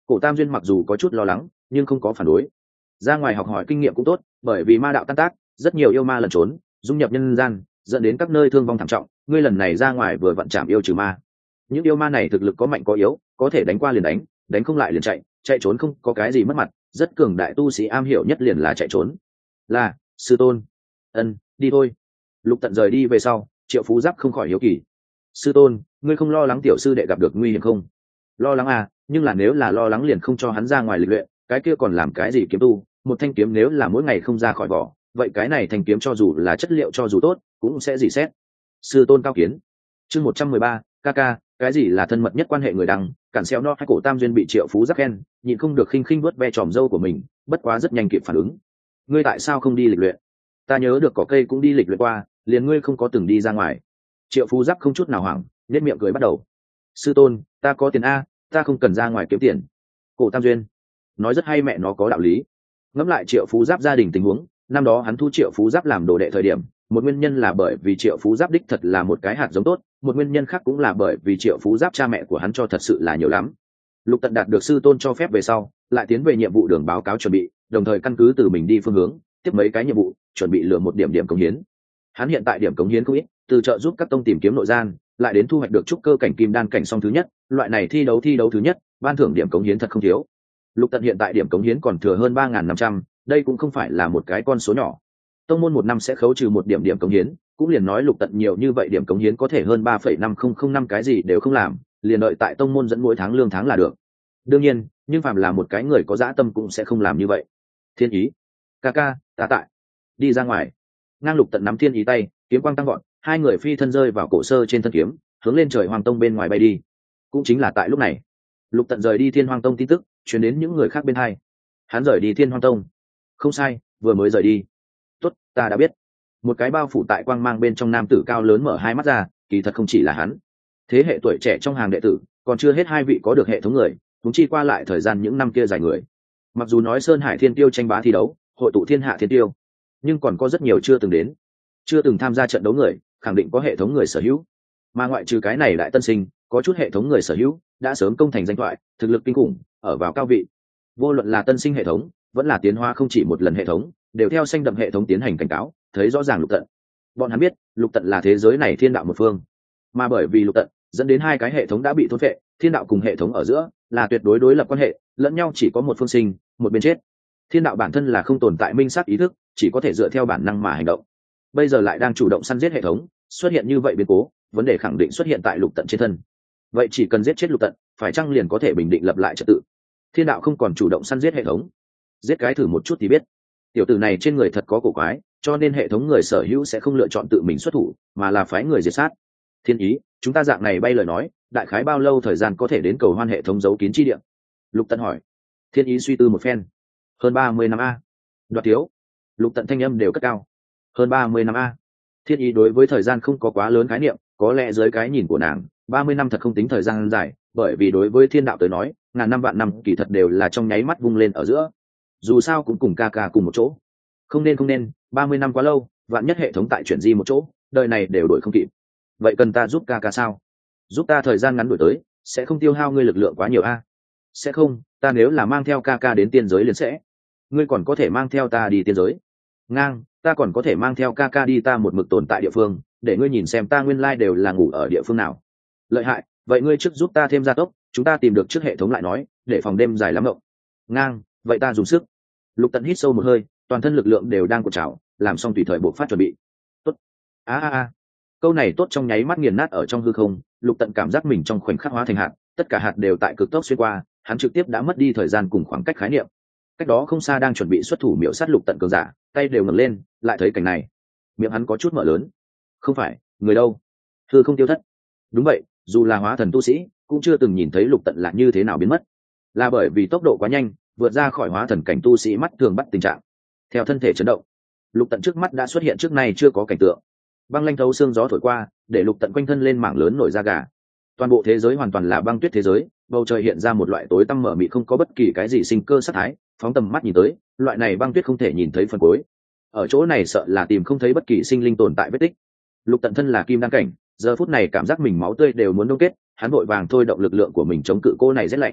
Cổ Tam Duyên mặc dù có chút lo lắng nhưng không có phản đối. Ra ngoài học hỏi kinh nghiệm cũng tốt, bởi vì ma đạo tan tác, rất nhiều yêu ma lẩn trốn dung nhập nhân gian, dẫn đến các nơi thương vong thảm trọng. Ngươi lần này ra ngoài vừa vặn chạm yêu trừ ma, những yêu ma này thực lực có mạnh có yếu, có thể đánh qua liền đánh, đánh không lại liền chạy, chạy trốn không có cái gì mất mặt, rất cường đại tu sĩ am hiểu nhất liền là chạy trốn. Là sư tôn. Ân, đi thôi. Lục Tận rời đi về sau, Triệu Phú Giáp không khỏi hiếu kỳ. Sư tôn, ngươi không lo lắng tiểu sư đệ gặp được nguy hiểm không? Lo lắng à, nhưng là nếu là lo lắng liền không cho hắn ra ngoài lịch luyện, cái kia còn làm cái gì kiếm tu? Một thanh kiếm nếu là mỗi ngày không ra khỏi vỏ, vậy cái này thanh kiếm cho dù là chất liệu cho dù tốt cũng sẽ dỉ xét. Sư tôn cao kiến. Chương một trăm mười ba, ca ca, cái gì là thân mật nhất quan hệ người đăng? Cản xéo no hay Cổ Tam Duyên bị Triệu Phú Giáp khen, nhịn không được khinh khinh vuốt ve tròm râu của mình, bất quá rất nhanh kịp phản ứng. Ngươi tại sao không đi lịch luyện? Ta nhớ được cỏ cây cũng đi lịch luyện qua, liền ngươi không có từng đi ra ngoài. Triệu Phú Giáp không chút nào hoảng, nhếch miệng cười bắt đầu. Sư tôn, ta có tiền a, ta không cần ra ngoài kiếm tiền. Cổ Tam Duyên nói rất hay, mẹ nó có đạo lý. Ngẫm lại Triệu Phú Giáp gia đình tình huống, năm đó hắn thu Triệu Phú Giáp làm đồ đệ thời điểm, một nguyên nhân là bởi vì Triệu Phú Giáp đích thật là một cái hạt giống tốt, một nguyên nhân khác cũng là bởi vì Triệu Phú Giáp cha mẹ của hắn cho thật sự là nhiều lắm. Lục Tận đạt được sư tôn cho phép về sau, lại tiến về nhiệm vụ đường báo cáo chuẩn bị, đồng thời căn cứ từ mình đi phương hướng, tiếp mấy cái nhiệm vụ, chuẩn bị lừa một điểm điểm cống hiến. Hắn hiện tại điểm cống hiến không ít, từ trợ giúp các tông tìm kiếm nội gian, lại đến thu hoạch được trúc cơ cảnh kim đan cảnh song thứ nhất, loại này thi đấu thi đấu thứ nhất, ban thưởng điểm cống hiến thật không thiếu. Lục Tận hiện tại điểm cống hiến còn thừa hơn ba nghìn năm trăm, đây cũng không phải là một cái con số nhỏ. Tông môn một năm sẽ khấu trừ một điểm điểm cống hiến, cũng liền nói Lục Tận nhiều như vậy điểm cống hiến có thể hơn ba phẩy năm không không năm cái gì đều không làm, liền đợi tại tông môn dẫn mỗi tháng lương tháng là được. Đương nhiên, nhưng phàm là một cái người có dã tâm cũng sẽ không làm như vậy. Thiên Ý, ca ca, ta tại. Đi ra ngoài. Ngang Lục Tận nắm Thiên Ý tay, kiếm quang tăng gọn, hai người phi thân rơi vào cổ sơ trên thân kiếm, hướng lên trời Hoàng Tông bên ngoài bay đi. Cũng chính là tại lúc này, Lục Tận rời đi Thiên Hoàng Tông tin tức truyền đến những người khác bên hai. Hắn rời đi Thiên Hoàng Tông. Không sai, vừa mới rời đi. Tốt, ta đã biết. Một cái bao phủ tại quang mang bên trong nam tử cao lớn mở hai mắt ra, kỳ thật không chỉ là hắn. Thế hệ tuổi trẻ trong hàng đệ tử, còn chưa hết hai vị có được hệ thống người, chúng chi qua lại thời gian những năm kia dài người. Mặc dù nói Sơn Hải Thiên Tiêu tranh bá thi đấu, hội tụ thiên hạ thiên tiêu, nhưng còn có rất nhiều chưa từng đến, chưa từng tham gia trận đấu người, khẳng định có hệ thống người sở hữu. Mà ngoại trừ cái này đại tân sinh, có chút hệ thống người sở hữu đã sớm công thành danh thoại, thực lực kinh khủng, ở vào cao vị. Vô luận là tân sinh hệ thống, vẫn là tiến hóa không chỉ một lần hệ thống, đều theo xanh đậm hệ thống tiến hành cảnh cáo, thấy rõ ràng Lục Tận. Bọn hắn biết, Lục Tận là thế giới này thiên đạo một phương, mà bởi vì Lục Tận dẫn đến hai cái hệ thống đã bị thôn phệ, thiên đạo cùng hệ thống ở giữa là tuyệt đối đối lập quan hệ, lẫn nhau chỉ có một phương sinh, một bên chết. Thiên đạo bản thân là không tồn tại minh xác ý thức, chỉ có thể dựa theo bản năng mà hành động. Bây giờ lại đang chủ động săn giết hệ thống, xuất hiện như vậy biến cố, vấn đề khẳng định xuất hiện tại Lục Tận trên thân. Vậy chỉ cần giết chết Lục Tận, phải chăng liền có thể bình định lập lại trật tự? Thiên đạo không còn chủ động săn giết hệ thống, giết cái thử một chút thì biết. Tiểu tử này trên người thật có cổ quái, cho nên hệ thống người sở hữu sẽ không lựa chọn tự mình xuất thủ, mà là phái người diệt sát. Thiên Ý, chúng ta dạng này bay lời nói, đại khái bao lâu thời gian có thể đến cầu hoan hệ thống giấu kín chi địa? Lục Tận hỏi. Thiên Ý suy tư một phen. Hơn ba mươi năm a. Đoạt thiếu. Lục Tận thanh âm đều cất cao. Hơn ba mươi năm a. Thiên Ý đối với thời gian không có quá lớn khái niệm, có lẽ dưới cái nhìn của nàng, ba mươi năm thật không tính thời gian dài, bởi vì đối với thiên đạo tới nói, ngàn năm vạn năm kỳ thật đều là trong nháy mắt vung lên ở giữa. Dù sao cũng cùng ca ca cùng một chỗ. Không nên không nên, ba mươi năm quá lâu, vạn nhất hệ thống tại chuyển di một chỗ, đời này đều đổi không kịp. Vậy cần ta giúp ca ca sao? Giúp ta thời gian ngắn đổi tới, sẽ không tiêu hao ngươi lực lượng quá nhiều a? Sẽ không, ta nếu là mang theo ca ca đến tiên giới liền sẽ. Ngươi còn có thể mang theo ta đi tiên giới. Ngang, ta còn có thể mang theo ca ca đi ta một mực tồn tại địa phương, để ngươi nhìn xem ta nguyên lai đều là ngủ ở địa phương nào. Lợi hại, vậy ngươi trước giúp ta thêm gia tốc, chúng ta tìm được trước hệ thống lại nói, để phòng đêm dài lắm ngộng. Ngang, vậy ta dùng sức. Lục Tận hít sâu một hơi, toàn thân lực lượng đều đang cuộn trào, làm xong tùy thời bộc phát chuẩn bị. Tốt. A a a. Câu này tốt trong nháy mắt nghiền nát ở trong hư không, Lục Tận cảm giác mình trong khoảnh khắc hóa thành hạt, tất cả hạt đều tại cực tốc xuyên qua, hắn trực tiếp đã mất đi thời gian cùng khoảng cách khái niệm. Cách đó không xa đang chuẩn bị xuất thủ miểu sát Lục Tận cường giả, tay đều ngẩng lên, lại thấy cảnh này, miệng hắn có chút mở lớn. Không phải, người đâu? Hư không tiêu thất. Đúng vậy, dù là hóa thần tu sĩ, cũng chưa từng nhìn thấy Lục Tận là như thế nào biến mất. Là bởi vì tốc độ quá nhanh, vượt ra khỏi hóa thần cảnh tu sĩ mắt thường bắt tình trạng. Theo thân thể chấn động, Lục Tận trước mắt đã xuất hiện trước nay chưa có cảnh tượng. Băng lanh thấu xương gió thổi qua, để Lục Tận quanh thân lên mảng lớn nổi da gà. Toàn bộ thế giới hoàn toàn là băng tuyết thế giới, bầu trời hiện ra một loại tối tăm mở mịt không có bất kỳ cái gì sinh cơ sắc thái, phóng tầm mắt nhìn tới, loại này băng tuyết không thể nhìn thấy phần cuối. Ở chỗ này sợ là tìm không thấy bất kỳ sinh linh tồn tại vết tích. Lục Tận thân là kim đan cảnh, giờ phút này cảm giác mình máu tươi đều muốn đông kết, hắn vội vàng thôi động lực lượng của mình chống cự cô này rét lạnh.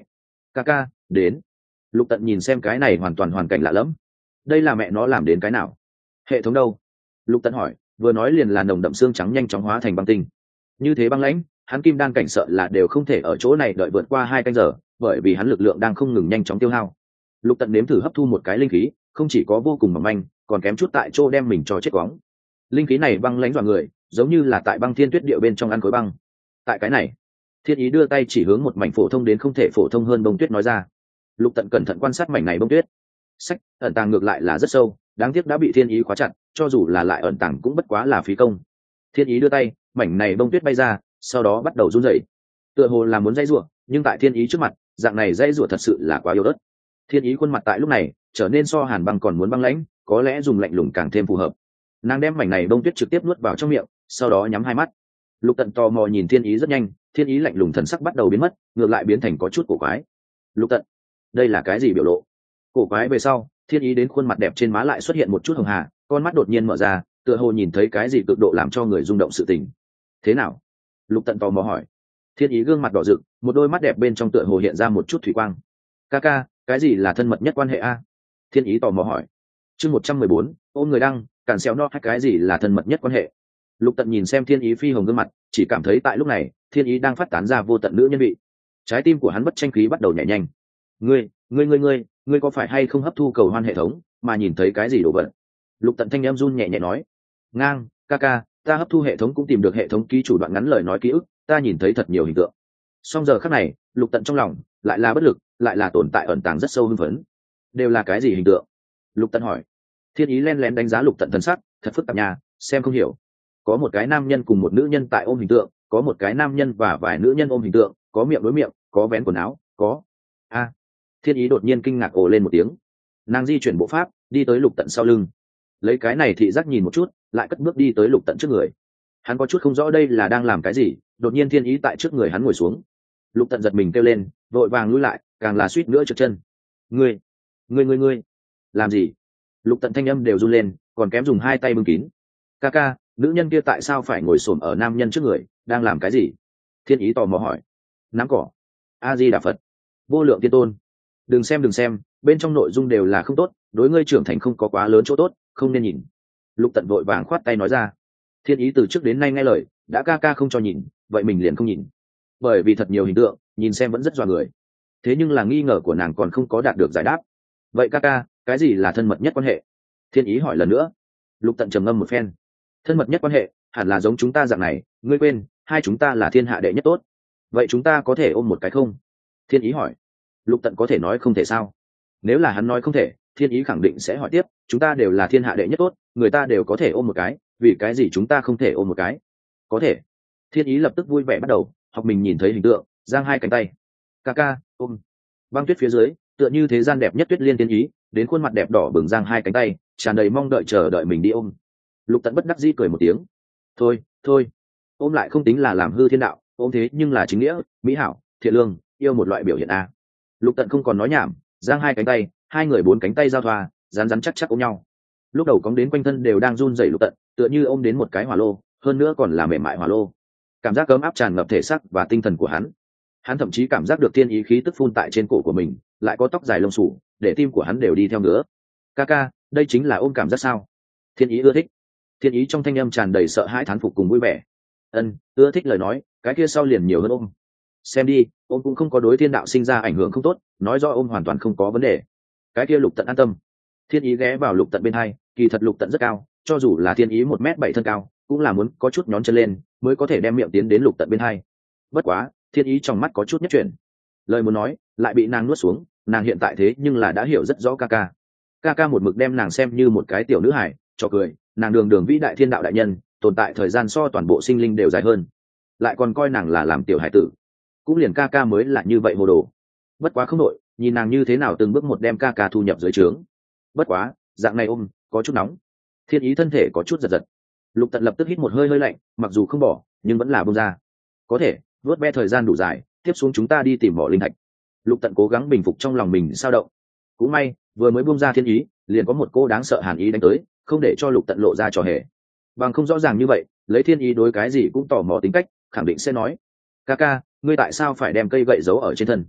ca ca đến. Lục Tận nhìn xem cái này hoàn toàn hoàn cảnh lạ lẫm, đây là mẹ nó làm đến cái nào? Hệ thống đâu? Lục Tận hỏi, vừa nói liền là nồng đậm xương trắng nhanh chóng hóa thành băng tinh. Như thế băng lãnh, hắn kim đan cảnh sợ là đều không thể ở chỗ này đợi vượt qua hai canh giờ, bởi vì hắn lực lượng đang không ngừng nhanh chóng tiêu hao. Lục Tận nếm thử hấp thu một cái linh khí, không chỉ có vô cùng mỏng manh, còn kém chút tại chỗ đem mình cho chết quóng. Linh khí này băng lãnh dọa người, giống như là tại băng thiên tuyết địa bên trong ăn khối băng. Tại cái này, Thiên Ý đưa tay chỉ hướng một mảnh phổ thông đến không thể phổ thông hơn bông tuyết nói ra. Lục Tận cẩn thận quan sát mảnh này bông tuyết. Sách, ẩn tàng ngược lại là rất sâu, đáng tiếc đã bị Thiên Ý khóa chặt, cho dù là lại ẩn tàng cũng bất quá là phí công. Thiên Ý đưa tay, mảnh này bông tuyết bay ra, sau đó bắt đầu run rẩy. Tựa hồ là muốn dây rủa, nhưng tại Thiên Ý trước mặt, dạng này dây rủa thật sự là quá yếu ớt. Thiên Ý khuôn mặt tại lúc này trở nên so Hàn Băng còn muốn băng lãnh, có lẽ dùng lạnh lùng càng thêm phù hợp. Nàng đem mảnh này bông tuyết trực tiếp nuốt vào trong miệng, sau đó nhắm hai mắt. Lục Tận tò mò nhìn Thiên Ý rất nhanh, Thiên Ý lạnh lùng thần sắc bắt đầu biến mất, ngược lại biến thành có chút cổ quái. Lục Tận, đây là cái gì biểu lộ? Cổ quái về sau, Thiên Ý đến khuôn mặt đẹp trên má lại xuất hiện một chút hồng hà, con mắt đột nhiên mở ra, tựa hồ nhìn thấy cái gì cực độ làm cho người rung động sự tình. Thế nào? Lục Tận tò mò hỏi. Thiên Ý gương mặt đỏ rực, một đôi mắt đẹp bên trong tựa hồ hiện ra một chút thủy quang. Ca ca, cái gì là thân mật nhất quan hệ a? Thiên Ý tò mò hỏi. Chương một trăm mười bốn, ôm người đăng, cản xéo no hay cái gì là thân mật nhất quan hệ? Lục Tận nhìn xem Thiên Ý phi hồng gương mặt, chỉ cảm thấy tại lúc này, Thiên Ý đang phát tán ra vô tận nữ nhân vị. Trái tim của hắn bất tranh khí bắt đầu nhảy nhanh. Ngươi, ngươi ngươi ngươi, ngươi có phải hay không hấp thu cầu hoan hệ thống, mà nhìn thấy cái gì đồ vật? Lục Tận thanh em run nhẹ nhẹ nói. Ngang, ca ca, ta hấp thu hệ thống cũng tìm được hệ thống ký chủ đoạn ngắn lời nói ký ức, ta nhìn thấy thật nhiều hình tượng. Song giờ khắc này, Lục Tận trong lòng lại là bất lực, lại là tồn tại ẩn tàng rất sâu hưng phấn. Đều là cái gì hình tượng? Lục Tận hỏi. Thiên Ý len lén đánh giá Lục Tận thần sắc, thật phức tạp nhà, xem không hiểu. Có một cái nam nhân cùng một nữ nhân tại ôm hình tượng, có một cái nam nhân và vài nữ nhân ôm hình tượng, có miệng đối miệng, có vén quần áo, có. A. Thiên Ý đột nhiên kinh ngạc ồ lên một tiếng. Nàng di chuyển bộ pháp, đi tới Lục Tận sau lưng. Lấy cái này thị giác nhìn một chút, lại cất bước đi tới Lục Tận trước người. Hắn có chút không rõ đây là đang làm cái gì, đột nhiên Thiên Ý tại trước người hắn ngồi xuống. Lục Tận giật mình kêu lên, vội vàng lùi lại, càng là suýt nữa trượt chân. Ngươi, ngươi ngươi ngươi, làm gì? Lục Tận thanh âm đều run lên, còn kém dùng hai tay bưng kín. Ca ca, nữ nhân kia tại sao phải ngồi xổm ở nam nhân trước người, đang làm cái gì? Thiên Ý tò mò hỏi. Nắm cỏ. A Di Đà Phật. Vô lượng tiên tôn. Đừng xem đừng xem, bên trong nội dung đều là không tốt, đối ngươi trưởng thành không có quá lớn chỗ tốt, không nên nhìn. Lục Tận vội vàng khoát tay nói ra. Thiên Ý từ trước đến nay nghe lời, đã ca ca không cho nhìn, vậy mình liền không nhìn. Bởi vì thật nhiều hình tượng, nhìn xem vẫn rất dọa người. Thế nhưng là nghi ngờ của nàng còn không có đạt được giải đáp. Vậy ca ca, cái gì là thân mật nhất quan hệ? Thiên Ý hỏi lần nữa. Lục Tận trầm ngâm một phen. Thân mật nhất quan hệ hẳn là giống chúng ta dạng này, ngươi quên, hai chúng ta là thiên hạ đệ nhất tốt. Vậy chúng ta có thể ôm một cái không? Thiên Ý hỏi. Lục Tận có thể nói không thể sao? Nếu là hắn nói không thể, Thiên Ý khẳng định sẽ hỏi tiếp, chúng ta đều là thiên hạ đệ nhất tốt, người ta đều có thể ôm một cái, vì cái gì chúng ta không thể ôm một cái? Có thể. Thiên Ý lập tức vui vẻ bắt đầu học mình nhìn thấy hình tượng, giang hai cánh tay. Ca ca, ôm. Băng tuyết phía dưới, tựa như thế gian đẹp nhất Tuyết Liên Thiên Ý, đến khuôn mặt đẹp đỏ bừng giang hai cánh tay, tràn đầy mong đợi chờ đợi mình đi ôm. Lục Tận bất đắc dĩ cười một tiếng. Thôi, thôi, ôm lại không tính là làm hư thiên đạo, ôm thế nhưng là chính nghĩa, mỹ hảo, thiện lương, yêu một loại biểu hiện a. Lục Tận không còn nói nhảm, giang hai cánh tay, hai người bốn cánh tay giao thoa, rắn rắn chắc chắc ôm nhau. Lúc đầu cóng đến quanh thân đều đang run rẩy Lục Tận, tựa như ôm đến một cái hỏa lô, hơn nữa còn là mềm mại hỏa lô. Cảm giác ấm áp tràn ngập thể xác và tinh thần của hắn. Hắn thậm chí cảm giác được thiên ý khí tức phun tại trên cổ của mình, lại có tóc dài lông xù, để tim của hắn đều đi theo nữa. Ca ca, đây chính là ôm cảm giác sao? Thiên ý ưa thích. Thiên ý trong thanh âm tràn đầy sợ hãi thán phục cùng vui vẻ. Ân, ưa thích lời nói, cái kia sau liền nhiều hơn ôm. Xem đi, ôm cũng không có đối thiên đạo sinh ra ảnh hưởng không tốt, nói do ôm hoàn toàn không có vấn đề. Cái kia Lục Tận an tâm. Thiên ý ghé vào Lục Tận bên hai, kỳ thật Lục Tận rất cao, cho dù là thiên ý một mét bảy thân cao, cũng là muốn có chút nhón chân lên, mới có thể đem miệng tiến đến Lục Tận bên hai. Bất quá, thiên ý trong mắt có chút nhất chuyển. Lời muốn nói, lại bị nàng nuốt xuống, nàng hiện tại thế nhưng là đã hiểu rất rõ ca ca. Ca ca một mực đem nàng xem như một cái tiểu nữ hài, cho cười, nàng đường đường vĩ đại thiên đạo đại nhân, tồn tại thời gian so toàn bộ sinh linh đều dài hơn, lại còn coi nàng là làm tiểu hải tử, cũng liền ca ca mới là như vậy hồ đồ. Bất quá không nội, nhìn nàng như thế nào từng bước một đem ca ca thu nhập dưới trướng. Bất quá, dạng này ôm có chút nóng. Thiên ý thân thể có chút giật giật. Lục Tận lập tức hít một hơi hơi lạnh, mặc dù không bỏ, nhưng vẫn là buông ra. Có thể, vớt ve thời gian đủ dài, tiếp xuống chúng ta đi tìm mỏ linh thạch. Lục Tận cố gắng bình phục trong lòng mình sao động. Cũng may, vừa mới buông ra thiên ý, liền có một cô đáng sợ hàn ý đánh tới, không để cho Lục Tận lộ ra trò hề. Bằng không rõ ràng như vậy, lấy thiên ý đối cái gì cũng tò mò tính cách, khẳng định sẽ nói: ca ca, ngươi tại sao phải đem cây gậy giấu ở trên thân?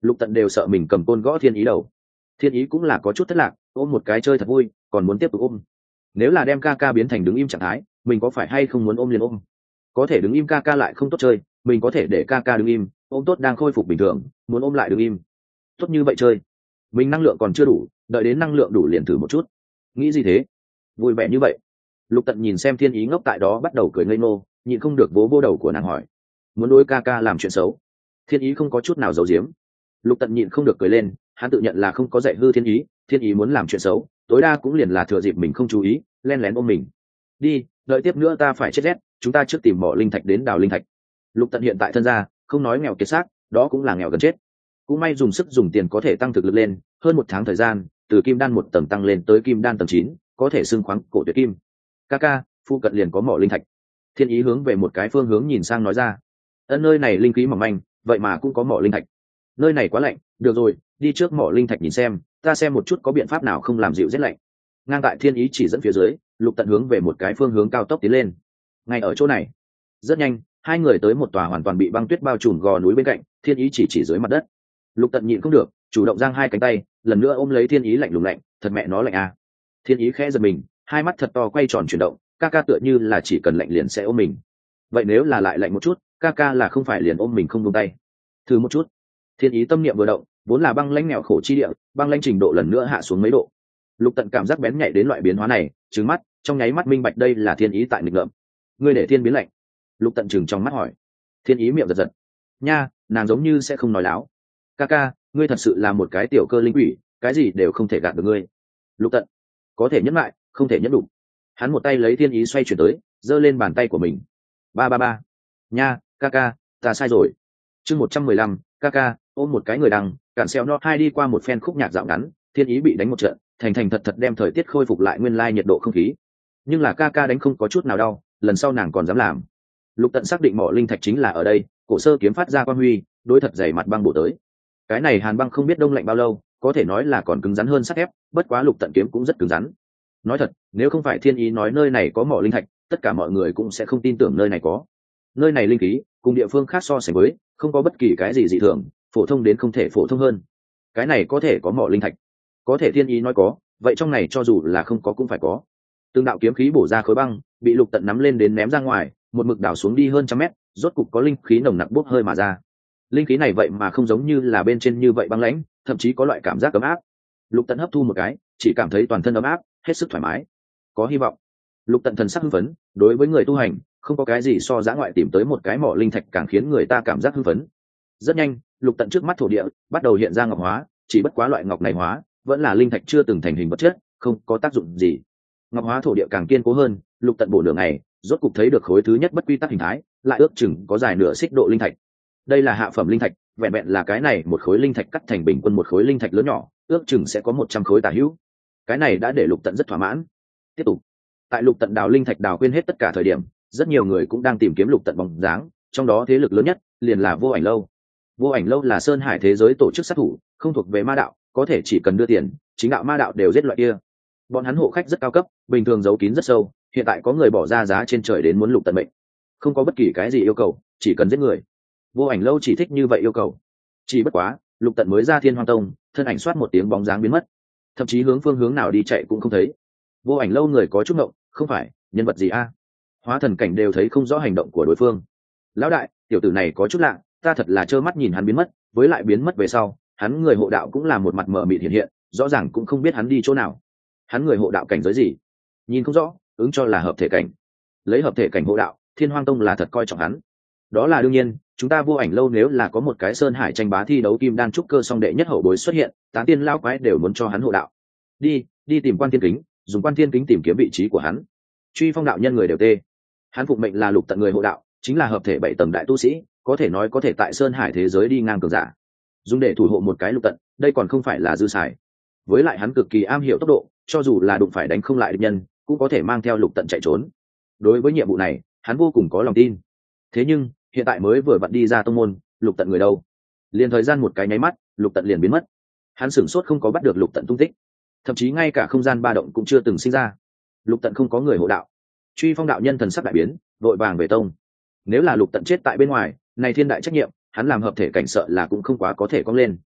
Lục Tận đều sợ mình cầm côn gõ Thiên Ý đầu. Thiên Ý cũng là có chút thất lạc, ôm một cái chơi thật vui, còn muốn tiếp tục ôm. Nếu là đem ca ca biến thành đứng im trạng thái, mình có phải hay không muốn ôm liền ôm? Có thể đứng im ca ca lại không tốt chơi, mình có thể để ca ca đứng im, ôm tốt đang khôi phục bình thường, muốn ôm lại đứng im. Tốt như vậy chơi. Mình năng lượng còn chưa đủ, đợi đến năng lượng đủ liền thử một chút. Nghĩ gì thế? Vui vẻ như vậy. Lục Tận nhìn xem Thiên Ý ngốc tại đó bắt đầu cười ngây ngô, nhịn không được vỗ vô đầu của nàng hỏi: muốn đối ca ca làm chuyện xấu? Thiên Ý không có chút nào giấu giếm. Lục Tận nhịn không được cười lên, hắn tự nhận là không có dạy hư Thiên Ý, Thiên Ý muốn làm chuyện xấu, tối đa cũng liền là thừa dịp mình không chú ý, len lén ôm mình. Đi, đợi tiếp nữa ta phải chết rét, chúng ta trước tìm mỏ linh thạch đến đào linh thạch. Lục Tận hiện tại thân gia, không nói nghèo kiệt xác, đó cũng là nghèo gần chết. Cũng may dùng sức dùng tiền có thể tăng thực lực lên, hơn một tháng thời gian, từ kim đan một tầng tăng lên tới kim đan tầng chín, có thể xưng khoáng cổ tuyệt kim. Kaka, phu cận liền có mỏ linh thạch. Thiên Ý hướng về một cái phương hướng nhìn sang nói ra: ân, nơi này linh khí mỏng manh, vậy mà cũng có mỏ linh thạch. Nơi này quá lạnh, được rồi, đi trước mỏ linh thạch nhìn xem, ta xem một chút có biện pháp nào không làm dịu rét lạnh. Ngang tại Thiên Ý chỉ dẫn phía dưới, Lục Tận hướng về một cái phương hướng cao tốc tiến lên. Ngay ở chỗ này, rất nhanh, hai người tới một tòa hoàn toàn bị băng tuyết bao trùm gò núi bên cạnh. Thiên Ý chỉ chỉ dưới mặt đất. Lục Tận nhịn không được, chủ động giang hai cánh tay, lần nữa ôm lấy Thiên Ý lạnh lùng lạnh, thật mẹ nó lạnh à. Thiên Ý khẽ giật mình, hai mắt thật to quay tròn chuyển động, ca ca tựa như là chỉ cần lạnh liền sẽ ôm mình. Vậy nếu là lại lạnh một chút, ca ca là không phải liền ôm mình không buông tay? Thử một chút. Thiên Ý tâm niệm vừa động, vốn là băng lãnh nghèo khổ chi địa, băng lãnh trình độ lần nữa hạ xuống mấy độ. Lục Tận cảm giác bén nhạy đến loại biến hóa này, trừng mắt, trong nháy mắt minh bạch đây là Thiên Ý tại nghịch ngợm. Ngươi để Thiên biến lạnh? Lục Tận trừng trong mắt hỏi. Thiên Ý miệng giật giật. Nha, nàng giống như sẽ không nói láo. Ca ca, ngươi thật sự là một cái tiểu cơ linh quỷ, cái gì đều không thể gạt được ngươi. Lục Tận, có thể nhẫn lại, không thể nhẫn đủ. Hắn một tay lấy Thiên Ý xoay chuyển tới, giơ lên bàn tay của mình. Ba ba ba. Nha, ca ca, ta sai rồi. Chương một trăm mười lăm, ca ca, ôm một cái người đằng, cản xeo nó hai đi qua một phen khúc nhạc dạo ngắn, Thiên Ý bị đánh một trận, thành thành thật thật đem thời tiết khôi phục lại nguyên lai nhiệt độ không khí. Nhưng là ca ca đánh không có chút nào đau, lần sau nàng còn dám làm. Lục Tận xác định mỏ linh thạch chính là ở đây, cổ sơ kiếm phát ra quang huy, đối thật dày mặt băng bổ tới. Cái này hàn băng không biết đông lạnh bao lâu, có thể nói là còn cứng rắn hơn sắt thép, bất quá Lục Tận kiếm cũng rất cứng rắn. Nói thật, nếu không phải Thiên Ý nói nơi này có mỏ linh thạch, tất cả mọi người cũng sẽ không tin tưởng nơi này có. Nơi này linh khí cùng địa phương khác so sánh với, không có bất kỳ cái gì dị thường, phổ thông đến không thể phổ thông hơn. Cái này có thể có mỏ linh thạch, có thể Thiên Ý nói có, vậy trong này cho dù là không có cũng phải có. Từng đạo kiếm khí bổ ra khối băng, bị Lục Tận nắm lên đến ném ra ngoài, một mực đảo xuống đi hơn trăm mét, rốt cục có linh khí nồng nặc bốc hơi mà ra. Linh khí này vậy mà không giống như là bên trên như vậy băng lãnh, thậm chí có loại cảm giác ấm áp. Lục Tận hấp thu một cái, chỉ cảm thấy toàn thân ấm áp, hết sức thoải mái. Có hy vọng. Lục Tận thần sắc hưng phấn, đối với người tu hành, không có cái gì so dã ngoại tìm tới một cái mỏ linh thạch càng khiến người ta cảm giác hưng phấn. Rất nhanh, Lục Tận trước mắt thổ địa bắt đầu hiện ra ngọc hóa, chỉ bất quá loại ngọc này hóa, vẫn là linh thạch chưa từng thành hình vật chất, không có tác dụng gì. Ngọc hóa thổ địa càng kiên cố hơn, Lục Tận bổ nửa ngày, rốt cục thấy được khối thứ nhất bất quy tắc hình thái, lại ước chừng có dài nửa xích độ linh thạch. Đây là hạ phẩm linh thạch, vẹn vẹn là cái này một khối linh thạch cắt thành bình quân một khối linh thạch lớn nhỏ, ước chừng sẽ có một trăm khối tả hữu. Cái này đã để Lục Tận rất thỏa mãn. Tiếp tục. Tại Lục Tận đào linh thạch đào quên hết tất cả thời điểm, rất nhiều người cũng đang tìm kiếm Lục Tận bóng dáng, trong đó thế lực lớn nhất liền là Vô Ảnh lâu. Vô Ảnh lâu là sơn hải thế giới tổ chức sát thủ, không thuộc về ma đạo, có thể chỉ cần đưa tiền, chính đạo ma đạo đều giết loại kia. Bọn hắn hộ khách rất cao cấp, bình thường giấu kín rất sâu, hiện tại có người bỏ ra giá trên trời đến muốn Lục Tận mệnh. Không có bất kỳ cái gì yêu cầu, chỉ cần giết người. Vô Ảnh lâu chỉ thích như vậy yêu cầu. Chỉ bất quá, Lục Tận mới ra Thiên Hoang Tông, thân ảnh xoát một tiếng bóng dáng biến mất, thậm chí hướng phương hướng nào đi chạy cũng không thấy. Vô Ảnh lâu người có chút ngộng, không phải nhân vật gì a? Hóa thần cảnh đều thấy không rõ hành động của đối phương. Lão đại, tiểu tử này có chút lạ, ta thật là trơ mắt nhìn hắn biến mất, với lại biến mất về sau, hắn người hộ đạo cũng là một mặt mờ mịt hiện hiện, rõ ràng cũng không biết hắn đi chỗ nào. Hắn người hộ đạo cảnh giới gì? Nhìn không rõ, ứng cho là hợp thể cảnh. Lấy hợp thể cảnh hộ đạo, Thiên Hoang Tông là thật coi trọng hắn. Đó là đương nhiên, chúng ta Vô Ảnh lâu nếu là có một cái sơn hải tranh bá thi đấu kim đan trúc cơ song đệ nhất hậu bối xuất hiện, tán tiên lão quái đều muốn cho hắn hộ đạo. Đi, đi tìm Quan Thiên Kính, dùng Quan Thiên Kính tìm kiếm vị trí của hắn. Truy Phong đạo nhân người đều tê. Hắn phụng mệnh là Lục Tận người hộ đạo, chính là hợp thể bảy tầng đại tu sĩ, có thể nói có thể tại sơn hải thế giới đi ngang cường giả. Dùng để thủ hộ một cái Lục Tận, đây còn không phải là dư xài. Với lại hắn cực kỳ am hiểu tốc độ, cho dù là đụng phải đánh không lại địch nhân, cũng có thể mang theo Lục Tận chạy trốn. Đối với nhiệm vụ này, hắn vô cùng có lòng tin. Thế nhưng, hiện tại mới vừa vặn đi ra tông môn, Lục Tận người đâu? Liền thời gian một cái nháy mắt, Lục Tận liền biến mất. Hắn sửng sốt không có bắt được Lục Tận tung tích, thậm chí ngay cả không gian ba động cũng chưa từng sinh ra. Lục Tận không có người hộ đạo. Truy Phong đạo nhân thần sắc đại biến, vội vàng về tông. Nếu là Lục Tận chết tại bên ngoài, này thiên đại trách nhiệm, hắn làm hợp thể cảnh sợ là cũng không quá có thể cong lên.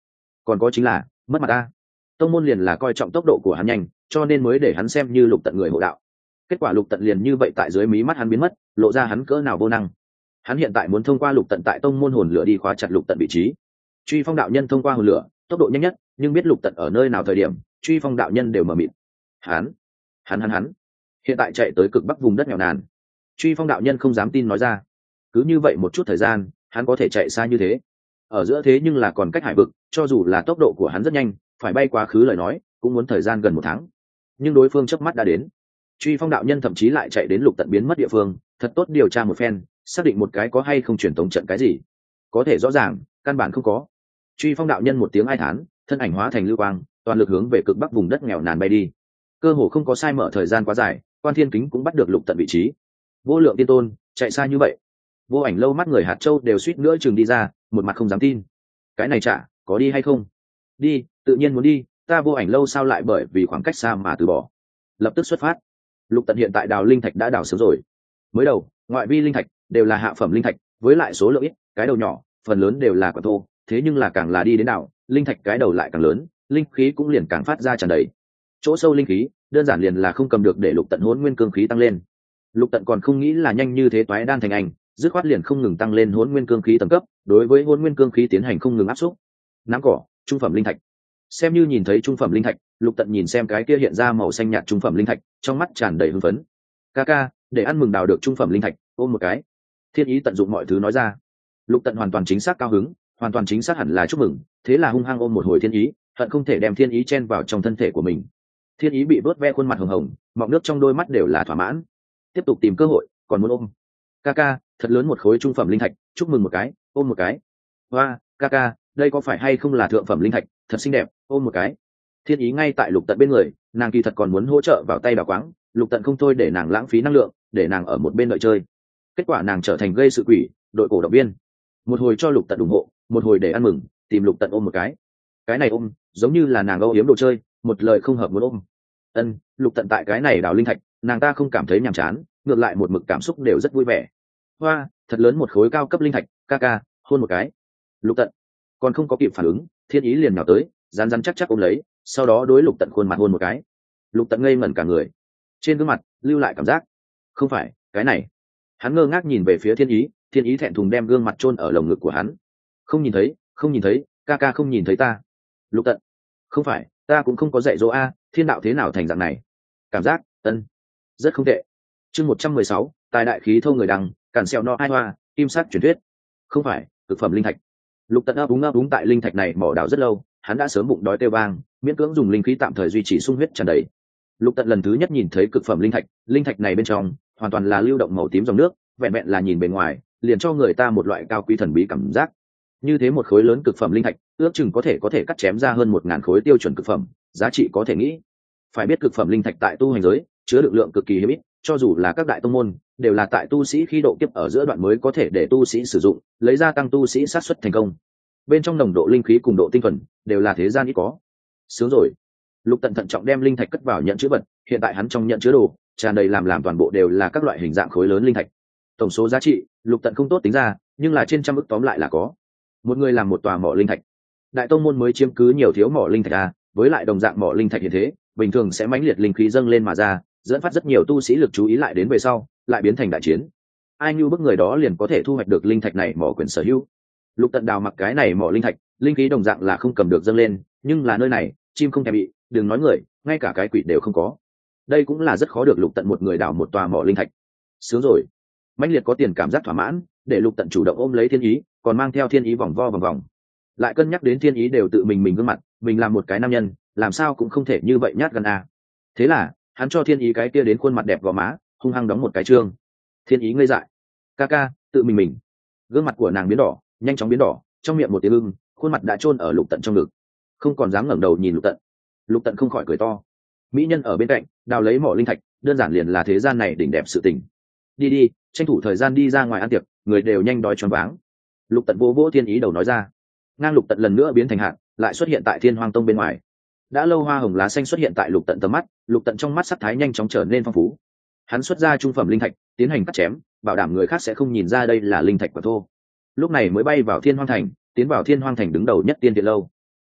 còn có chính là mất mặt ta. Tông môn liền là coi trọng tốc độ của hắn nhanh, cho nên mới để hắn xem như Lục Tận người hộ đạo. Kết quả Lục Tận liền như vậy tại dưới mí mắt hắn biến mất, lộ ra hắn cỡ nào vô năng. Hắn hiện tại muốn thông qua Lục Tận tại tông môn hồn lửa đi khóa chặt Lục Tận vị trí. Truy Phong đạo nhân thông qua hồn lửa tốc độ nhanh nhất, nhưng biết Lục Tận ở nơi nào thời điểm, Truy Phong đạo nhân đều mờ mịt. Hắn, hắn hắn hắn, hiện tại chạy tới cực bắc vùng đất nghèo nàn. Truy Phong đạo nhân không dám tin nói ra. Cứ như vậy một chút thời gian, hắn có thể chạy xa như thế. Ở giữa thế nhưng là còn cách hải vực, cho dù là tốc độ của hắn rất nhanh, phải bay quá khứ lời nói, cũng muốn thời gian gần một tháng. Nhưng đối phương chớp mắt đã đến. Truy Phong đạo nhân thậm chí lại chạy đến Lục Tận biến mất địa phương, thật tốt điều tra một phen, xác định một cái có hay không truyền tống trận cái gì. Có thể rõ ràng, căn bản không có. Truy Phong đạo nhân một tiếng ai thán, thân ảnh hóa thành lưu quang, toàn lực hướng về cực bắc vùng đất nghèo nàn bay đi. Cơ hồ không có sai mở thời gian quá dài, Quan Thiên Kính cũng bắt được Lục Tận vị trí. Vô Lượng Tiên Tôn, chạy xa như vậy. Vô Ảnh Lâu mắt người hạt châu đều suýt nữa chừng đi ra, một mặt không dám tin. Cái này chả, có đi hay không? Đi, tự nhiên muốn đi, ta Vô Ảnh Lâu sao lại bởi vì khoảng cách xa mà từ bỏ. Lập tức xuất phát. Lục Tận hiện tại đào linh thạch đã đào sớm rồi. Mới đầu, ngoại vi linh thạch đều là hạ phẩm linh thạch, với lại số lượng ít, cái đầu nhỏ, phần lớn đều là quả thô, thế nhưng là càng là đi đến đảo, linh thạch cái đầu lại càng lớn, linh khí cũng liền càng phát ra tràn đầy. Chỗ sâu linh khí, đơn giản liền là không cầm được để Lục Tận Hỗn Nguyên cương khí tăng lên. Lục Tận còn không nghĩ là nhanh như thế toái đan thành anh, dứt khoát liền không ngừng tăng lên Hỗn Nguyên cương khí tầng cấp, đối với Hỗn Nguyên cương khí tiến hành không ngừng áp xúc. Nắm cỏ, trung phẩm linh thạch. Xem như nhìn thấy trung phẩm linh thạch, Lục Tận nhìn xem cái kia hiện ra màu xanh nhạt trung phẩm linh thạch, trong mắt tràn đầy hưng phấn. Ca ca, để ăn mừng đào được trung phẩm linh thạch, ôm một cái. Thiên Ý tận dụng mọi thứ nói ra. Lục Tận hoàn toàn chính xác cao hứng, hoàn toàn chính xác hẳn là chúc mừng, thế là hung hăng ôm một hồi Thiên Ý, hận không thể đem Thiên Ý chen vào trong thân thể của mình. Thiên Ý bị vớt ve khuôn mặt hồng hồng, mọng nước trong đôi mắt đều là thỏa mãn. Tiếp tục tìm cơ hội, còn muốn ôm. Ca ca, thật lớn một khối trung phẩm linh thạch, chúc mừng một cái, ôm một cái. Hoa, ca ca, đây có phải hay không là thượng phẩm linh thạch, thật xinh đẹp, ôm một cái. Thiên Ý ngay tại Lục Tận bên người, nàng kỳ thật còn muốn hỗ trợ vào tay đào quáng, Lục Tận không thôi để nàng lãng phí năng lượng, để nàng ở một bên đợi chơi. Kết quả nàng trở thành gây sự quỷ, đội cổ động viên. Một hồi cho Lục Tận ủng hộ, một hồi để ăn mừng, tìm Lục Tận ôm một cái. Cái này ôm, giống như là nàng âu yếm đồ chơi, một lời không hợp muốn ôm. Ân, Lục Tận tại cái này đào linh thạch, nàng ta không cảm thấy nhàm chán, ngược lại một mực cảm xúc đều rất vui vẻ. Hoa, thật lớn một khối cao cấp linh thạch, ca ca, hôn một cái. Lục Tận còn không có kịp phản ứng, Thiên Ý liền nhào tới, rán rán chắc chắc ôm lấy, sau đó đối Lục Tận khuôn mặt hôn một cái. Lục Tận ngây ngẩn cả người, trên gương mặt lưu lại cảm giác, không phải, cái này. Hắn ngơ ngác nhìn về phía Thiên Ý, Thiên Ý thẹn thùng đem gương mặt chôn ở lồng ngực của hắn. Không nhìn thấy, không nhìn thấy, ca ca không nhìn thấy ta. Lục Tận, không phải, ta cũng không có dạy dỗ a, thiên đạo thế nào thành dạng này. Cảm giác, ân, rất không tệ. Chương một trăm mười sáu, tài đại khí thô người đằng, cản xèo no hai hoa, kim sắc truyền thuyết. Không phải, cực phẩm linh thạch. Lục Tận ấp úng ấp úng tại linh thạch này mỏ đào rất lâu, hắn đã sớm bụng đói kêu vang, miễn cưỡng dùng linh khí tạm thời duy trì sung huyết tràn đầy. Lục Tận lần thứ nhất nhìn thấy cực phẩm linh thạch, linh thạch này bên trong hoàn toàn là lưu động màu tím dòng nước, vẹn vẹn là nhìn bề ngoài, liền cho người ta một loại cao quý thần bí cảm giác. Như thế một khối lớn cực phẩm linh thạch, ước chừng có thể có thể cắt chém ra hơn một ngàn khối tiêu chuẩn cực phẩm, giá trị có thể nghĩ. Phải biết cực phẩm linh thạch tại tu hành giới, chứa được lượng cực kỳ hiếm ít, cho dù là các đại tông môn, đều là tại tu sĩ khi độ kiếp ở giữa đoạn mới có thể để tu sĩ sử dụng, lấy ra tăng tu sĩ sát suất thành công. Bên trong nồng độ linh khí cùng độ tinh thuần, đều là thế gian ít có. Sướng rồi. Lục Tận thận trọng đem linh thạch cất vào nhận chứa vật, hiện tại hắn trong nhận chứa đồ tràn đầy làm làm toàn bộ đều là các loại hình dạng khối lớn linh thạch. Tổng số giá trị, Lục Tận không tốt tính ra, nhưng là trên trăm ức tóm lại là có. Một người làm một tòa mỏ linh thạch. Đại tông môn mới chiếm cứ nhiều thiếu mỏ linh thạch a, với lại đồng dạng mỏ linh thạch hiện thế, bình thường sẽ mãnh liệt linh khí dâng lên mà ra, dẫn phát rất nhiều tu sĩ lực chú ý lại đến về sau, lại biến thành đại chiến. Ai như bức người đó liền có thể thu hoạch được linh thạch này mỏ quyền sở hữu. Lục Tận đào mặc cái này mỏ linh thạch, linh khí đồng dạng là không cầm được dâng lên, nhưng là nơi này, chim không thể bị, đừng nói người, ngay cả cái quỷ đều không có. Đây cũng là rất khó được Lục Tận một người đào một tòa mỏ linh thạch. Sướng rồi. Mãnh liệt có tiền cảm giác thỏa mãn, để Lục Tận chủ động ôm lấy Thiên Ý, còn mang theo Thiên Ý vòng vo vòng vòng. Lại cân nhắc đến Thiên Ý đều tự mình mình gương mặt, mình làm một cái nam nhân, làm sao cũng không thể như vậy nhát gan a. Thế là, hắn cho Thiên Ý cái kia đến khuôn mặt đẹp gò má, hung hăng đóng một cái trương. Thiên Ý ngây dại. Ca ca, tự mình mình. Gương mặt của nàng biến đỏ, nhanh chóng biến đỏ, trong miệng một tiếng ưng, khuôn mặt đã chôn ở Lục Tận trong ngực, không còn dám ngẩng đầu nhìn Lục Tận. Lục Tận không khỏi cười to. Mỹ nhân ở bên cạnh, đào lấy mỏ linh thạch, đơn giản liền là thế gian này đỉnh đẹp sự tình. Đi đi, tranh thủ thời gian đi ra ngoài ăn tiệc, người đều nhanh đói choáng váng. Lục Tận vô vỗ Thiên Ý đầu nói ra. Ngang Lục Tận lần nữa biến thành hạt, lại xuất hiện tại Thiên Hoang Tông bên ngoài. Đã lâu hoa hồng lá xanh xuất hiện tại Lục Tận tầm mắt, Lục Tận trong mắt sắc thái nhanh chóng trở nên phong phú. Hắn xuất ra trung phẩm linh thạch, tiến hành cắt chém, bảo đảm người khác sẽ không nhìn ra đây là linh thạch quả thô. Lúc này mới bay vào Thiên Hoang Thành, tiến vào Thiên Hoang Thành đứng đầu nhất tiên điện lâu.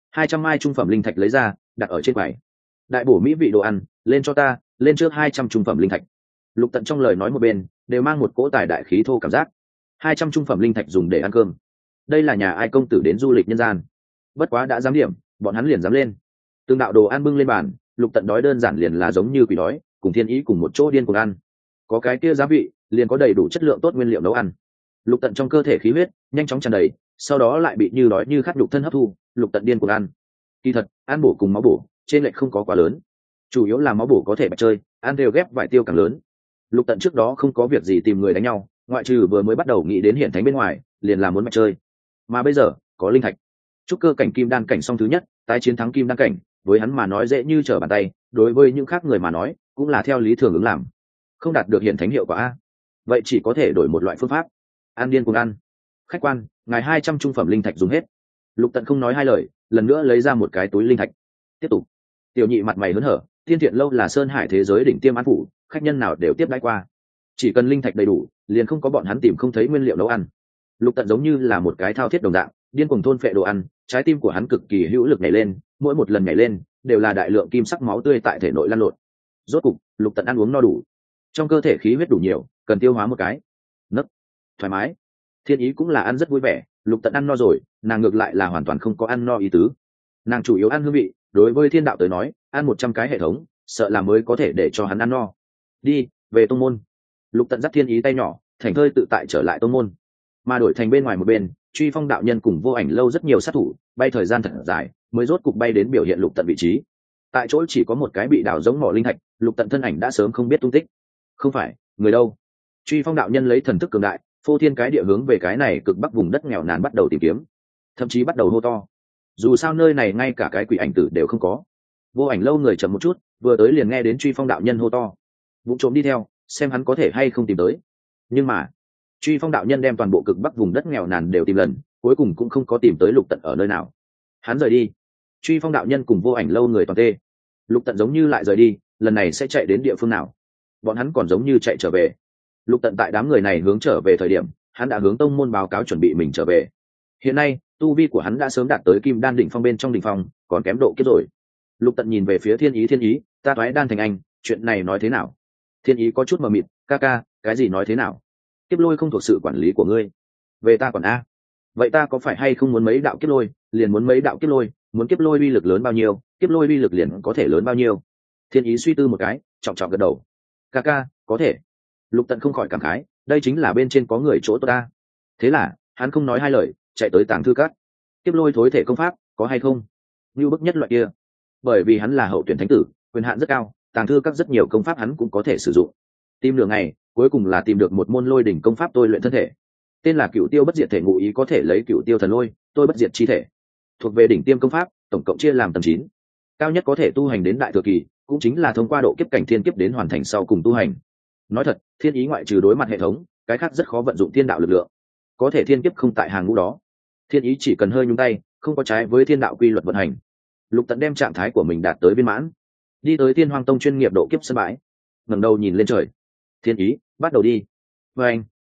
hai trăm mai trung phẩm linh thạch lấy ra đặt ở trên quầy. Đại bổ mỹ vị đồ ăn, lên cho ta, lên trước hai trăm trung phẩm linh thạch. Lục Tận trong lời nói một bên đều mang một cỗ tài đại khí thô cảm giác. Hai trăm trung phẩm linh thạch dùng để ăn cơm, đây là nhà ai công tử đến du lịch nhân gian. Bất quá đã dám điểm, bọn hắn liền dám lên. Từng đạo đồ ăn bưng lên bàn, Lục Tận đói đơn giản liền là giống như quỷ đói, cùng Thiên Ý cùng một chỗ điên cuồng ăn. Có cái kia giá vị, liền có đầy đủ chất lượng tốt nguyên liệu nấu ăn. Lục Tận trong cơ thể khí huyết nhanh chóng tràn đầy, sau đó lại bị như đói như khát nhục thân hấp thu. Lục Tận điên cuồng ăn. Kỳ thật, ăn bổ cùng máu bổ, trên lệch không có quá lớn. Chủ yếu là máu bổ có thể bạch chơi, ăn đều ghép vải tiêu càng lớn. Lục Tận trước đó không có việc gì tìm người đánh nhau, ngoại trừ vừa mới bắt đầu nghĩ đến hiện thánh bên ngoài, liền là muốn bạch chơi. Mà bây giờ, có linh thạch. Trúc cơ cảnh kim đan cảnh song thứ nhất, tái chiến thắng kim đan cảnh, với hắn mà nói dễ như trở bàn tay, đối với những khác người mà nói, cũng là theo lý thường ứng làm. Không đạt được hiện thánh hiệu quả a, vậy chỉ có thể đổi một loại phương pháp. Ăn điên cuồng ăn. Khách quan, ngài hai trăm trung phẩm linh thạch dùng hết. Lục Tận không nói hai lời, lần nữa lấy ra một cái túi linh thạch. Tiếp tục. Tiểu nhị mặt mày hớn hở, Tiên Thiện lâu là sơn hải thế giới đỉnh tiêm ăn phủ, khách nhân nào đều tiếp đãi qua. Chỉ cần linh thạch đầy đủ, liền không có bọn hắn tìm không thấy nguyên liệu nấu ăn. Lục Tận giống như là một cái thao thiết đồng dạng, điên cuồng thôn phệ đồ ăn, trái tim của hắn cực kỳ hữu lực nhảy lên, mỗi một lần nhảy lên đều là đại lượng kim sắc máu tươi tại thể nội lan lộn. Rốt cục, Lục Tận ăn uống no đủ, trong cơ thể khí huyết đủ nhiều, cần tiêu hóa một cái. Nấc, thoải mái. Thiên Ý cũng là ăn rất vui vẻ, Lục Tận ăn no rồi, nàng ngược lại là hoàn toàn không có ăn no ý tứ. Nàng chủ yếu ăn hương vị, đối với thiên đạo tới nói, ăn một trăm cái hệ thống, sợ là mới có thể để cho hắn ăn no. Đi, về tông môn. Lục Tận dắt Thiên Ý tay nhỏ, thành thơi tự tại trở lại tông môn. Mà đổi thành bên ngoài một bên, Truy Phong đạo nhân cùng Vô Ảnh lâu rất nhiều sát thủ, bay thời gian thật dài, mới rốt cục bay đến biểu hiện Lục Tận vị trí. Tại chỗ chỉ có một cái bị đào giống mỏ linh thạch, Lục Tận thân ảnh đã sớm không biết tung tích. Không phải, người đâu? Truy Phong đạo nhân lấy thần thức cường đại, phô thiên cái địa hướng về cái này cực bắc vùng đất nghèo nàn bắt đầu tìm kiếm, thậm chí bắt đầu hô to. Dù sao nơi này ngay cả cái quỷ ảnh tử đều không có. Vô Ảnh lâu người chậm một chút, vừa tới liền nghe đến Truy Phong đạo nhân hô to, vụ trộm đi theo, xem hắn có thể hay không tìm tới. Nhưng mà Truy Phong đạo nhân đem toàn bộ cực bắc vùng đất nghèo nàn đều tìm lần, cuối cùng cũng không có tìm tới Lục Tận ở nơi nào. Hắn rời đi. Truy Phong đạo nhân cùng Vô Ảnh lâu người toàn tê. Lục Tận giống như lại rời đi, lần này sẽ chạy đến địa phương nào? Bọn hắn còn giống như chạy trở về. Lục Tận tại đám người này hướng trở về thời điểm, hắn đã hướng tông môn báo cáo chuẩn bị mình trở về. Hiện nay, tu vi của hắn đã sớm đạt tới kim đan đỉnh phong bên trong đỉnh phong, còn kém độ kiếp rồi. Lục Tận nhìn về phía Thiên Ý, Thiên Ý, ta thoái đan thành anh, chuyện này nói thế nào? Thiên Ý có chút mờ mịt, ca ca, cái gì nói thế nào? Kiếp lôi không thuộc sự quản lý của ngươi, về ta còn a. Vậy ta có phải hay không muốn mấy đạo kiếp lôi, liền muốn mấy đạo kiếp lôi, muốn kiếp lôi uy lực lớn bao nhiêu, kiếp lôi uy lực liền có thể lớn bao nhiêu? Thiên Ý suy tư một cái, trọng trọng gật đầu. Ca ca, có thể. Lục Tận không khỏi cảm khái, đây chính là bên trên có người chỗ tốt ta. Thế là hắn không nói hai lời, chạy tới tàng thư các. Kiếp lôi thối thể công pháp có hay không? Như bức nhất loại kia. Bởi vì hắn là hậu tuyển thánh tử, quyền hạn rất cao, tàng thư các rất nhiều công pháp hắn cũng có thể sử dụng. Tìm nửa ngày, cuối cùng là tìm được một môn lôi đỉnh công pháp tôi luyện thân thể, tên là Cửu Tiêu Bất Diệt Thể, ngụ ý có thể lấy Cửu Tiêu thần lôi, tôi bất diệt chi thể. Thuộc về đỉnh tiêm công pháp, tổng cộng chia làm tầng chín. Cao nhất có thể tu hành đến đại thừa kỳ, cũng chính là thông qua độ kiếp cảnh thiên kiếp đến hoàn thành sau cùng tu hành. Nói thật, Thiên Ý ngoại trừ đối mặt hệ thống, cái khác rất khó vận dụng thiên đạo lực lượng. Có thể thiên kiếp không tại hàng ngũ đó. Thiên Ý chỉ cần hơi nhúng tay, không có trái với thiên đạo quy luật vận hành. Lục Tận đem trạng thái của mình đạt tới viên mãn, đi tới Thiên Hoang Tông chuyên nghiệp độ kiếp sân bãi, ngẩng đầu nhìn lên trời. Thiên Ý, bắt đầu đi. Và anh,